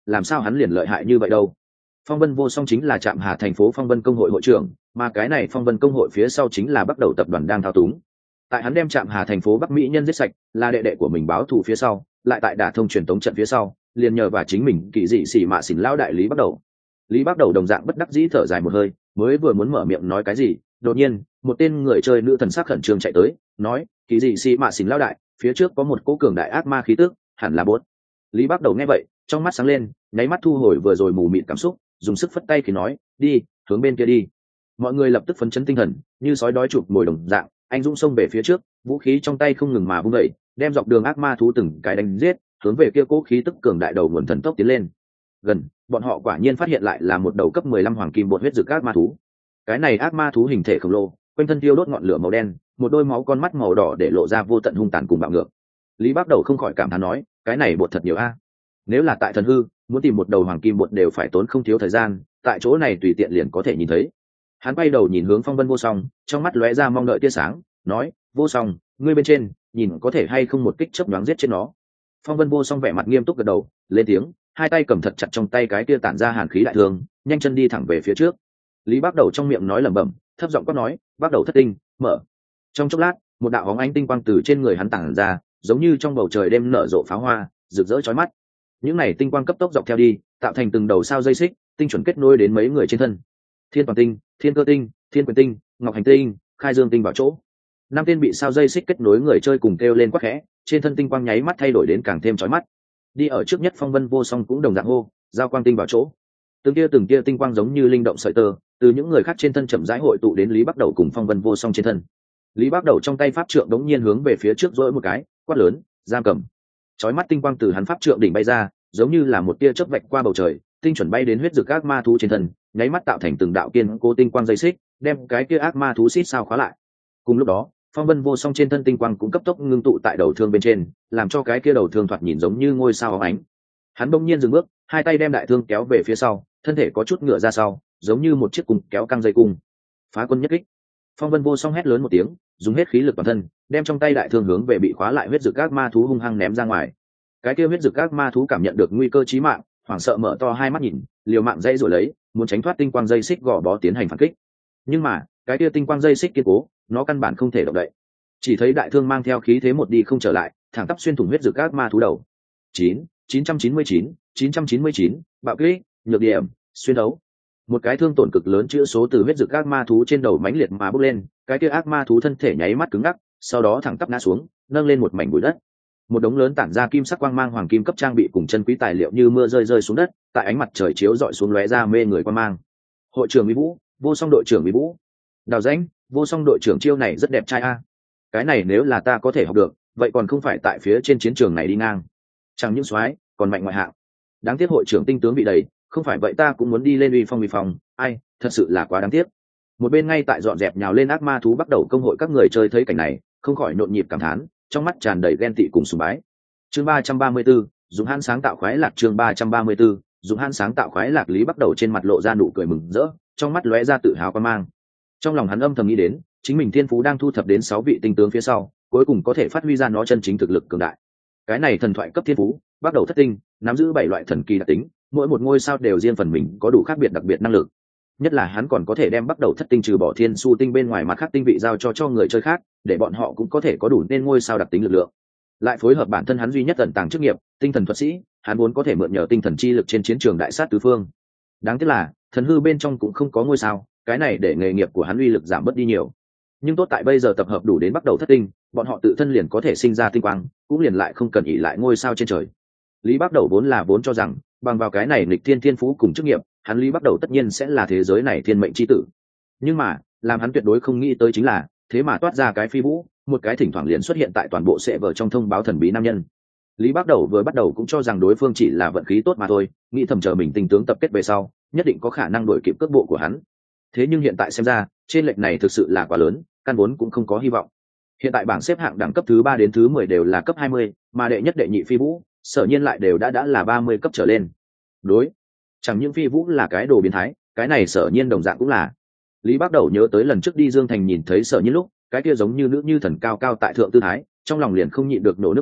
làm sao hắn liền lợi hại như vậy đâu. Phong Vân Vô Song chính là Trạm Hà thành phố Phong Vân công hội hội trưởng, mà cái này Phong Vân công hội phía sau chính là bắt đầu tập đoàn đang thao túng. Tại hắn đem Trạm Hà thành phố Bắc Mỹ nhân giết sạch, là đệ đệ của mình báo thù phía sau, lại tại đả thông truyền tống trận phía sau, liền nhờ vào chính mình kỳ dị xỉ mạ xỉn lao đại lý bắt đầu. Lý bắt đầu đồng dạng bất đắc dĩ thở dài một hơi, mới vừa muốn mở miệng nói cái gì, đột nhiên một tên người chơi nữ thần sắc khẩn trương chạy tới, nói kỳ dị xỉ mạ xỉn lao đại, phía trước có một cỗ cường đại ác ma khí tức, hẳn là bốt. Lý bắt đầu nghe vậy, trong mắt sáng lên, nháy mắt thu hồi vừa rồi mù mịt cảm xúc, dùng sức phất tay khi nói đi, hướng bên kia đi. Mọi người lập tức phấn chấn tinh thần, như sói đói chụp mồi đồng dạng, anh dũng xông về phía trước, vũ khí trong tay không ngừng mà vung đẩy, đem dọc đường ác ma thú từng cái đánh giết, hướng về kia cố khí tức cường đại đầu nguồn thần tốc tiến lên. Gần, bọn họ quả nhiên phát hiện lại là một đầu cấp mười lăm hoàng kim bột huyết dược ác ma thú. Cái này ác ma thú hình thể khổng lồ, quanh thân thiêu đốt ngọn lửa màu đen, một đôi máu con mắt màu đỏ để lộ ra vô tận hung tàn cùng bạo ngược. Lý Bác Đầu không khỏi cảm thán nói, cái này bột thật nhiều a. Nếu là tại thần hư, muốn tìm một đầu hoàng kim bột đều phải tốn không thiếu thời gian, tại chỗ này tùy tiện liền có thể nhìn thấy. Hắn bay đầu nhìn hướng Phong Vân Vô Song, trong mắt lóe ra mong đợi tia sáng, nói Vô Song, ngươi bên trên nhìn có thể hay không một kích chớp nhoáng giết chết nó. Phong Vân Vô Song vẻ mặt nghiêm túc gật đầu, lên tiếng, hai tay cầm thật chặt trong tay cái tia tản ra hàn khí đại thương, nhanh chân đi thẳng về phía trước. Lý Bác Đầu trong miệng nói lẩm bẩm, thấp giọng quát nói, Bác Đầu thất tinh, mở. Trong chốc lát, một đạo bóng ánh tinh quang từ trên người hắn tản ra, giống như trong bầu trời đêm nở rộ pháo hoa, rực rỡ chói mắt. Những này tinh quang cấp tốc dọc theo đi, tạo thành từng đầu sao dây xích, tinh chuẩn kết nối đến mấy người trên thân. Thiên Toàn Tinh, Thiên Cơ Tinh, Thiên Quyền Tinh, Ngọc Hành Tinh, Khai Dương Tinh vào chỗ. Năm tên bị sao dây xích kết nối người chơi cùng kêu lên quắc khẽ, trên thân tinh quang nháy mắt thay đổi đến càng thêm chói mắt. Đi ở trước nhất Phong Vân Vô Song cũng đồng dạng hô, giao quang tinh vào chỗ. Từng kia từng kia tinh quang giống như linh động sợi tơ, từ những người khác trên thân chậm rãi hội tụ đến Lý Bắc Đầu cùng Phong Vân Vô Song trên thân. Lý Bắc Đầu trong tay pháp trượng đống nhiên hướng về phía trước dỗi một cái, quát lớn, giam cầm. Chói mắt tinh quang từ hắn pháp trượng đỉnh bay ra, giống như là một tia chớp vạch qua bầu trời, tinh chuẩn bay đến huyết dược ác ma thú trên thân, nháy mắt tạo thành từng đạo kiên cố tinh quang dây xích, đem cái kia ác ma thú xít sao khóa lại. Cùng lúc đó, Phong Vân Vô Song trên thân tinh quang cũng cấp tốc ngưng tụ tại đầu thương bên trên, làm cho cái kia đầu thương thoạt nhìn giống như ngôi sao óng ánh. Hắn bỗng nhiên dừng bước, hai tay đem đại thương kéo về phía sau, thân thể có chút ngựa ra sau, giống như một chiếc cung kéo căng dây cung. Phá quân nhất kích. Phong Vân Vô Song hét lớn một tiếng, dùng hết khí lực toàn thân, đem trong tay đại thương hướng về bị khóa lại huyết dược ác ma thú hung hăng ném ra ngoài. Cái kia huyết dược ác ma thú cảm nhận được nguy cơ chí mạng, hoảng sợ mở to hai mắt nhìn, liều mạng dây rồi lấy, muốn tránh thoát tinh quang dây xích gò bó tiến hành phản kích. Nhưng mà, cái kia tinh quang dây xích kiên cố, nó căn bản không thể động đậy. Chỉ thấy đại thương mang theo khí thế một đi không trở lại, thẳng tắp xuyên thủng huyết dược ác ma thú đầu. chín, chín trăm chín mươi chín, chín trăm chín mươi chín, bạo kích, nhược điểm, xuyên đấu. Một cái thương tổn cực lớn chữa số từ huyết dược ác ma thú trên đầu mãnh liệt mà bốc lên, cái kia ác ma thú thân thể nháy mắt cứng ngắc, sau đó thẳng tắp ngã xuống, nâng lên một mảnh bụi đất. Một đống lớn tản ra kim sắc quang mang hoàng kim cấp trang bị cùng chân quý tài liệu như mưa rơi rơi xuống đất, tại ánh mặt trời chiếu rọi xuống lóe ra mê người quang mang. Hội trưởng Mỹ Vũ, Vô Song đội trưởng Mỹ Vũ. Đào Danh, Vô Song đội trưởng chiêu này rất đẹp trai a. Cái này nếu là ta có thể học được, vậy còn không phải tại phía trên chiến trường này đi ngang. Chẳng những soái, còn mạnh ngoại hạng. Đáng tiếc hội trưởng tinh tướng bị đầy, không phải vậy ta cũng muốn đi lên uy phong uy phong, ai, thật sự là quá đáng tiếc. Một bên ngay tại dọn dẹp nhào lên ác ma thú bắt đầu công hội các người chơi thấy cảnh này, không khỏi nhộn nhịp cảm thán, trong mắt tràn đầy ghen tị cùng sùng bái. Chương ba trăm ba mươi 34, dùng han sáng tạo khoái lạc chương ba trăm ba mươi 34, dùng han sáng tạo khoái lạc Lý bắt đầu trên mặt lộ ra nụ cười mừng rỡ, trong mắt lóe ra tự hào quan mang. Trong lòng hắn âm thầm nghĩ đến, chính mình thiên phú đang thu thập đến sáu vị tinh tướng phía sau, cuối cùng có thể phát huy ra nó chân chính thực lực cường đại. Cái này thần thoại cấp thiên phú, bắt đầu thất tinh, nắm giữ bảy loại thần kỳ đặc tính, mỗi một ngôi sao đều riêng phần mình có đủ khác biệt đặc biệt năng lực. Nhất là hắn còn có thể đem bắt đầu thất tinh trừ bỏ thiên su tinh bên ngoài mặt khác tinh vị giao cho cho người chơi khác, để bọn họ cũng có thể có đủ nên ngôi sao đặc tính lực lượng. Lại phối hợp bản thân hắn duy nhất ẩn tàng chức nghiệp, tinh thần thuật sĩ, hắn muốn có thể mượn nhờ tinh thần chi lực trên chiến trường đại sát tứ phương. Đáng tiếc là, thần hư bên trong cũng không có ngôi sao, cái này để nghề nghiệp của hắn uy lực giảm bớt đi nhiều. Nhưng tốt tại bây giờ tập hợp đủ đến bắt đầu thất tinh, bọn họ tự thân liền có thể sinh ra tinh quang, cũng liền lại không cần ỷ lại ngôi sao trên trời. Lý Bắc Đầu vốn là vốn cho rằng, bằng vào cái này nghịch thiên thiên phú cùng chức nghiệp, hắn Lý Bắc Đầu tất nhiên sẽ là thế giới này thiên mệnh chi tử. Nhưng mà, làm hắn tuyệt đối không nghĩ tới chính là, thế mà toát ra cái phi vũ, một cái thỉnh thoảng liền xuất hiện tại toàn bộ sẽ vở trong thông báo thần bí nam nhân. Lý Bắc Đầu vừa bắt đầu cũng cho rằng đối phương chỉ là vận khí tốt mà thôi, nghĩ thầm chờ mình tinh tướng tập kết về sau, nhất định có khả năng đuổi kịp cước bộ của hắn. Thế nhưng hiện tại xem ra, trên lệch này thực sự là quá lớn, căn vốn cũng không có hy vọng. Hiện tại bảng xếp hạng đẳng cấp thứ ba đến thứ mười đều là cấp hai mươi, mà đệ nhất đệ nhị phi vũ, sở nhiên lại đều đã đã là ba mươi cấp trở lên. Đối, chẳng những phi vũ là cái đồ biến thái, cái này sở nhiên đồng dạng cũng là. Lý Bắc Đầu nhớ tới lần trước đi Dương Thành nhìn thấy sở nhiên lúc, cái kia giống như nữ như thần cao cao tại thượng tư thái, trong lòng liền không nhịn được nổ nước bọn,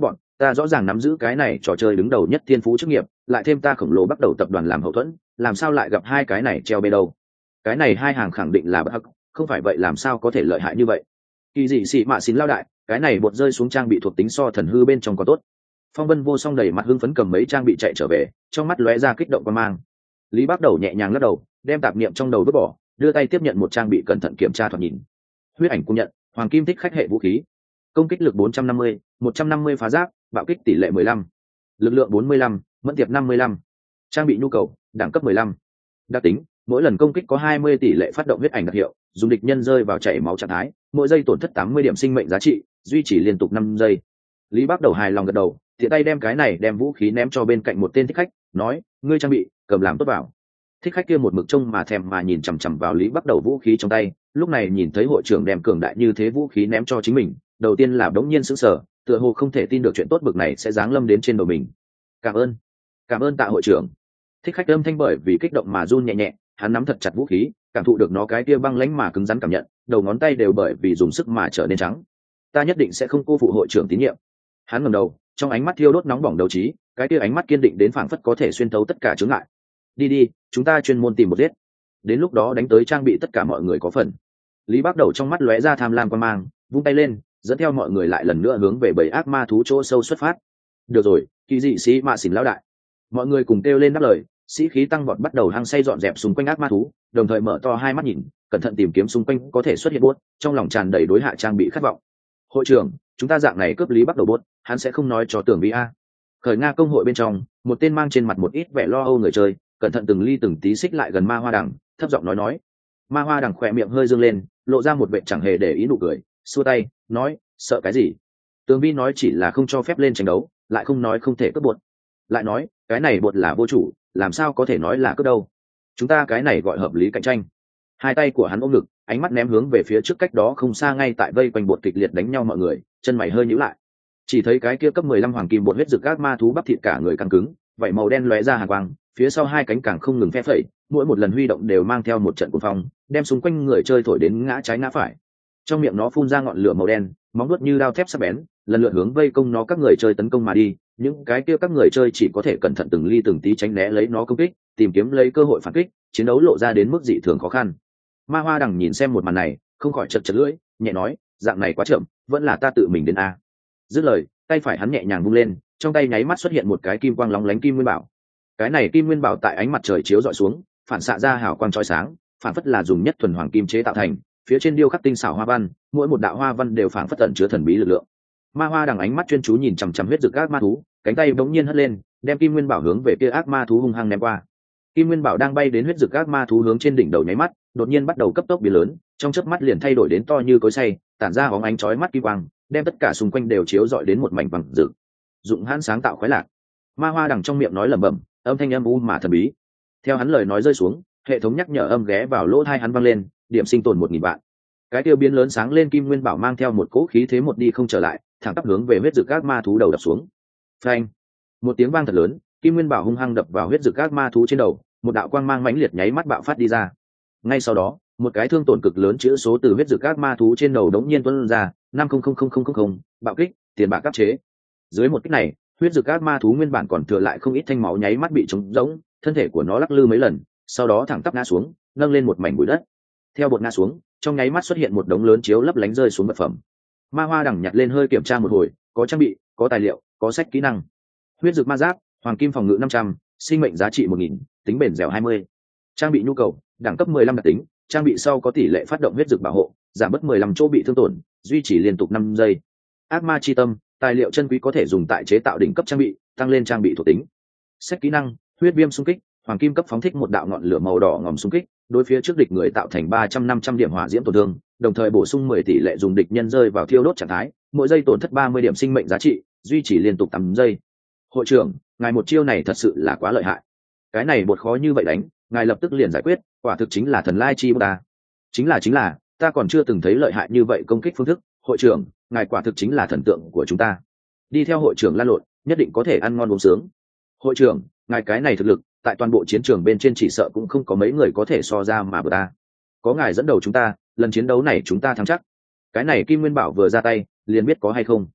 ta rõ ràng nắm giữ cái này trò chơi đứng đầu nhất thiên phú chức nghiệp, lại thêm ta khổng lồ bắt đầu tập đoàn làm hậu thuẫn, làm sao lại gặp hai cái này treo bê đâu? Cái này hai hàng khẳng định là bất hắc, không phải vậy làm sao có thể lợi hại như vậy? Kỳ dị xị mạ xin lao đại, cái này bột rơi xuống trang bị thuộc tính so thần hư bên trong có tốt. Phong Vân Vô Song đầy mặt hưng phấn cầm mấy trang bị chạy trở về, trong mắt lóe ra kích động quan mang. Lý Bác Đầu nhẹ nhàng lắc đầu, đem tạp niệm trong đầu vứt bỏ, đưa tay tiếp nhận một trang bị cẩn thận kiểm tra thoạt nhìn. Huyết ảnh cung nhận, hoàng kim thích khách hệ vũ khí, công kích lực bốn trăm năm mươi, một trăm năm mươi phá giáp, bạo kích tỷ lệ mười lăm, lực lượng bốn mươi lăm, mẫn tiệp năm mươi lăm. Trang bị nhu cầu, đẳng cấp mười lăm. Đặc tính, mỗi lần công kích có hai mươi tỷ lệ phát động huyết ảnh đặc hiệu, dùng địch nhân rơi vào chảy máu trạng thái, mỗi giây tổn thất tám mươi điểm sinh mệnh giá trị, duy trì liên tục năm giây. Lý Bác Đầu hài lòng gật đầu, thiện tay đem cái này đem vũ khí ném cho bên cạnh một tên thích khách, nói, ngươi trang bị, cầm làm tốt vào. Thích khách kia một mực trông mà thèm mà nhìn chằm chằm vào Lý Bác Đầu vũ khí trong tay, lúc này nhìn thấy hội trưởng đem cường đại như thế vũ khí ném cho chính mình, đầu tiên là đống nhiên sững sờ, tựa hồ không thể tin được chuyện tốt bực này sẽ giáng lâm đến trên đầu mình. Cảm ơn, cảm ơn tạ hội trưởng. Thích khách âm thanh bởi vì kích động mà run nhẹ nhẹ, hắn nắm thật chặt vũ khí, cảm thụ được nó cái kia băng lãnh mà cứng rắn cảm nhận, đầu ngón tay đều bởi vì dùng sức mà trở nên trắng. Ta nhất định sẽ không cô phụ hội trưởng tín nhiệm. Hắn ngẩng đầu, trong ánh mắt thiêu đốt nóng bỏng đấu trí, cái kia ánh mắt kiên định đến phảng phất có thể xuyên thấu tất cả chướng ngại. Đi đi, chúng ta chuyên môn tìm một giết. Đến lúc đó đánh tới trang bị tất cả mọi người có phần. Lý Bác Đầu trong mắt lóe ra tham lam quan mang, vung tay lên, dẫn theo mọi người lại lần nữa hướng về bầy ác ma thú chỗ sâu xuất phát. Được rồi, kỳ dị sĩ mạ xỉn lão đại. Mọi người cùng kêu lên đáp lời, sĩ khí tăng vọt bắt đầu hăng say dọn dẹp xung quanh ác ma thú, đồng thời mở to hai mắt nhìn, cẩn thận tìm kiếm xung quanh có thể xuất hiện buốt, trong lòng tràn đầy đối hạ trang bị khát vọng. Hội trưởng, chúng ta dạng này cướp Lý Bác Đầu buốt, hắn sẽ không nói cho tưởng vi a. Khởi Nga công hội bên trong, một tên mang trên mặt một ít vẻ lo âu người chơi, cẩn thận từng ly từng tí xích lại gần Ma Hoa Đằng, thấp giọng nói nói. Ma Hoa Đằng khỏe miệng hơi dương lên, lộ ra một vẻ chẳng hề để ý nụ cười, xua tay, nói, sợ cái gì? Tường Vi nói chỉ là không cho phép lên tranh đấu, lại không nói không thể cướp bột. Lại nói, cái này bột là vô chủ, làm sao có thể nói là cướp đâu? Chúng ta cái này gọi hợp lý cạnh tranh. Hai tay của hắn ôm ngực, ánh mắt ném hướng về phía trước cách đó không xa ngay tại vây quanh bột kịch liệt đánh nhau mọi người, chân mày hơi nhíu lại. Chỉ thấy cái kia cấp mười lăm hoàng kim bột huyết rực ác ma thú bắp thịt cả người căng cứng, vảy màu đen lóe ra hàn quang, phía sau hai cánh càng không ngừng phe phẩy, mỗi một lần huy động đều mang theo một trận cuồng phong, đem xung quanh người chơi thổi đến ngã trái ngã phải. Trong miệng nó phun ra ngọn lửa màu đen, móng vuốt như đao thép sắc bén, lần lượt hướng vây công nó các người chơi tấn công mà đi. Những cái kia các người chơi chỉ có thể cẩn thận từng ly từng tí tránh né lấy nó công kích, tìm kiếm lấy cơ hội phản kích, chiến đấu lộ ra đến mức dị thường khó khăn. Ma Hoa Đằng nhìn xem một màn này, không khỏi chật chật lưỡi, nhẹ nói, dạng này quá chậm, vẫn là ta tự mình đến a. Dứt lời, tay phải hắn nhẹ nhàng vung lên, trong tay nháy mắt xuất hiện một cái kim quang lóng lánh kim nguyên bảo. Cái này kim nguyên bảo tại ánh mặt trời chiếu rọi xuống, phản xạ ra hào quang chói sáng, phản phất là dùng nhất thuần hoàng kim chế tạo thành, phía trên điêu khắc tinh xảo hoa văn, mỗi một đạo hoa văn đều phản phất tẩn chứa thần bí lực lượng. Ma Hoa Đằng ánh mắt chuyên chú nhìn chằm chằm huyết rực ác ma thú, cánh tay bỗng nhiên hất lên, đem kim nguyên bảo hướng về kia ác ma thú hung hăng ném qua. Kim nguyên bảo đang bay đến huyết rực ác ma thú hướng trên đỉnh đầu nháy mắt, đột nhiên bắt đầu cấp tốc biến lớn, trong chớp mắt liền thay đổi đến to như cối xay, tản ra bóng ánh chói mắt kim quang, đem tất cả xung quanh đều chiếu rọi đến một mảnh vàng rực. Dụng hãn sáng tạo khoái lạc. Ma Hoa Đằng trong miệng nói lẩm bẩm, âm thanh âm u mà thần bí. Theo hắn lời nói rơi xuống, hệ thống nhắc nhở âm ghé vào lỗ tai hắn vang lên, điểm sinh tồn một nghìn vạn. Cái tiêu biến lớn sáng lên kim nguyên bảo mang theo một cỗ khí thế một đi không trở lại, thẳng tắp hướng về huyết rực ác ma thú đầu đập xuống. Phanh! Một tiếng vang thật lớn, kim nguyên bảo hung hăng đập vào huyết rực ác ma thú trên đầu, một đạo quang mang mãnh liệt nháy mắt bạo phát đi ra. Ngay sau đó, một cái thương tổn cực lớn chữ số từ huyết rực ác ma thú trên đầu đống nhiên tuôn ra, năm không không không không không không, bạo kích, tiền bạc áp chế. Dưới một kích này, huyết rực ác ma thú nguyên bản còn thừa lại không ít thanh máu nháy mắt bị trống rỗng, thân thể của nó lắc lư mấy lần, sau đó thẳng tắp ngã xuống, nâng lên một mảnh bụi đất. Theo bột ngã xuống, trong nháy mắt xuất hiện một đống lớn chiếu lấp lánh rơi xuống vật phẩm. Ma Hoa Đằng nhặt lên hơi kiểm tra một hồi, có trang bị, có tài liệu, có sách kỹ năng. Huyết rực ma giáp, hoàng kim phòng ngự năm trăm, sinh mệnh giá trị một nghìn, tính bền dẻo hai mươi. Trang bị nhu cầu, đẳng cấp mười lăm đặc tính, trang bị sau có tỷ lệ phát động huyết rực bảo hộ, giảm bớt mười lăm chỗ bị thương tổn, duy trì liên tục năm giây. Ác ma chi tâm, tài liệu chân quý có thể dùng tại chế tạo đỉnh cấp trang bị, tăng lên trang bị thuộc tính. Sách kỹ năng, huyết viêm xung kích, hoàng kim cấp phóng thích một đạo ngọn lửa màu đỏ ngòm xung kích, đối phía trước địch người tạo thành ba trăm năm trăm điểm hỏa diễm tổn thương, đồng thời bổ sung mười tỷ lệ dùng địch nhân rơi vào thiêu đốt trạng thái, mỗi giây tổn thất ba mươi điểm sinh mệnh giá trị, duy trì liên tục tám giây. Hội trưởng, ngài một chiêu này thật sự là quá lợi hại. Cái này bột khó như vậy đánh, ngài lập tức liền giải quyết, quả thực chính là thần lai chi ta. Chính là chính là, ta còn chưa từng thấy lợi hại như vậy công kích phương thức, hội trưởng, ngài quả thực chính là thần tượng của chúng ta. Đi theo hội trưởng lan lộn, nhất định có thể ăn ngon uống sướng. Hội trưởng, ngài cái này thực lực, tại toàn bộ chiến trường bên trên chỉ sợ cũng không có mấy người có thể so ra mà bờ ta. Có ngài dẫn đầu chúng ta, lần chiến đấu này chúng ta thắng chắc. Cái này Kim Nguyên Bảo vừa ra tay, liền biết có hay không.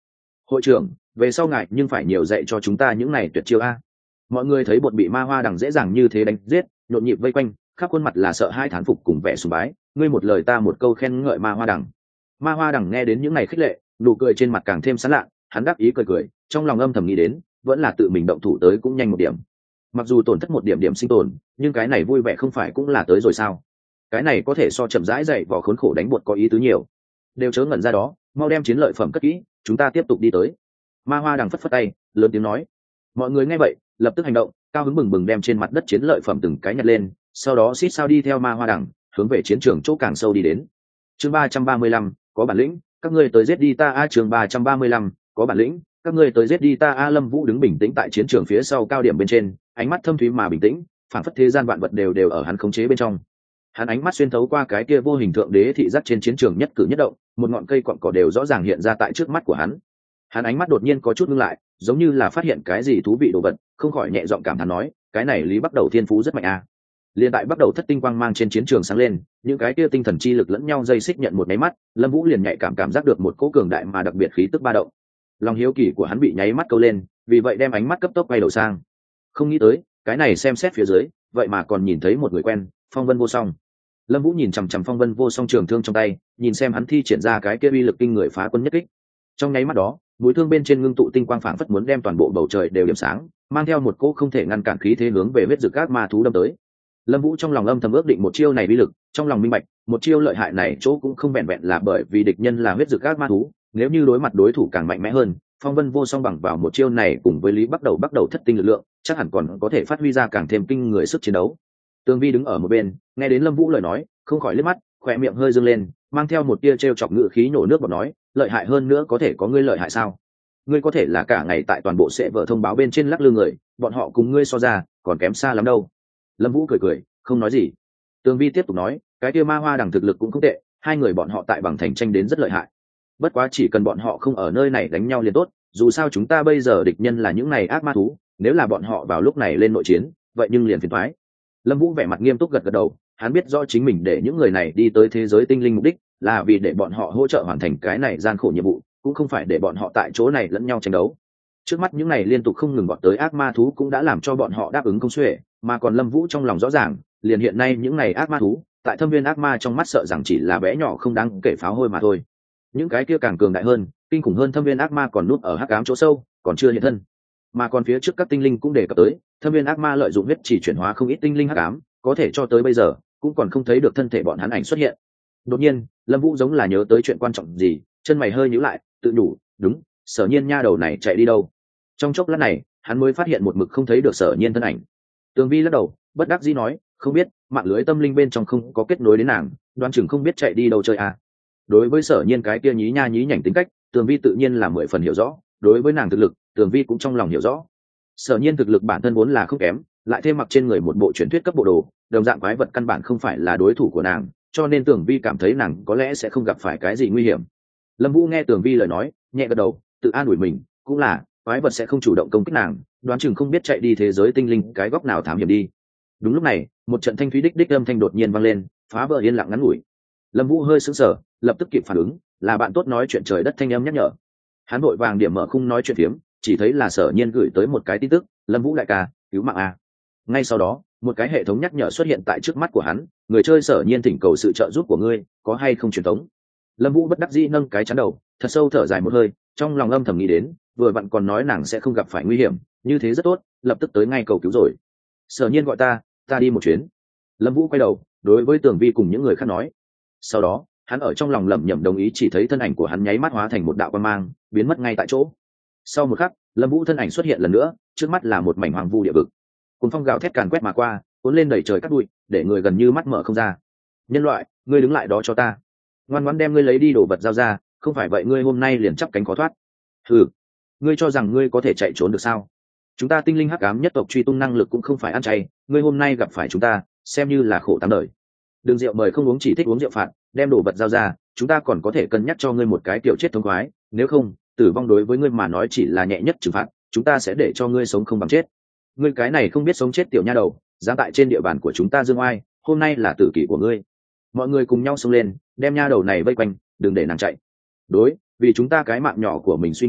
hội trưởng, về sau ngài nhưng phải nhiều dạy cho chúng ta những này tuyệt chiêu a. Mọi người thấy bột bị ma hoa đằng dễ dàng như thế đánh giết, nhộn nhịp vây quanh, khắp khuôn mặt là sợ hai thán phục cùng vẻ sùng bái, ngươi một lời ta một câu khen ngợi ma hoa đằng. Ma hoa đằng nghe đến những này khích lệ, nụ cười trên mặt càng thêm sán lạ, hắn đắc ý cười cười, trong lòng âm thầm nghĩ đến, vẫn là tự mình động thủ tới cũng nhanh một điểm. Mặc dù tổn thất một điểm điểm sinh tồn, nhưng cái này vui vẻ không phải cũng là tới rồi sao? Cái này có thể so chậm rãi dậy vỏ khốn khổ đánh bột có ý tứ nhiều. Đều chớ ngẩn ra đó, mau đem chiến lợi phẩm cất kỹ, chúng ta tiếp tục đi tới. Ma hoa đằng phất phất tay, lớn tiếng nói. Mọi người nghe vậy, lập tức hành động, cao hứng bừng bừng đem trên mặt đất chiến lợi phẩm từng cái nhặt lên, sau đó xít sao đi theo ma hoa đằng, hướng về chiến trường chỗ càng sâu đi đến. Chương ba trăm ba mươi lăm, có bản lĩnh, các ngươi tới giết đi ta a. Chương ba trăm ba mươi lăm, có bản lĩnh, các ngươi tới giết đi ta a. Lâm Vũ đứng bình tĩnh tại chiến trường phía sau cao điểm bên trên, ánh mắt thâm thúy mà bình tĩnh, phản phất thế gian vạn vật đều đều ở hắn khống chế bên trong. Hắn ánh mắt xuyên thấu qua cái kia vô hình thượng đế thị giác trên chiến trường nhất cử nhất động, một ngọn cây cọn cỏ đều rõ ràng hiện ra tại trước mắt của hắn. Hắn ánh mắt đột nhiên có chút ngưng lại, giống như là phát hiện cái gì thú vị đồ vật, không khỏi nhẹ giọng cảm thán nói, cái này Lý Bắc Đầu thiên phú rất mạnh a. À. Liên tại bắt đầu thất tinh quang mang trên chiến trường sáng lên, những cái kia tinh thần chi lực lẫn nhau dây xích nhận một máy mắt, Lâm Vũ liền nhạy cảm cảm giác được một cỗ cường đại mà đặc biệt khí tức ba động. Lòng hiếu kỳ của hắn bị nháy mắt câu lên, vì vậy đem ánh mắt cấp tốc quay đầu sang. Không nghĩ tới, cái này xem xét phía dưới, vậy mà còn nhìn thấy một người quen, Phong Vân Vô Song. Lâm Vũ nhìn chằm chằm Phong Vân Vô Song trường thương trong tay, nhìn xem hắn thi triển ra cái kia uy lực kinh người phá quân nhất kích. Trong nháy mắt đó, mũi thương bên trên ngưng tụ tinh quang phảng phất muốn đem toàn bộ bầu trời đều điểm sáng, mang theo một cỗ không thể ngăn cản khí thế hướng về huyết dược các ma thú đâm tới. Lâm Vũ trong lòng âm thầm ước định một chiêu này uy lực, trong lòng minh bạch, một chiêu lợi hại này chỗ cũng không vẹn vẹn là bởi vì địch nhân là huyết dược các ma thú, nếu như đối mặt đối thủ càng mạnh mẽ hơn, Phong Vân Vô Song bằng vào một chiêu này cùng với Lý Bắc Đầu bắt đầu thất tinh lực lượng, chắc hẳn còn có thể phát huy ra càng thêm kinh người sức chiến đấu. Tương Vi đứng ở một bên, nghe đến Lâm Vũ lời nói, không khỏi liếc mắt, khóe miệng hơi dương lên, mang theo một tia trêu chọc ngữ khí nổ nước bọt nói, lợi hại hơn nữa có thể có ngươi lợi hại sao? Ngươi có thể là cả ngày tại toàn bộ sẽ vợ thông báo bên trên lắc lư người, bọn họ cùng ngươi so ra, còn kém xa lắm đâu. Lâm Vũ cười cười, không nói gì. Tường Vi tiếp tục nói, cái kia ma hoa đằng thực lực cũng không tệ, hai người bọn họ tại bằng thành tranh đến rất lợi hại. Bất quá chỉ cần bọn họ không ở nơi này đánh nhau liền tốt, dù sao chúng ta bây giờ địch nhân là những này ác ma thú, nếu là bọn họ vào lúc này lên nội chiến, vậy nhưng liền phiền toái. Lâm Vũ vẻ mặt nghiêm túc gật gật đầu, hắn biết rõ chính mình để những người này đi tới thế giới tinh linh mục đích là vì để bọn họ hỗ trợ hoàn thành cái này gian khổ nhiệm vụ, cũng không phải để bọn họ tại chỗ này lẫn nhau tranh đấu. Trước mắt những này liên tục không ngừng bọn tới ác ma thú cũng đã làm cho bọn họ đáp ứng công xuể, mà còn Lâm Vũ trong lòng rõ ràng, liền hiện nay những này ác ma thú, tại thâm viên ác ma trong mắt sợ rằng chỉ là bé nhỏ không đáng kể pháo hôi mà thôi. Những cái kia càng cường đại hơn, kinh khủng hơn thâm viên ác ma còn núp ở hắc ám chỗ sâu, còn chưa hiện thân. Mà còn phía trước các tinh linh cũng đề cập tới, thâm viên ác ma lợi dụng huyết chỉ chuyển hóa không ít tinh linh hắc ám, có thể cho tới bây giờ cũng còn không thấy được thân thể bọn hắn ảnh xuất hiện. Đột nhiên, Lâm Vũ giống là nhớ tới chuyện quan trọng gì, chân mày hơi nhíu lại, tự đủ, đúng, Sở Nhiên nha đầu này chạy đi đâu? Trong chốc lát này, hắn mới phát hiện một mực không thấy được Sở Nhiên thân ảnh. Tường Vi lắc đầu, bất đắc dĩ nói, không biết, mạng lưới tâm linh bên trong không có kết nối đến nàng, đoán chừng không biết chạy đi đâu chơi à. Đối với Sở Nhiên cái kia nhí nha nhí nhảnh tính cách, Tường Vi tự nhiên là mười phần hiểu rõ, đối với nàng thực lực, Tường Vi cũng trong lòng hiểu rõ. Sở Nhiên thực lực bản thân vốn là không kém, lại thêm mặc trên người một bộ truyền thuyết cấp bộ đồ, đồng dạng quái vật căn bản không phải là đối thủ của nàng, cho nên Tường Vi cảm thấy nàng có lẽ sẽ không gặp phải cái gì nguy hiểm. Lâm Vũ nghe Tường Vi lời nói, nhẹ gật đầu, tự an ủi mình, cũng là, quái vật sẽ không chủ động công kích nàng, đoán chừng không biết chạy đi thế giới tinh linh cái góc nào thám hiểm đi. Đúng lúc này, một trận thanh thúy đích đích âm thanh đột nhiên vang lên, phá vỡ yên lặng ngắn ngủi. Lâm Vũ hơi sững sờ, lập tức kịp phản ứng, là bạn tốt nói chuyện trời đất thanh âm nhắc nhở. Hắn vội vàng điểm mở khung nói chuyện phiếm, chỉ thấy là Sở Nhiên gửi tới một cái tin tức, Lâm Vũ đại ca, cứu mạng a. Ngay sau đó, một cái hệ thống nhắc nhở xuất hiện tại trước mắt của hắn, người chơi Sở Nhiên thỉnh cầu sự trợ giúp của ngươi, có hay không truyền thống. Lâm Vũ bất đắc dĩ nâng cái chán đầu, thật sâu thở dài một hơi, trong lòng âm thầm nghĩ đến, vừa vặn còn nói nàng sẽ không gặp phải nguy hiểm, như thế rất tốt, lập tức tới ngay cầu cứu rồi. Sở Nhiên gọi ta, ta đi một chuyến. Lâm Vũ quay đầu, đối với Tường Vi cùng những người khác nói. Sau đó, hắn ở trong lòng lẩm nhẩm đồng ý, chỉ thấy thân ảnh của hắn nháy mắt hóa thành một đạo quang mang, biến mất ngay tại chỗ. Sau một khắc, Lâm Vũ thân ảnh xuất hiện lần nữa, trước mắt là một mảnh hoang vu địa vực. Cuồng phong gào thét càn quét mà qua, cuốn lên đẩy trời cắt bụi, để người gần như mắt mở không ra. Nhân loại, ngươi đứng lại đó cho ta. Ngoan ngoãn đem ngươi lấy đi đồ vật giao ra, không phải vậy ngươi hôm nay liền chắp cánh khó thoát. Hừ, ngươi cho rằng ngươi có thể chạy trốn được sao? Chúng ta tinh linh hắc ám nhất tộc truy tung năng lực cũng không phải ăn chay, ngươi hôm nay gặp phải chúng ta, xem như là khổ tám đời. Đường rượu mời không uống, chỉ thích uống rượu phạt, đem đồ vật giao ra, chúng ta còn có thể cân nhắc cho ngươi một cái tiểu chết thống khoái, nếu không, tử vong đối với ngươi mà nói chỉ là nhẹ nhất trừng phạt, chúng ta sẽ để cho ngươi sống không bằng chết. Ngươi cái này không biết sống chết tiểu nha đầu, dám tại trên địa bàn của chúng ta dương oai, hôm nay là tử kỷ của ngươi. Mọi người cùng nhau xông lên, đem nha đầu này vây quanh, đừng để nàng chạy. Đối, vì chúng ta cái mạng nhỏ của mình suy nghĩ,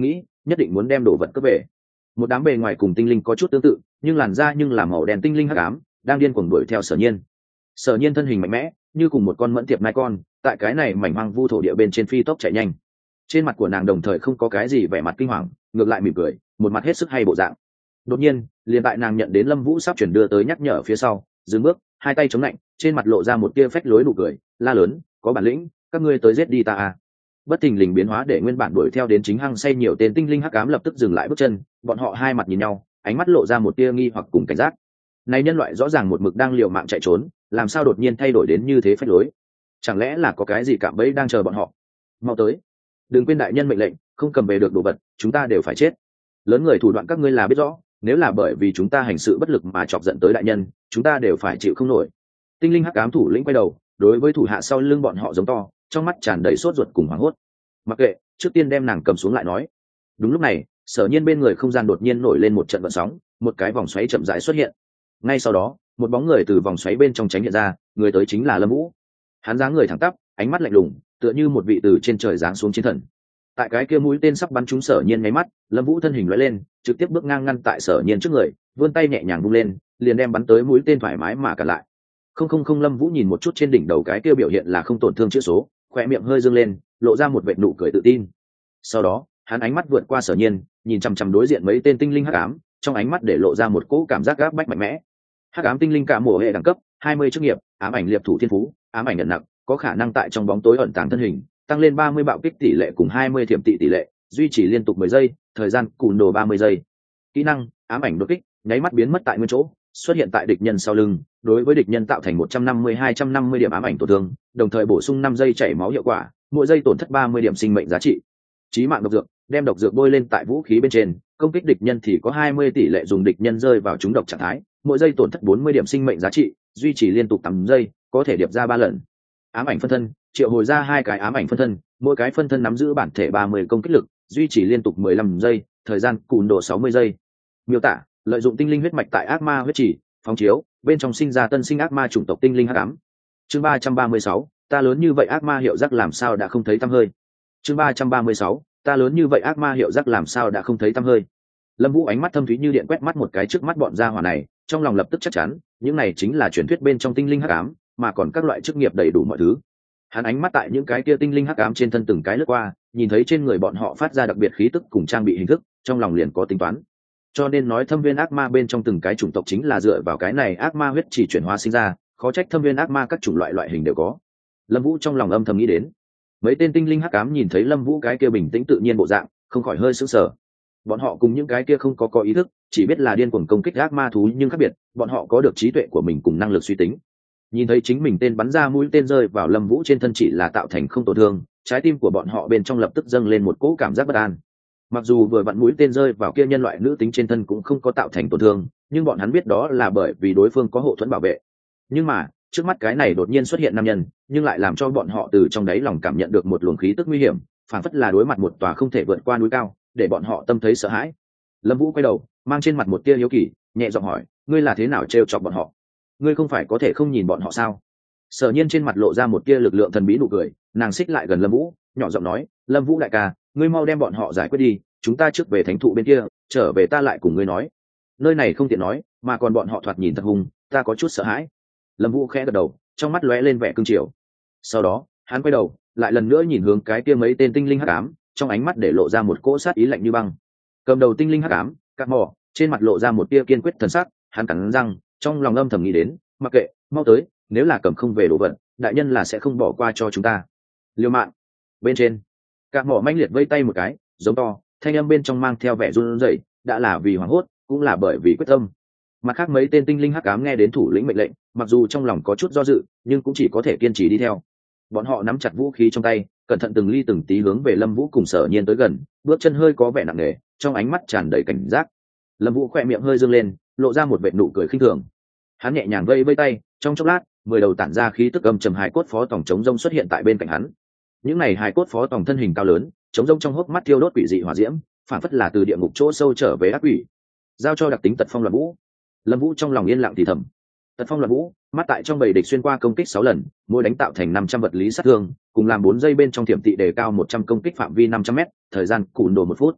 nhất định muốn đem đồ vật cướp về. Một đám bề ngoài cùng tinh linh có chút tương tự, nhưng làn da nhưng là màu đen tinh linh hắc ám, đang điên cuồng đuổi theo Sở Nhiên. Sở Nhiên thân hình mạnh mẽ, như cùng một con mẫn tiệp nai con, tại cái này mảnh hoang vu thổ địa bên trên phi tốc chạy nhanh. Trên mặt của nàng đồng thời không có cái gì vẻ mặt kinh hoàng, ngược lại mỉm cười, một mặt hết sức hay bộ dạng. Đột nhiên, liền tại nàng nhận đến Lâm Vũ sắp chuyển đưa tới nhắc nhở phía sau, dừng bước, hai tay chống lạnh, trên mặt lộ ra một tia phách lối nụ cười, la lớn, "Có bản lĩnh, các ngươi tới giết đi ta à." Bất thình lình biến hóa để nguyên bản đuổi theo đến chính hăng say nhiều tên tinh linh hắc ám lập tức dừng lại bước chân, bọn họ hai mặt nhìn nhau, ánh mắt lộ ra một tia nghi hoặc cùng cảnh giác. Này nhân loại rõ ràng một mực đang liều mạng chạy trốn, làm sao đột nhiên thay đổi đến như thế phách lối? Chẳng lẽ là có cái gì cạm bẫy đang chờ bọn họ? Mau tới, đừng quên đại nhân mệnh lệnh, không cầm về được đồ vật, chúng ta đều phải chết. Lớn người thủ đoạn các ngươi là biết rõ, nếu là bởi vì chúng ta hành sự bất lực mà chọc giận tới đại nhân, chúng ta đều phải chịu không nổi. Tinh linh hắc ám thủ lĩnh quay đầu, đối với thủ hạ sau lưng bọn họ giống to, trong mắt tràn đầy sốt ruột cùng hoảng hốt. Mặc kệ, trước tiên đem nàng cầm xuống lại nói. Đúng lúc này, Sở Nhiên bên người không gian đột nhiên nổi lên một trận vận sóng, một cái vòng xoáy chậm rãi xuất hiện. Ngay sau đó, một bóng người từ vòng xoáy bên trong tránh hiện ra, người tới chính là Lâm Vũ. Hắn dáng người thẳng tắp, ánh mắt lạnh lùng, tựa như một vị từ trên trời giáng xuống chiến thần. Tại cái kia mũi tên sắp bắn trúng Sở Nhiên nháy mắt, Lâm Vũ thân hình lóe lên, trực tiếp bước ngang ngăn tại Sở Nhiên trước người, vươn tay nhẹ nhàng vung lên, liền đem bắn tới mũi tên thoải mái mà cả lại. Không không không Lâm Vũ nhìn một chút trên đỉnh đầu cái kia biểu hiện là không tổn thương chữ số, khóe miệng hơi dương lên, lộ ra một vệt nụ cười tự tin. Sau đó, hắn ánh mắt vượt qua Sở Nhiên, nhìn chằm chằm đối diện mấy tên tinh linh hắc ám, trong ánh mắt để lộ ra một cỗ cảm giác gáp bách mạnh mẽ. Hắc ám tinh linh cả mùa hệ đẳng cấp hai mươi chức nghiệp, ám ảnh liệp thủ thiên phú, ám ảnh nhận nặng, có khả năng tại trong bóng tối ẩn tàng thân hình, tăng lên ba mươi bạo kích tỷ lệ cùng hai mươi thiểm tị tỷ lệ, duy trì liên tục mười giây, thời gian cùn đồ ba mươi giây. Kỹ năng, ám ảnh đột kích, nháy mắt biến mất tại nguyên chỗ, xuất hiện tại địch nhân sau lưng, đối với địch nhân tạo thành một trăm năm mươi hai trăm năm mươi điểm ám ảnh tổn thương, đồng thời bổ sung năm giây chảy máu hiệu quả, mỗi giây tổn thất ba mươi điểm sinh mệnh giá trị. Chí mạng độc dược, đem độc dược bôi lên tại vũ khí bên trên, công kích địch nhân thì có hai mươi tỷ lệ dùng địch nhân rơi vào trúng độc trạng thái, mỗi giây tổn thất bốn mươi điểm sinh mệnh giá trị, duy trì liên tục tám giây, có thể điệp ra ba lần. Ám ảnh phân thân, triệu hồi ra hai cái ám ảnh phân thân, mỗi cái phân thân nắm giữ bản thể ba mươi công kích lực, duy trì liên tục mười lăm giây, thời gian cùn độ sáu mươi giây. Miêu tả, lợi dụng tinh linh huyết mạch tại ác ma huyết chỉ, phóng chiếu, bên trong sinh ra tân sinh ác ma chủng tộc tinh linh hắc ám. Chương ba trăm ba mươi sáu, ta lớn như vậy ác ma hiệu giác làm sao đã không thấy tăm hơi. Chương ba trăm ba mươi sáu, ta lớn như vậy ác ma hiệu giác làm sao đã không thấy tăm hơi. Lâm Vũ ánh mắt thâm thúy như điện quét mắt một cái trước mắt bọn gia hỏa này, trong lòng lập tức chắc chắn, những này chính là truyền thuyết bên trong tinh linh hắc ám, mà còn các loại chức nghiệp đầy đủ mọi thứ. Hắn ánh mắt tại những cái kia tinh linh hắc ám trên thân từng cái lướt qua, nhìn thấy trên người bọn họ phát ra đặc biệt khí tức cùng trang bị hình thức, trong lòng liền có tính toán. Cho nên nói thâm viên ác ma bên trong từng cái chủng tộc chính là dựa vào cái này ác ma huyết chỉ chuyển hóa sinh ra, khó trách thâm viên ác ma các chủng loại loại hình đều có. Lâm Vũ trong lòng âm thầm nghĩ đến. Mấy tên tinh linh hắc ám nhìn thấy Lâm Vũ cái kia bình tĩnh tự nhiên bộ dạng, không khỏi hơi sững sờ. Bọn họ cùng những cái kia không có có ý thức, chỉ biết là điên cuồng công kích ác ma thú, nhưng khác biệt, bọn họ có được trí tuệ của mình cùng năng lực suy tính. Nhìn thấy chính mình tên bắn ra mũi tên rơi vào Lâm Vũ trên thân chỉ là tạo thành không tổn thương, trái tim của bọn họ bên trong lập tức dâng lên một cỗ cảm giác bất an. Mặc dù vừa vặn mũi tên rơi vào kia nhân loại nữ tính trên thân cũng không có tạo thành tổn thương, nhưng bọn hắn biết đó là bởi vì đối phương có hộ thuẫn bảo vệ. Nhưng mà, trước mắt cái này đột nhiên xuất hiện nam nhân, nhưng lại làm cho bọn họ từ trong đáy lòng cảm nhận được một luồng khí tức nguy hiểm, phản phất là đối mặt một tòa không thể vượt qua núi cao, để bọn họ tâm thấy sợ hãi. Lâm Vũ quay đầu, mang trên mặt một tia hiếu kỳ, nhẹ giọng hỏi, ngươi là thế nào trêu chọc bọn họ? Ngươi không phải có thể không nhìn bọn họ sao? Sở Nhiên trên mặt lộ ra một tia lực lượng thần bí nụ cười, nàng xích lại gần Lâm Vũ, nhỏ giọng nói, Lâm Vũ đại ca, ngươi mau đem bọn họ giải quyết đi, chúng ta trước về thánh thụ bên kia, trở về ta lại cùng ngươi nói. Nơi này không tiện nói, mà còn bọn họ thoạt nhìn thật hung, ta có chút sợ hãi. Lâm Vũ khẽ gật đầu, trong mắt lóe lên vẻ cương triều. Sau đó, hắn quay đầu, lại lần nữa nhìn hướng cái kia mấy tên tinh linh hắc ám, trong ánh mắt để lộ ra một cỗ sát ý lạnh như băng. Cầm đầu tinh linh hắc ám, cắt mỏ, trên mặt lộ ra một tia kiên quyết thần sắc, hắn cắn răng, trong lòng âm thầm nghĩ đến, mặc kệ, mau tới, nếu là cầm không về đồ vật, đại nhân là sẽ không bỏ qua cho chúng ta. Liêu mạng. Bên trên, cắt mỏ mãnh liệt vây tay một cái, giống to, thanh âm bên trong mang theo vẻ run rẩy, đã là vì hoảng hốt, cũng là bởi vì quyết tâm. Mặt khác mấy tên tinh linh hắc ám nghe đến thủ lĩnh mệnh lệnh, mặc dù trong lòng có chút do dự, nhưng cũng chỉ có thể kiên trì đi theo. Bọn họ nắm chặt vũ khí trong tay, cẩn thận từng ly từng tí hướng về Lâm Vũ cùng Sở Nhiên tới gần, bước chân hơi có vẻ nặng nề, trong ánh mắt tràn đầy cảnh giác. Lâm Vũ khẽ miệng hơi dương lên, lộ ra một vệt nụ cười khinh thường. Hắn nhẹ nhàng vây vây tay, trong chốc lát, mười đầu tản ra khí tức âm trầm hài cốt phó tổng chống rông xuất hiện tại bên cạnh hắn. Những này hài cốt phó tổng thân hình cao lớn, chống rông trong hốc mắt thiêu đốt quỷ dị hỏa diễm, phản phất là từ địa ngục chỗ sâu trở về ác quỷ. Giao cho đặc tính tật phong loạn vũ. Lâm Vũ trong lòng yên lặng thì thầm. Tật phong loạn vũ, mắt tại trong bầy địch xuyên qua công kích sáu lần, mỗi đánh tạo thành năm trăm vật lý sát thương, cùng làm bốn giây bên trong tiềm tị đề cao một trăm công kích phạm vi năm trăm mét, thời gian cùn đồ một phút.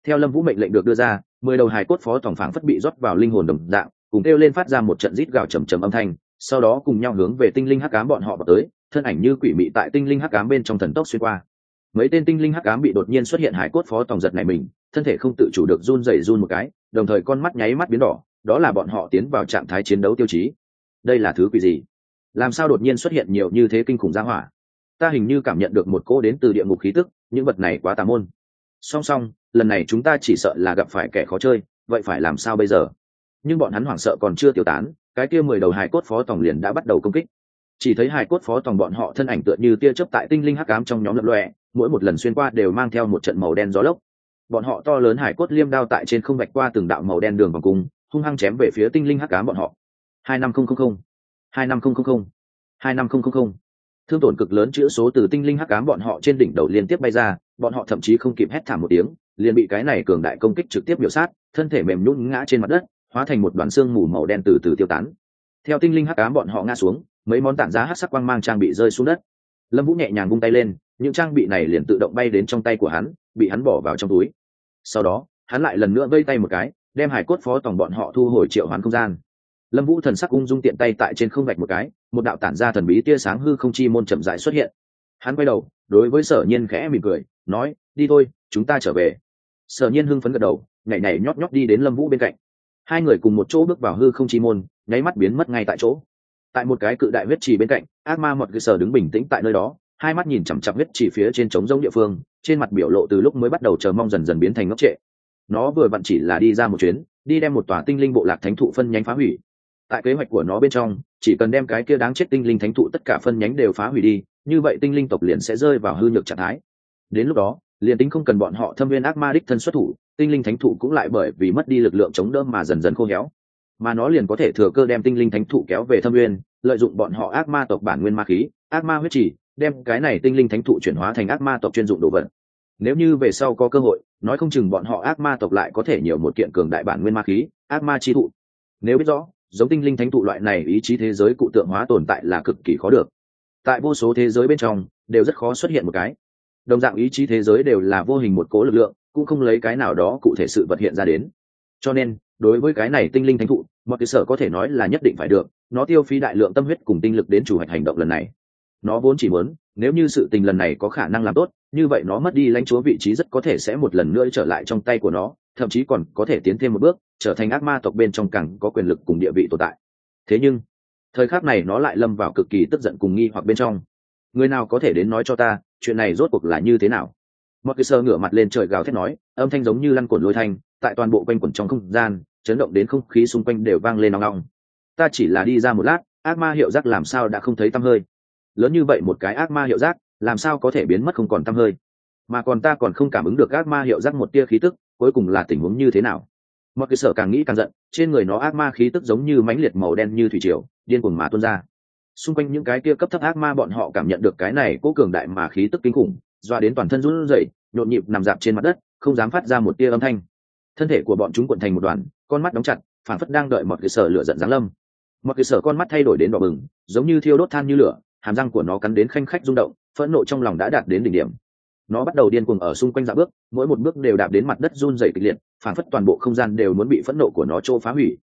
Theo Lâm Vũ mệnh lệnh được đưa ra, mười đầu hài cốt phó tổng phảng phất bị rót vào linh hồn đồng dạng, cùng kêu lên phát ra một trận rít gào trầm trầm âm thanh, sau đó cùng nhau hướng về tinh linh hắc ám bọn họ vào tới, thân ảnh như quỷ mị tại tinh linh hắc ám bên trong thần tốc xuyên qua. Mấy tên tinh linh hắc ám bị đột nhiên xuất hiện hài cốt phó tổng giật này mình, thân thể không tự chủ được run rẩy run một cái, đồng thời con mắt nháy mắt biến đỏ, đó là bọn họ tiến vào trạng thái chiến đấu tiêu chí. Đây là thứ quỷ gì? Làm sao đột nhiên xuất hiện nhiều như thế kinh khủng gia hỏa? Ta hình như cảm nhận được một cỗ đến từ địa ngục khí tức, những vật này quá tà môn. Song song, lần này chúng ta chỉ sợ là gặp phải kẻ khó chơi, vậy phải làm sao bây giờ? Nhưng bọn hắn hoảng sợ còn chưa tiêu tán, cái kia mười đầu hài cốt phó tổng liền đã bắt đầu công kích. Chỉ thấy hài cốt phó tổng bọn họ thân ảnh tựa như tia chớp tại tinh linh hắc ám trong nhóm lập lòe, mỗi một lần xuyên qua đều mang theo một trận màu đen gió lốc. Bọn họ to lớn hài cốt liêm đao tại trên không vạch qua từng đạo màu đen đường vòng cung, hung hăng chém về phía tinh linh hắc ám bọn họ. hai năm không không không, hai năm không không không, hai năm không không không. Thương tổn cực lớn chữa số từ tinh linh hắc ám bọn họ trên đỉnh đầu liên tiếp bay ra, bọn họ thậm chí không kịp hét thảm một tiếng, liền bị cái này cường đại công kích trực tiếp biểu sát, thân thể mềm nhũn ngã trên mặt đất, hóa thành một đoàn xương mù màu đen từ từ tiêu tán. Theo tinh linh hắc ám bọn họ ngã xuống, mấy món tản giá hắc sắc quang mang trang bị rơi xuống đất. Lâm Vũ nhẹ nhàng vung tay lên, những trang bị này liền tự động bay đến trong tay của hắn, bị hắn bỏ vào trong túi. Sau đó, hắn lại lần nữa vây tay một cái, đem hải cốt phó tổng bọn họ thu hồi triệu hoán không gian. Lâm Vũ thần sắc ung dung tiện tay tại trên không vạch một cái, một đạo tản ra thần bí tia sáng hư không chi môn chậm rãi xuất hiện. Hắn quay đầu, đối với Sở Nhiên khẽ mỉm cười, nói: "Đi thôi, chúng ta trở về." Sở Nhiên hưng phấn gật đầu, nhảy nhảy nhót nhót đi đến Lâm Vũ bên cạnh. Hai người cùng một chỗ bước vào hư không chi môn, nháy mắt biến mất ngay tại chỗ. Tại một cái cự đại huyết trì bên cạnh, ác ma mọt cơ sở đứng bình tĩnh tại nơi đó, hai mắt nhìn chằm chằm huyết trì phía trên trống rỗng địa phương, trên mặt biểu lộ từ lúc mới bắt đầu chờ mong dần dần biến thành ngốc trệ. Nó vừa vặn chỉ là đi ra một chuyến, đi đem một tòa tinh linh bộ lạc thánh thụ phân nhánh phá hủy. Tại kế hoạch của nó bên trong, chỉ cần đem cái kia đáng chết tinh linh thánh thụ tất cả phân nhánh đều phá hủy đi, như vậy tinh linh tộc liền sẽ rơi vào hư nhược trạng thái. Đến lúc đó, liền tính không cần bọn họ thâm viên ác ma đích thân xuất thủ, tinh linh thánh thụ cũng lại bởi vì mất đi lực lượng chống đỡ mà dần dần khô héo, mà nó liền có thể thừa cơ đem tinh linh thánh thụ kéo về thâm viên, lợi dụng bọn họ ác ma tộc bản nguyên ma khí, ác ma huyết chỉ, đem cái này tinh linh thánh thụ chuyển hóa thành ác ma tộc chuyên dụng đồ vật. Nếu như về sau có cơ hội, nói không chừng bọn họ ác ma tộc lại có thể nhiều một kiện cường đại bản nguyên ma khí, ác ma chi thụ. Nếu biết rõ, giống tinh linh thánh thụ loại này ý chí thế giới cụ tượng hóa tồn tại là cực kỳ khó được. Tại vô số thế giới bên trong, đều rất khó xuất hiện một cái. Đồng dạng ý chí thế giới đều là vô hình một cố lực lượng, cũng không lấy cái nào đó cụ thể sự vật hiện ra đến. Cho nên, đối với cái này tinh linh thánh thụ, mọi cơ sở có thể nói là nhất định phải được, nó tiêu phí đại lượng tâm huyết cùng tinh lực đến chủ hoạch hành động lần này. Nó vốn chỉ muốn, nếu như sự tình lần này có khả năng làm tốt, như vậy nó mất đi lãnh chúa vị trí rất có thể sẽ một lần nữa trở lại trong tay của nó, thậm chí còn có thể tiến thêm một bước, trở thành ác ma tộc bên trong càng có quyền lực cùng địa vị tồn tại. Thế nhưng, thời khắc này nó lại lâm vào cực kỳ tức giận cùng nghi hoặc bên trong. Người nào có thể đến nói cho ta, chuyện này rốt cuộc là như thế nào? Mọi sơ ngửa mặt lên trời gào thét nói, âm thanh giống như lăn cuộn lôi thanh, tại toàn bộ quanh quẩn trong không gian, chấn động đến không khí xung quanh đều vang lên ong ong. Ta chỉ là đi ra một lát, ác ma hiệu giác làm sao đã không thấy tăm hơi. Lớn như vậy một cái ác ma hiệu giác, làm sao có thể biến mất không còn tăm hơi? Mà còn ta còn không cảm ứng được ác ma hiệu giác một tia khí tức, cuối cùng là tình huống như thế nào? Mọi cái sở càng nghĩ càng giận, trên người nó ác ma khí tức giống như mãnh liệt màu đen như thủy triều, điên cuồng mà tuôn ra. Xung quanh những cái kia cấp thấp ác ma bọn họ cảm nhận được cái này cố cường đại mà khí tức kinh khủng, doa đến toàn thân run rẩy, nhộn nhịp nằm dạp trên mặt đất, không dám phát ra một tia âm thanh. Thân thể của bọn chúng cuộn thành một đoàn, con mắt đóng chặt, phảng phất đang đợi một cái sở lửa giận giáng lâm. Một cái sở con mắt thay đổi đến đỏ bừng, giống như thiêu đốt than như lửa, hàm răng của nó cắn đến khanh khách rung động, phẫn nộ trong lòng đã đạt đến đỉnh điểm. Nó bắt đầu điên cuồng ở xung quanh dạo bước, mỗi một bước đều đạp đến mặt đất run rẩy kịch liệt, phảng phất toàn bộ không gian đều muốn bị phẫn nộ của nó trô phá hủy.